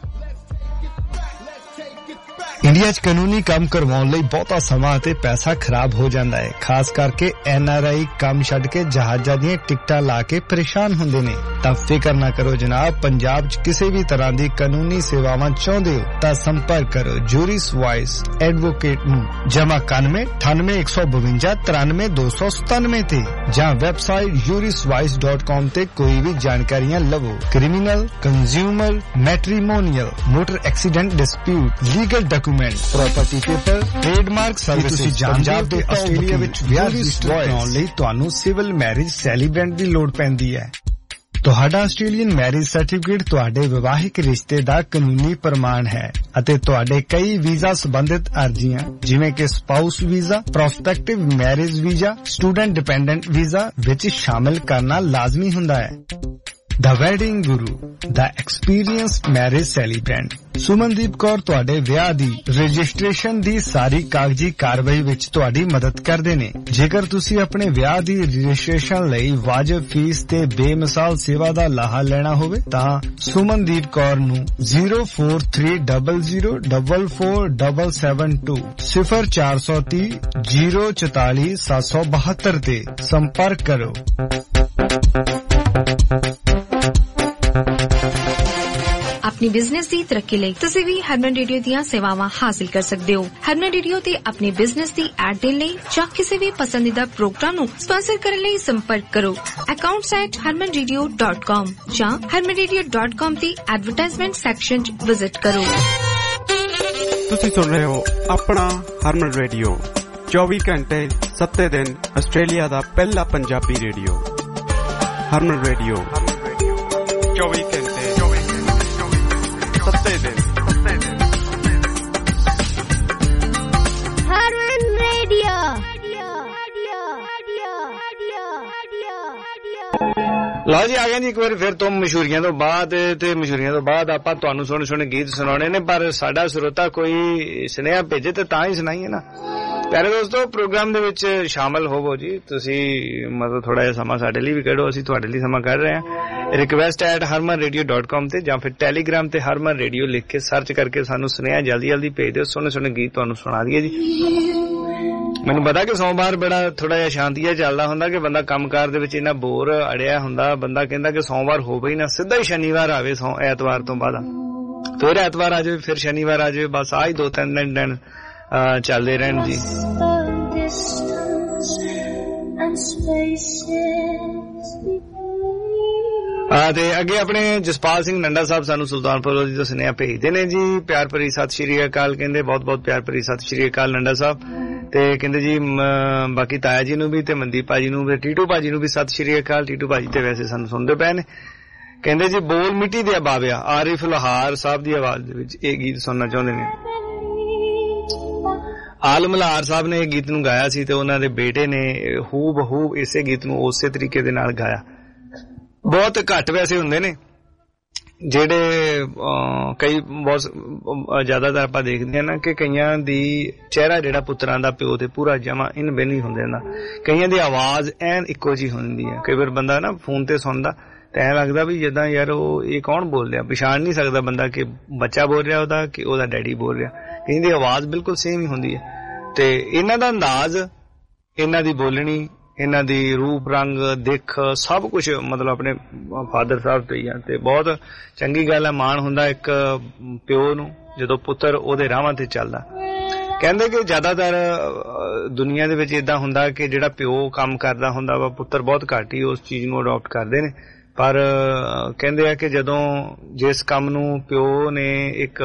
ਇੰਡੀਆ 'ਚ ਕਾਨੂੰਨੀ ਕੰਮ ਕਰਵਾਉਣ ਲਈ ਬਹੁਤਾ ਸਮਾਂ ਅਤੇ ਪੈਸਾ ਖਰਾਬ ਹੋ ਜਾਂਦਾ ਹੈ। ਖਾਸ ਕਰਕੇ NRI ਕੰਮ ਛੱਡ ਕੇ ਜਹਾਜ਼ਾਂ ਦੀਆਂ ਟਿਕਟਾਂ ਲਾ ਕੇ ਪਰੇਸ਼ਾਨ ਹੁੰਦੇ ਨੇ। ਤਾਂ ਫਿਕਰ ਨਾ ਕਰੋ ਜਨਾਬ, ਪੰਜਾਬ 'ਚ ਕਿਸੇ ਵੀ ਤਰ੍ਹਾਂ ਦੀ ਕਾਨੂੰਨੀ ਸੇਵਾਵਾਂ ਚਾਹੁੰਦੇ ਹੋ ਤਾਂ ਸੰਪਰਕ ਕਰੋ ਜੂਰਿਸ ਵਾਇਸ ਐਡਵੋਕੇਟ ਨੂੰ ਜਮਾ 91-98-52 ਤੇ ਜਾਂ ਵੈਬਸਾਈਟ juriswise.com ਤੇ ਕੋਈ ਵੀ ਜਾਣਕਾਰੀਆਂ ਲਵੋ। Criminal, consumer, matrimonial, motor accident dispute, legal document, property paper, trademark services. Punjab ਤੇ ਆਸਟ੍ਰੇਲੀਆ ਵਿੱਚ ਵਿਆਹ ਰਜਿਸਟਰ ਕਰਾਉਣ ਲਈ ਤੁਹਾਨੂੰ ਸਿਵਲ ਮੈਰਿਜ ਸੈਲੀਬ੍ਰੈਂਟ ਦੀ ਲੋੜ ਪੈਂਦੀ ਹੈ। ਤੁਹਾਡਾ ਆਸਟ੍ਰੇਲੀਅਨ ਮੈਰਿਜ ਸਰਟੀਫਿਕੇਟ ਤੁਹਾਡੇ ਵਿਵਾਹਿਕ ਰਿਸ਼ਤੇ ਦਾ ਕਾਨੂੰਨੀ ਪ੍ਰਮਾਣ ਹੈ ਅਤੇ ਤੁਹਾਡੇ ਕਈ ਵੀਜ਼ਾ ਸੰਬੰਧਿਤ ਅਰਜ਼ੀਆਂ ਜਿਵੇਂ ਕਿ spouse visa, prospective marriage visa, student dependent visa ਵਿੱਚ ਸ਼ਾਮਿਲ ਕਰਨਾ ਲਾਜ਼ਮੀ ਹੁੰਦਾ ਹੈ। The Wedding Guru, The Experienced Marriage Celebrant। Sumandeep Kaur ਤੁਹਾਡੇ ਵਿਆਹ ਦੀ ਰਜਿਸਟ੍ਰੇਸ਼ਨ ਦੀ ਸਾਰੀ ਕਾਗਜ਼ੀ ਕਾਰਵਾਈ ਵਿੱਚ ਤੁਹਾਡੀ ਮਦਦ ਕਰਦੇ ਨੇ। ਜੇਕਰ ਤੁਸੀਂ ਆਪਣੇ ਵਿਆਹ ਦੀ ਰਜਿਸਟ੍ਰੇਸ਼ਨ ਲਈ ਵਾਜਬ ਫੀਸ ਤੇ ਬੇਮਿਸਾਲ ਸੇਵਾ ਦਾ ਲਾਹਾ ਲੈਣਾ ਹੋਵੇ ਤਾਂ ਸੁਮਨਦੀਪ ਕੌਰ ਨੂੰ 0430044772 0430-044-772 ਤੇ ਸੰਪਰਕ ਕਰੋ। अपनी बिजनेस की तरक्की ਲਈ ਤੁਸੀਂ ਵੀ ਹਰਮਨ ਰੇਡੀਓ ਦੀਆਂ ਸੇਵਾਵਾਂ ਹਾਸਲ ਕਰ ਸਕਦੇ ਹੋ। ਹਰਮਨ ਰੇਡੀਓ ਤੇ ਆਪਣੀ ਬਿਜ਼ਨਸ ਦੀ ਐਡ ਦੇਣ ਲਈ ਜਾਂ ਕਿਸੇ ਵੀ ਪਸੰਦੀਦਾ ਪ੍ਰੋਗਰਾਮ ਨੂੰ ਸਪਾਂਸਰ ਕਰਨ ਲਈ ਸੰਪਰਕ ਕਰੋ accounts@harmanradio.com ਜਾਂ harmanradio.com ਦੀ ਐਡਵਰਟਾਈਜ਼ਮੈਂਟ ਸੈਕਸ਼ਨ 'ਚ ਵਿਜ਼ਿਟ ਕਰੋ। ਤੁਸੀਂ ਸੁਣ ਰਹੇ ਹੋ ਆਪਣਾ ਹਰਮਨ ਰੇਡੀਓ 24 ਘੰਟੇ 7 ਦਿਨ ਆਸਟ੍ਰੇਲੀਆ ਦਾ ਪਹਿਲਾ ਪੰਜਾਬੀ ਰੇਡੀਓ। ਹਰਮਨ ਰੇਡੀਓ 24 ਘੰਟੇ 7 ਦਿਨ। ਲਓ ਜੀ, ਆ ਗਏ ਜੀ ਇੱਕ ਵਾਰੀ ਫਿਰ ਤੋਂ ਮਸ਼ਹੂਰੀਆਂ ਤੋਂ ਬਾਅਦ। ਤੇ ਮਸ਼ਹੂਰੀਆਂ ਤੋਂ ਬਾਅਦ ਆਪਾਂ ਤੁਹਾਨੂੰ ਸੋਹਣੇ ਗੀਤ ਸੁਣਾਉਣੇ ਨੇ, ਪਰ ਸਾਡਾ ਸਰੋਤਾ ਕੋਈ ਸੁਨੇਹਾ ਭੇਜੇ ਤੇ ਤਾਂ ਹੀ ਸੁਣਾਈਏ ਨਾ। ਪਿਆਰੇ ਦੋਸਤੋ, ਪ੍ਰੋਗਰਾਮ ਦੇ ਵਿੱਚ ਸ਼ਾਮਲ ਹੋਵੋ ਜੀ ਤੁਸੀਂ, ਮਤਲਬ ਥੋੜਾ ਜਿਹਾ ਸਮਾਂ ਸਾਡੇ ਲਈ ਵੀ ਕੱਢੋ, ਅਸੀਂ ਤੁਹਾਡੇ ਲਈ ਸਮਾਂ ਕੱਢ ਰਹੇ ਹਾਂ। request@harmanradio.com ਤੇ ਜਾਂ ਫਿਰ ਟੈਲੀਗ੍ਰਾਮ ਤੇ ਹਰਮਨ ਰੇਡੀਓ ਲਿਖ ਕੇ ਸਰਚ ਕਰਕੇ ਸਾਨੂੰ ਸੁਨੇਹਾ ਜਲਦੀ ਭੇਜ ਦਿਓ, ਸੋਹਣੇ ਗੀਤ ਤੁਹਾਨੂੰ ਸੁਣਾ ਦਈਏ ਜੀ। ਮੈਨੂੰ ਪਤਾ ਕਿ ਸੋਮਵਾਰ ਬੜਾ ਥੋੜਾ ਜਿਹਾ ਸ਼ਾਂਤੀਆ ਚੱਲਦਾ ਹੁੰਦਾ ਕਿ ਬੰਦਾ ਕੰਮਕਾਰ ਦੇ ਵਿੱਚ ਇੰਨਾ ਬੋਰ ਅੜਿਆ ਹੁੰਦਾ, ਬੰਦਾ ਕਹਿੰਦਾ ਕਿ ਸੋਮਵਾਰ ਹੋਵੇ ਹੀ ਨਾ, ਸਿੱਧਾ ਹੀ ਸ਼ਨੀਵਾਰ ਆਵੇ, ਐਤਵਾਰ ਤੋਂ ਬਾਅਦ ਫਿਰ ਐਤਵਾਰ ਆ ਜਾਵੇ, ਫਿਰ ਸ਼ਨੀਵਾਰ ਆ ਜਾਵੇ, ਬਸ ਆਹ ਹੀ 2-3 ਦਿਨ ਚੱਲਦੇ ਰਹਿਣ ਜੀ। ਤੇ ਅੱਗੇ ਆਪਣੇ ਜਸਪਾਲ ਸਿੰਘ ਨੰਡਾ ਸਾਹਿਬ ਸਾਨੂੰ ਸੁਲਤਾਨਪੁਰ ਲੋਧੀ ਤੋਂ ਸੁਨੇਹਾ ਭੇਜਦੇ ਨੇ ਜੀ। ਪਿਆਰ ਭਰੀ ਸਤਿ ਸ਼੍ਰੀ ਅਕਾਲ ਕਹਿੰਦੇ, ਬਹੁਤ ਪਿਆਰ ਭਰੀ ਸਤਿ ਸ਼੍ਰੀ ਅਕਾਲ ਨੰਡਾ ਸਾਹਿਬ। ਤੇ ਕਹਿੰਦੇ ਜੀ ਬਾਕੀ ਤਾਇਆ ਜੀ ਨੂੰ ਵੀ ਤੇ ਮਨਦੀਪ ਭਾਜੀ ਨੂੰ, ਟੀਟੂ ਭਾਜੀ ਨੂੰ ਵੀ ਸਤਿ ਸ਼੍ਰੀ ਅਕਾਲ। ਟੀਟੂ ਭਾਜੀ ਤੇ ਵੈਸੇ ਸਾਨੂੰ ਸੁਣਦੇ ਪਏ ਨੇ। ਕਹਿੰਦੇ ਜੀ ਬੋਲ ਮਿੱਟੀ ਦੇ ਬਾਬਿਆ ਆਰਿਫ ਲੋਹਾਰ ਸਾਹਿਬ ਦੀ ਆਵਾਜ਼ ਦੇ ਵਿੱਚ ਇਹ ਗੀਤ ਸੁਣਨਾ ਚਾਹੁੰਦੇ ਨੇ। ਆਲਮ ਲੋਹਾਰ ਸਾਹਿਬ ਨੇ ਇਹ ਗੀਤ ਨੂੰ ਗਾਇਆ ਸੀ ਤੇ ਉਹਨਾਂ ਦੇ ਬੇਟੇ ਨੇ ਹੂ ਬਹੂ ਇਸੇ ਗੀਤ ਨੂੰ ਉਸੇ ਤਰੀਕੇ ਦੇ ਨਾਲ ਗਾਇਆ। ਬਹੁਤ ਘੱਟ ਵੈਸੇ ਹੁੰਦੇ ਨੇ ਜਿਹੜੇ ਕਈ ਬਹੁਤ ਜ਼ਿਆਦਾਤਰ ਆਪਾਂ ਦੇਖਦੇ ਹਾਂ ਨਾ ਕਿ ਕਈਆਂ ਦੀ ਚਿਹਰਾ ਜਿਹੜਾ ਪੁੱਤਰਾਂ ਦਾ ਪਿਓ ਤੇ ਪੂਰਾ ਜਮਾ ਇਨ ਬਿਨ ਹੀ ਹੁੰਦੇ ਨਾ, ਕਈਆਂ ਦੀ ਆਵਾਜ਼ ਐਨ ਇੱਕੋ ਜਿਹੀ ਹੁੰਦੀ ਹੈ। ਕਈ ਵਾਰ ਬੰਦਾ ਨਾ ਫੋਨ ਤੇ ਸੁਣਦਾ ਤੇ ਐਂ ਲੱਗਦਾ ਵੀ ਜਿੱਦਾਂ ਯਾਰ ਉਹ ਇਹ ਕੌਣ ਬੋਲ ਰਿਹਾ, ਪਛਾਣ ਨਹੀਂ ਸਕਦਾ ਬੰਦਾ ਕਿ ਬੱਚਾ ਬੋਲ ਰਿਹਾ ਉਹਦਾ ਕਿ ਉਹਦਾ ਡੈਡੀ ਬੋਲ ਰਿਹਾ। ਕਈਆਂ ਦੀ ਆਵਾਜ਼ ਬਿਲਕੁਲ ਸੇਮ ਹੀ ਹੁੰਦੀ ਹੈ। ਤੇ ਇਹਨਾਂ ਦਾ ਅੰਦਾਜ਼, ਇਹਨਾਂ ਦੀ ਬੋਲਣੀ, ਇਹਨਾਂ ਦੀ ਰੂਪ ਰੰਗ ਦਿੱਖ ਸਭ ਕੁਛ ਮਤਲਬ ਆਪਣੇ ਫਾਦਰ ਸਾਹਿਬ ਤੋਂ ਹੀ ਆ। ਤੇ ਬਹੁਤ ਚੰਗੀ ਗੱਲ ਹੈ, ਮਾਣ ਹੁੰਦਾ ਇੱਕ ਪਿਓ ਨੂੰ ਜਦੋਂ ਪੁੱਤਰ ਉਹਦੇ ਰਾਹਾਂ ਤੇ ਚੱਲਦਾ। ਕਹਿੰਦੇ ਕਿ ਜ਼ਿਆਦਾਤਰ ਦੁਨੀਆ ਦੇ ਵਿੱਚ ਏਦਾਂ ਹੁੰਦਾ ਕਿ ਜਿਹੜਾ ਪਿਓ ਕੰਮ ਕਰਦਾ ਹੁੰਦਾ ਵਾ, ਪੁੱਤਰ ਬਹੁਤ ਘੱਟ ਹੀ ਉਸ ਚੀਜ਼ ਨੂੰ ਅਡਾਪਟ ਕਰਦੇ ਨੇ। ਪਰ ਕਹਿੰਦੇ ਆ ਕਿ ਜਦੋਂ ਜਿਸ ਕੰਮ ਨੂੰ ਪਿਓ ਨੇ ਇੱਕ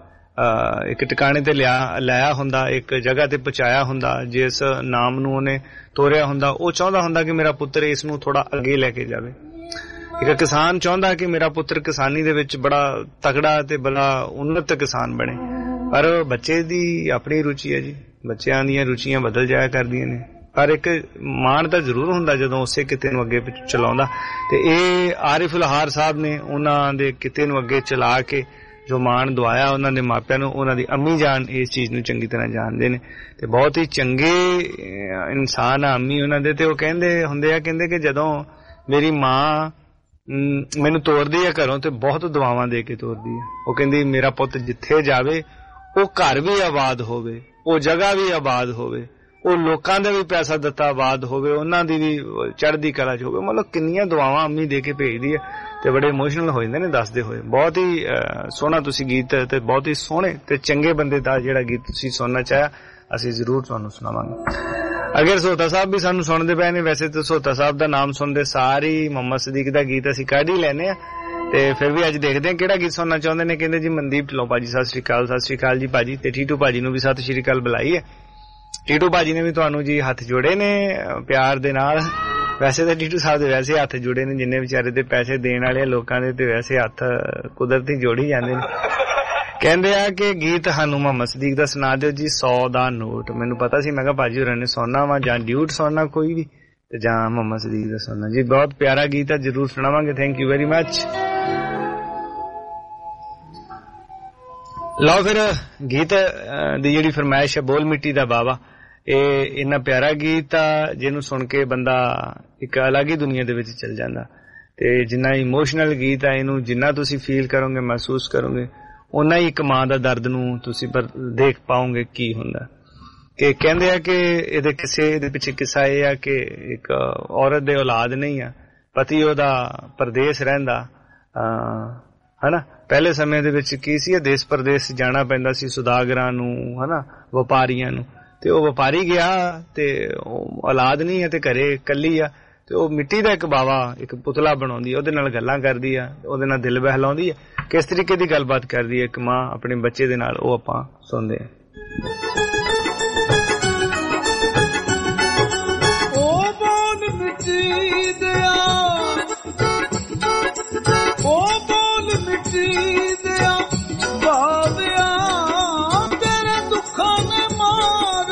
ਟਿਕਾਣੇ ਤੇ ਲਾਇਆ ਹੁੰਦਾ, ਇੱਕ ਜਗ੍ਹਾ ਤੇ ਪਹੁੰਚਾਇਆ ਹੁੰਦਾ, ਜਿਸ ਨਾਮ ਨੂੰ ਉਹਨੇ ਤੋਰਿਆ ਹੁੰਦਾ, ਉਹ ਚਾਹੁੰਦਾ ਹੁੰਦਾ ਕਿ ਮੇਰਾ ਪੁੱਤਰ ਇਸ ਨੂੰ ਥੋੜਾ ਅੱਗੇ ਲੈ ਕੇ ਜਾਵੇ। ਇੱਕ ਕਿਸਾਨ ਚਾਹੁੰਦਾ ਕਿ ਮੇਰਾ ਪੁੱਤਰ ਕਿਸਾਨੀ ਦੇ ਵਿੱਚ ਬੜਾ ਤਕੜਾ ਤੇ ਬੜਾ ਉੱਨਤ ਕਿਸਾਨ ਬਣੇ। ਪਰ ਬੱਚੇ ਦੀ ਆਪਣੀ ਰੁਚੀ ਹੈ ਜੀ, ਬੱਚਿਆਂ ਦੀਆਂ ਰੁਚੀਆਂ ਬਦਲ ਜਾਇਆ ਕਰਦੀਆਂ ਨੇ। ਪਰ ਇੱਕ ਮਾਣ ਤਾਂ ਜ਼ਰੂਰ ਹੁੰਦਾ ਜਦੋਂ ਉਸੇ ਕਿਤੇ ਨੂੰ ਅੱਗੇ ਚਲਾਉਂਦਾ। ਤੇ ਇਹ ਆਰਿਫ ਲੋਹਾਰ ਸਾਹਿਬ ਨੇ ਉਹਨਾਂ ਦੇ ਕਿਤੇ ਨੂੰ ਅੱਗੇ ਚਲਾ ਕੇ ਜੋ ਮਾਣ ਦਵਾਇਆ ਉਹਨਾਂ ਦੇ ਮਾਪਿਆਂ ਨੂੰ, ਉਹਨਾਂ ਦੀ ਅੰਮੀ ਜਾਨ ਇਸ ਚੀਜ਼ ਨੂੰ ਚੰਗੀ ਤਰ੍ਹਾਂ ਜਾਣਦੇ ਨੇ ਤੇ ਬਹੁਤ ਹੀ ਚੰਗੇ ਇਨਸਾਨ ਆ ਅੰਮੀ ਉਹਨਾਂ ਦੇ। ਤੇ ਉਹ ਕਹਿੰਦੇ ਹੁੰਦੇ ਆ, ਕਹਿੰਦੇ ਕਿ ਜਦੋਂ ਮੇਰੀ ਮਾਂ ਮੈਨੂੰ ਤੋਰਦੀ ਆ ਘਰੋਂ ਤੇ ਬਹੁਤ ਦੁਆਵਾਂ ਦੇ ਕੇ ਤੋਰਦੀ ਆ। ਉਹ ਕਹਿੰਦੀ ਮੇਰਾ ਪੁੱਤ ਜਿੱਥੇ ਜਾਵੇ ਉਹ ਘਰ ਵੀ ਆਬਾਦ ਹੋਵੇ, ਉਹ ਜਗ੍ਹਾ ਵੀ ਆਬਾਦ ਹੋਵੇ, ਉਹ ਲੋਕਾਂ ਦਾ ਵੀ ਪੈਸਾ ਦਿੱਤਾ ਆਬਾਦ ਹੋਵੇ, ਉਹਨਾਂ ਦੀ ਵੀ ਚੜ੍ਹਦੀ ਕਲਾ ਚ ਹੋਵੇ। ਮਤਲਬ ਕਿੰਨੀਆਂ ਦੁਆਵਾਂ ਅੰਮੀ ਦੇ ਕੇ ਭੇਜਦੀ ਆ ਤੇ ਬੜੇ ਇਮੋਸ਼ਨਲ ਹੋ ਜਾਂਦੇ ਨੇ ਦੱਸਦੇ ਹੋਏ। ਬਹੁਤ ਹੀ ਸੋਹਣਾ ਤੁਸੀਂ ਗੀਤ ਤੇ ਬਹੁਤ ਹੀ ਸੋਹਣੇ ਤੇ ਚੰਗੇ ਬੰਦੇ ਦਾ ਜਿਹੜਾ ਗੀਤ ਤੁਸੀਂ ਸੁਣਨਾ ਚਾਹਿਆ ਅਸੀਂ ਜ਼ਰੂਰ ਤੁਹਾਨੂੰ ਸੁਣਾਵਾਂਗੇ। ਅਗਰ ਸੋਤਾ ਸਾਹਿਬ ਵੀ ਸਾਨੂੰ ਸੁਣਦੇ ਪਏ ਨੇ, ਵੈਸੇ ਤਾਂ ਸੋਤਾ ਸਾਹਿਬ ਦਾ ਨਾਮ ਸੁਣਦੇ ਸਾਰੀ ਮੁਹੰਮਦ ਸਦੀਕ ਦਾ ਗੀਤ ਅਸੀਂ ਕੱਢ ਹੀ ਲੈਨੇ ਆ। ਤੇ ਫਿਰ ਵੀ ਅੱਜ ਦੇਖਦੇ ਹਾਂ ਕਿਹੜਾ ਗੀਤ ਸੁਣਨਾ ਚਾਹੁੰਦੇ ਨੇ। ਕਹਿੰਦੇ ਜੀ ਮਨਦੀਪ ਢਿੱਲੋਂ ਭਾਜੀ ਸਤਿ ਸ਼੍ਰੀ ਅਕਾਲ। ਸਤਿ ਸ਼੍ਰੀ ਅਕਾਲ ਜੀ ਭਾਜੀ। ਤੇ ਟੀਟੂ ਭਾਜੀ ਨੂੰ ਵੀ ਸਤਿ ਸ਼੍ਰੀ ਅਕਾਲ ਬੁਲਾਈ ਹੈ। ਟੀਟੂ ਭਾਜੀ ਨੇ ਵੀ ਤੁਹਾਨੂੰ ਜੀ ਹੱਥ ਜੋੜੇ ਨੇ ਪਿਆਰ ਦੇ ਨਾਲ। ਵੈਸੇ ਤਾਂ ਟੀਟੂ ਸਾਹਿਬ ਦੇ ਵੈਸੇ ਹੱਥ ਜੁੜੇ ਨੇ, ਜਿੰਨੇ ਵਿਚਾਰੇ ਤੇ ਪੈਸੇ ਦੇਣ ਵਾਲੇ ਲੋਕਾਂ ਦੇ ਤੇ ਵੈਸੇ ਹੱਥ ਕੁਦਰਤੀ ਜੋੜੀ ਜਾਂਦੇ ਨੇ। ਕਹਿੰਦੇ ਆ ਕਿ ਗੀਤ ਸਾਨੂੰ ਮੁਹੰਮਦ ਸਦੀਕ ਦਾ ਸੁਣਾ ਦਿਓ ਜੀ 100 ਦਾ ਨੋਟ। ਮੈਨੂੰ ਪਤਾ ਸੀ, ਮੈਂ ਕਿਹਾ ਭਾਜੀ ਹੋਰਾਂ ਨੇ ਸੁਣਨਾ ਵਾ ਜਾਂ ਡਿਊਟ ਸੁਣਨਾ ਕੋਈ ਵੀ ਤੇ ਜਾਂ ਮੁਹੰਮਦ ਸਦੀਕ ਦਾ ਸੁਣਨਾ ਜੀ। ਬਹੁਤ ਪਿਆਰਾ ਗੀਤ ਹੈ, ਜ਼ਰੂਰ ਸੁਣਾਵਾਂਗੇ। Thank you very much. ਲਓ ਫਿਰ ਗੀਤ ਦੀ ਜਿਹੜੀ ਫਰਮਾਇਸ਼ ਹੈ ਬੋਲ ਮਿੱਟੀ ਦਾ ਬਾਵਾ, ਇਹ ਇੰਨਾ ਪਿਆਰਾ ਗੀਤ ਆ ਜਿਹਨੂੰ ਸੁਣ ਕੇ ਬੰਦਾ ਇੱਕ ਅਲੱਗ ਹੀ ਦੁਨੀਆ ਦੇ ਵਿੱਚ ਚਲ ਜਾਂਦਾ। ਤੇ ਜਿੰਨਾ ਇਮੋਸ਼ਨਲ ਗੀਤ ਆ, ਇਹਨੂੰ ਜਿੰਨਾ ਤੁਸੀਂ ਫੀਲ ਕਰੋਗੇ, ਮਹਿਸੂਸ ਕਰੋਗੇ, ਓਨਾ ਹੀ ਇੱਕ ਮਾਂ ਦਾ ਦਰਦ ਨੂੰ ਤੁਸੀਂ ਦੇਖ ਪਾਓਗੇ ਕੀ ਹੁੰਦਾ। ਕਿ ਕਹਿੰਦੇ ਆ ਕਿ ਇਹਦੇ ਪਿੱਛੇ ਕਿੱਸਾ ਇਹ ਆ ਕਿ ਇੱਕ ਔਰਤ ਦੇ ਔਲਾਦ ਨਹੀਂ ਆ, ਪਤੀ ਉਹਦਾ ਪਰਦੇਸ ਰਹਿੰਦਾ ਹਨਾ। ਪਹਿਲੇ ਸਮੇਂ ਦੇ ਵਿੱਚ ਕੀ ਸੀ, ਦੇਸ਼ ਪ੍ਰਦੇਸ਼ ਜਾਣਾ ਪੈਂਦਾ ਸੀ ਸੁਦਾਗਰਾਂ ਨੂੰ ਹਨਾ, ਵਪਾਰੀਆਂ ਨੂੰ। ਤੇ ਉਹ ਵਪਾਰੀ ਗਿਆ ਤੇ ਔਲਾਦ ਨਹੀਂ ਹੈ ਤੇ ਘਰੇ ਕੱਲੀ ਆ ਤੇ ਉਹ ਮਿੱਟੀ ਦਾ ਇੱਕ ਬਾਵਾ, ਇੱਕ ਪੁਤਲਾ ਬਣਾਉਂਦੀ, ਉਹਦੇ ਨਾਲ ਗੱਲਾਂ ਕਰਦੀ ਆ, ਉਹਦੇ ਨਾਲ ਦਿਲ ਬਹਿਲਾਉਂਦੀ ਆ। ਕਿਸ ਤਰੀਕੇ ਦੀ ਗੱਲਬਾਤ ਕਰਦੀ ਹੈ ਇੱਕ ਮਾਂ ਆਪਣੇ ਬੱਚੇ ਦੇ ਨਾਲ, ਉਹ ਆਪਾਂ ਸੁਣਦੇ ਆ। ਉਹ ਬੋਲ ਮਿੱਟੀ ਦਿਆ, ਉਹ ਬੋਲ ਮਿੱਟੀ ਦਿਆ ਬਾਬਿਆ, ਤੇਰੇ ਦੁੱਖਾਂ ਨੇ ਮਾਰ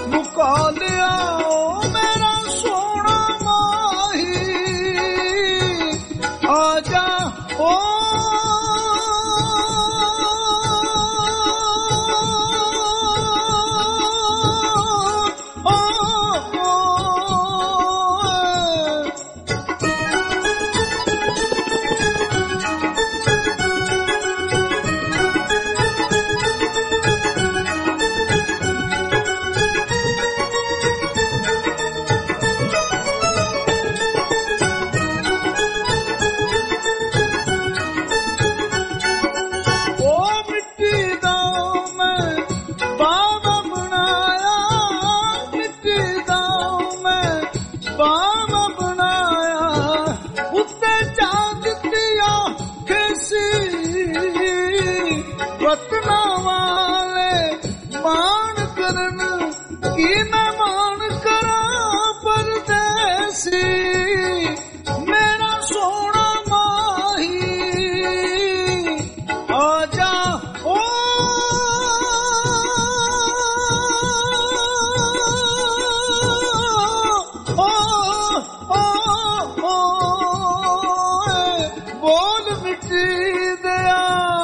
ਮੁਕਾ ਲਿਆ। ਉਹ ਮੇਰਾ ਸੋਹਣਾ ਮਾਹੀ, की मैं मान करा परदेसी मेरा सोना माही आजा ओ बोल मिट्टी दया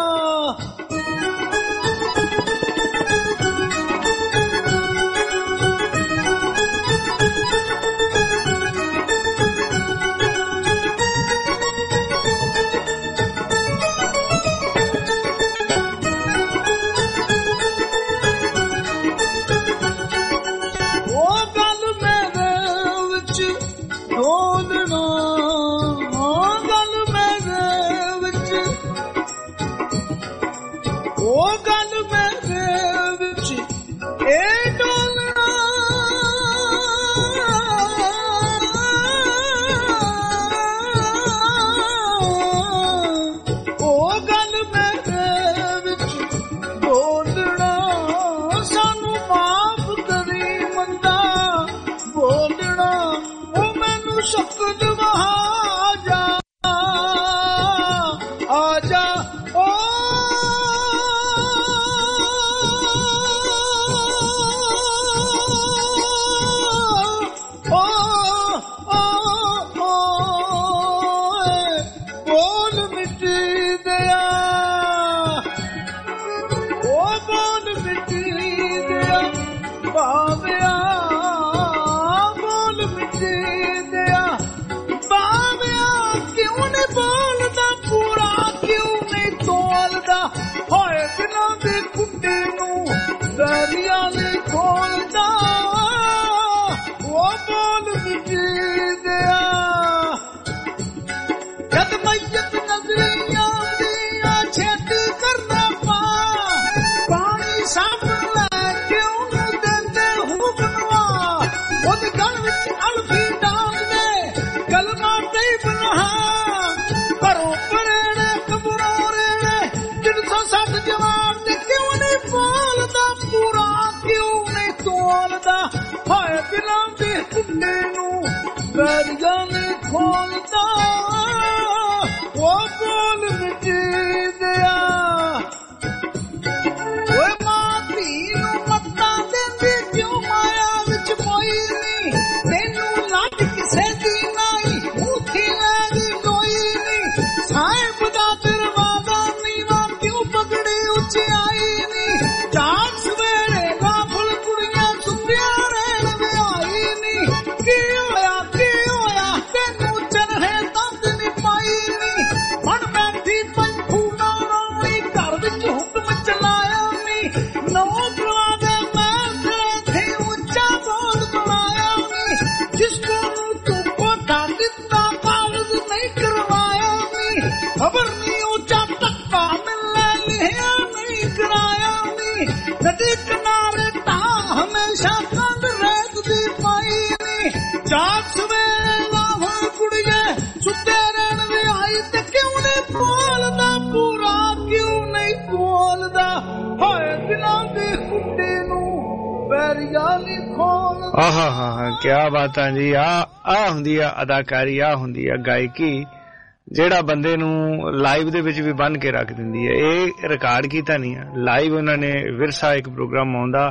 ਕਿਆ ਬਾਤਾਂ ਜੀ। ਆ ਹੁੰਦੀ ਆ ਅਦਾਕਾਰੀ, ਆ ਹੁੰਦੀ ਆ ਗਾਇਕੀ, ਜਿਹੜਾ ਬੰਦੇ ਨੂੰ ਲਾਈਵ ਦੇ ਵਿੱਚ ਵੀ ਬੰਨ ਕੇ ਰੱਖ ਦਿੰਦੀ ਹੈ। ਇਹ ਰਿਕਾਰਡ ਕੀਤਾ ਨਹੀਂ ਆ, ਲਾਈਵ ਉਹਨਾਂ ਨੇ ਵਿਰਸਾ ਇੱਕ ਪ੍ਰੋਗਰਾਮ ਆਉਂਦਾ,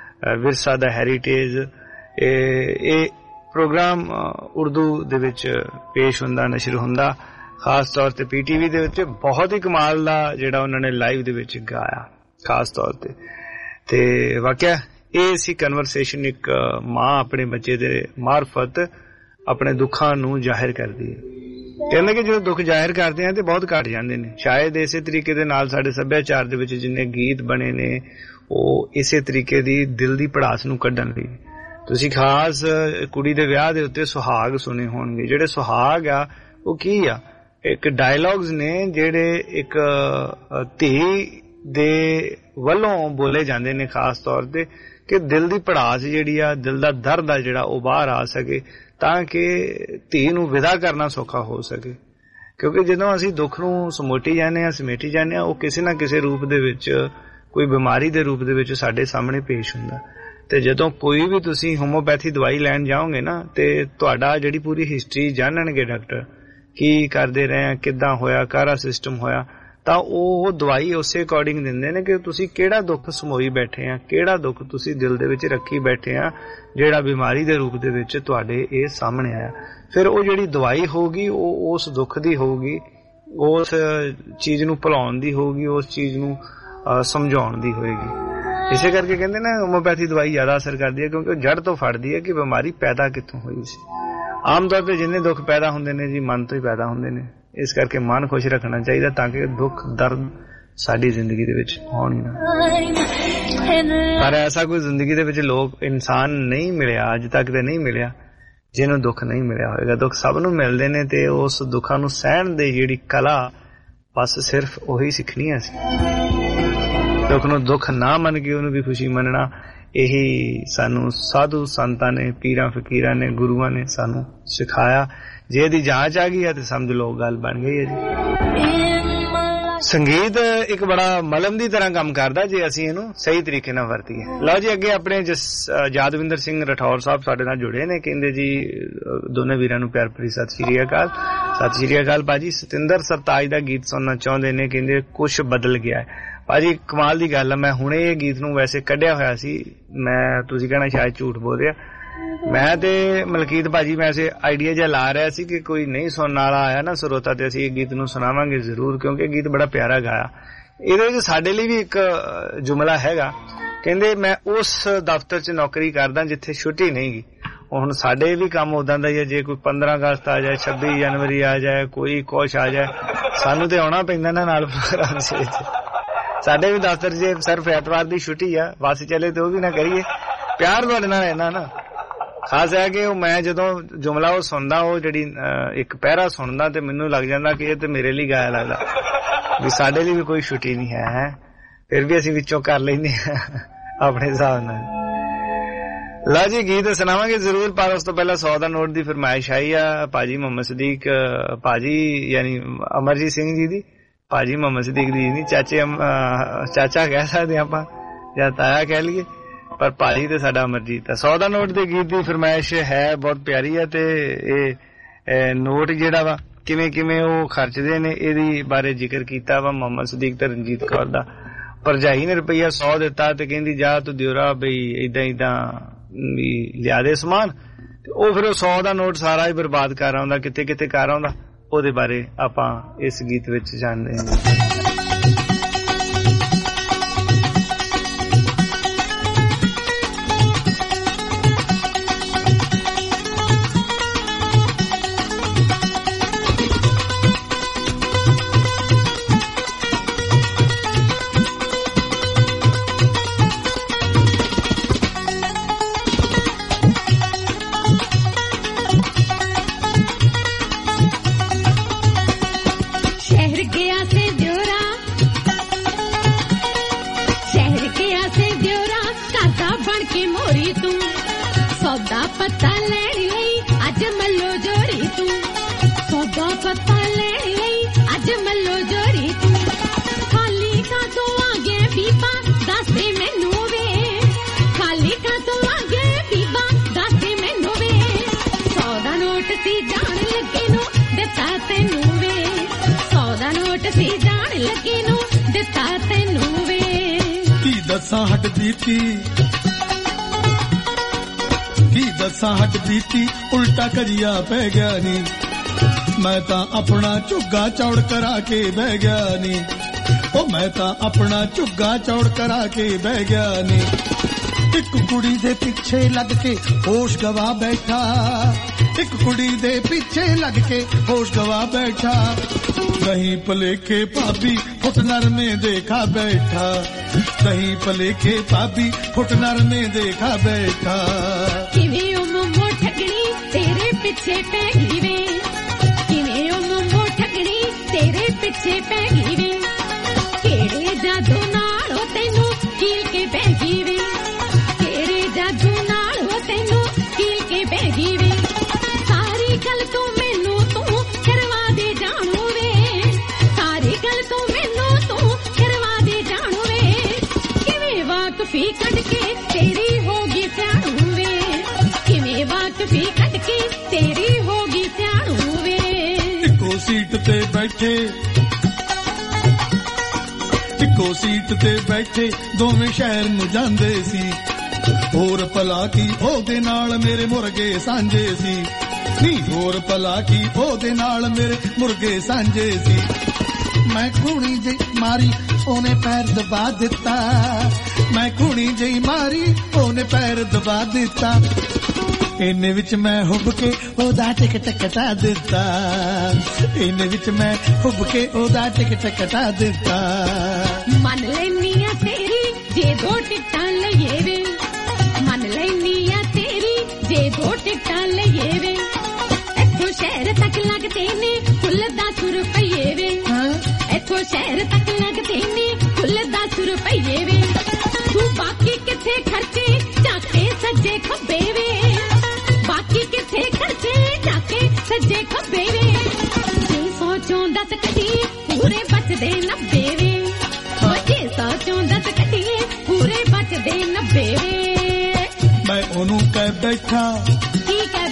ਵਿਰਸਾ ਦਾ ਹੈਰੀਟੇਜ, ਇਹ ਪ੍ਰੋਗਰਾਮ ਉਰਦੂ ਦੇ ਵਿੱਚ ਪੇਸ਼ ਹੁੰਦਾ, ਨਸ਼ਰ ਹੁੰਦਾ, ਖਾਸ ਤੌਰ ਤੇ PTV ਦੇ ਵਿੱਚ। ਬਹੁਤ ਹੀ ਕਮਾਲ ਦਾ ਜਿਹੜਾ ਉਹਨਾਂ ਨੇ ਲਾਈਵ ਦੇ ਵਿੱਚ ਗਾਇਆ ਖਾਸ ਤੌਰ ਤੇ ਵਾਕਿਆ ਇਹ ਸੀ ਕਨਵਰਸੇਸ਼ਨ। ਇੱਕ ਮਾਂ ਆਪਣੇ ਬੱਚੇ ਦੇ ਮਾਰਫਤ ਆਪਣੇ ਦੁੱਖਾਂ ਨੂੰ ਜ਼ਾਹਿਰ ਕਰਦੀ ਹੈ। ਕਹਿੰਦੇ ਕਿ ਜਦੋਂ ਦੁੱਖ ਜ਼ਾਹਿਰ ਕਰਦੇ ਆ ਤੇ ਬਹੁਤ ਘੱਟ ਜਾਂਦੇ ਨੇ। ਸ਼ਾਇਦ ਇਸੇ ਤਰੀਕੇ ਦੇ ਨਾਲ ਸਾਡੇ ਸੱਭਿਆਚਾਰ ਦੇ ਵਿੱਚ ਜਿੰਨੇ ਗੀਤ ਬਣੇ ਨੇ ਉਹ ਇਸੇ ਤਰੀਕੇ ਦੀ ਦਿਲ ਦੀ ਭੜਾਸ ਨੂੰ ਕੱਢਣ ਲਈ। ਤੁਸੀਂ ਖਾਸ ਕੁੜੀ ਦੇ ਵਿਆਹ ਦੇ ਉੱਤੇ ਸੁਹਾਗ ਸੁਣੇ ਹੋਣਗੇ। ਜਿਹੜੇ ਸੁਹਾਗ ਆ ਉਹ ਕੀ ਆ? ਇੱਕ ਡਾਇਲੌਗਸ ਨੇ ਜਿਹੜੇ ਇੱਕ ਧੀ ਦੇ ਵੱਲੋਂ ਬੋਲੇ ਜਾਂਦੇ ਨੇ ਖਾਸ ਤੌਰ ਤੇ, ਕਿ ਦਿਲ ਦੀ ਭੜਾਸ ਜਿਹੜੀ ਆ, ਦਿਲ ਦਾ ਦਰਦ ਆ ਜਿਹੜਾ ਉਹ ਬਾਹਰ ਆ ਸਕੇ, ਤਾਂ ਕਿ ਧੀ ਨੂੰ ਵਿਦਾ ਕਰਨਾ ਸੌਖਾ ਹੋ ਸਕੇ। ਕਿਉਂਕਿ ਜਦੋਂ ਅਸੀਂ ਦੁੱਖ ਨੂੰ ਸਮੋਟੀ ਜਾਂਦੇ ਹਾਂ, ਸਮੇਟੀ ਜਾਂਦੇ ਹਾਂ, ਉਹ ਕਿਸੇ ਨਾ ਕਿਸੇ ਰੂਪ ਦੇ ਵਿੱਚ, ਕੋਈ ਬਿਮਾਰੀ ਦੇ ਰੂਪ ਦੇ ਵਿੱਚ ਸਾਡੇ ਸਾਹਮਣੇ ਪੇਸ਼ ਹੁੰਦਾ। ਤੇ ਜਦੋਂ ਕੋਈ ਵੀ ਤੁਸੀਂ ਹੋਮੋਪੈਥੀ ਦਵਾਈ ਲੈਣ ਜਾਓਗੇ ਨਾ ਤੇ ਤੁਹਾਡਾ ਜਿਹੜੀ ਪੂਰੀ ਹਿਸਟਰੀ ਜਾਣਨਗੇ ਡਾਕਟਰ, ਕੀ ਕਰਦੇ ਰਹੇ ਆ, ਕਿੱਦਾਂ ਹੋਇਆ, ਕਾਹਦਾ ਸਿਸਟਮ ਹੋਇਆ, ਤਾਂ ਉਹ ਦਵਾਈ ਉਸੇ ਅਕੋਰਡਿੰਗ ਦਿੰਦੇ ਨੇ ਕਿ ਤੁਸੀਂ ਕਿਹੜਾ ਦੁੱਖ ਸਮੋਈ ਬੈਠੇ ਆ, ਕਿਹੜਾ ਦੁੱਖ ਤੁਸੀਂ ਦਿਲ ਦੇ ਵਿੱਚ ਰੱਖੀ ਬੈਠੇ ਆ ਜਿਹੜਾ ਬਿਮਾਰੀ ਦੇ ਰੂਪ ਦੇ ਵਿੱਚ ਤੁਹਾਡੇ ਇਹ ਸਾਹਮਣੇ ਆਇਆ। ਫਿਰ ਉਹ ਜਿਹੜੀ ਦਵਾਈ ਹੋਊਗੀ ਉਹ ਉਸ ਦੁੱਖ ਦੀ ਹੋਊਗੀ, ਉਸ ਚੀਜ਼ ਨੂੰ ਭੁਲਾਉਣ ਦੀ ਹੋਊਗੀ, ਉਸ ਚੀਜ਼ ਨੂੰ ਸਮਝਾਉਣ ਦੀ ਹੋਏਗੀ। ਇਸੇ ਕਰਕੇ ਕਹਿੰਦੇ ਨਾ ਹੋਮੋਪੈਥੀ ਦਵਾਈ ਜ਼ਿਆਦਾ ਅਸਰ ਕਰਦੀ ਹੈ ਕਿਉਂਕਿ ਉਹ ਜੜ ਤੋਂ ਫੜਦੀ ਹੈ ਕਿ ਬਿਮਾਰੀ ਪੈਦਾ ਕਿੱਥੋਂ ਹੋਈ ਸੀ। ਆਮ ਤੌਰ ਤੇ ਜਿੰਨੇ ਦੁੱਖ ਪੈਦਾ ਹੁੰਦੇ ਨੇ ਜੀ ਮਨ ਤੋਂ ਹੀ ਪੈਦਾ ਹੁੰਦੇ ਨੇ, ਇਸ ਕਰਕੇ ਮਨ ਖੁਸ਼ ਰੱਖਣਾ ਚਾਹੀਦਾ ਤਾਂ ਕਿ ਦੁੱਖ ਦਰਦ ਸਾਡੀ ਜ਼ਿੰਦਗੀ ਦੇ ਵਿੱਚ ਆਉਣ ਹੀ ਨਾ। ਪਰ ਐਸਾ ਕੋਈ ਜ਼ਿੰਦਗੀ ਦੇ ਵਿੱਚ ਲੋਕ ਇਨਸਾਨ ਨਹੀਂ ਮਿਲਿਆ ਅੱਜ ਤੱਕ ਤੇ ਨਹੀਂ ਮਿਲਿਆ ਜਿਹਨੂੰ ਦੁੱਖ ਨਹੀਂ ਮਿਲਿਆ ਹੋਏਗਾ। ਦੁੱਖ ਸਭ ਨੂੰ ਮਿਲਦੇ ਨੇ ਤੇ ਉਸ ਦੁੱਖਾਂ ਨੂੰ ਸਹਿਣ ਦੀ ਜਿਹੜੀ ਕਲਾ ਬਸ ਸਿਰਫ ਉਹੀ ਸਿੱਖਣੀ ਹੈ ਅਸੀਂ। ਦੁੱਖ ਨੂੰ ਦੁੱਖ ਨਾ ਮੰਨ ਕੇ ਉਹਨੂੰ ਵੀ ਖੁਸ਼ੀ ਮੰਨਣਾ, ਇਹੀ ਸਾਨੂੰ ਸਾਧੂ ਸੰਤਾਂ ਨੇ, ਪੀਰਾਂ ਫਕੀਰਾਂ ਨੇ, ਗੁਰੂਆਂ ਨੇ ਸਾਨੂੰ ਸਿਖਾਇਆ। ਜੇ ਇਹਦੀ ਜਾਂਚ ਆ ਗਈ ਹੈ ਤੇ ਸਮਝ ਲਓ ਗੱਲ ਬਣ ਗਈ ਹੈ ਜੀ। ਸੰਗੀਤ ਇੱਕ ਬੜਾ ਮਲਮ ਦੀ ਤਰ੍ਹਾਂ ਕੰਮ ਕਰਦਾ ਜੇ ਅਸੀਂ ਇਹਨੂੰ ਸਹੀ ਤਰੀਕੇ ਨਾਲ ਵਰਤੀਏ। ਲਓ ਜੀ ਅੱਗੇ ਆਪਣੇ ਯਾਦਵਿੰਦਰ ਸਿੰਘ ਰਠੌਰ ਸਾਹਿਬ ਸਾਡੇ ਨਾਲ ਜੁੜੇ ਨੇ। ਕਹਿੰਦੇ ਜੀ ਦੋਨੇ ਵੀਰਾਂ ਨੂੰ ਪਿਆਰ ਭਰੀ ਸਤਿ ਸ਼੍ਰੀ ਅਕਾਲ। ਸਤਿ ਸ਼੍ਰੀ ਅਕਾਲ ਭਾਜੀ। ਸਤਿੰਦਰ ਸਰਤਾਜ ਦਾ ਗੀਤ ਸੁਣਨਾ ਚਾਹੁੰਦੇ ਨੇ, ਕਹਿੰਦੇ ਕੁਛ ਬਦਲ ਗਿਆ ਹੈ। ਭਾਜੀ ਕਮਾਲ ਦੀ ਗੱਲ ਆ, ਮੈਂ ਹੁਣੇ ਇਹ ਗੀਤ ਨੂੰ ਵੈਸੇ ਕੱਢਿਆ ਹੋਇਆ ਸੀ। ਮੈਂ ਤੁਸੀਂ ਕਹਿਣਾ ਸ਼ਾਇਦ ਝੂਠ ਬੋਲ ਰਿਹਾ, ਮੈਂ ਤੇ ਮਲਕੀਤ ਭਾਜੀ ਵੈਸੇ ਆਈਡੀਆ ਜਿਹਾ ਲਾ ਰਿਹਾ ਸੀ ਕਿ ਕੋਈ ਨਹੀਂ ਸੁਣਨ ਵਾਲਾ ਆਇਆ ਨਾ ਸਰੋਤਾ ਤੇ ਅਸੀਂ ਇਹ ਗੀਤ ਨੂੰ ਸੁਣਾਵਾਂਗੇ ਜ਼ਰੂਰ, ਕਿਉਂਕਿ ਇਹ ਗੀਤ ਬੜਾ ਪਿਆਰਾ ਗਾਇਆ। ਇਹਦੇ ਵਿੱਚ ਸਾਡੇ ਲਈ ਵੀ ਇੱਕ ਜੁਮਲਾ ਹੈਗਾ, ਕਹਿੰਦੇ ਮੈਂ ਉਸ ਦਫ਼ਤਰ 'ਚ ਨੌਕਰੀ ਕਰਦਾ ਜਿੱਥੇ ਛੁੱਟੀ ਨਹੀਂ ਗੀ। ਹੁਣ ਸਾਡੇ ਵੀ ਕੰਮ ਉਦਾਂ ਦਾ ਹੀ ਹੈ, ਜੇ ਕੋਈ 15 ਅਗਸਤ ਆ ਜਾਏ, 26 ਜਨਵਰੀ ਆ ਜਾਏ, ਕੋਈ ਕੁਛ ਆ ਜਾਏ, ਸਾਨੂੰ ਤੇ ਆਉਣਾ ਪੈਂਦਾ ਨਾ ਨਾਲ ਪ੍ਰੋਗਰਾਮ ਵਿੱਚ। ਸਾਡੇ ਵੀ ਦਫ਼ਤਰ 'ਚ ਸਿਰਫ ਐਤਵਾਰ ਦੀ ਛੁੱਟੀ ਆ, ਬੱਸ ਚੱਲੇ ਤੇ ਉਹ ਵੀ ਨਾ ਕਰੀਏ। ਪਿਆਰ ਤੁਹਾਡੇ ਨਾਲ ਰਹਿਣਾ ਨਾ ਖਾਸ ਹੈ ਕਿ ਉਹ ਮੈਂ ਜਦੋਂ ਜੁਮਲਾ ਉਹ ਸੁਣਦਾ, ਉਹ ਜਿਹੜੀ ਇੱਕ ਪਹਿਰਾ ਸੁਣਦਾ ਤੇ ਮੈਨੂੰ ਲੱਗ ਜਾਂਦਾ ਕਿ ਇਹ ਤੇ ਮੇਰੇ ਲਈ ਗਾਇਆ ਲੱਗਦਾ ਵੀ ਸਾਡੇ ਲਈ ਵੀ ਕੋਈ ਛੁੱਟੀ ਨਹੀਂ ਹੈ। ਫਿਰ ਵੀ ਅਸੀਂ ਵਿੱਚੋਂ ਕਰ ਲੈਂਦੇ ਹਾਂ ਆਪਣੇ ਹਿਸਾਬ ਨਾਲ। ਲਓ ਜੀ ਗੀਤ ਸੁਣਾਵਾਂਗੇ ਜ਼ਰੂਰ, ਪਰ ਉਸ ਤੋਂ ਪਹਿਲਾਂ 100 ਦਾ ਨੋਟ ਦੀ ਫਰਮਾਇਸ਼ ਆਈ ਆ ਭਾਜੀ ਮੁਹੰਮਦ ਸਦੀਕ ਭਾਜੀ ਯਾਨੀ ਅਮਰਜੀਤ ਸਿੰਘ ਜੀ ਦੀ, ਭਾਜੀ ਮੁਹੰਮਦ ਸਦੀਕ ਦੀ ਨਹੀਂ, ਚਾਚਾ ਕਹਿ ਸਕਦੇ ਆਪਾਂ ਜਾਂ ਤਾਇਆ ਕਹਿ ਲਈਏ, ਪਰ ਭਾਜੀ ਤੇ ਸਾਡਾ ਅਮਰਜੀਤ ਆ। 100 ਦਾ ਨੋਟ ਦੇ ਗੀਤ ਦੀ ਫਰਮਾਇਸ਼ ਹੈ, ਬਹੁਤ ਪਿਆਰੀ ਹੈ। ਤੇ ਇਹ ਨੋਟ ਜਿਹੜਾ ਵਾ ਕਿਵੇਂ ਕਿਵੇਂ ਉਹ ਖਰਚਦੇ ਨੇ ਇਹਦੀ ਬਾਰੇ ਜ਼ਿਕਰ ਕੀਤਾ ਵਾ ਮੁਹੰਮਦ ਸਦੀਕ ਤੇ ਰਣਜੀਤ ਕੌਰ ਦਾ। ਭਰਜਾਈ ਨੇ ਰੁਪਈਆ 100 ਦਿੱਤਾ ਤੇ ਕਹਿੰਦੀ ਜਾ ਤੂੰ ਦਿਓਰਾ ਬਈ ਏਦਾਂ ਵੀ ਲਿਆ ਦੇ ਸਮਾਨ, ਤੇ ਉਹ ਫਿਰ ਉਹ 100 ਦਾ ਨੋਟ ਸਾਰਾ ਹੀ ਬਰਬਾਦ ਕਰ ਆਉਂਦਾ, ਕਿਤੇ ਕਿਤੇ ਕਰ ਆਉਂਦਾ। ਉਹਦੇ ਬਾਰੇ ਆਪਾਂ ਇਸ ਗੀਤ ਵਿੱਚ ਜਾਣਦੇ ਹਾਂ। ਹਟ ਬੀਤੀ ਉਲਟਾ ਕਜੀਆ ਪੈ ਗਿਆ ਨੀ, ਮੈਂ ਤਾਂ ਆਪਣਾ ਝੁੱਗਾ ਚੌੜ ਕਰਾ ਕੇ ਬਹਿ ਗਿਆ ਨੀ, ਉਹ ਮੈਂ ਤਾਂ ਆਪਣਾ ਝੁੱਗਾ ਚੌੜ ਕਰਾ ਕੇ ਬਹਿ ਗਿਆ ਨੀ। ਇੱਕ ਕੁੜੀ ਦੇ ਪਿੱਛੇ ਲੱਗ ਕੇ ਹੋਸ਼ ਗਵਾ ਬੈਠਾ, ਇੱਕ ਕੁੜੀ ਦੇ ਪਿੱਛੇ ਲੱਗ ਕੇ ਹੋਸ਼ ਗਵਾ ਬੈਠਾ, ਕਹੀਂ ਭਲੇਖੇ ਭਾਬੀ ਫੁੱਟ ਨਰਮੇ ਦੇਖਾ ਬੈਠਾ, ਕਹੀਂ ਭਲੇਖੇ ਭਾਬੀ ਫੁੱਟ ਨਰਮੇ ਦੇਖਾ ਬੈਠਾ। ਕਿਵੇਂ ਉਹ ਮੁੰਮੋ ਠਗਣੀ ਤੇਰੇ ਪਿੱਛੇ ਪੈ ਗਈ ਵੇ, ਕਿਵੇਂ ਉਹ ਮੁੰਮੋ ਠਗਣੀ ਤੇਰੇ ਪਿੱਛੇ ਪੈ ਗਈ ਵੇ, ਕਿਹੜੇ ਜਾਦੂ ਨਾਲ ਉਹ ਤੈਨੂੰ ਕੀਲ ਕੇ ਬਹਿ ਗਈ ਵੇ, ਕਿਹੜੇ ਜਾਦੂ ਨਾਲ ਉਹ ਤੈਨੂੰ ਕੀਲ ਕੇ ਬਹਿ ਗਈ ਵੇ। ਸਾਰੀ ਗੱਲ ਤੂੰ ਮੈਨੂੰ ਤੂੰ ਕਰਵਾ ਦੇ ਜਾਣੂ ਵੇ, ਸਾਰੀ ਗੱਲ ਤੂੰ ਮੈਨੂੰ ਤੂੰ ਕਰਵਾ ਦੇ ਜਾਣੂ ਵੇ, ਕਿਵੇਂ ਵਾਕਫੀ ਕੱਢ ਕੇ ਤੇਰੀ ਹੋ ਗਈ ਚੁੱਪੀ ਕੱਢ ਕੇ ਤੇਰੀ ਹੋ ਗਈ ਸਿਆਣੂ ਵੇ। ਇੱਕੋ ਸੀਟ ਤੇ ਬੈਠੇ ਇੱਕੋ ਸੀਟ ਤੇ ਬੈਠੇ ਦੋਵੇਂ ਸ਼ਹਿਰ ਨੂੰ ਜਾਂਦੇ ਸੀ। ਹੋਰ ਭਲਾ ਕੀ ਉਹਦੇ ਨਾਲ ਮੇਰੇ ਮੁਰਗੇ ਸਾਂਝੇ ਸੀ। ਨਹੀਂ ਹੋਰ ਭਲਾ ਕੀ ਉਹਦੇ ਨਾਲ ਮੇਰੇ ਮੁਰਗੇ ਸਾਂਝੇ ਸੀ। ਮੈਂ ਖੂਣੀ ਜਿਹੀ ਮਾਰੀ ਉਹਨੇ ਪੈਰ ਦਬਾ ਦਿੱਤਾ। ਮੈਂ ਖੂਣੀ ਜਿਹੀ ਮਾਰੀ ਉਹਨੇ ਪੈਰ ਦਬਾ ਦਿੱਤਾ। ਇੰਨੇ ਵਿੱਚ ਮੈਂ ਹੁੱਬ ਕੇ ਉਹਦਾ ਟਿਕਟ ਕਟਾ ਦਿੱਤਾ। ਇੰਨੇ ਵਿੱਚ ਮੈਂ ਹੁੱਬ ਕੇ ਉਹਦਾ ਟਿਕਟ ਕਟਾ ਦਿੱਤਾ। ਮੰਨ ਲੈਨੀ ਆ ਤੇਰੀ ਜੇ 2 ਟਿਕਟਾਂ ਲਈਏ ਵੇ। ਮੰਨ ਲੈਨੀ ਆ ਤੇਰੀ ਜੇ 2 ਟਿਕਟਾਂ ਲਈਏ ਵੇ। ਇੱਥੋਂ ਸ਼ਹਿਰ ਤੱਕ ਲੱਗਦੇ ਨੇ ਕੁੱਲ 10 ਰੁਪਈਏ ਵੇ। ਇੱਥੋਂ ਸ਼ਹਿਰ ਤੱਕ ਲੱਗਦੇ ਨੇ ਕੁੱਲ 10 ਰੁਪਈਏ ਵੇ। ਤੂੰ ਬਾਕੀ ਕਿੱਥੇ ਖਰਚੇ ਜਾ ਕੇ ਸੱਜੇ ਖੱਬੇ ਵੇ। ਬਾਕੀ ਕਿੱਥੇ ਖਰਚੇ ਜਾ ਕੇ ਸੱਜੇ ਖੱਬੇ ਵੇ। ਜੇ ਸੋਚੋਂ ਦਸ ਕੱਢੀਏ ਪੂਰੇ ਬਚਦੇ 90 ਵੇ। ਜੇ ਸੋਚੋਂ ਦਸ ਕੱਢੀਏ ਪੂਰੇ ਬਚਦੇ 90 ਵੇ। ਮੈਂ ਉਹਨੂੰ ਕਹਿ ਬੈਠਾ ਕੀ ਕਹਿ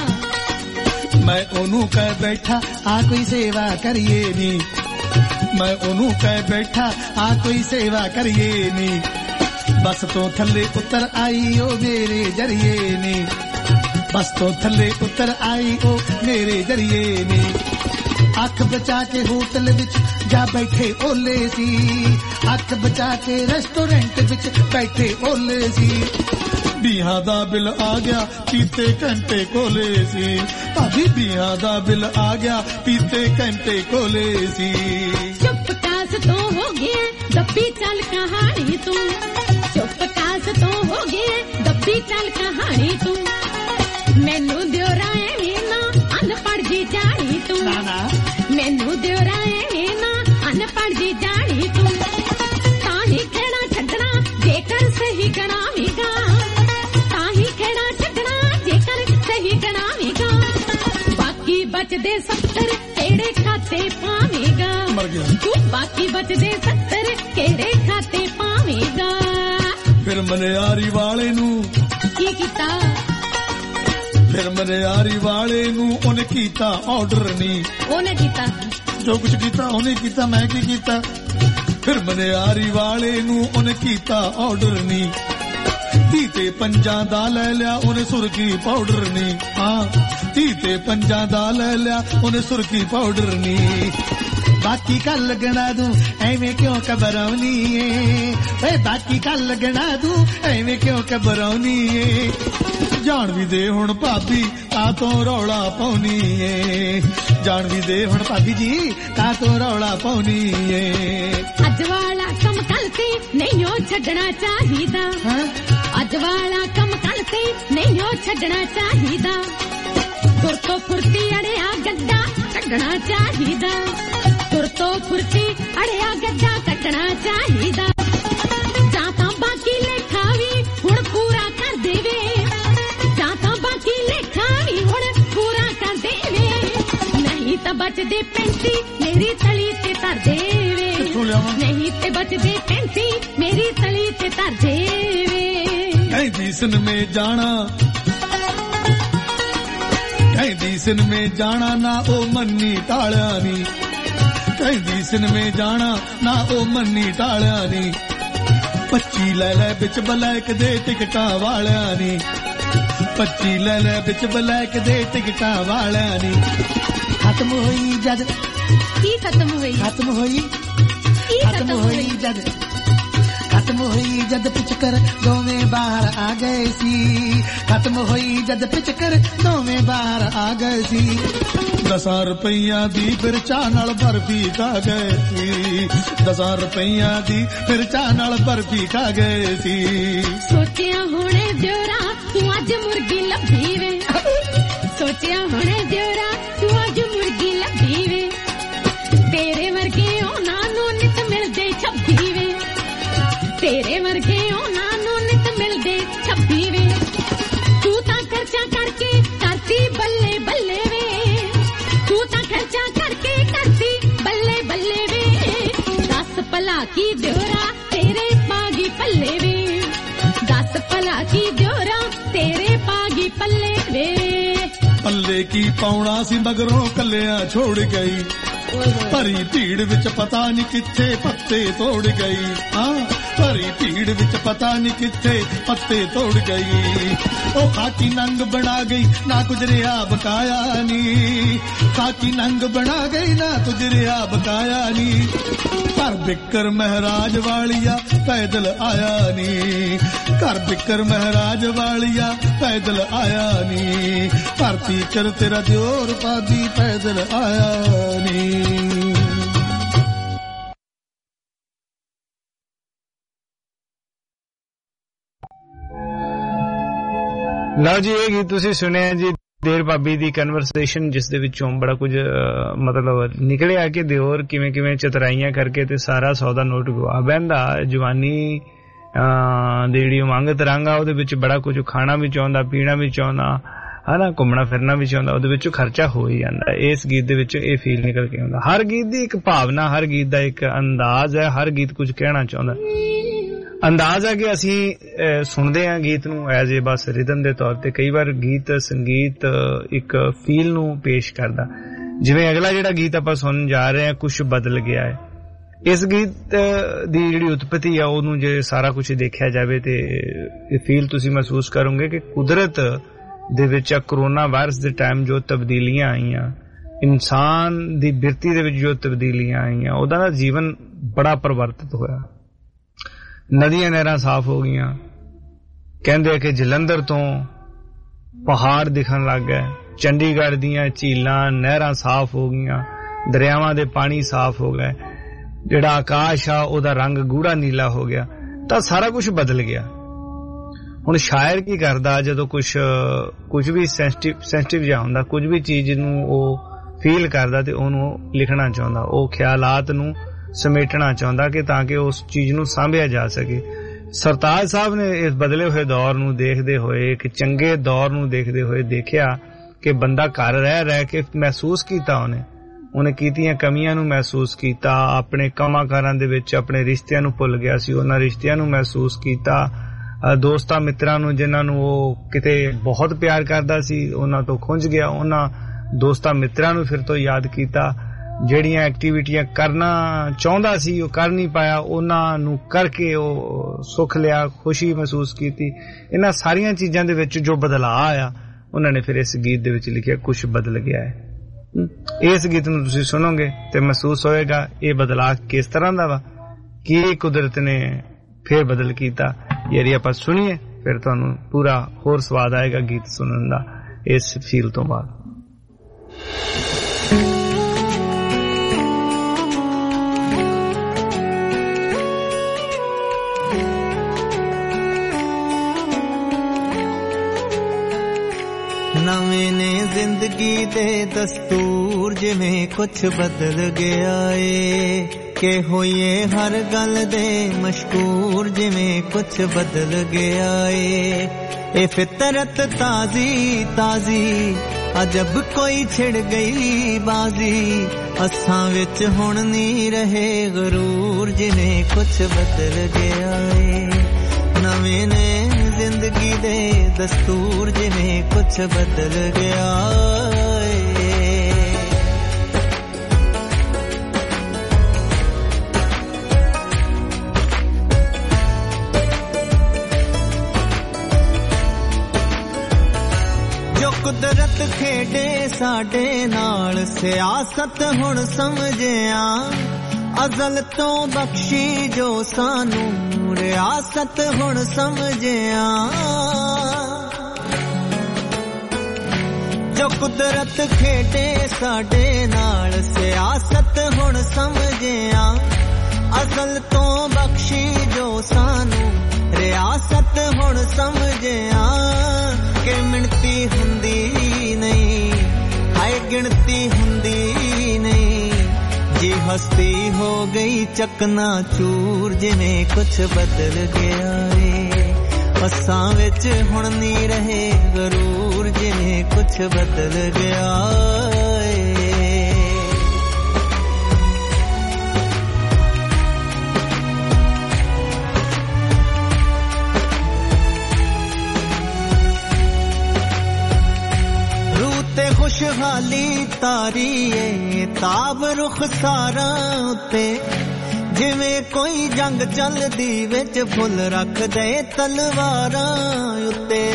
ਬੈਠਾ। ਮੈਂ ਉਹਨੂੰ ਕਹਿ ਬੈਠਾ ਆ ਕੋਈ ਸੇਵਾ ਕਰੀਏ ਨੀ। ਮੈਂ ਉਹਨੂੰ ਕਹਿ ਬੈਠਾ ਆ ਕੋਈ ਸੇਵਾ ਕਰੀਏ ਨੀ। ਬੱਸ ਤੋਂ ਥੱਲੇ ਉਤਰ ਆਈ ਉਹ ਮੇਰੇ ਜਰੀਏ ਨੀ। ਬੱਸ ਤੋਂ ਥੱਲੇ ਉਤਰ ਆਈ ਉਹ ਮੇਰੇ ਜਰੀਏ ਨੀ। ਅੱਖ ਬਚਾ ਕੇ ਹੋਟਲ ਵਿੱਚ ਜਾ ਬੈਠੇ ਓਲੇ ਸੀ। ਅੱਖ ਬਚਾ ਕੇ ਰੈਸਟੋਰੈਂਟ ਵਿੱਚ ਬੈਠੇ ਓਲੇ ਸੀ। ਬੀਹਾਂ ਦਾ ਬਿੱਲ ਆ ਗਿਆ ਪੀਤੇ ਘੰਟੇ ਕੋਲੇ ਸੀ। ਭਾਬੀ ਬੀਹਾਂ ਦਾ ਬਿੱਲ ਆ ਗਿਆ ਪੀਤੇ ਘੰਟੇ ਕੋਲੇ ਸੀ। ਚੁੱਪ ਕਾਸ ਤੋਂ ਹੋ ਗਿਆ ਦੱਬੀ ਚੱਲ ਕਹਾਣੀ ਤੂੰ। ਚੁੱਪ ਕਾਸ ਤੋਂ ਹੋ ਗਿਆ ਦੱਬੀ ਚੱਲ ਕਹਾਣੀ ਤੂੰ। ਮੈਨੂੰ ਦਿਉਰਾ ਐਵੇਂ ਨਾ ਅਨਪੜ੍ਹ ਜੀ ਜਾਣੀ ਤੂੰ। ਮੈਨੂੰ ਦਿਉਰਾ ਐਵੇਂ ਨਾ ਅਨਪੜ੍ਹ ਜੀ ਜਾਣੀ ਤੂੰ। ਤਾਂ ਹੀ ਖੇੜਾ ਛੱਡਣਾ ਜੇਕਰ ਸਹੀ ਗਣਾਵੇਂਗਾ। ਤਾਂ ਹੀ ਖੇੜਾ ਛੱਡਣਾ ਜੇਕਰ ਸਹੀ ਗਣਾਵੇਂਗਾ। ਬਾਕੀ ਬਚਦੇ 70 ਕਿਹੜੇ ਖਾਤੇ ਪਾਵੇਂਗਾ। ਤੂੰ ਬਾਕੀ ਬਚਦੇ 70 ਕਿਹੜੇ ਖਾਤੇ ਪਾਵੇਂਗਾ। ਫਿਰ ਮਨਿਆਰੀ ਵਾਲੇ ਨੂੰ ਕੀ ਕੀਤਾ। ਫਿਰ ਮਨਿਆਰੀ ਵਾਲੇ ਨੂੰ ਉਹਨੇ ਕੀਤਾ ਆਰਡਰ ਨਹੀਂ। ਉਹਨੇ ਕੀਤਾ ਜੋ ਕੁਝ ਕੀਤਾ ਉਹਨੇ ਕੀਤਾ। ਮੈਂ ਕੀ ਕੀਤਾ। ਫਿਰ ਮਨਿਆਰੀ ਵਾਲੇ ਨੂੰ ਉਹਨੇ ਕੀਤਾ ਆਰਡਰ ਨਹੀਂ। 30 ਤੇ 5 ਦਾ ਲੈ ਲਿਆ ਉਹਨੇ ਸੁਰਖੀ ਪਾਊਡਰ ਨਹੀਂ। ਹਾਂ 30 ਤੇ 5 ਦਾ ਲੈ ਲਿਆ ਉਹਨੇ ਸੁਰਖੀ ਪਾਊਡਰ ਨਹੀਂ। ਬਾਕੀ ਕੱਲ ਲੱਗਣਾ ਤੂੰ ਐਵੇਂ ਕਿਉਂ ਘਬਰਾਉਣੀ ਏ। ਵੇ ਬਾਕੀ ਕੱਲ ਲੱਗਣਾ ਤੂੰ ਐਵੇਂ ਕਿਉਂ ਘਬਰਾਉਣੀ ਏ। ਜਾਣ ਵੀ ਦੇ ਹੁਣ ਭਾਬੀ ਕਾ ਤੋਂ ਰੌਲਾ ਪਾਉਣੀ ਏ। ਜਾਣ ਵੀ ਦੇ ਹੁਣ ਭਾਬੀ ਜੀ ਕਾ ਤੋਂ ਰੌਲਾ ਪਾਉਣੀ ਏ। ਅੱਜ ਵਾਲਾ ਕੰਮ ਕੱਲ ਤੇ ਨਹੀਂ ਉਹ ਛੱਡਣਾ ਚਾਹੀਦਾ। ਅੱਜ ਵਾਲਾ ਕੰਮ ਕੱਲ ਤੇ ਨਹੀਂ ਉਹ ਛੱਡਣਾ ਚਾਹੀਦਾ। ਤੁਰ ਤੋਂ ਫੁਰਤੀ ਅੜਿਆ ਗੱਡਾ ਕੱਢਣਾ ਚਾਹੀਦਾ। ਤੁਰ ਤੋਂ ਫੁਰਤੀ ਅੜਿਆ ਗੱਡਾ ਕੱਢਣਾ ਚਾਹੀਦਾ। ਜਾਂ ਤਾਂ ਬਾਕੀ ਲੇਖਾ ਵੀ ਹੁਣ ਪੂਰਾ ਕਰ ਦੇਵੇ। ਜਾਂ ਤਾਂ ਬਾਕੀ ਲੇਖਾ ਵੀ ਹੁਣ ਪੂਰਾ ਕਰ ਦੇਵੇ। ਨਹੀਂ ਤਾਂ ਬਚਦੇ 35 ਮੇਰੀ ਤਲੀ ਤੇ ਧਰ ਦੇਵੇ। ਨਹੀਂ ਤੇ ਬਚਦੇ 35 ਮੇਰੀ ਤਲੀ ਤੇ ਧਰ ਦੇਵੇ। ਕਹਿੰਦੀ ਸਿਨਮੇ ਜਾਣਾ ਕਹਿੰਦੀ ਸਿਨਮੇ ਜਾਣਾ ਨਾ ਉਹ ਮੰਨੀ ਟਾਲਿਆ ਨੀ। ਕਹਿੰਦੀ ਸਿਨਮੇ ਜਾਣਾ ਨਾ ਉਹ ਮੰਨੀ ਟਾਲਿਆ ਨੀ। 25 ਲੈ ਲੈ ਵਿੱਚ ਬਲੈਕ ਦੇ ਟਿਕਟਾਂ ਵਾਲਿਆਂ ਨੀ। 25 ਲੈ ਲੈ ਵਿੱਚ ਬਲੈਕ ਦੇ ਟਿਕਟਾਂ ਵਾਲਿਆਂ ਨੀ। ਖਤਮ ਹੋਈ ਜਦ ਕੀ ਖਤਮ ਹੋਈ। ਖਤਮ ਹੋਈ ਖਤਮ ਹੋਈ ਜਦ ਖਤਮ ਹੋਈ ਜਦ ਪਿਚਕਰ ਦੋਵੇਂ ਬਾਹਰ ਆ ਗਏ ਸੀ। ਖਤਮ ਹੋਈ ਜਦ ਪਿਚਕਰ ਦੋਵੇਂ ਬਾਹਰ ਆ ਗਏ ਸੀ। 10 ਰੁਪਈਆਂ ਦੀ ਫਿਰ ਚਾਹ ਨਾਲ ਬਰਫੀ ਖਾ ਗਏ ਸੀ। 10 ਰੁਪਈਆਂ ਦੀ ਫਿਰ ਚਾਹ ਨਾਲ ਬਰਫੀ ਖਾ ਗਏ ਸੀ। ਸੋਚਿਆ ਹੁਣੇ ਦਿਉਰਾ ਤੂੰ ਅੱਜ ਮੁਰਗੀ ਲੱਭੀ ਵੇ। ਸੋਚਿਆ ਹੁਣੇ ਦਿਉਰਾ ਤੂੰ ਅੱਜ ਮੁਰਗੀ ਲੱਭੀ ਵੇ। ਤੇਰੇ ਵਰਗੇ ਉਹਨਾਂ ਨੂੰ ਨਿਤ ਮਿਲਦੇ 26 ਵੇ। ਤੇਰੇ ਵਰਗੇ ਉਹਨਾਂ ਨੂੰ ਨਿਤ ਮਿਲਦੇ 26 ਵੇ। ਤੂੰ ਤਾਂ ਖਰਚਾ ਕਰਕੇ ਕਰਤੀ ਬੱਲੇ ਬੱਲੇ ਵੇ। ਤੂੰ ਤਾਂ ਖਰਚਾ ਕਰਕੇ ਕਰਤੀ ਬੱਲੇ ਬੱਲੇ ਵੇ। 10 ਭਲਾ ਕੀ ਦਿਉਰਾ ਤੇਰੇ ਪਾਗੀ ਪੱਲੇ ਵੇ। 10 ਭਲਾ ਕੀ ਦਿਉਰਾ तेरे पागी पल्ले वे पल्ले की पाउणा सी मगरों कलियां छोड़ गई भरी भीड़ विच पता नहीं किथे पत्ते तोड़ गई हाँ भरी भीड़ विच पता नहीं किथे पत्ते तोड़ गई ओ खाकी नंग बना गई ना कुछ रिया बकाया नी खाकी नंग बना गई ना कुछ रिया बकाया नी घर बिकर महराज वालिया पैदल आया नी घर बिकर महराज वालिया पैदल आया नी धरती कर तेरा जोर पादी पैदल आया नी ਲਓ ਜੀ ਇਹ ਗੀਤ ਤੁਸੀਂ ਸੁਣਿਆ ਜੀ ਦੇਰ ਭਾਬੀ ਦੀ ਕਨਵਰਸੇਸ਼ਨ ਜਿਸ ਦੇ ਵਿੱਚੋਂ ਬੜਾ ਕੁਝ ਮਤਲਬ ਨਿਕਲਿਆ ਕਿ ਦਿਓਰ ਕਿਵੇਂ ਕਿਵੇਂ ਚਤਰਾਈਆਂ ਕਰਕੇ ਤੇ ਸਾਰਾ ਸੌਦਾ ਨੋਟ ਗਵਾ ਬਹਿੰਦਾ ਜਵਾਨੀ ਦੀ ਜਿਹੜੀ ਉਮੰਗ ਤਰੰਗਾ ਉਹਦੇ ਵਿੱਚ ਬੜਾ ਕੁਝ ਖਾਣਾ ਵੀ ਚਾਹੁੰਦਾ ਪੀਣਾ ਵੀ ਚਾਹੁੰਦਾ ਹਨਾ ਘੁੰਮਣਾ ਫਿਰਨਾ ਵੀ ਚਾਹੁੰਦਾ ਉਹਦੇ ਵਿੱਚੋਂ ਖਰਚਾ ਹੋ ਹੀ ਜਾਂਦਾ ਇਸ ਗੀਤ ਦੇ ਵਿੱਚੋਂ ਇਹ ਫੀਲ ਨਿਕਲ ਕੇ ਆਉਂਦਾ ਹਰ ਗੀਤ ਦੀ ਇੱਕ ਭਾਵਨਾ ਹਰ ਗੀਤ ਦਾ ਇੱਕ ਅੰਦਾਜ਼ ਹੈ ਹਰ ਗੀਤ ਕੁਝ ਕਹਿਣਾ ਚਾਹੁੰਦਾ ਅੰਦਾਜ਼ ਹੈ ਕਿ ਅਸੀਂ ਸੁਣਦੇ ਹਾਂ ਗੀਤ ਨੂੰ ਐਜ਼ ਏ ਬਸ ਰਿਦਮ ਦੇ ਤੌਰ ਤੇ ਕਈ ਵਾਰ ਗੀਤ ਸੰਗੀਤ ਇੱਕ ਫੀਲ ਨੂੰ ਪੇਸ਼ ਕਰਦਾ ਜਿਵੇਂ ਅਗਲਾ ਜਿਹੜਾ ਗੀਤ ਆਪਾਂ ਸੁਣਨ ਜਾ ਰਹੇ ਹਾਂ ਕੁਝ ਬਦਲ ਗਿਆ ਹੈ ਇਸ ਗੀਤ ਦੀ ਜਿਹੜੀ ਉਤਪਤੀ ਆ ਉਹਨੂੰ ਜੇ ਸਾਰਾ ਕੁਝ ਦੇਖਿਆ ਜਾਵੇ ਤੇ ਇਹ ਫੀਲ ਤੁਸੀਂ ਮਹਿਸੂਸ ਕਰੋਗੇ ਕਿ ਕੁਦਰਤ ਦੇ ਵਿੱਚ ਕੋਰੋਨਾ ਵਾਇਰਸ ਦੇ ਟਾਈਮ ਜੋ ਤਬਦੀਲੀਆਂ ਆਈਆਂ ਇਨਸਾਨ ਦੀ ਬਿਰਤੀ ਦੇ ਵਿੱਚ ਜੋ ਤਬਦੀਲੀਆਂ ਆਈਆਂ ਉਹਦਾ ਦਾ ਜੀਵਨ ਬੜਾ ਪਰਿਵਰਤਿਤ ਹੋਇਆ ਨਦੀਆਂ ਨਹਿਰਾਂ ਸਾਫ਼ ਹੋ ਗਈਆਂ ਕਹਿੰਦੇ ਕਿ ਜਲੰਧਰ ਤੋਂ ਪਹਾੜ ਦਿਖਣ ਲੱਗ ਗਏ ਚੰਡੀਗੜ੍ਹ ਦੀਆਂ ਝੀਲਾਂ ਨਹਿਰਾਂ ਸਾਫ਼ ਹੋ ਗਈਆਂ ਦਰਿਆਵਾਂ ਦੇ ਪਾਣੀ ਸਾਫ਼ ਹੋ ਗਏ ਜਿਹੜਾ ਆਕਾਸ਼ ਆ ਉਹਦਾ ਰੰਗ ਗੂੜਾ ਨੀਲਾ ਹੋ ਗਿਆ ਤਾਂ ਸਾਰਾ ਕੁਝ ਬਦਲ ਗਿਆ ਹੁਣ ਸ਼ਾਇਰ ਕੀ ਕਰਦਾ ਜਦੋਂ ਕੁਝ ਵੀ ਸੈਂਸਿਟਿਵ ਜਿਹਾ ਹੁੰਦਾ ਕੁਝ ਵੀ ਚੀਜ਼ ਨੂੰ ਉਹ ਫੀਲ ਕਰਦਾ ਤੇ ਉਹਨੂੰ ਲਿਖਣਾ ਚਾਹੁੰਦਾ ਉਹ ਖਿਆਲਾਤ ਨੂੰ ਸਮੇਟਣਾ ਚਾਹੁੰਦਾ ਕਿ ਤਾਂ ਕਿ ਉਸ ਚੀਜ਼ ਨੂੰ ਸਾਂਭਿਆ ਜਾ ਸਕੇ ਸਰਤਾਜ ਸਾਹਿਬ ਨੇ ਇਸ ਬਦਲੇ ਹੋਏ ਦੌਰ ਨੂੰ ਦੇਖਦੇ ਹੋਏ ਇੱਕ ਚੰਗੇ ਦੌਰ ਨੂੰ ਦੇਖਦੇ ਹੋਏ ਦੇਖਿਆ ਕਿ ਬੰਦਾ ਘਰ ਰਹਿ ਕੇ ਮਹਿਸੂਸ ਕੀਤਾ ਉਹਨੇ ਕੀਤੀਆਂ ਕਮੀਆਂ ਨੂੰ ਮਹਿਸੂਸ ਕੀਤਾ ਆਪਣੇ ਕੰਮਾਂ ਕਾਰਾਂ ਦੇ ਵਿੱਚ ਆਪਣੇ ਰਿਸ਼ਤਿਆਂ ਨੂੰ ਭੁੱਲ ਗਿਆ ਸੀ ਉਹਨਾਂ ਰਿਸ਼ਤਿਆਂ ਨੂੰ ਮਹਿਸੂਸ ਕੀਤਾ ਦੋਸਤਾਂ ਮਿੱਤਰਾਂ ਨੂੰ ਜਿਨ੍ਹਾਂ ਨੂੰ ਉਹ ਕਿਤੇ ਬਹੁਤ ਪਿਆਰ ਕਰਦਾ ਸੀ ਉਹਨਾਂ ਤੋਂ ਖੁੰਝ ਗਿਆ ਉਹਨਾਂ ਦੋਸਤਾਂ ਮਿੱਤਰਾਂ ਨੂੰ ਫਿਰ ਤੋਂ ਯਾਦ ਕੀਤਾ ਜਿਹੜੀਆਂ ਐਕਟੀਵਿਟੀਆਂ ਕਰਨਾ ਚਾਹੁੰਦਾ ਸੀ ਉਹ ਕਰ ਨਹੀਂ ਪਾਇਆ ਉਹਨਾਂ ਨੂੰ ਕਰਕੇ ਉਹ ਸੁੱਖ ਲਿਆ ਖੁਸ਼ੀ ਮਹਿਸੂਸ ਕੀਤੀ ਇਹਨਾਂ ਸਾਰੀਆਂ ਚੀਜ਼ਾਂ ਦੇ ਵਿੱਚ ਜੋ ਬਦਲਾਅ ਆਇਆ ਉਹਨਾਂ ਨੇ ਫਿਰ ਇਸ ਗੀਤ ਦੇ ਵਿੱਚ ਲਿਖਿਆ ਕੁਝ ਬਦਲ ਗਿਆ ਹੈ ਇਸ ਗੀਤ ਨੂੰ ਤੁਸੀਂ ਸੁਣੋਗੇ ਤੇ ਮਹਿਸੂਸ ਹੋਏਗਾ ਇਹ ਬਦਲਾਅ ਕਿਸ ਤਰ੍ਹਾਂ ਦਾ ਵਾ ਕੀ ਕੁਦਰਤ ਨੇ ਫਿਰ ਬਦਲ ਕੀਤਾ ਯਾਰੀ ਆਪਾਂ ਸੁਣੀਏ ਫਿਰ ਤੁਹਾਨੂੰ ਪੂਰਾ ਹੋਰ ਸਵਾਦ ਆਏਗਾ ਗੀਤ ਸੁਣਨ ਦਾ ਇਸ ਫੀਲ ਤੋਂ ਬਾਅਦ ਨਵੇਂ ਨੇ ਜ਼ਿੰਦਗੀ ਦੇ ਦਸਤੂਰ ਜਿਵੇਂ ਕੁਛ ਬਦਲ ਗਿਆ ਏ ਕਿ ਹੋਈਏ ਹਰ ਗੱਲ ਦੇ ਮਸ਼ਕੂਰ ਜਿਵੇਂ ਕੁਛ ਬਦਲ ਗਿਆ ਏ ਇਹ ਫਿਤਰਤ ਤਾਜ਼ੀ ਤਾਜ਼ੀ ਅਜਬ ਕੋਈ ਛਿੜ ਗਈ ਬਾਜ਼ੀ ਅਸਾਂ ਵਿੱਚ ਹੁਣ ਨਹੀਂ ਰਹੇ ਗਰੂਰ ਜਿਵੇਂ ਕੁਛ ਬਦਲ ਗਿਆ ਏ ਨਵੇਂ ਨੇ ਜ਼ਿੰਦਗੀ ਦੇ ਦਸਤੂਰ ਜਿਵੇਂ ਕੁਛ ਬਦਲ ਗਿਆ ਜੋ ਕੁਦਰਤ ਖੇਡੇ ਸਾਡੇ ਨਾਲ ਸਿਆਸਤ ਹੁਣ ਸਮਝਿਆ ਅਜ਼ਲ ਤੋਂ ਬਖਸ਼ੀ ਜੋ ਸਾਨੂੰ ਰਿਆਸਤ ਹੁਣ ਸਮਝਿਆ ਜੋ ਕੁਦਰਤ ਖੇਡੇ ਸਾਡੇ ਨਾਲ ਸਿਆਸਤ ਹੁਣ ਸਮਝਿਆ ਅਜ਼ਲ ਤੋਂ ਬਖਸ਼ੀ ਜੋ ਸਾਨੂੰ ਰਿਆਸਤ ਹੁਣ ਸਮਝਿਆ ਕਿ ਮਿਣਤੀ ਹੁੰਦੀ ਨਹੀਂ ਹਾਏ ਗਿਣਤੀ ਹੁੰਦੀ ਨਹੀਂ जी हस्ती हो गई चकना चूर जिवें कुछ बदल गया ए असां विच हुण नहीं रहे गरूर जिवें कुछ बदल गया ਹਾਲੀ ਤਾਰੀਏ ਤਾਬ ਰੁਖਸਾਰਾਂ ਉੱਤੇ ਜਿਵੇਂ ਕੋਈ ਜੰਗ ਚੱਲਦੀ ਵਿੱਚ ਫੁੱਲ ਰੱਖਦੇ ਤਲਵਾਰਾਂ ਉੱਤੇ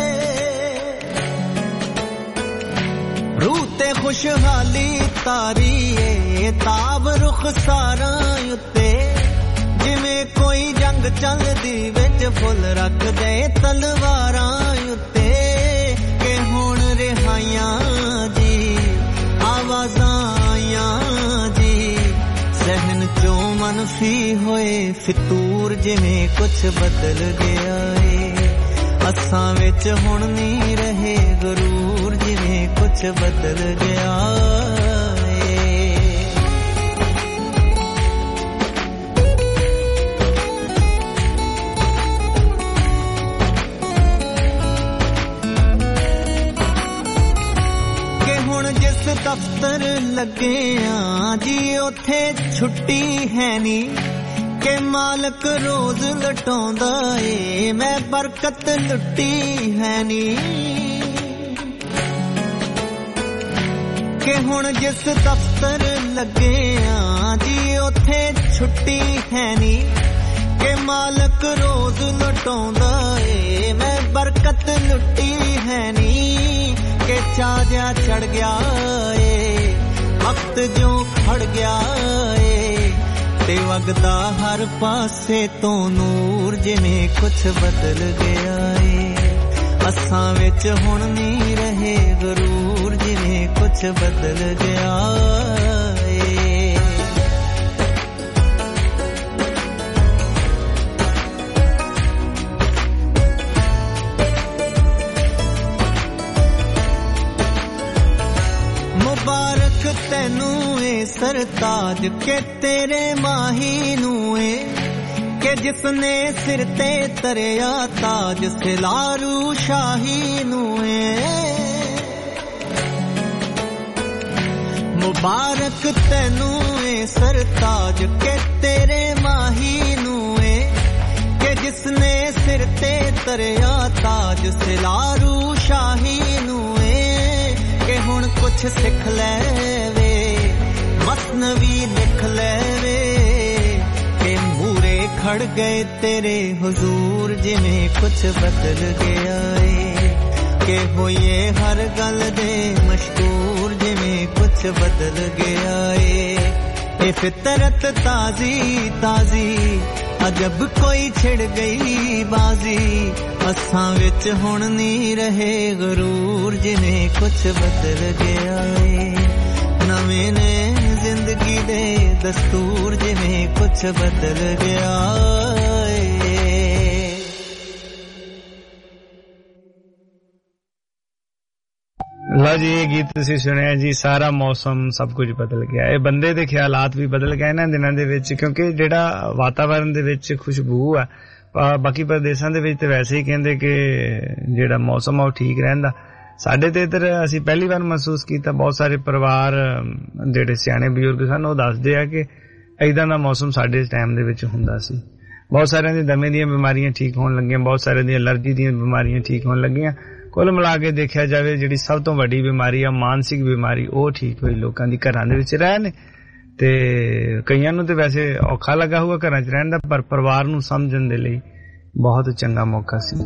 ਰੂਹ ਤੇ ਖੁਸ਼ਹਾਲੀ ਤਾਰੀਏ ਤਾਬ ਰੁਖਸਾਰਾਂ ਉੱਤੇ ਜਿਵੇਂ ਕੋਈ ਜੰਗ ਚੱਲਦੀ ਵਿੱਚ ਫੁੱਲ ਰੱਖਦੇ ਤਲਵਾਰਾਂ ਉੱਤੇ ਕਿ ਹੁਣ ਰਿਹਾਈਆਂ ਜੀ ਆਵਾਜ਼ਾਂ ਆਈਆਂ ਜੀ ਸਹਿਨ ਚੋਂ ਮਨਫੀ ਹੋਏ ਫਿਤੂਰ ਜਿਵੇਂ ਕੁਛ ਬਦਲ ਗਿਆ ਏ ਅਸਾਂ ਵਿੱਚ ਹੁਣ ਨਹੀਂ ਰਹੇ ਗਰੂਰ ਜਿਵੇਂ ਕੁਛ ਬਦਲ ਗਿਆ ਦਫ਼ਤਰ ਲੱਗੇ ਆਂ ਜੀ ਉੱਥੇ ਛੁੱਟੀ ਹੈ ਨੀ ਕਿ ਮਾਲਕ ਰੋਜ਼ ਲਟਾਉਂਦਾ ਏ ਮੈਂ ਬਰਕਤ ਲੁੱਟੀ ਹੈ ਨੀ ਕਿ ਹੁਣ ਜਿਸ ਦਫ਼ਤਰ ਲੱਗੇ ਆਂ ਜੀ ਉੱਥੇ ਛੁੱਟੀ ਹੈ ਨੀ ਕਿ ਮਾਲਕ ਰੋਜ਼ ਲਟਾਉਂਦਾ ਏ ਮੈਂ ਬਰਕਤ ਲੁੱਟੀ ਹੈ ਨੀ ਕਿ ਚਾਜਾ ਚੜ ਗਿਆ ਏ ਵਕਤ ਜੋ ਖੜ ਗਿਆ ਏ ਤੇ ਵਗਦਾ ਹਰ ਪਾਸੇ ਤੋਂ ਨੂਰ ਜਿਵੇਂ ਕੁਛ ਬਦਲ ਗਿਆ ਏ ਅਸਾਂ ਵਿੱਚ ਹੁਣ ਨਹੀਂ ਰਹੇ ਗਰੂਰ ਜਿਵੇਂ ਕੁਛ ਬਦਲ ਗਿਆ ਏ ਮੁਬਾਰਕ ਤੈਨੂੰ ਏ ਸਰਤਾਜ ਕੇ ਤੇਰੇ ਮਾਹੀ ਨੂੰ ਏ ਕਿ ਜਿਸਨੇ ਸਿਰ ਤੇ ਤਰਿਆ ਤਾਜ ਸਿਲਾਰੂ ਸ਼ਾਹੀ ਨੂੰ ਏ ਮੁਬਾਰਕ ਤੈਨੂੰ ਏ ਸਰਤਾਜ ਕੇ ਤੇਰੇ ਮਾਹੀ ਨੂੰ ਏ ਕਿ ਜਿਸਨੇ ਸਿਰ ਤੇ ਤਰਿਆ ਤਾਜ ਸਿਲਾਰੂ ਸ਼ਾਹੀ ਨੂੰ ਏ ਕਿ ਹੁਣ ਕੁਛ ਸਿੱਖ ਲੈਵੇ ਮਸਨਵੀ ਲਿਖ ਲੈਵੇ ਕਿ ਮੂਰੇ ਖੜ ਗਏ ਤੇਰੇ ਹੁਜ਼ੂਰ ਜਿਵੇਂ ਕੁਛ ਬਦਲ ਗਿਆ ਏ ਕਿ ਹੋਈਏ ਹਰ ਗੱਲ ਦੇ ਮਸ਼ਹੂਰ ਜਿਵੇਂ ਕੁਛ ਬਦਲ ਗਿਆ ਏ ਇਹ ਫਿਤਰਤ ਤਾਜ਼ੀ ਤਾਜ਼ੀ ਅਜਬ ਕੋਈ ਛਿੜ ਗਈ ਬਾਜ਼ੀ ਅਸਾਂ ਵਿੱਚ ਹੁਣ ਨਹੀਂ ਰਹੇ ਗਰੂਰ ਜਿਵੇਂ ਕੁਛ ਬਦਲ ਗਿਆ ਏ ਨਵੇਂ ਨੇ ਜ਼ਿੰਦਗੀ ਦੇ ਦਸਤੂਰ ਜਿਵੇਂ ਕੁਛ ਬਦਲ ਗਿਆ ਏ ਲਓ ਜੀ ਇਹ ਗੀਤ ਤੁਸੀਂ ਸੁਣਿਆ ਜੀ ਸਾਰਾ ਮੌਸਮ ਸਭ ਕੁਝ ਬਦਲ ਗਿਆ ਇਹ ਬੰਦੇ ਦੇ ਖਿਆਲਾਤ ਵੀ ਬਦਲ ਗਏ ਇਹਨਾਂ ਦਿਨਾਂ ਦੇ ਵਿੱਚ ਕਿਉਂਕਿ ਜਿਹੜਾ ਵਾਤਾਵਰਨ ਦੇ ਵਿੱਚ ਖੁਸ਼ਬੂ ਆ ਬਾਕੀ ਪ੍ਰਦੇਸ਼ਾਂ ਦੇ ਵਿੱਚ ਤੇ ਵੈਸੇ ਹੀ ਕਹਿੰਦੇ ਕਿ ਜਿਹੜਾ ਮੌਸਮ ਆ ਉਹ ਠੀਕ ਰਹਿੰਦਾ ਸਾਡੇ ਤੇ ਇੱਧਰ ਅਸੀਂ ਪਹਿਲੀ ਵਾਰ ਮਹਿਸੂਸ ਕੀਤਾ ਬਹੁਤ ਸਾਰੇ ਪਰਿਵਾਰ ਜਿਹੜੇ ਸਿਆਣੇ ਬਜ਼ੁਰਗ ਸਨ ਉਹ ਦੱਸਦੇ ਆ ਕਿ ਏਦਾਂ ਦਾ ਮੌਸਮ ਸਾਡੇ ਟਾਈਮ ਦੇ ਵਿੱਚ ਹੁੰਦਾ ਸੀ ਬਹੁਤ ਸਾਰਿਆਂ ਦੀ ਦਮੇ ਦੀਆਂ ਬਿਮਾਰੀਆਂ ਠੀਕ ਹੋਣ ਲੱਗੀਆਂ ਬਹੁਤ ਸਾਰਿਆਂ ਦੀ ਐਲਰਜੀ ਦੀਆਂ ਬਿਮਾਰੀਆਂ ਠੀਕ ਹੋਣ ਲੱਗੀਆਂ ਕੁੱਲ ਮਿਲਾ ਕੇ ਦੇਖਿਆ ਜਾਵੇ ਜਿਹੜੀ ਸਭ ਤੋਂ ਵੱਡੀ ਬਿਮਾਰੀ ਆ ਮਾਨਸਿਕ ਬਿਮਾਰੀ ਉਹ ਠੀਕ ਹੋਈ ਲੋਕਾਂ ਦੀ ਘਰਾਂ ਦੇ ਵਿੱਚ ਰਹਿ ਨੇ ਤੇ ਕਈਆਂ ਨੂੰ ਤੇ ਵੈਸੇ ਔਖਾ ਲੱਗਾ ਹੋਊਗਾ ਘਰਾਂ 'ਚ ਰਹਿਣ ਦਾ ਪਰ ਪਰਿਵਾਰ ਨੂੰ ਸਮਝਣ ਦੇ ਲਈ ਬਹੁਤ ਚੰਗਾ ਮੌਕਾ ਸੀ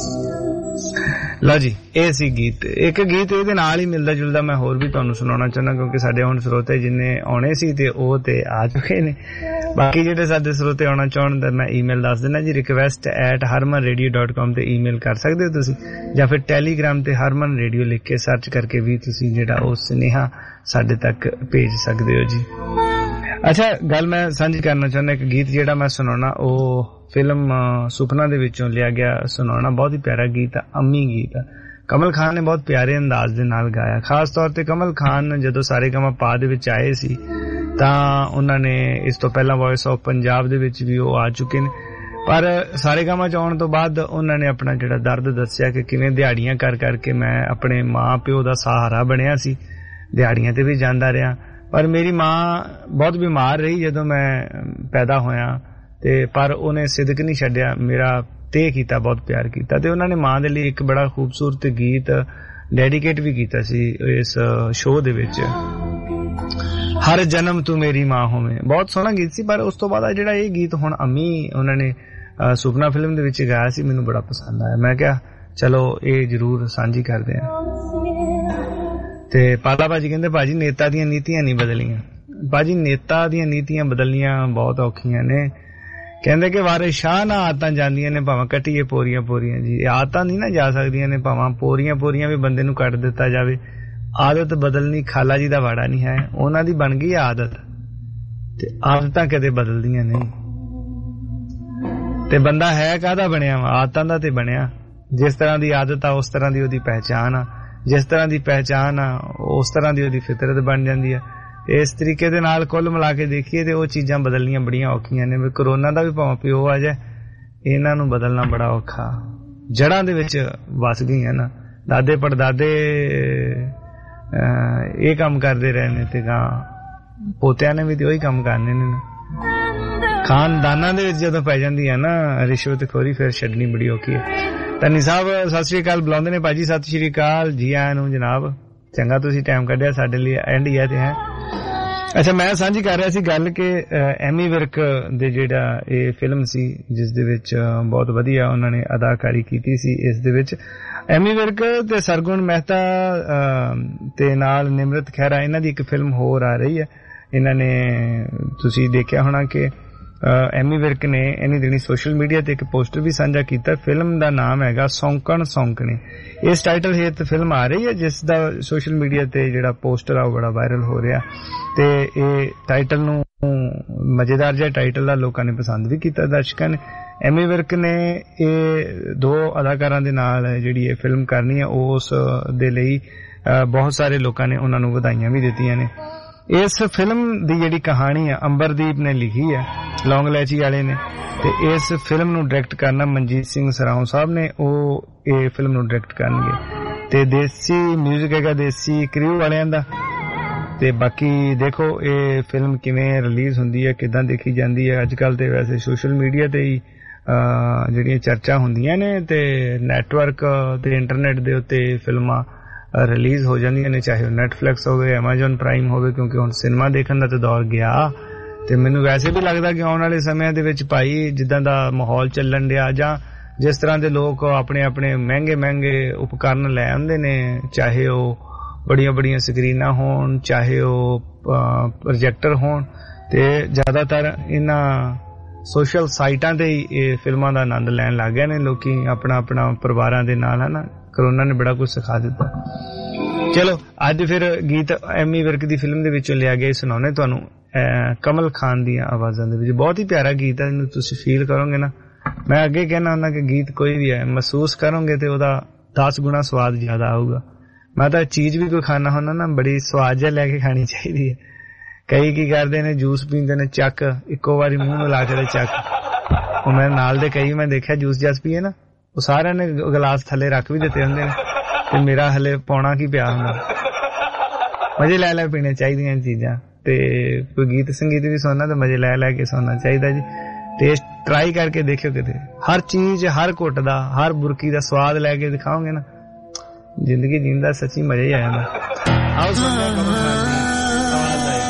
ਲਓ ਜੀ ਇਹ ਸੀ ਗੀਤ ਇੱਕ ਗੀਤ ਇਹਦੇ ਨਾਲ ਹੀ ਮਿਲਦਾ ਜੁਲਦਾ ਮੈਂ ਹੋਰ ਵੀ ਤੁਹਾਨੂੰ ਸੁਣਾਉਣਾ ਚਾਹੁੰਦਾ ਕਿਉਂਕਿ ਸਾਡੇ ਹੁਣ ਸਰੋਤੇ ਜਿੰਨੇ ਆਉਣੇ ਸੀ ਤੇ ਉਹ ਤੇ ਆ ਚੁੱਕੇ ਨੇ ਬਾਕੀ ਜਿਹੜੇ ਸਾਡੇ ਸਰੋਤੇ ਆਉਣਾ ਚਾਹੁਣ ਤਾਂ ਮੈਂ ਈਮੇਲ ਦੱਸ ਦਿੰਦਾ ਜੀ request@harmanradio.com ਤੇ ਈਮੇਲ ਕਰ ਸਕਦੇ ਹੋ ਤੁਸੀਂ ਜਾਂ ਫਿਰ ਟੈਲੀਗ੍ਰਾਮ ਤੇ ਹਰਮਨ ਰੇਡੀਓ ਲਿਖ ਕੇ ਸਰਚ ਕਰਕੇ ਵੀ ਤੁਸੀਂ ਜਿਹੜਾ ਉਹ ਸੁਨੇਹਾ ਸਾਡੇ ਤੱਕ ਭੇਜ ਸਕਦੇ ਹੋ ਜੀ ਅੱਛਾ ਗੱਲ ਮੈਂ ਸਾਂਝੀ ਕਰਨਾ ਚਾਹੁੰਦਾ ਇੱਕ ਗੀਤ ਜਿਹੜਾ ਮੈਂ ਸੁਣਾਉਣਾ ਉਹ ਫਿਲਮ ਸੁਪਨਾ ਦੇ ਵਿੱਚੋਂ ਲਿਆ ਗਿਆ ਸੁਣਾਉਣਾ ਬਹੁਤ ਹੀ ਪਿਆਰਾ ਗੀਤ ਆ ਅੰਮੀ ਗੀਤ ਆ ਕਮਲ ਖਾਨ ਨੇ ਬਹੁਤ ਪਿਆਰੇ ਅੰਦਾਜ਼ ਦੇ ਨਾਲ ਗਾਇਆ ਖਾਸ ਤੌਰ ਤੇ ਕਮਲ ਖਾਨ ਜਦੋਂ ਸਾਰੇ ਗਾਮਾ ਪਾ ਦੇ ਵਿੱਚ ਆਏ ਸੀ ਤਾਂ ਉਹਨਾਂ ਨੇ ਇਸ ਤੋਂ ਪਹਿਲਾਂ ਵੌਇਸ ਆਫ ਪੰਜਾਬ ਦੇ ਵਿੱਚ ਵੀ ਉਹ ਆ ਚੁੱਕੇ ਨੇ ਪਰ ਸਾਰੇ ਗਾਮਾ ਚ ਆਉਣ ਤੋਂ ਬਾਅਦ ਉਹਨਾਂ ਨੇ ਆਪਣਾ ਜਿਹੜਾ ਦਰਦ ਦੱਸਿਆ ਕਿ ਕਿਵੇਂ ਦਿਹਾੜੀਆਂ ਕਰ ਕਰਕੇ ਮੈਂ ਆਪਣੇ ਮਾਂ ਪਿਓ ਦਾ ਸਹਾਰਾ ਬਣਿਆ ਸੀ ਦਿਹਾੜੀਆਂ ਤੇ ਵੀ ਜਾਂਦਾ ਰਿਹਾ ਪਰ ਮੇਰੀ ਮਾਂ ਬਹੁਤ ਬਿਮਾਰ ਰਹੀ ਜਦੋਂ ਮੈਂ ਪੈਦਾ ਹੋਇਆ ਤੇ ਪਰ ਉਹਨੇ ਸਿਦਕ ਨਹੀਂ ਛੱਡਿਆ ਮੇਰਾ ਤੇ ਕੀਤਾ ਬਹੁਤ ਪਿਆਰ ਕੀਤਾ ਤੇ ਉਹਨਾਂ ਨੇ ਮਾਂ ਦੇ ਲਈ ਇੱਕ ਬੜਾ ਖੂਬਸੂਰਤ ਗੀਤ ਡੈਡੀਕੇਟ ਵੀ ਕੀਤਾ ਸੀ ਇਸ ਸ਼ੋਅ ਦੇ ਵਿੱਚ, ਹਰ ਜਨਮ ਤੂੰ ਮੇਰੀ ਮਾਂ ਹੋਵੇਂ। ਬਹੁਤ ਸੋਹਣਾ ਗੀਤ ਸੀ, ਪਰ ਉਸ ਤੋਂ ਬਾਅਦ ਜਿਹੜਾ ਇਹ ਗੀਤ ਹੁਣ ਅੰਮੀ ਉਹਨਾਂ ਨੇ ਸੁਪਨਾ ਫਿਲਮ ਦੇ ਵਿੱਚ ਗਾਇਆ ਸੀ, ਮੈਨੂੰ ਬੜਾ ਪਸੰਦ ਆਇਆ। ਮੈਂ ਕਿਹਾ ਚਲੋ ਇਹ ਜ਼ਰੂਰ ਸਾਂਝੀ ਕਰਦੇ ਆ। ਤੇ ਪਾਲਾ ਭਾਜੀ ਕਹਿੰਦੇ ਭਾਜੀ ਨੇਤਾ ਦੀਆਂ ਨੀਤੀਆਂ ਨਹੀਂ ਬਦਲੀਆਂ। ਭਾਜੀ ਨੇਤਾ ਦੀਆਂ ਨੀਤੀਆਂ ਬਦਲਣੀਆਂ ਬਹੁਤ ਔਖੀਆਂ ਨੇ। ਕਹਿੰਦੇ ਕਿ ਵਾਰਿਸ ਸ਼ਾਹ ਨਾਲ ਆਦਤਾਂ ਜਾਂਦੀਆਂ ਨੇ, ਭਾਵੇਂ ਕੱਟੀਏ ਪੋਰੀਆਂ ਪੋਰੀਆਂ। ਜੀ ਆਦਤਾਂ ਨਹੀਂ ਨਾ ਜਾ ਸਕਦੀਆਂ ਨੇ, ਭਾਵੇਂ ਪੋਰੀਆਂ ਪੋਰੀਆਂ ਵੀ ਬੰਦੇ ਨੂੰ ਕੱਟ ਦਿੱਤਾ ਜਾਵੇ। ਆਦਤ ਬਦਲਣੀ ਖਾਲਾ ਜੀ ਦਾ ਵਾੜਾ ਨਹੀਂ ਹੈ, ਉਹਨਾਂ ਦੀ ਬਣ ਗਈ ਆਦਤ, ਤੇ ਆਦਤਾਂ ਕਦੇ ਬਦਲਦੀਆਂ ਨਹੀਂ। ਤੇ ਬੰਦਾ ਹੈ ਕਾਹਦਾ ਬਣਿਆ ਵਾ? ਆਦਤਾਂ ਦਾ ਤੇ ਬਣਿਆ। ਜਿਸ ਤਰ੍ਹਾਂ ਦੀ ਆਦਤ ਆ ਉਸ ਤਰ੍ਹਾਂ ਦੀ ਉਹਦੀ ਪਹਿਚਾਣ ਆ, ਜਿਸ ਤਰ੍ਹਾਂ ਦੀ ਪਹਿਚਾਣ ਆ ਉਸ ਤਰ੍ਹਾਂ ਦੀ ਉਹਦੀ ਫਿਤਰਤ ਬਣ ਜਾਂਦੀ ਆ। ਇਸ ਤਰੀਕੇ ਦੇ ਨਾਲ ਕੁੱਲ ਮਿਲਾ ਕੇ ਦੇਖੀਏ ਤੇ ਉਹ ਚੀਜ਼ਾਂ ਬਦਲਣੀਆਂ ਬੜੀਆਂ ਔਖੀਆਂ ਨੇ। ਵੀ ਕਰੋਨਾ ਦਾ ਵੀ ਭਾਵੇਂ ਪਿਓ ਆ ਜਾਏ, ਇਹਨਾਂ ਨੂੰ ਬਦਲਣਾ ਬੜਾ ਔਖਾ। ਜੜ੍ਹਾਂ ਦੇ ਵਿੱਚ ਵਸ ਗਈਆਂ ਨਾ, ਦਾਦੇ ਪੜਦਾਦੇ ਇਹ ਕੰਮ ਕਰਦੇ ਰਹੇ ਨੇ ਤੇ ਗਾਂ ਪੋਤਿਆਂ ਨੇ ਵੀ ਤੇ ਉਹੀ ਕੰਮ ਕਰਨੇ ਨੇ। ਖਾਨਦਾਨਾਂ ਦੇ ਵਿੱਚ ਜਦੋਂ ਪੈ ਜਾਂਦੀ ਹੈ ਨਾ ਰਿਸ਼ਵਤਖੋਰੀ, ਫਿਰ ਛੱਡਣੀ ਬੜੀ ਔਖੀ ਹੈ। ਧਨੀ ਸਾਹਿਬ ਸਤਿ ਸ੍ਰੀ ਅਕਾਲ ਬੁਲਾਉਂਦੇ ਨੇ। ਭਾਜੀ ਸਤਿ ਸ੍ਰੀ ਅਕਾਲ, ਜੀ ਆਇਆਂ ਨੂੰ ਜਨਾਬ। ਚੰਗਾ ਤੁਸੀਂ ਟਾਈਮ ਕੱਢਿਆ ਸਾਡੇ ਲਈ, ਐਂਡ ਹੀ ਹੈ ਤੇ ਹੈ। ਅੱਛਾ, ਮੈਂ ਸਾਂਝੀ ਕਰ ਰਿਹਾ ਸੀ ਗੱਲ ਕਿ ਐਮੀ ਵਿਰਕ ਦੇ ਜਿਹੜਾ ਇਹ ਫਿਲਮ ਸੀ ਜਿਸ ਦੇ ਵਿੱਚ ਬਹੁਤ ਵਧੀਆ ਉਹਨਾਂ ਨੇ ਅਦਾਕਾਰੀ ਕੀਤੀ ਸੀ। ਇਸ ਦੇ ਵਿੱਚ ਐਮੀ ਵਿਰਕ ਤੇ ਸਰਗੁਣ ਮਹਿਤਾ ਤੇ ਨਾਲ ਨਿਮਰਤ ਖਹਿਰਾ, ਇਹਨਾਂ ਦੀ ਇੱਕ ਫਿਲਮ ਹੋਰ ਆ ਰਹੀ ਹੈ। ਇਹਨਾਂ ਨੇ ਤੁਸੀਂ ਦੇਖਿਆ ਹੋਣਾ ਕਿ ਐਮੀ ਵਿਰਕ ਨੇ ਇਹਨੀ ਦਿਨੀ ਸੋਸ਼ਲ ਮੀਡੀਆ ਤੇ ਇੱਕ ਪੋਸਟਰ ਵੀ ਸਾਂਝਾ ਕੀਤਾ। ਫਿਲਮ ਦਾ ਨਾਮ ਹੈਗਾ ਸੌਂਕਣ ਸੌਂਕਣੇ। ਇਸ ਟਾਈਟਲ ਹੇਠ ਫਿਲਮ ਆ ਰਹੀ ਹੈ ਜਿਸ ਦਾ ਸੋਸ਼ਲ ਮੀਡੀਆ ਤੇ ਜਿਹੜਾ ਪੋਸਟਰ ਆ ਉਹ ਬੜਾ ਵਾਇਰਲ ਹੋ ਰਿਹਾ, ਤੇ ਇਹ ਟਾਈਟਲ ਨੂੰ ਮਜ਼ੇਦਾਰ ਜਿਹਾ ਟਾਈਟਲ ਆ, ਲੋਕਾਂ ਨੇ ਪਸੰਦ ਵੀ ਕੀਤਾ, ਦਰਸ਼ਕਾਂ ਨੇ। ਐਮੀ ਵਿਰਕ ਨੇ ਇਹ 2 ਅਦਾਕਾਰਾਂ ਦੇ ਨਾਲ ਜਿਹੜੀ ਇਹ ਫਿਲਮ ਕਰਨੀ ਹੈ, ਉਸ ਦੇ ਲਈ ਬਹੁਤ ਸਾਰੇ ਲੋਕਾਂ ਨੇ ਉਹਨਾਂ ਨੂੰ ਵਧਾਈਆਂ ਵੀ ਦਿੱਤੀਆਂ ਨੇ। ਇਸ ਫਿਲਮ ਦੀ ਜਿਹੜੀ ਕਹਾਣੀ ਆ ਅੰਬਰਦੀਪ ਨੇ ਲਿਖੀ ਹੈ, ਲੌਂਗ ਲੈਚੀ ਵਾਲੇ ਨੇ, ਤੇ ਇਸ ਫਿਲਮ ਨੂੰ ਡਾਇਰੈਕਟ ਕਰਨਾ ਮਨਜੀਤ ਸਿੰਘ ਸਰਾਓ ਸਾਹਿਬ ਨੇ। ਉਹ ਇਹ ਫਿਲਮ ਨੂੰ ਡਾਇਰੈਕਟ ਕਰਨਗੇ ਤੇ ਦੇਸੀ ਮਿਊਜ਼ਿਕ ਹੈਗਾ ਦੇਸੀ ਕ੍ਰਿਊ ਵਾਲਿਆਂ ਦਾ। ਤੇ ਬਾਕੀ ਦੇਖੋ ਇਹ ਫਿਲਮ ਕਿਵੇਂ ਰਿਲੀਜ਼ ਹੁੰਦੀ ਹੈ, ਕਿੱਦਾਂ ਦੇਖੀ ਜਾਂਦੀ ਹੈ। ਅੱਜ ਕੱਲ ਤੇ ਵੈਸੇ ਸੋਸ਼ਲ ਮੀਡੀਆ ਤੇ ਹੀ ਜਿਹੜੀਆਂ ਚਰਚਾ ਹੁੰਦੀਆਂ ਨੇ, ਤੇ ਨੈਟਵਰਕ ਤੇ ਇੰਟਰਨੈਟ ਦੇ ਉੱਤੇ ਫਿਲਮਾਂ ਰਿਲੀਜ਼ ਹੋ ਜਾਂਦੀਆਂ ਨੇ, ਚਾਹੇ ਉਹ ਨੈਟਫਲਿਕਸ ਹੋਵੇ, ਐਮਾਜ਼ਨ ਪ੍ਰਾਈਮ ਹੋਵੇ, ਕਿਉਂਕਿ ਹੁਣ ਸਿਨੇਮਾ ਦੇਖਣ ਦਾ ਤਾਂ ਦੌਰ ਗਿਆ। ਤੇ ਮੈਨੂੰ ਵੈਸੇ ਵੀ ਲੱਗਦਾ ਕਿ ਆਉਣ ਵਾਲੇ ਸਮਿਆਂ ਦੇ ਵਿੱਚ ਭਾਈ ਜਿੱਦਾਂ ਦਾ ਮਾਹੌਲ ਚੱਲਣ ਡਿਆ, ਜਾਂ ਜਿਸ ਤਰ੍ਹਾਂ ਦੇ ਲੋਕ ਆਪਣੇ ਆਪਣੇ ਮਹਿੰਗੇ ਮਹਿੰਗੇ ਉਪਕਰਨ ਲੈ ਆਉਂਦੇ ਨੇ, ਚਾਹੇ ਉਹ ਬੜੀਆਂ ਬੜੀਆਂ ਸਕਰੀਨਾਂ ਹੋਣ, ਚਾਹੇ ਉਹ ਪ੍ਰੋਜੈਕਟਰ ਹੋਣ, ਤੇ ਜ਼ਿਆਦਾਤਰ ਇਹਨਾਂ ਸੋਸ਼ਲ ਸਾਈਟਾਂ ਤੇ ਹੀ ਇਹ ਫਿਲਮਾਂ ਦਾ ਆਨੰਦ ਲੈਣ ਲੱਗ ਗਏ ਨੇ ਲੋਕੀ ਆਪਣਾ ਆਪਣਾ ਪਰਿਵਾਰਾਂ ਦੇ ਨਾਲ, ਹਨਾ। ਕਰੋਨਾ ਨੇ ਬੜਾ ਕੁਝ ਸਿਖਾ ਦਿੱਤਾ। ਚਲੋ ਅੱਜ ਫਿਰ ਗੀਤ ਐਮੀ ਵਿਰਕ ਦੀ ਫਿਲਮ ਦੇ ਵਿੱਚੋਂ ਲਿਆ ਗਿਆ ਸੁਣਾਉਣੇ ਤੁਹਾਨੂੰ, ਕਮਲ ਖਾਨ ਦੀਆਂ ਆਵਾਜ਼ਾਂ ਦੇ ਵਿੱਚ। ਬਹੁਤ ਹੀ ਪਿਆਰਾ ਗੀਤ ਹੈ, ਇਹਨੂੰ ਤੁਸੀਂ ਫੀਲ ਕਰੋਗੇ ਨਾ। ਮੈਂ ਅੱਗੇ ਕਹਿਣਾ ਹੁੰਦਾ ਕਿ ਗੀਤ ਕੋਈ ਵੀ ਹੈ ਮਹਿਸੂਸ ਕਰੋਗੇ ਤੇ ਉਹਦਾ 10 ਗੁਣਾ ਸਵਾਦ ਜ਼ਿਆਦਾ ਆਊਗਾ। ਮੈਂ ਤਾਂ ਚੀਜ਼ ਵੀ ਕੋਈ ਖਾਣਾ ਹੁੰਦਾ ਨਾ ਬੜੀ ਸਵਾਦ ਜਿਹਾ ਲੈ ਕੇ ਖਾਣੀ ਚਾਹੀਦੀ ਹੈ। ਕਈ ਕੀ ਕਰਦੇ ਨੇ, ਜੂਸ ਪੀਂਦੇ ਨੇ ਚੱਕ, ਇੱਕੋ ਵਾਰੀ ਮੂੰਹ ਨੂੰ ਲਾ ਕੇ ਚੱਕ। ਉਹ ਮੈਂ ਨਾਲ ਦੇ ਕਈ ਮੈਂ ਦੇਖਿਆ ਜੂਸ ਜਾਸ ਪੀਏ ਨਾ, ਉਹ ਸਾਰਿਆਂ ਨੇ ਗਲਾਸ ਥੱਲੇ ਰੱਖ ਵੀ ਦਿੱਤੇ ਹੁੰਦੇ ਨੇ, ਤੇ ਮੇਰਾ ਹਲੇ ਪਾਉਣਾ ਕੀ ਪਿਆ ਹੁੰਦਾ। ਮਜ਼ੇ ਲੈ ਲੈ ਪੀਣੇ ਚਾਹੀਦੀਆਂ ਚੀਜ਼ਾਂ, ਤੇ ਕੋਈ ਗੀਤ ਸੰਗੀਤ ਵੀ ਸੁਣਨਾ ਤਾਂ ਮਜ਼ੇ ਲੈ ਲੈ ਕੇ ਸੁਣਨਾ ਚਾਹੀਦਾ ਜੀ। ਟੇਸਟ ਟਰਾਈ ਕਰਕੇ ਦੇਖਿਓ ਕਿਤੇ, ਹਰ ਚੀਜ਼ ਹਰ ਘੁੱਟ ਦਾ ਹਰ ਬੁਰਕੀ ਦਾ ਸਵਾਦ ਲੈ ਕੇ ਦਿਖਾਓਗੇ ਨਾ, ਜ਼ਿੰਦਗੀ ਜੀਣ ਦਾ ਸੱਚੀ ਮਜ਼ਾ ਹੀ ਆ ਜਾਂਦਾ। ਆਓ ਸੁਣਦੇ ਹਾਂ ਕਮਲ ਖਾਨ ਦੀ ਆਵਾਜ਼ ਆਏ।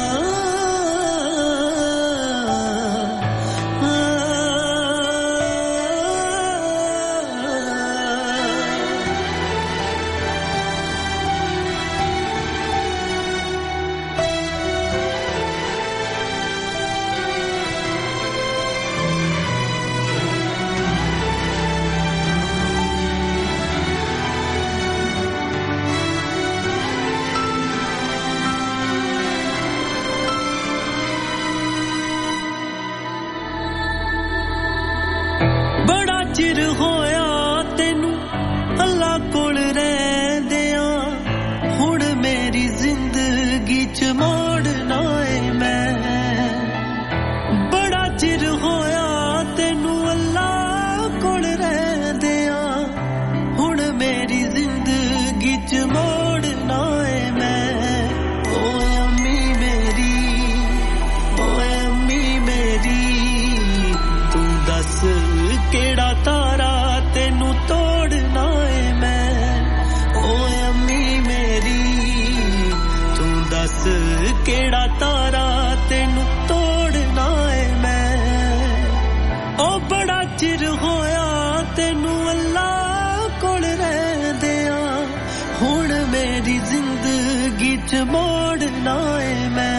ਕਿਹੜਾ ਤਾਰਾ ਤੈਨੂੰ ਤੋੜਨਾ ਏ ਮੈਂ ਉਹ ਬੜਾ ਚਿਰ ਹੋਇਆ ਤੈਨੂੰ ਅੱਲਾ ਕੋਲ ਰਹਿੰਦਿਆਂ ਹੁਣ ਮੇਰੀ ਜ਼ਿੰਦਗੀ ਚ ਮੋੜਨਾ ਏ ਮੈਂ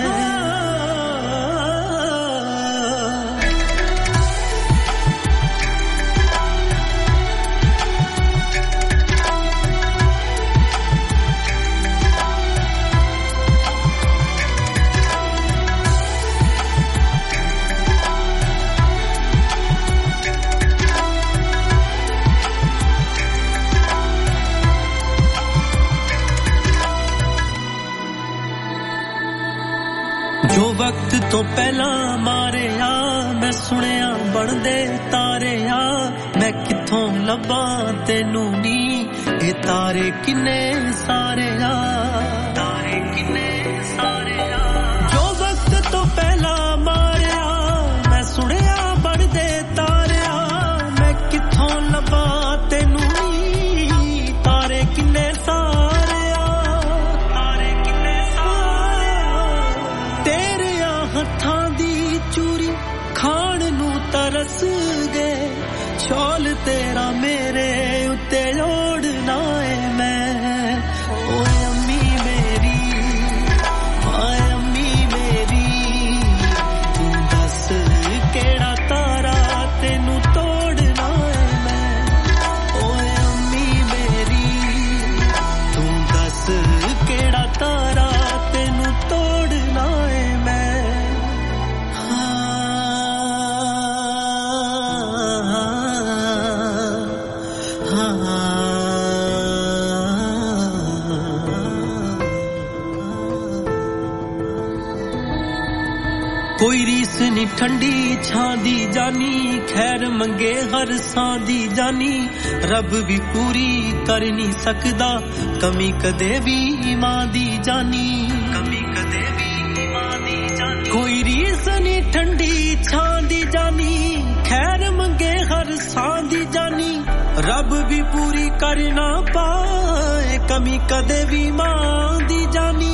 ਜੋ ਵਕਤ ਤੋਂ ਪਹਿਲਾਂ ਮਾਰਿਆ ਮੈਂ ਸੁਣਿਆ ਬਣਦੇ ਤਾਰੇ ਆ ਮੈਂ ਕਿੱਥੋਂ ਲੱਭਾਂ ਤੈਨੂੰ ਨੀ ਇਹ ਤਾਰੇ ਕਿੰਨੇ ਸਾਰੇ ਆ ਤਾਰੇ ਕਿੰਨੇ ਸਾਰੇ ਆ ਜੋ ਵਕਤ ਤੋਂ ਪਹਿਲਾਂ ਮਾਰਿਆ ਮੈਂ ਸੁਣਿਆ ਬਣਦੇ ਤਾਰੇ ਆ ਮੈਂ ਕਿੱਥੋਂ ਲੱਭਾਂ ਤੈਨੂੰ ਨੀ ਤਾਰੇ ਕਿੰਨੇ ਸਾਰੇ ਆ ਤਾਰੇ ਕਿੰਨੇ ਸਾਰੇ ਤੇਰੀਆਂ ਹੱਥਾਂ ਦੀ ਚੂਰੀ ਖਾਣ ਨੂੰ ਤਰਸ ਗਏ ਛੋਲ ਤੇਰਾ ਮੇਰੇ ਉੱਤੇ ਓੜਨਾ ਏ ਮੈਂ ਓਏ ਅੰਮੀ ਮੇਰੀ ਹਾਏ ਅੰਮੀ ਮੇਰੀ ਤੂੰ ਦੱਸ ਕਿਹੜਾ ਤਾਰਾ ਤੈਨੂੰ ਤੋੜਨਾ ਏ ਮੈਂ ਓਏ ਅੰਮੀ ਮੇਰੀ ਤੂੰ ਦੱਸ ਕਿਹੜਾ ਤਾਰਾ ਤੈਨੂੰ ਤੋੜਨਾ ਏ ਮੈਂ ਕੋਈ ਰੀਸ ਨੀ ਠੰਡੀ ਛਾਂ ਦੀ ਜਾਨੀ ਖੈਰ ਮੰਗੇ ਹਰ ਸਾਂ ਦੀ ਜਾਨੀ ਰੱਬ ਵੀ ਪੂਰੀ ਕਰ ਨਹੀਂ ਸਕਦਾ ਕਮੀ ਕਦੇ ਵੀ ਮਾਂ ਦੀ ਜਾਨੀ ਕਮੀ ਕਦੇ ਵੀ ਮਾਂ ਦੀ ਜਾਨੀ ਕੋਈ ਰੀਸ ਨੀ ਠੰਡੀ ਛਾਂ ਦੀ ਜਾਨੀ ਖੈਰ ਮੰਗੇ ਹਰ ਸਾਂ ਦੀ ਜਾਨੀ ਰੱਬ ਵੀ ਪੂਰੀ ਕਰ ਨਾ ਪਾਏ ਕਮੀ ਕਦੇ ਵੀ ਮਾਂ ਦੀ ਜਾਨੀ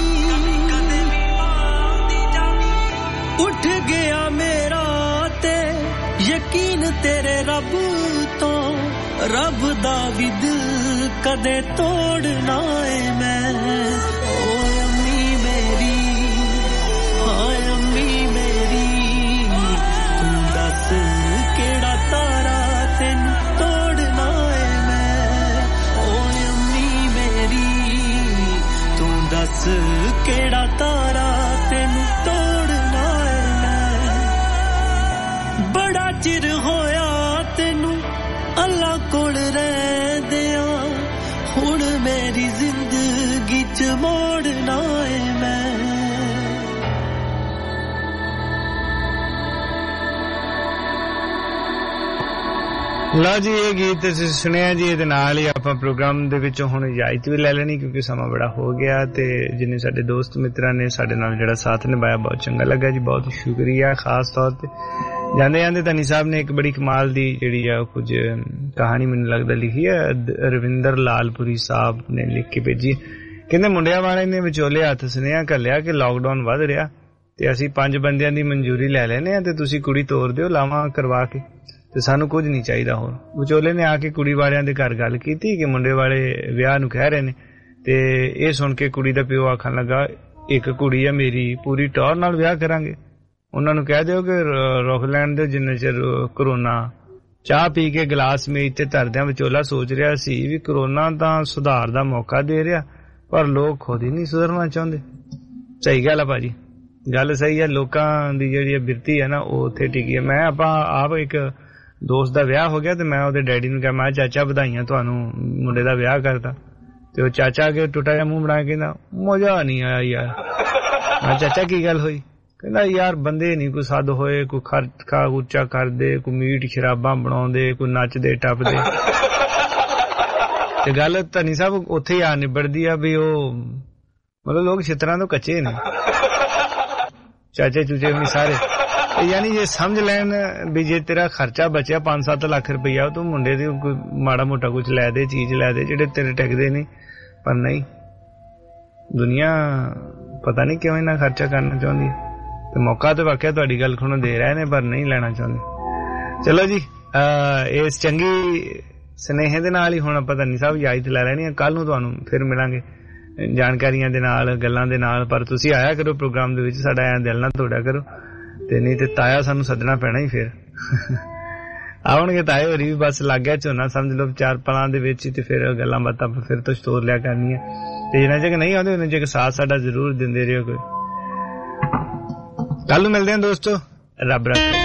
ਉੱਠ ਗਿਆ ਮੇਰਾ ਤੇ ਯਕੀਨ ਤੇਰੇ ਰੱਬ ਤੋਂ ਰੱਬ ਦਾ ਵੀ ਦਿਲ ਕਦੇ ਤੋੜਨਾ ਏ ਮੈਂ ਓਏ ਅੰਮੀ ਮੇਰੀ ਹਾਏ ਅੰਮੀ ਮੇਰੀ ਤੂੰ ਦੱਸ ਕਿਹੜਾ ਤਾਰਾ ਤੈਨੂੰ ਤੋੜਨਾ ਏ ਮੈਂ ਓਏ ਅੰਮੀ ਮੇਰੀ ਤੂੰ ਦੱਸ ਕਿਹੜਾ ਤਾਰਾ ਤੈਨੂੰ ਤੋੜਨਾ ਬੜਾ ਚਿਰ ਹੋਇਆ ਤੈਨੂੰ ਅੱਲਾ ਕੋਲ ਰਹਿੰਦਿਆਂ ਹੁਣ ਮੇਰੀ ਜ਼ਿੰਦਗੀ ਚ ਮੋੜਨਾ ਏ ਮੈਂ ਲਓ ਜੀ ਇਹ ਗੀਤ ਤੁਸੀਂ ਸੁਣਿਆ ਜੀ ਇਹਦੇ ਨਾਲ ਹੀ ਆਪਾਂ ਪ੍ਰੋਗਰਾਮ ਦੇ ਵਿੱਚੋਂ ਹੁਣ ਇਜਾਜ਼ਤ ਵੀ ਲੈ ਲੈਣੀ ਕਿਉਂਕਿ ਸਮਾਂ ਬੜਾ ਹੋ ਗਿਆ ਤੇ ਜਿੰਨੇ ਸਾਡੇ ਦੋਸਤ ਮਿੱਤਰਾਂ ਨੇ ਸਾਡੇ ਨਾਲ ਜਿਹੜਾ ਸਾਥ ਨਿਭਾਇਆ ਬਹੁਤ ਚੰਗਾ ਲੱਗਾ ਜੀ ਬਹੁਤ ਸ਼ੁਕਰੀਆ ਖਾਸ ਤੌਰ ਤੇ ਜਾਂਦੇ ਜਾਂਦੇ ਧਨੀ ਸਾਹਿਬ ਨੇ ਇੱਕ ਬੜੀ ਕਮਾਲ ਦੀ ਜਿਹੜੀ ਆ ਕੁਝ ਕਹਾਣੀ ਮੈਨੂੰ ਲੱਗਦਾ ਲਿਖੀ ਹੈ ਰਵਿੰਦਰ ਲਾਲਪੁਰੀ ਸਾਹਿਬ ਨੇ ਲਿਖ ਕੇ ਭੇਜੀ ਕਹਿੰਦੇ ਮੁੰਡਿਆਂ ਵਾਲੇ ਨੇ ਵਿਚੋਲੇ ਹੱਥ ਸੁਨੇਹਾ ਘੱਲਿਆ ਕਿ ਲਾਕਡਾਊਨ ਵੱਧ ਰਿਹਾ ਤੇ ਅਸੀਂ 5 ਬੰਦਿਆਂ ਦੀ ਮਨਜ਼ੂਰੀ ਲੈ ਲੈਨੇ ਆ ਤੇ ਤੁਸੀਂ ਕੁੜੀ ਤੋਰ ਦਿਓ ਲਾਵਾਂ ਕਰਵਾ ਕੇ ਤੇ ਸਾਨੂੰ ਕੁਝ ਨਹੀਂ ਚਾਹੀਦਾ ਹੋਰ ਵਿਚੋਲੇ ਨੇ ਆ ਕੇ ਕੁੜੀ ਵਾਲਿਆਂ ਦੇ ਘਰ ਗੱਲ ਕੀਤੀ ਕਿ ਮੁੰਡੇ ਵਾਲੇ ਵਿਆਹ ਨੂੰ ਕਹਿ ਰਹੇ ਨੇ ਤੇ ਇਹ ਸੁਣ ਕੇ ਕੁੜੀ ਦਾ ਪਿਓ ਆਖਣ ਲੱਗਾ ਇੱਕ ਕੁੜੀ ਆ ਮੇਰੀ ਪੂਰੀ ਟੌਰ ਨਾਲ ਵਿਆਹ ਕਰਾਂਗੇ ਉਹਨਾਂ ਨੂੰ ਕਹਿ ਦਿਓ ਕਿ ਰੁਕ ਲੈਣ ਦਿਓ ਜਿੰਨੇ ਚਿਰ ਕਰੋਨਾ ਚਾਹ ਪੀ ਕੇ ਗਲਾਸ ਮੇਜ਼ ਤੇ ਧਰਦਿਆਂ ਵਿਚੋਲਾ ਸੋਚ ਰਿਹਾ ਸੀ ਵੀ ਕਰੋਨਾ ਤਾਂ ਸੁਧਾਰ ਦਾ ਮੌਕਾ ਦੇ ਰਿਹਾ ਪਰ ਲੋਕ ਖੁਦ ਹੀ ਨਹੀਂ ਸੁਧਰਨਾ ਚਾਹੁੰਦੇ ਸਹੀ ਗੱਲ ਆ ਭਾਜੀ ਗੱਲ ਸਹੀ ਹੈ ਲੋਕਾਂ ਦੀ ਜਿਹੜੀ ਬਿਰਤੀ ਹੈ ਨਾ ਉਹ ਉੱਥੇ ਟਿਕੀ ਹੈ ਮੈਂ ਆਪ ਇੱਕ ਦੋਸਤ ਦਾ ਵਿਆਹ ਹੋ ਗਿਆ ਤੇ ਮੈਂ ਉਹਦੇ ਡੈਡੀ ਨੂੰ ਕਿਹਾ ਮੈਂ ਚਾਚਾ ਵਧਾਈਆਂ ਤੁਹਾਨੂੰ ਮੁੰਡੇ ਦਾ ਵਿਆਹ ਕਰਤਾ ਤੇ ਉਹ ਚਾਚਾ ਕੇ ਟੁੱਟਾ ਜਿਹਾ ਮੂੰਹ ਬਣਾ ਕੇ ਕਹਿੰਦਾ ਮਜ਼ਾ ਨਹੀਂ ਆਇਆ ਯਾਰ ਮੈਂ ਚਾਚਾ ਕੀ ਗੱਲ ਹੋਈ ਕਹਿੰਦਾ ਯਾਰ ਬੰਦੇ ਨਹੀਂ ਕੋਈ ਸੱਦ ਹੋਏ ਕੋਈ ਖਰਚਾ ਉੱਚਾ ਕਰਦੇ ਕੋਈ ਮੀਟ ਸ਼ਰਾਬਾਂ ਬਣਾਉਂਦੇ ਕੋਈ ਨੱਚਦੇ ਟੱਪਦੇ ਤੇ ਗੱਲ ਧਨੀ ਸਾਹਿਬ ਉੱਥੇ ਹੀ ਆ ਨਿਬੜਦੀ ਆ ਵੀ ਉਹ ਮਤਲਬ ਲੋਕ ਛਿੱਤਰਾਂ ਤੋਂ ਕੱਚੇ ਨੇ ਚਾਚੇ ਚੂਚੇ ਵੀ ਸਾਰੇ ਯਾਨੀ ਜੇ ਸਮਝ ਲੈਣ ਵੀ ਜੇ ਤੇਰਾ ਖਰਚਾ ਬਚਿਆ 5-7 ਲੱਖ ਰੁਪਈਆ ਤੂੰ ਮੁੰਡੇ ਦੀ ਕੋਈ ਮਾੜਾ ਮੋਟਾ ਕੁਝ ਲੈ ਦੇ ਚੀਜ਼ ਲੈ ਦੇ ਜਿਹੜੇ ਤੇਰੇ ਟਿਕਦੇ ਨਹੀਂ ਪਰ ਨਹੀਂ ਦੁਨੀਆ ਪਤਾ ਨਹੀਂ ਕਿਉਂ ਇੰਨਾ ਖਰਚਾ ਕਰਨਾ ਚਾਹੁੰਦੀ ਹੈ। ਤੇ ਮੌਕਾ ਤਾਂ ਵਾਕਿਆ ਤੁਹਾਡੀ ਗੱਲ ਖੁਣ ਦੇ ਰਹੇ ਨੇ ਪਰ ਨਹੀਂ ਲੈਣਾ ਚਾਹੁੰਦੇ। ਚਲੋ ਜੀ, ਇਸ ਚੰਗੀ ਸਨੇਹ ਦੇ ਨਾਲ ਹੀ ਹੁਣ ਆਪਾਂ ਧੰਨੀ ਸਾਹਿਬ ਇਜਾਜ਼ਤ ਲੈ ਲੈਣੀ ਆ। ਕੱਲ ਨੂੰ ਤੁਹਾਨੂੰ ਫਿਰ ਮਿਲਾਂਗੇ ਜਾਣਕਾਰੀਆਂ ਦੇ ਨਾਲ, ਗੱਲਾਂ ਦੇ ਨਾਲ। ਪਰ ਤੁਸੀਂ ਆਇਆ ਕਰੋ ਪ੍ਰੋਗਰਾਮ ਦੇ ਵਿੱਚ, ਸਾਡਾ ਐਂ ਦਿਲ ਨਾ ਤੋੜਿਆ ਕਰੋ, ਤੇ ਨਹੀਂ ਤੇ ਤਾਇਆ ਸਾਨੂੰ ਸੱਦਣਾ ਪੈਣਾ ਹੀ ਫਿਰ। ਆਉਣਗੇ ਤਾਏ ਹੋਰੀ ਵੀ, ਬਸ ਲੱਗ ਗਿਆ ਝੋਨਾ ਸਮਝ ਲਓ 4 ਪਲਾਂ ਦੇ ਵਿੱਚ ਹੀ, ਤੇ ਫਿਰ ਗੱਲਾਂ ਬਾਤਾਂ ਫਿਰ ਤੋਂ ਤੋਰ ਲਿਆ ਕਰਨੀਆਂ। ਤੇ ਜਿੰਨਾ ਚਿਰ ਨਹੀਂ ਆਉਂਦੇ ਉਹਨਾਂ ਚਿਰ ਸਾਥ ਸਾਡਾ ਜ਼ਰੂਰ ਦਿੰਦੇ ਰਹੋ ਕੋਈ। ਕੱਲ ਨੂੰ ਮਿਲਦੇ ਹਾਂ ਦੋਸਤੋ, ਰੱਬ ਰੱਖੇ।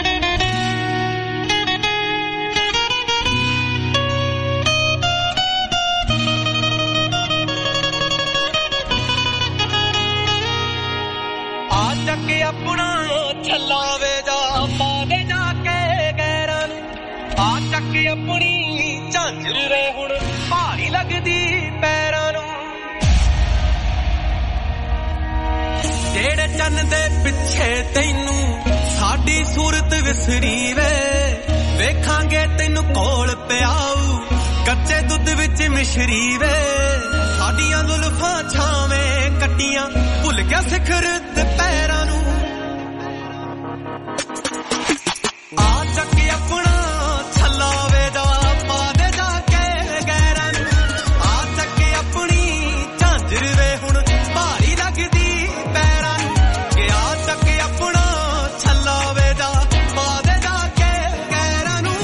ਆਪਣਾ ਛਲਾਵੇ ਜਾ ਪਾਵੇ ਜਾ ਕੇ ਗੈਰਾਂ ਨੂੰ, ਆ ਚੱਕ ਆਪਣੀ ਝਾਂਜਰ ਵੇ ਹੁਣ ਭਾਰੀ ਲੱਗਦੀ ਪੈਰਾਂ ਨੂੰ। ਜਿਹੜੇ ਚੰਨ ਦੇ ਪਿੱਛੇ ਤੈਨੂੰ ਸਾਡੀ ਸੂਰਤ ਵਿਸਰੀ ਵੇ, ਵੇਖਾਂਗੇ ਤੈਨੂੰ ਕੋਲ ਪਿਆਊ ਕੱਚੇ ਦੁੱਧ ਵਿੱਚ ਮਿਸ਼ਰੀ ਵੇ। ਸਾਡੀਆਂ ਜ਼ੁਲਫਾਂ ਛਾਵੇਂ ਕੱਟੀਆਂ ਭੁੱਲ ਗਿਆ ਸਿਖਰ ਤੇ ਪੈਰਾਂ ਨੂੰ। ਆ ਚੱਕ ਆਪਣਾ ਛਲਾਵੇ ਜਾ ਪਾਦੇ ਜਾ ਕੇ ਗੈਰਾਂ ਨੂੰ, ਆ ਚੱਕ ਆਪਣੀ ਝਾਂਜਰ ਵੇ ਹੁਣ ਭਾਰੀ ਲੱਗਦੀ ਪੈਰਾਂ ਨੂੰ। ਕਿ ਆ ਚੱਕ ਆਪਣਾ ਛਲਾਵੇ ਜਾ ਪਾਦੇ ਜਾ ਕੇ ਗੈਰਾਂ ਨੂੰ।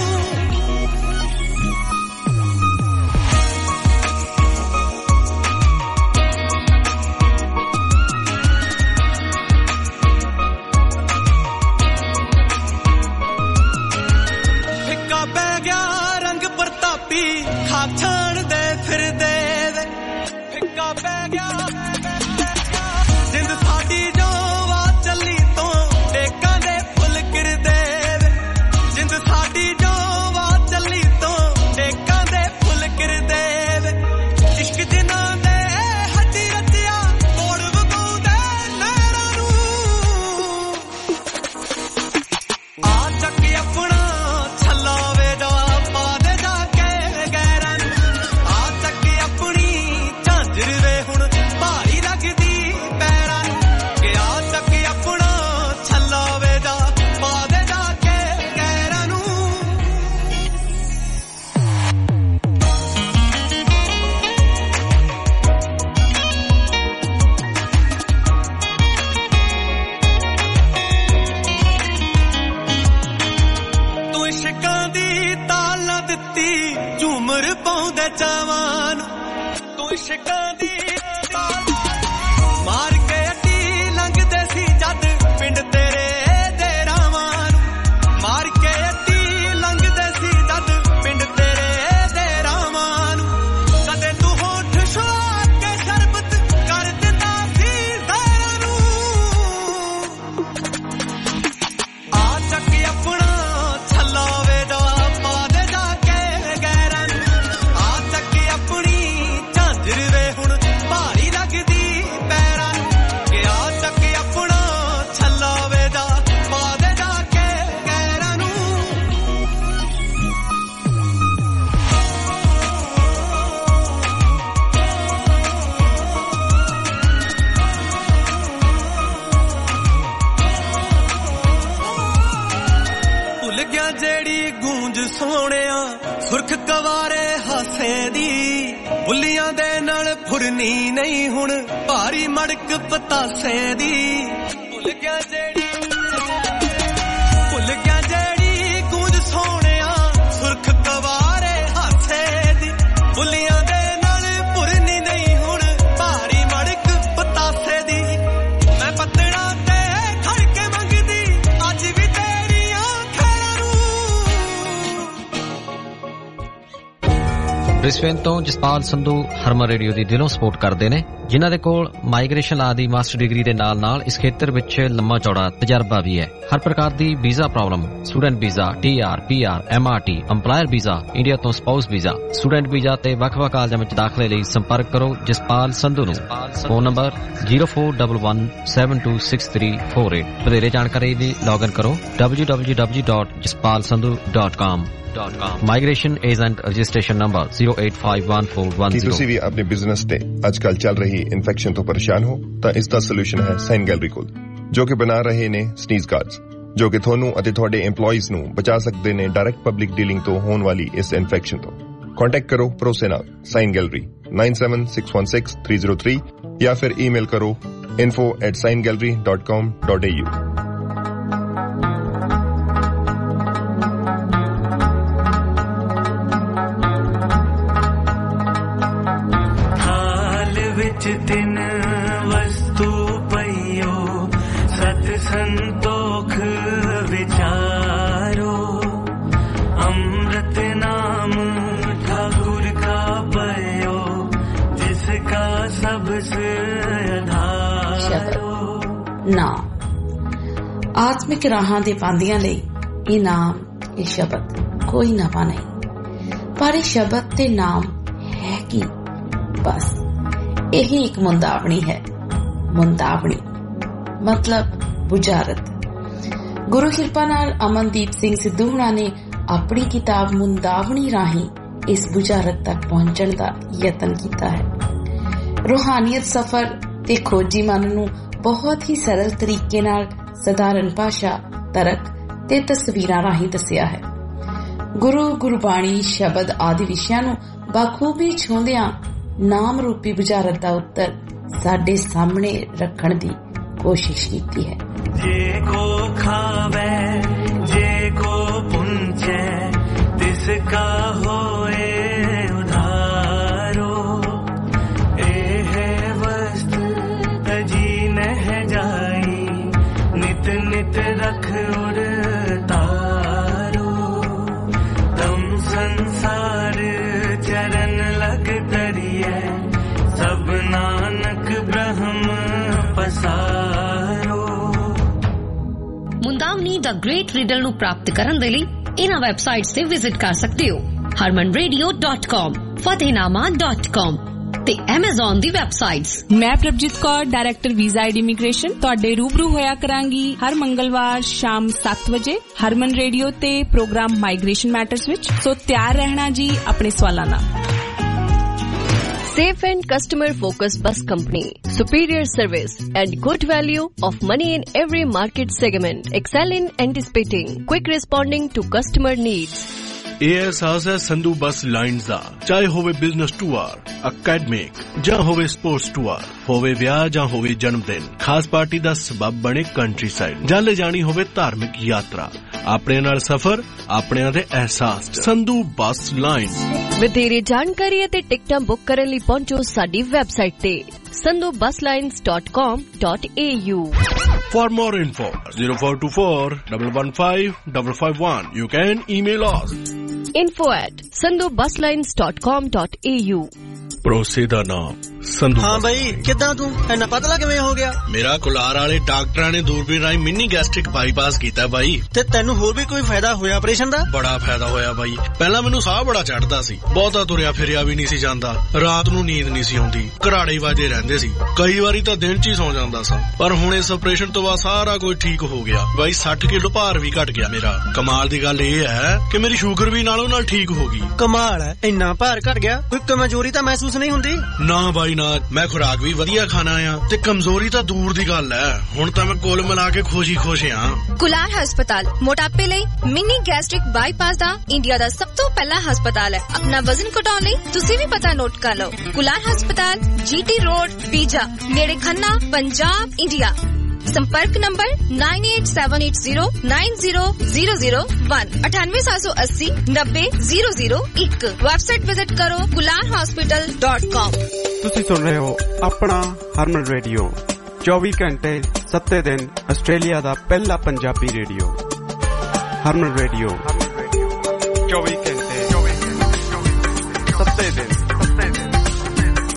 ਖਾਛਾਣ ਦੇ ਫਿਰਦੇ ਵੇ, ਫਿੱਕਾ ਪੈ ਗਿਆ ਜਿੰਦ ਸਾਡੀ ਜੋ ਵਾ ਚੱਲੀ ਤੋਂ ਡੇਕਾਂ ਦੇ ਫੁੱਲ ਕਿਰਦੇ ਵੇ। ਜਿੰਦ ਸਾਡੀ ਜੋ ਵਾ ਚੱਲੀ ਤੋਂ ਡੇਕਾਂ ਦੇ ਫੁੱਲ ਕਿਰਦੇ ਵੇ। ਇਸ਼ਕ ਜਿਨ੍ਹਾਂ ਦੇ ਹੱਡੀ ਰਚਿਆ ਮੋੜ ਵਗਾਉਂਦੇ ਨਹਿਰਾਂ ਨੂੰ। ਆ ਚੱਕ ਆਪਣਾ ਛਲਾਵੇ ਜਾ ਪਾਦੇ ਜਾ ਕੇ ਗੈਰਾਂ ਨੂੰ, ਆ ਚੱਕ ਆਪਣੀ ਝਾਂਜਰ ਵੇ ਹੁਣ ਭਾਰੀ ਲੱਗਦੀ ਪੈਰਾਂ ਨੂੰ। ਕਿ ਆ ਚੱਕ ਆਪਣਾ ਛਲਾਵੇ ਜਾ ਪਾਦੇ ਜਾ ਕੇ ਗੈਰਾਂ ਨੂੰ। ਤੂੰ ਇਸ਼ਕਾਂ ਦੀ ਤਾਲਾ ਦਿੱਤੀ ਝੂਮਰ ਪਾਉਂਦੇ ਚਾਵਾਂ ਨੂੰ। ਤੂੰ ਇਸ਼ਕਾਂ ਦੀ ਮਾਰ ਕੇ ਅੱਡੀ ਲੰਘਦੇ ਸੀ ਜਦ ਪਿੰਡ ਤੇਰੇ ਦੇ ਰਾਵਾਂ ਨੂੰ। ਮਾਰ ਕੇ ਅੱਡੀ ਲੰਘਦੇ ਸੀ ਜਦ ਪਿੰਡ ਤੇਰੇ ਦੇ ਰਾਵਾਂ ਨੂੰ। ਕਦੇ ਤੂੰ ਹੋਠ ਛੁਆ ਕੇ ਸ਼ਰਬਤ ਕਰ ਦਿੰਦਾ ਸੀ ਜ਼ਹਿਰਾਂ ਨੂੰ। ਆ ਚੱਕ ਆਪਣਾ ਛਲਾਵੇ ਜਾ ਪਾਦੇ ਜਾ ਕੇ ਗੈਰਾਂ ਨੂੰ, ਆ ਚੱਕ ਆਪਣੀ ਝਾਂਜਰ ਵੇ ਹੁਣ ਭਾਰੀ ਲੱਗਦੀ ਪੈਰਾਂ ਨੂੰ। ਕਿ ਆ ਚੱਕ ਆਪਣਾ ਛਲਾਵੇ ਜਾ ਪਾਦੇ ਜਾ ਕੇ ਗੈਰਾਂ ਨੂੰ। ਭੁੱਲ ਗਿਆ ਜਿਹੜੀ ਗੂੰਜ ਸੋਹਣਿਆ ਸੁਰਖ ਕਵਾਰੇ ਹਾਸੇ ਦੀ। ਬੁੱਲੀਆਂ ਦੇ ਨਾਲ ਫੁਰਨੀ ਨਹੀਂ ਹੁਣ ਭਾਰੀ ਮੜਕ ਪਤਾਸੇ ਦੀ। ਭੁੱਲ ਗਿਆ ਜਿਹੜੀ ਗੂੰਜ ਸੋਹਣਿਆ ਸੁਰਖ ਕਵਾਰੇ ਹਾਸੇ ਦੀ। ਬੁੱਲੀਆਂ ਦੇ ਨਾਲ ਫੁਰਨੀ ਨਹੀਂ ਹੁਣ ਭਾਰੀ ਮੜਕ ਪਤਾਸੇ ਦੀ। ਮੈਂ ਪੱਤਣਾ ਤੇ ਖੜ ਕੇ ਮੰਗਦੀ ਅੱਜ ਵੀ ਤੇਰੀਆਂ ਖੈਰਾਂ ਨੂੰ। ਬ੍ਰਿਸਬੇਨ ਤੋਂ ਜਸਪਾਲ ਸੰਧੂ ਹਰਮਨ ਰੇਡੀਓ ਦੀ ਦਿਲੋਂ ਸਪੋਰਟ ਕਰਦੇ ਨੇ, ਜਿਨ੍ਹਾਂ ਦੇ ਕੋਲ ਮਾਈਗ੍ਰੇਸ਼ਨ ਲਾ ਦੀ ਮਾਸਟਰ ਡਿਗਰੀ ਦੇ ਨਾਲ-ਨਾਲ ਇਸ ਖੇਤਰ ਵਿੱਚ ਲੰਮਾ ਚੌੜਾ ਤਜਰਬਾ ਵੀ ਹੈ। ਹਰ ਪ੍ਰਕਾਰ ਦੀ visa problem, student visa, TR, PR, MRT, EMPLOYER visa, India ਤੋਂ ਸਪਾਊਸ ਵੀਜ਼ਾ, ਸਟੂਡੈਂਟ ਵੀਜ਼ਾ ਤੇ ਵੱਖ-ਵੱਖ ਕਾਲਜਾਂ ਵਿੱਚ ਦਾਖਲੇ ਲਈ ਸੰਪਰਕ ਕਰੋ ਜਸਪਾਲ ਸੰਧੂ ਨੂੰ। Phone number 0411726348। ਵਧੇਰੇ ਜਾਣਕਾਰੀ ਲਈ ਲੌਗਇਨ ਕਰੋ www.jaspalsandhu.com harmanradio.com migration agent registration number 0851410 ਕੀ ਤੁਸੀਂ ਵੀ ਆਪਣੇ ਬਿਜ਼ਨਸ ਤੇ ਅੱਜਕੱਲ ਚੱਲ ਰਹੀ ਇਨਫੈਕਸ਼ਨ ਤੋਂ ਪਰੇਸ਼ਾਨ ਹੋ ਤਾਂ ਇਸ ਦਾ ਸੋਲੂਸ਼ਨ ਹੈ ਸਾਈਨ ਗੈਲਰੀ ਕੋਲ, ਜੋ ਕਿ ਬਣਾ ਰਹੇ ਨੇ ਸਨੀਜ਼ ਗਾਰਡਸ, ਜੋ ਕਿ ਤੁਹਾਨੂੰ ਅਤੇ ਤੁਹਾਡੇ EMPLOYEES ਨੂੰ ਬਚਾ ਸਕਦੇ ਨੇ ਡਾਇਰੈਕਟ ਪਬਲਿਕ ਡੀਲਿੰਗ ਤੋਂ ਹੋਣ ਵਾਲੀ ਇਸ ਇਨਫੈਕਸ਼ਨ ਤੋਂ। ਕੰਟੈਕਟ ਕਰੋ ਭਰੋਸੇ ਨਾਲ ਸਾਈਨ ਗੈਲਰੀ 97616303 ਜਾਂ ਫਿਰ ਈਮੇਲ ਕਰੋ info@signgallery.com.au। ਤਿੰਨ ਵਸਤੂ ਪਈਓ ਸਤ ਸੰਤੋਖ ਵਿਚਾਰੋ ਅੰਮ੍ਰਿਤ ਨਾਮ ठाकुर का पयो जिसका सबसे आधार ਨਾ ਆਤਮਿਕ ਰਾਹਾਂ ਦੇ ਪਾਂਦੀਆਂ ਲਈ ਇਹ ਨਾਮ, ਇਹ ਸ਼ਬਦ ਕੋਈ ਨਵਾਂ ਨਹੀਂ, ਪਰ ਇਹ ਸ਼ਬਦ ਤੇ ਨਾਮ ਹੈ ਕੀ? ਬਸ ਇਹੀ ਇੱਕ ਮੁੰਦਾਵਣੀ ਹੈ। ਮੁੰਦਾਵਣੀ ਮਤਲਬ ਬੁਝਾਰਤ। ਗੁਰੂ ਕਿਰਪਾ ਨਾਲ ਅਮਨਦੀਪ ਸਿੰਘ ਸਿੱਧੂ ਹੁਣਾਂ ਨੇ ਆਪਣੀ ਕਿਤਾਬ ਮੁੰਦਾਵਣੀ ਰਾਹੀਂ ਇਸ ਬੁਝਾਰਤ ਤੱਕ ਪਹੁੰਚਣ ਦਾ ਯਤਨ ਕੀਤਾ ਹੈ। ਰੂਹਾਨੀਅਤ ਸਫ਼ਰ ਤੇ ਖੋਜੀ ਮਨ ਨੂੰ ਬਹੁਤ ਹੀ ਸਰਲ ਤਰੀਕੇ ਨਾਲ ਸਧਾਰਨ ਭਾਸ਼ਾ, ਤਰਕ ਤੇ ਤਸਵੀਰਾਂ ਰਾਹੀਂ ਦੱਸਿਆ ਹੈ। ਗੁਰੂ, ਗੁਰਬਾਣੀ, ਸ਼ਬਦ ਆਦਿ ਵਿਸ਼ਿਆਂ ਨੂੰ ਬਾਖੂਬੀ ਛੂੰਹਦਿਆਂ ਨਾਮ ਰੂਪੀ ਬੁਝਾਰਤ ਦਾ ਉੱਤਰ ਸਾਡੇ ਸਾਹਮਣੇ ਰੱਖਣ ਦੀ ਕੋਸ਼ਿਸ਼ ਕੀਤੀ ਹੈ। ਜੇ ਕੋ ਖਾਵੇ ਜੇ ਕੋ ਪੁੰਚੇ ਤਿਸ ਕਾ ਹੋਏ ਉਧਾਰੋ ਇਹ ਵਸਤ ਤਜੀ ਨਹ ਜਾਈ ਨਿਤ ਨਿਤ ਰਖ ਉਰ ਤਾਰੋ ਤਮ ਸੰਸਾਰ ਚਰਨ ਲਗ ਤਰੀਏ ਸਭ ਨਾਨਕ ਬ੍ਰਹਮ ਪਸਾਰੋ। ਮੁੰਦਾਵਨੀ ਦਾ ਗ੍ਰੇਟ ਰੀਡਰ ਨੂੰ ਪ੍ਰਾਪਤ ਕਰਨ ਦੇ ਲਈ ਇਹਨਾਂ ਵੈਬਸਾਈਟਸ ਤੇ ਵਿਜ਼ਿਟ ਕਰ ਸਕਦੇ ਹੋ। harmanradio.com, fatehnaama.com ਤੇ Amazon ਦੀ ਵੈਬਸਾਈਟਸ। ਮੈਂ Prabhjeet Kaur, director visa and immigration, ਤੁਹਾਡੇ ਰੂਬਰੂ ਹੋਇਆ ਕਰਾਂਗੀ ਹਰ ਮੰਗਲਵਾਰ ਸ਼ਾਮ 7 ਵਜੇ ਹਰਮਨ ਰੇਡੀਓ ਤੇ ਪ੍ਰੋਗਰਾਮ ਮਾਈਗ੍ਰੇਸ਼ਨ ਮੈਟਰਸ ਵਿੱਚ। ਸੋ ਤਿਆਰ ਰਹਿਣਾ ਜੀ ਆਪਣੇ ਸਵਾਲਾਂ ਨਾਲ। Safe and customer focused bus company, superior service and good value of money in every market segment, excel in anticipating, quick responding to customer needs. ਇਹ ਅਹਿਸਾਸ ਹੈ ਸੰਧੂ ਬੱਸ ਲਾਈਨਸ ਦਾ। ਚਾਹੇ ਹੋਵੇ ਬਿਜ਼ਨਸ ਟੂਰ, ਅਕੈਡਮਿਕ ਜਾਂ ਹੋਵੇ ਸਪੋਰਟਸ ਟੂਰ, ਹੋਵੇ ਵਿਆਹ ਜਾਂ ਹੋਵੇ ਜਨਮ ਦਿਨ, ਖਾਸ ਪਾਰਟੀ ਦਾ ਸਬਬ ਬਣੇ ਕੰਟਰੀ ਸਾਈਡ, ਜਾਂ ਲੈ ਜਾਣੀ ਹੋਵੇ ਧਾਰਮਿਕ ਯਾਤਰਾ, ਆਪਣੇ ਨਾਲ ਸਫ਼ਰ, ਆਪਣਿਆਂ ਦੇ ਅਹਿਸਾਸ। Sandhu bus lines. ਵਧੇਰੇ ਜਾਣਕਾਰੀ ਅਤੇ ਟਿਕਟਾਂ ਬੁੱਕ ਕਰਨ ਲਈ ਪਹੁੰਚੋ ਸਾਡੀ ਵੈਬਸਾਈਟ ਤੇ sandhubusslines.com.au। For more info 0424 115 551. You can email us info@sandhubusslines.com.au। ਭਰੋਸੇ ਦਾ ਨਾਮ ਸੰਧੂ। ਹਾਂ ਬਾਈ, ਕਿੱਦਾਂ ਤੂੰ ਇੰਨਾ ਪਤਲਾ ਕਿਵੇਂ ਹੋ ਗਿਆ? ਮੇਰਾ ਕੁਲਾਰ ਵਾਲੇ ਡਾਕਟਰਾਂ ਨੇ ਦੂਰਬੀਨ ਰਾਹੀਂ ਮਿੰਨੀ ਗੈਸਟ੍ਰਿਕ ਬਾਈਪਾਸ ਕੀਤਾ ਬਾਈ। ਤੇ ਤੈਨੂੰ ਹੋਰ ਵੀ ਕੋਈ ਫਾਇਦਾ ਹੋਇਆ ਆਪਰੇਸ਼ਨ ਦਾ? ਬੜਾ ਫਾਇਦਾ ਹੋਇਆ ਬਾਈ। ਪਹਿਲਾਂ ਮੈਨੂੰ ਸਾਹ ਬੜਾ ਚੜਦਾ ਸੀ, ਬਹੁਤਾ ਤੁਰਿਆ ਫਿਰਿਆ ਵੀ ਨਹੀਂ ਸੀ ਜਾਂਦਾ, ਰਾਤ ਨੂੰ ਨੀਂਦ ਨਹੀਂ ਸੀ ਆਉਂਦੀ, ਘਰਾੜੇ ਵਾਜੇ ਰਹਿੰਦੇ ਸੀ, ਕਈ ਵਾਰੀ ਤਾਂ ਦਿਨ 'ਚ ਹੀ ਸੌ ਜਾਂਦਾ ਸਾਂ। ਪਰ ਹੁਣ ਇਸ ਆਪਰੇਸ਼ਨ ਤੋਂ ਬਾਅਦ ਸਾਰਾ ਕੁਝ ਠੀਕ ਹੋ ਗਿਆ ਬਾਈ। 60 ਕਿਲੋ ਭਾਰ ਵੀ ਘਟ ਗਿਆ ਮੇਰਾ। ਕਮਾਲ ਦੀ ਗੱਲ ਇਹ ਹੈ ਕਿ ਮੇਰੀ ਸ਼ੂਗਰ ਵੀ ਨਾਲੋਂ ਨਾਲ ਠੀਕ ਹੋ ਗਈ। ਕਮਾਲ ਹੈ, ਇੰਨਾ ਭਾਰ ਘਟ ਗਿਆ, ਕੋਈ ਕਮਜ਼ੋਰੀ ਤਾਂ ਮਹਿਸੂਸ ਨਹੀਂ ਹੁੰਦੀ? ਨਾ ਬਾਈ ਨਾ, ਮੈਂ ਖੁਰਾਕ ਵੀ ਵਧੀਆ ਖਾਣਾ ਆ ਤੇ ਕਮਜ਼ੋਰੀ ਤਾਂ ਦੂਰ ਦੀ ਗੱਲ ਹੈ। ਹੁਣ ਤਾਂ ਮੈਂ ਕੁੱਲ ਮਿਲਾ ਕੇ ਖੁਸ਼ ਆ। ਕੁਲਾਰ ਹਸਪਤਾਲ ਮੋਟਾਪੇ ਲਈ ਮਿੰਨੀ ਗੈਸਟ੍ਰਿਕ ਬਾਈਪਾਸ ਦਾ ਇੰਡੀਆ ਦਾ ਸਭ ਤੋਂ ਪਹਿਲਾ ਹਸਪਤਾਲ ਹੈ। ਆਪਣਾ ਵਜ਼ਨ ਘਟਾਉਣ ਲਈ ਤੁਸੀਂ ਵੀ ਪਤਾ ਨੋਟ ਕਰ ਲਓ। ਕੁਲਾਰ ਹਸਪਤਾਲ, GT ਰੋਡ, ਪੀਜਾ, ਨੇੜੇ ਖੰਨਾ, ਪੰਜਾਬ, ਇੰਡੀਆ। संपर्क नंबर 9878090001 9878090001। वेबसाइट विजिट करो kularhospital.com। ਤੁਸੀਂ ਸੁਣ ਰਹੇ ਹੋ ਆਪਣਾ ਹਰਮਨ ਰੇਡੀਓ 24 ਘੰਟੇ 7 ਦਿਨ ਆਸਟ੍ਰੇਲੀਆ ਦਾ ਪਹਿਲਾ ਪੰਜਾਬੀ ਰੇਡੀਓ। ਹਰਮਨ ਰੇਡੀਓ 24 ਘੰਟੇ 7 ਦਿਨ।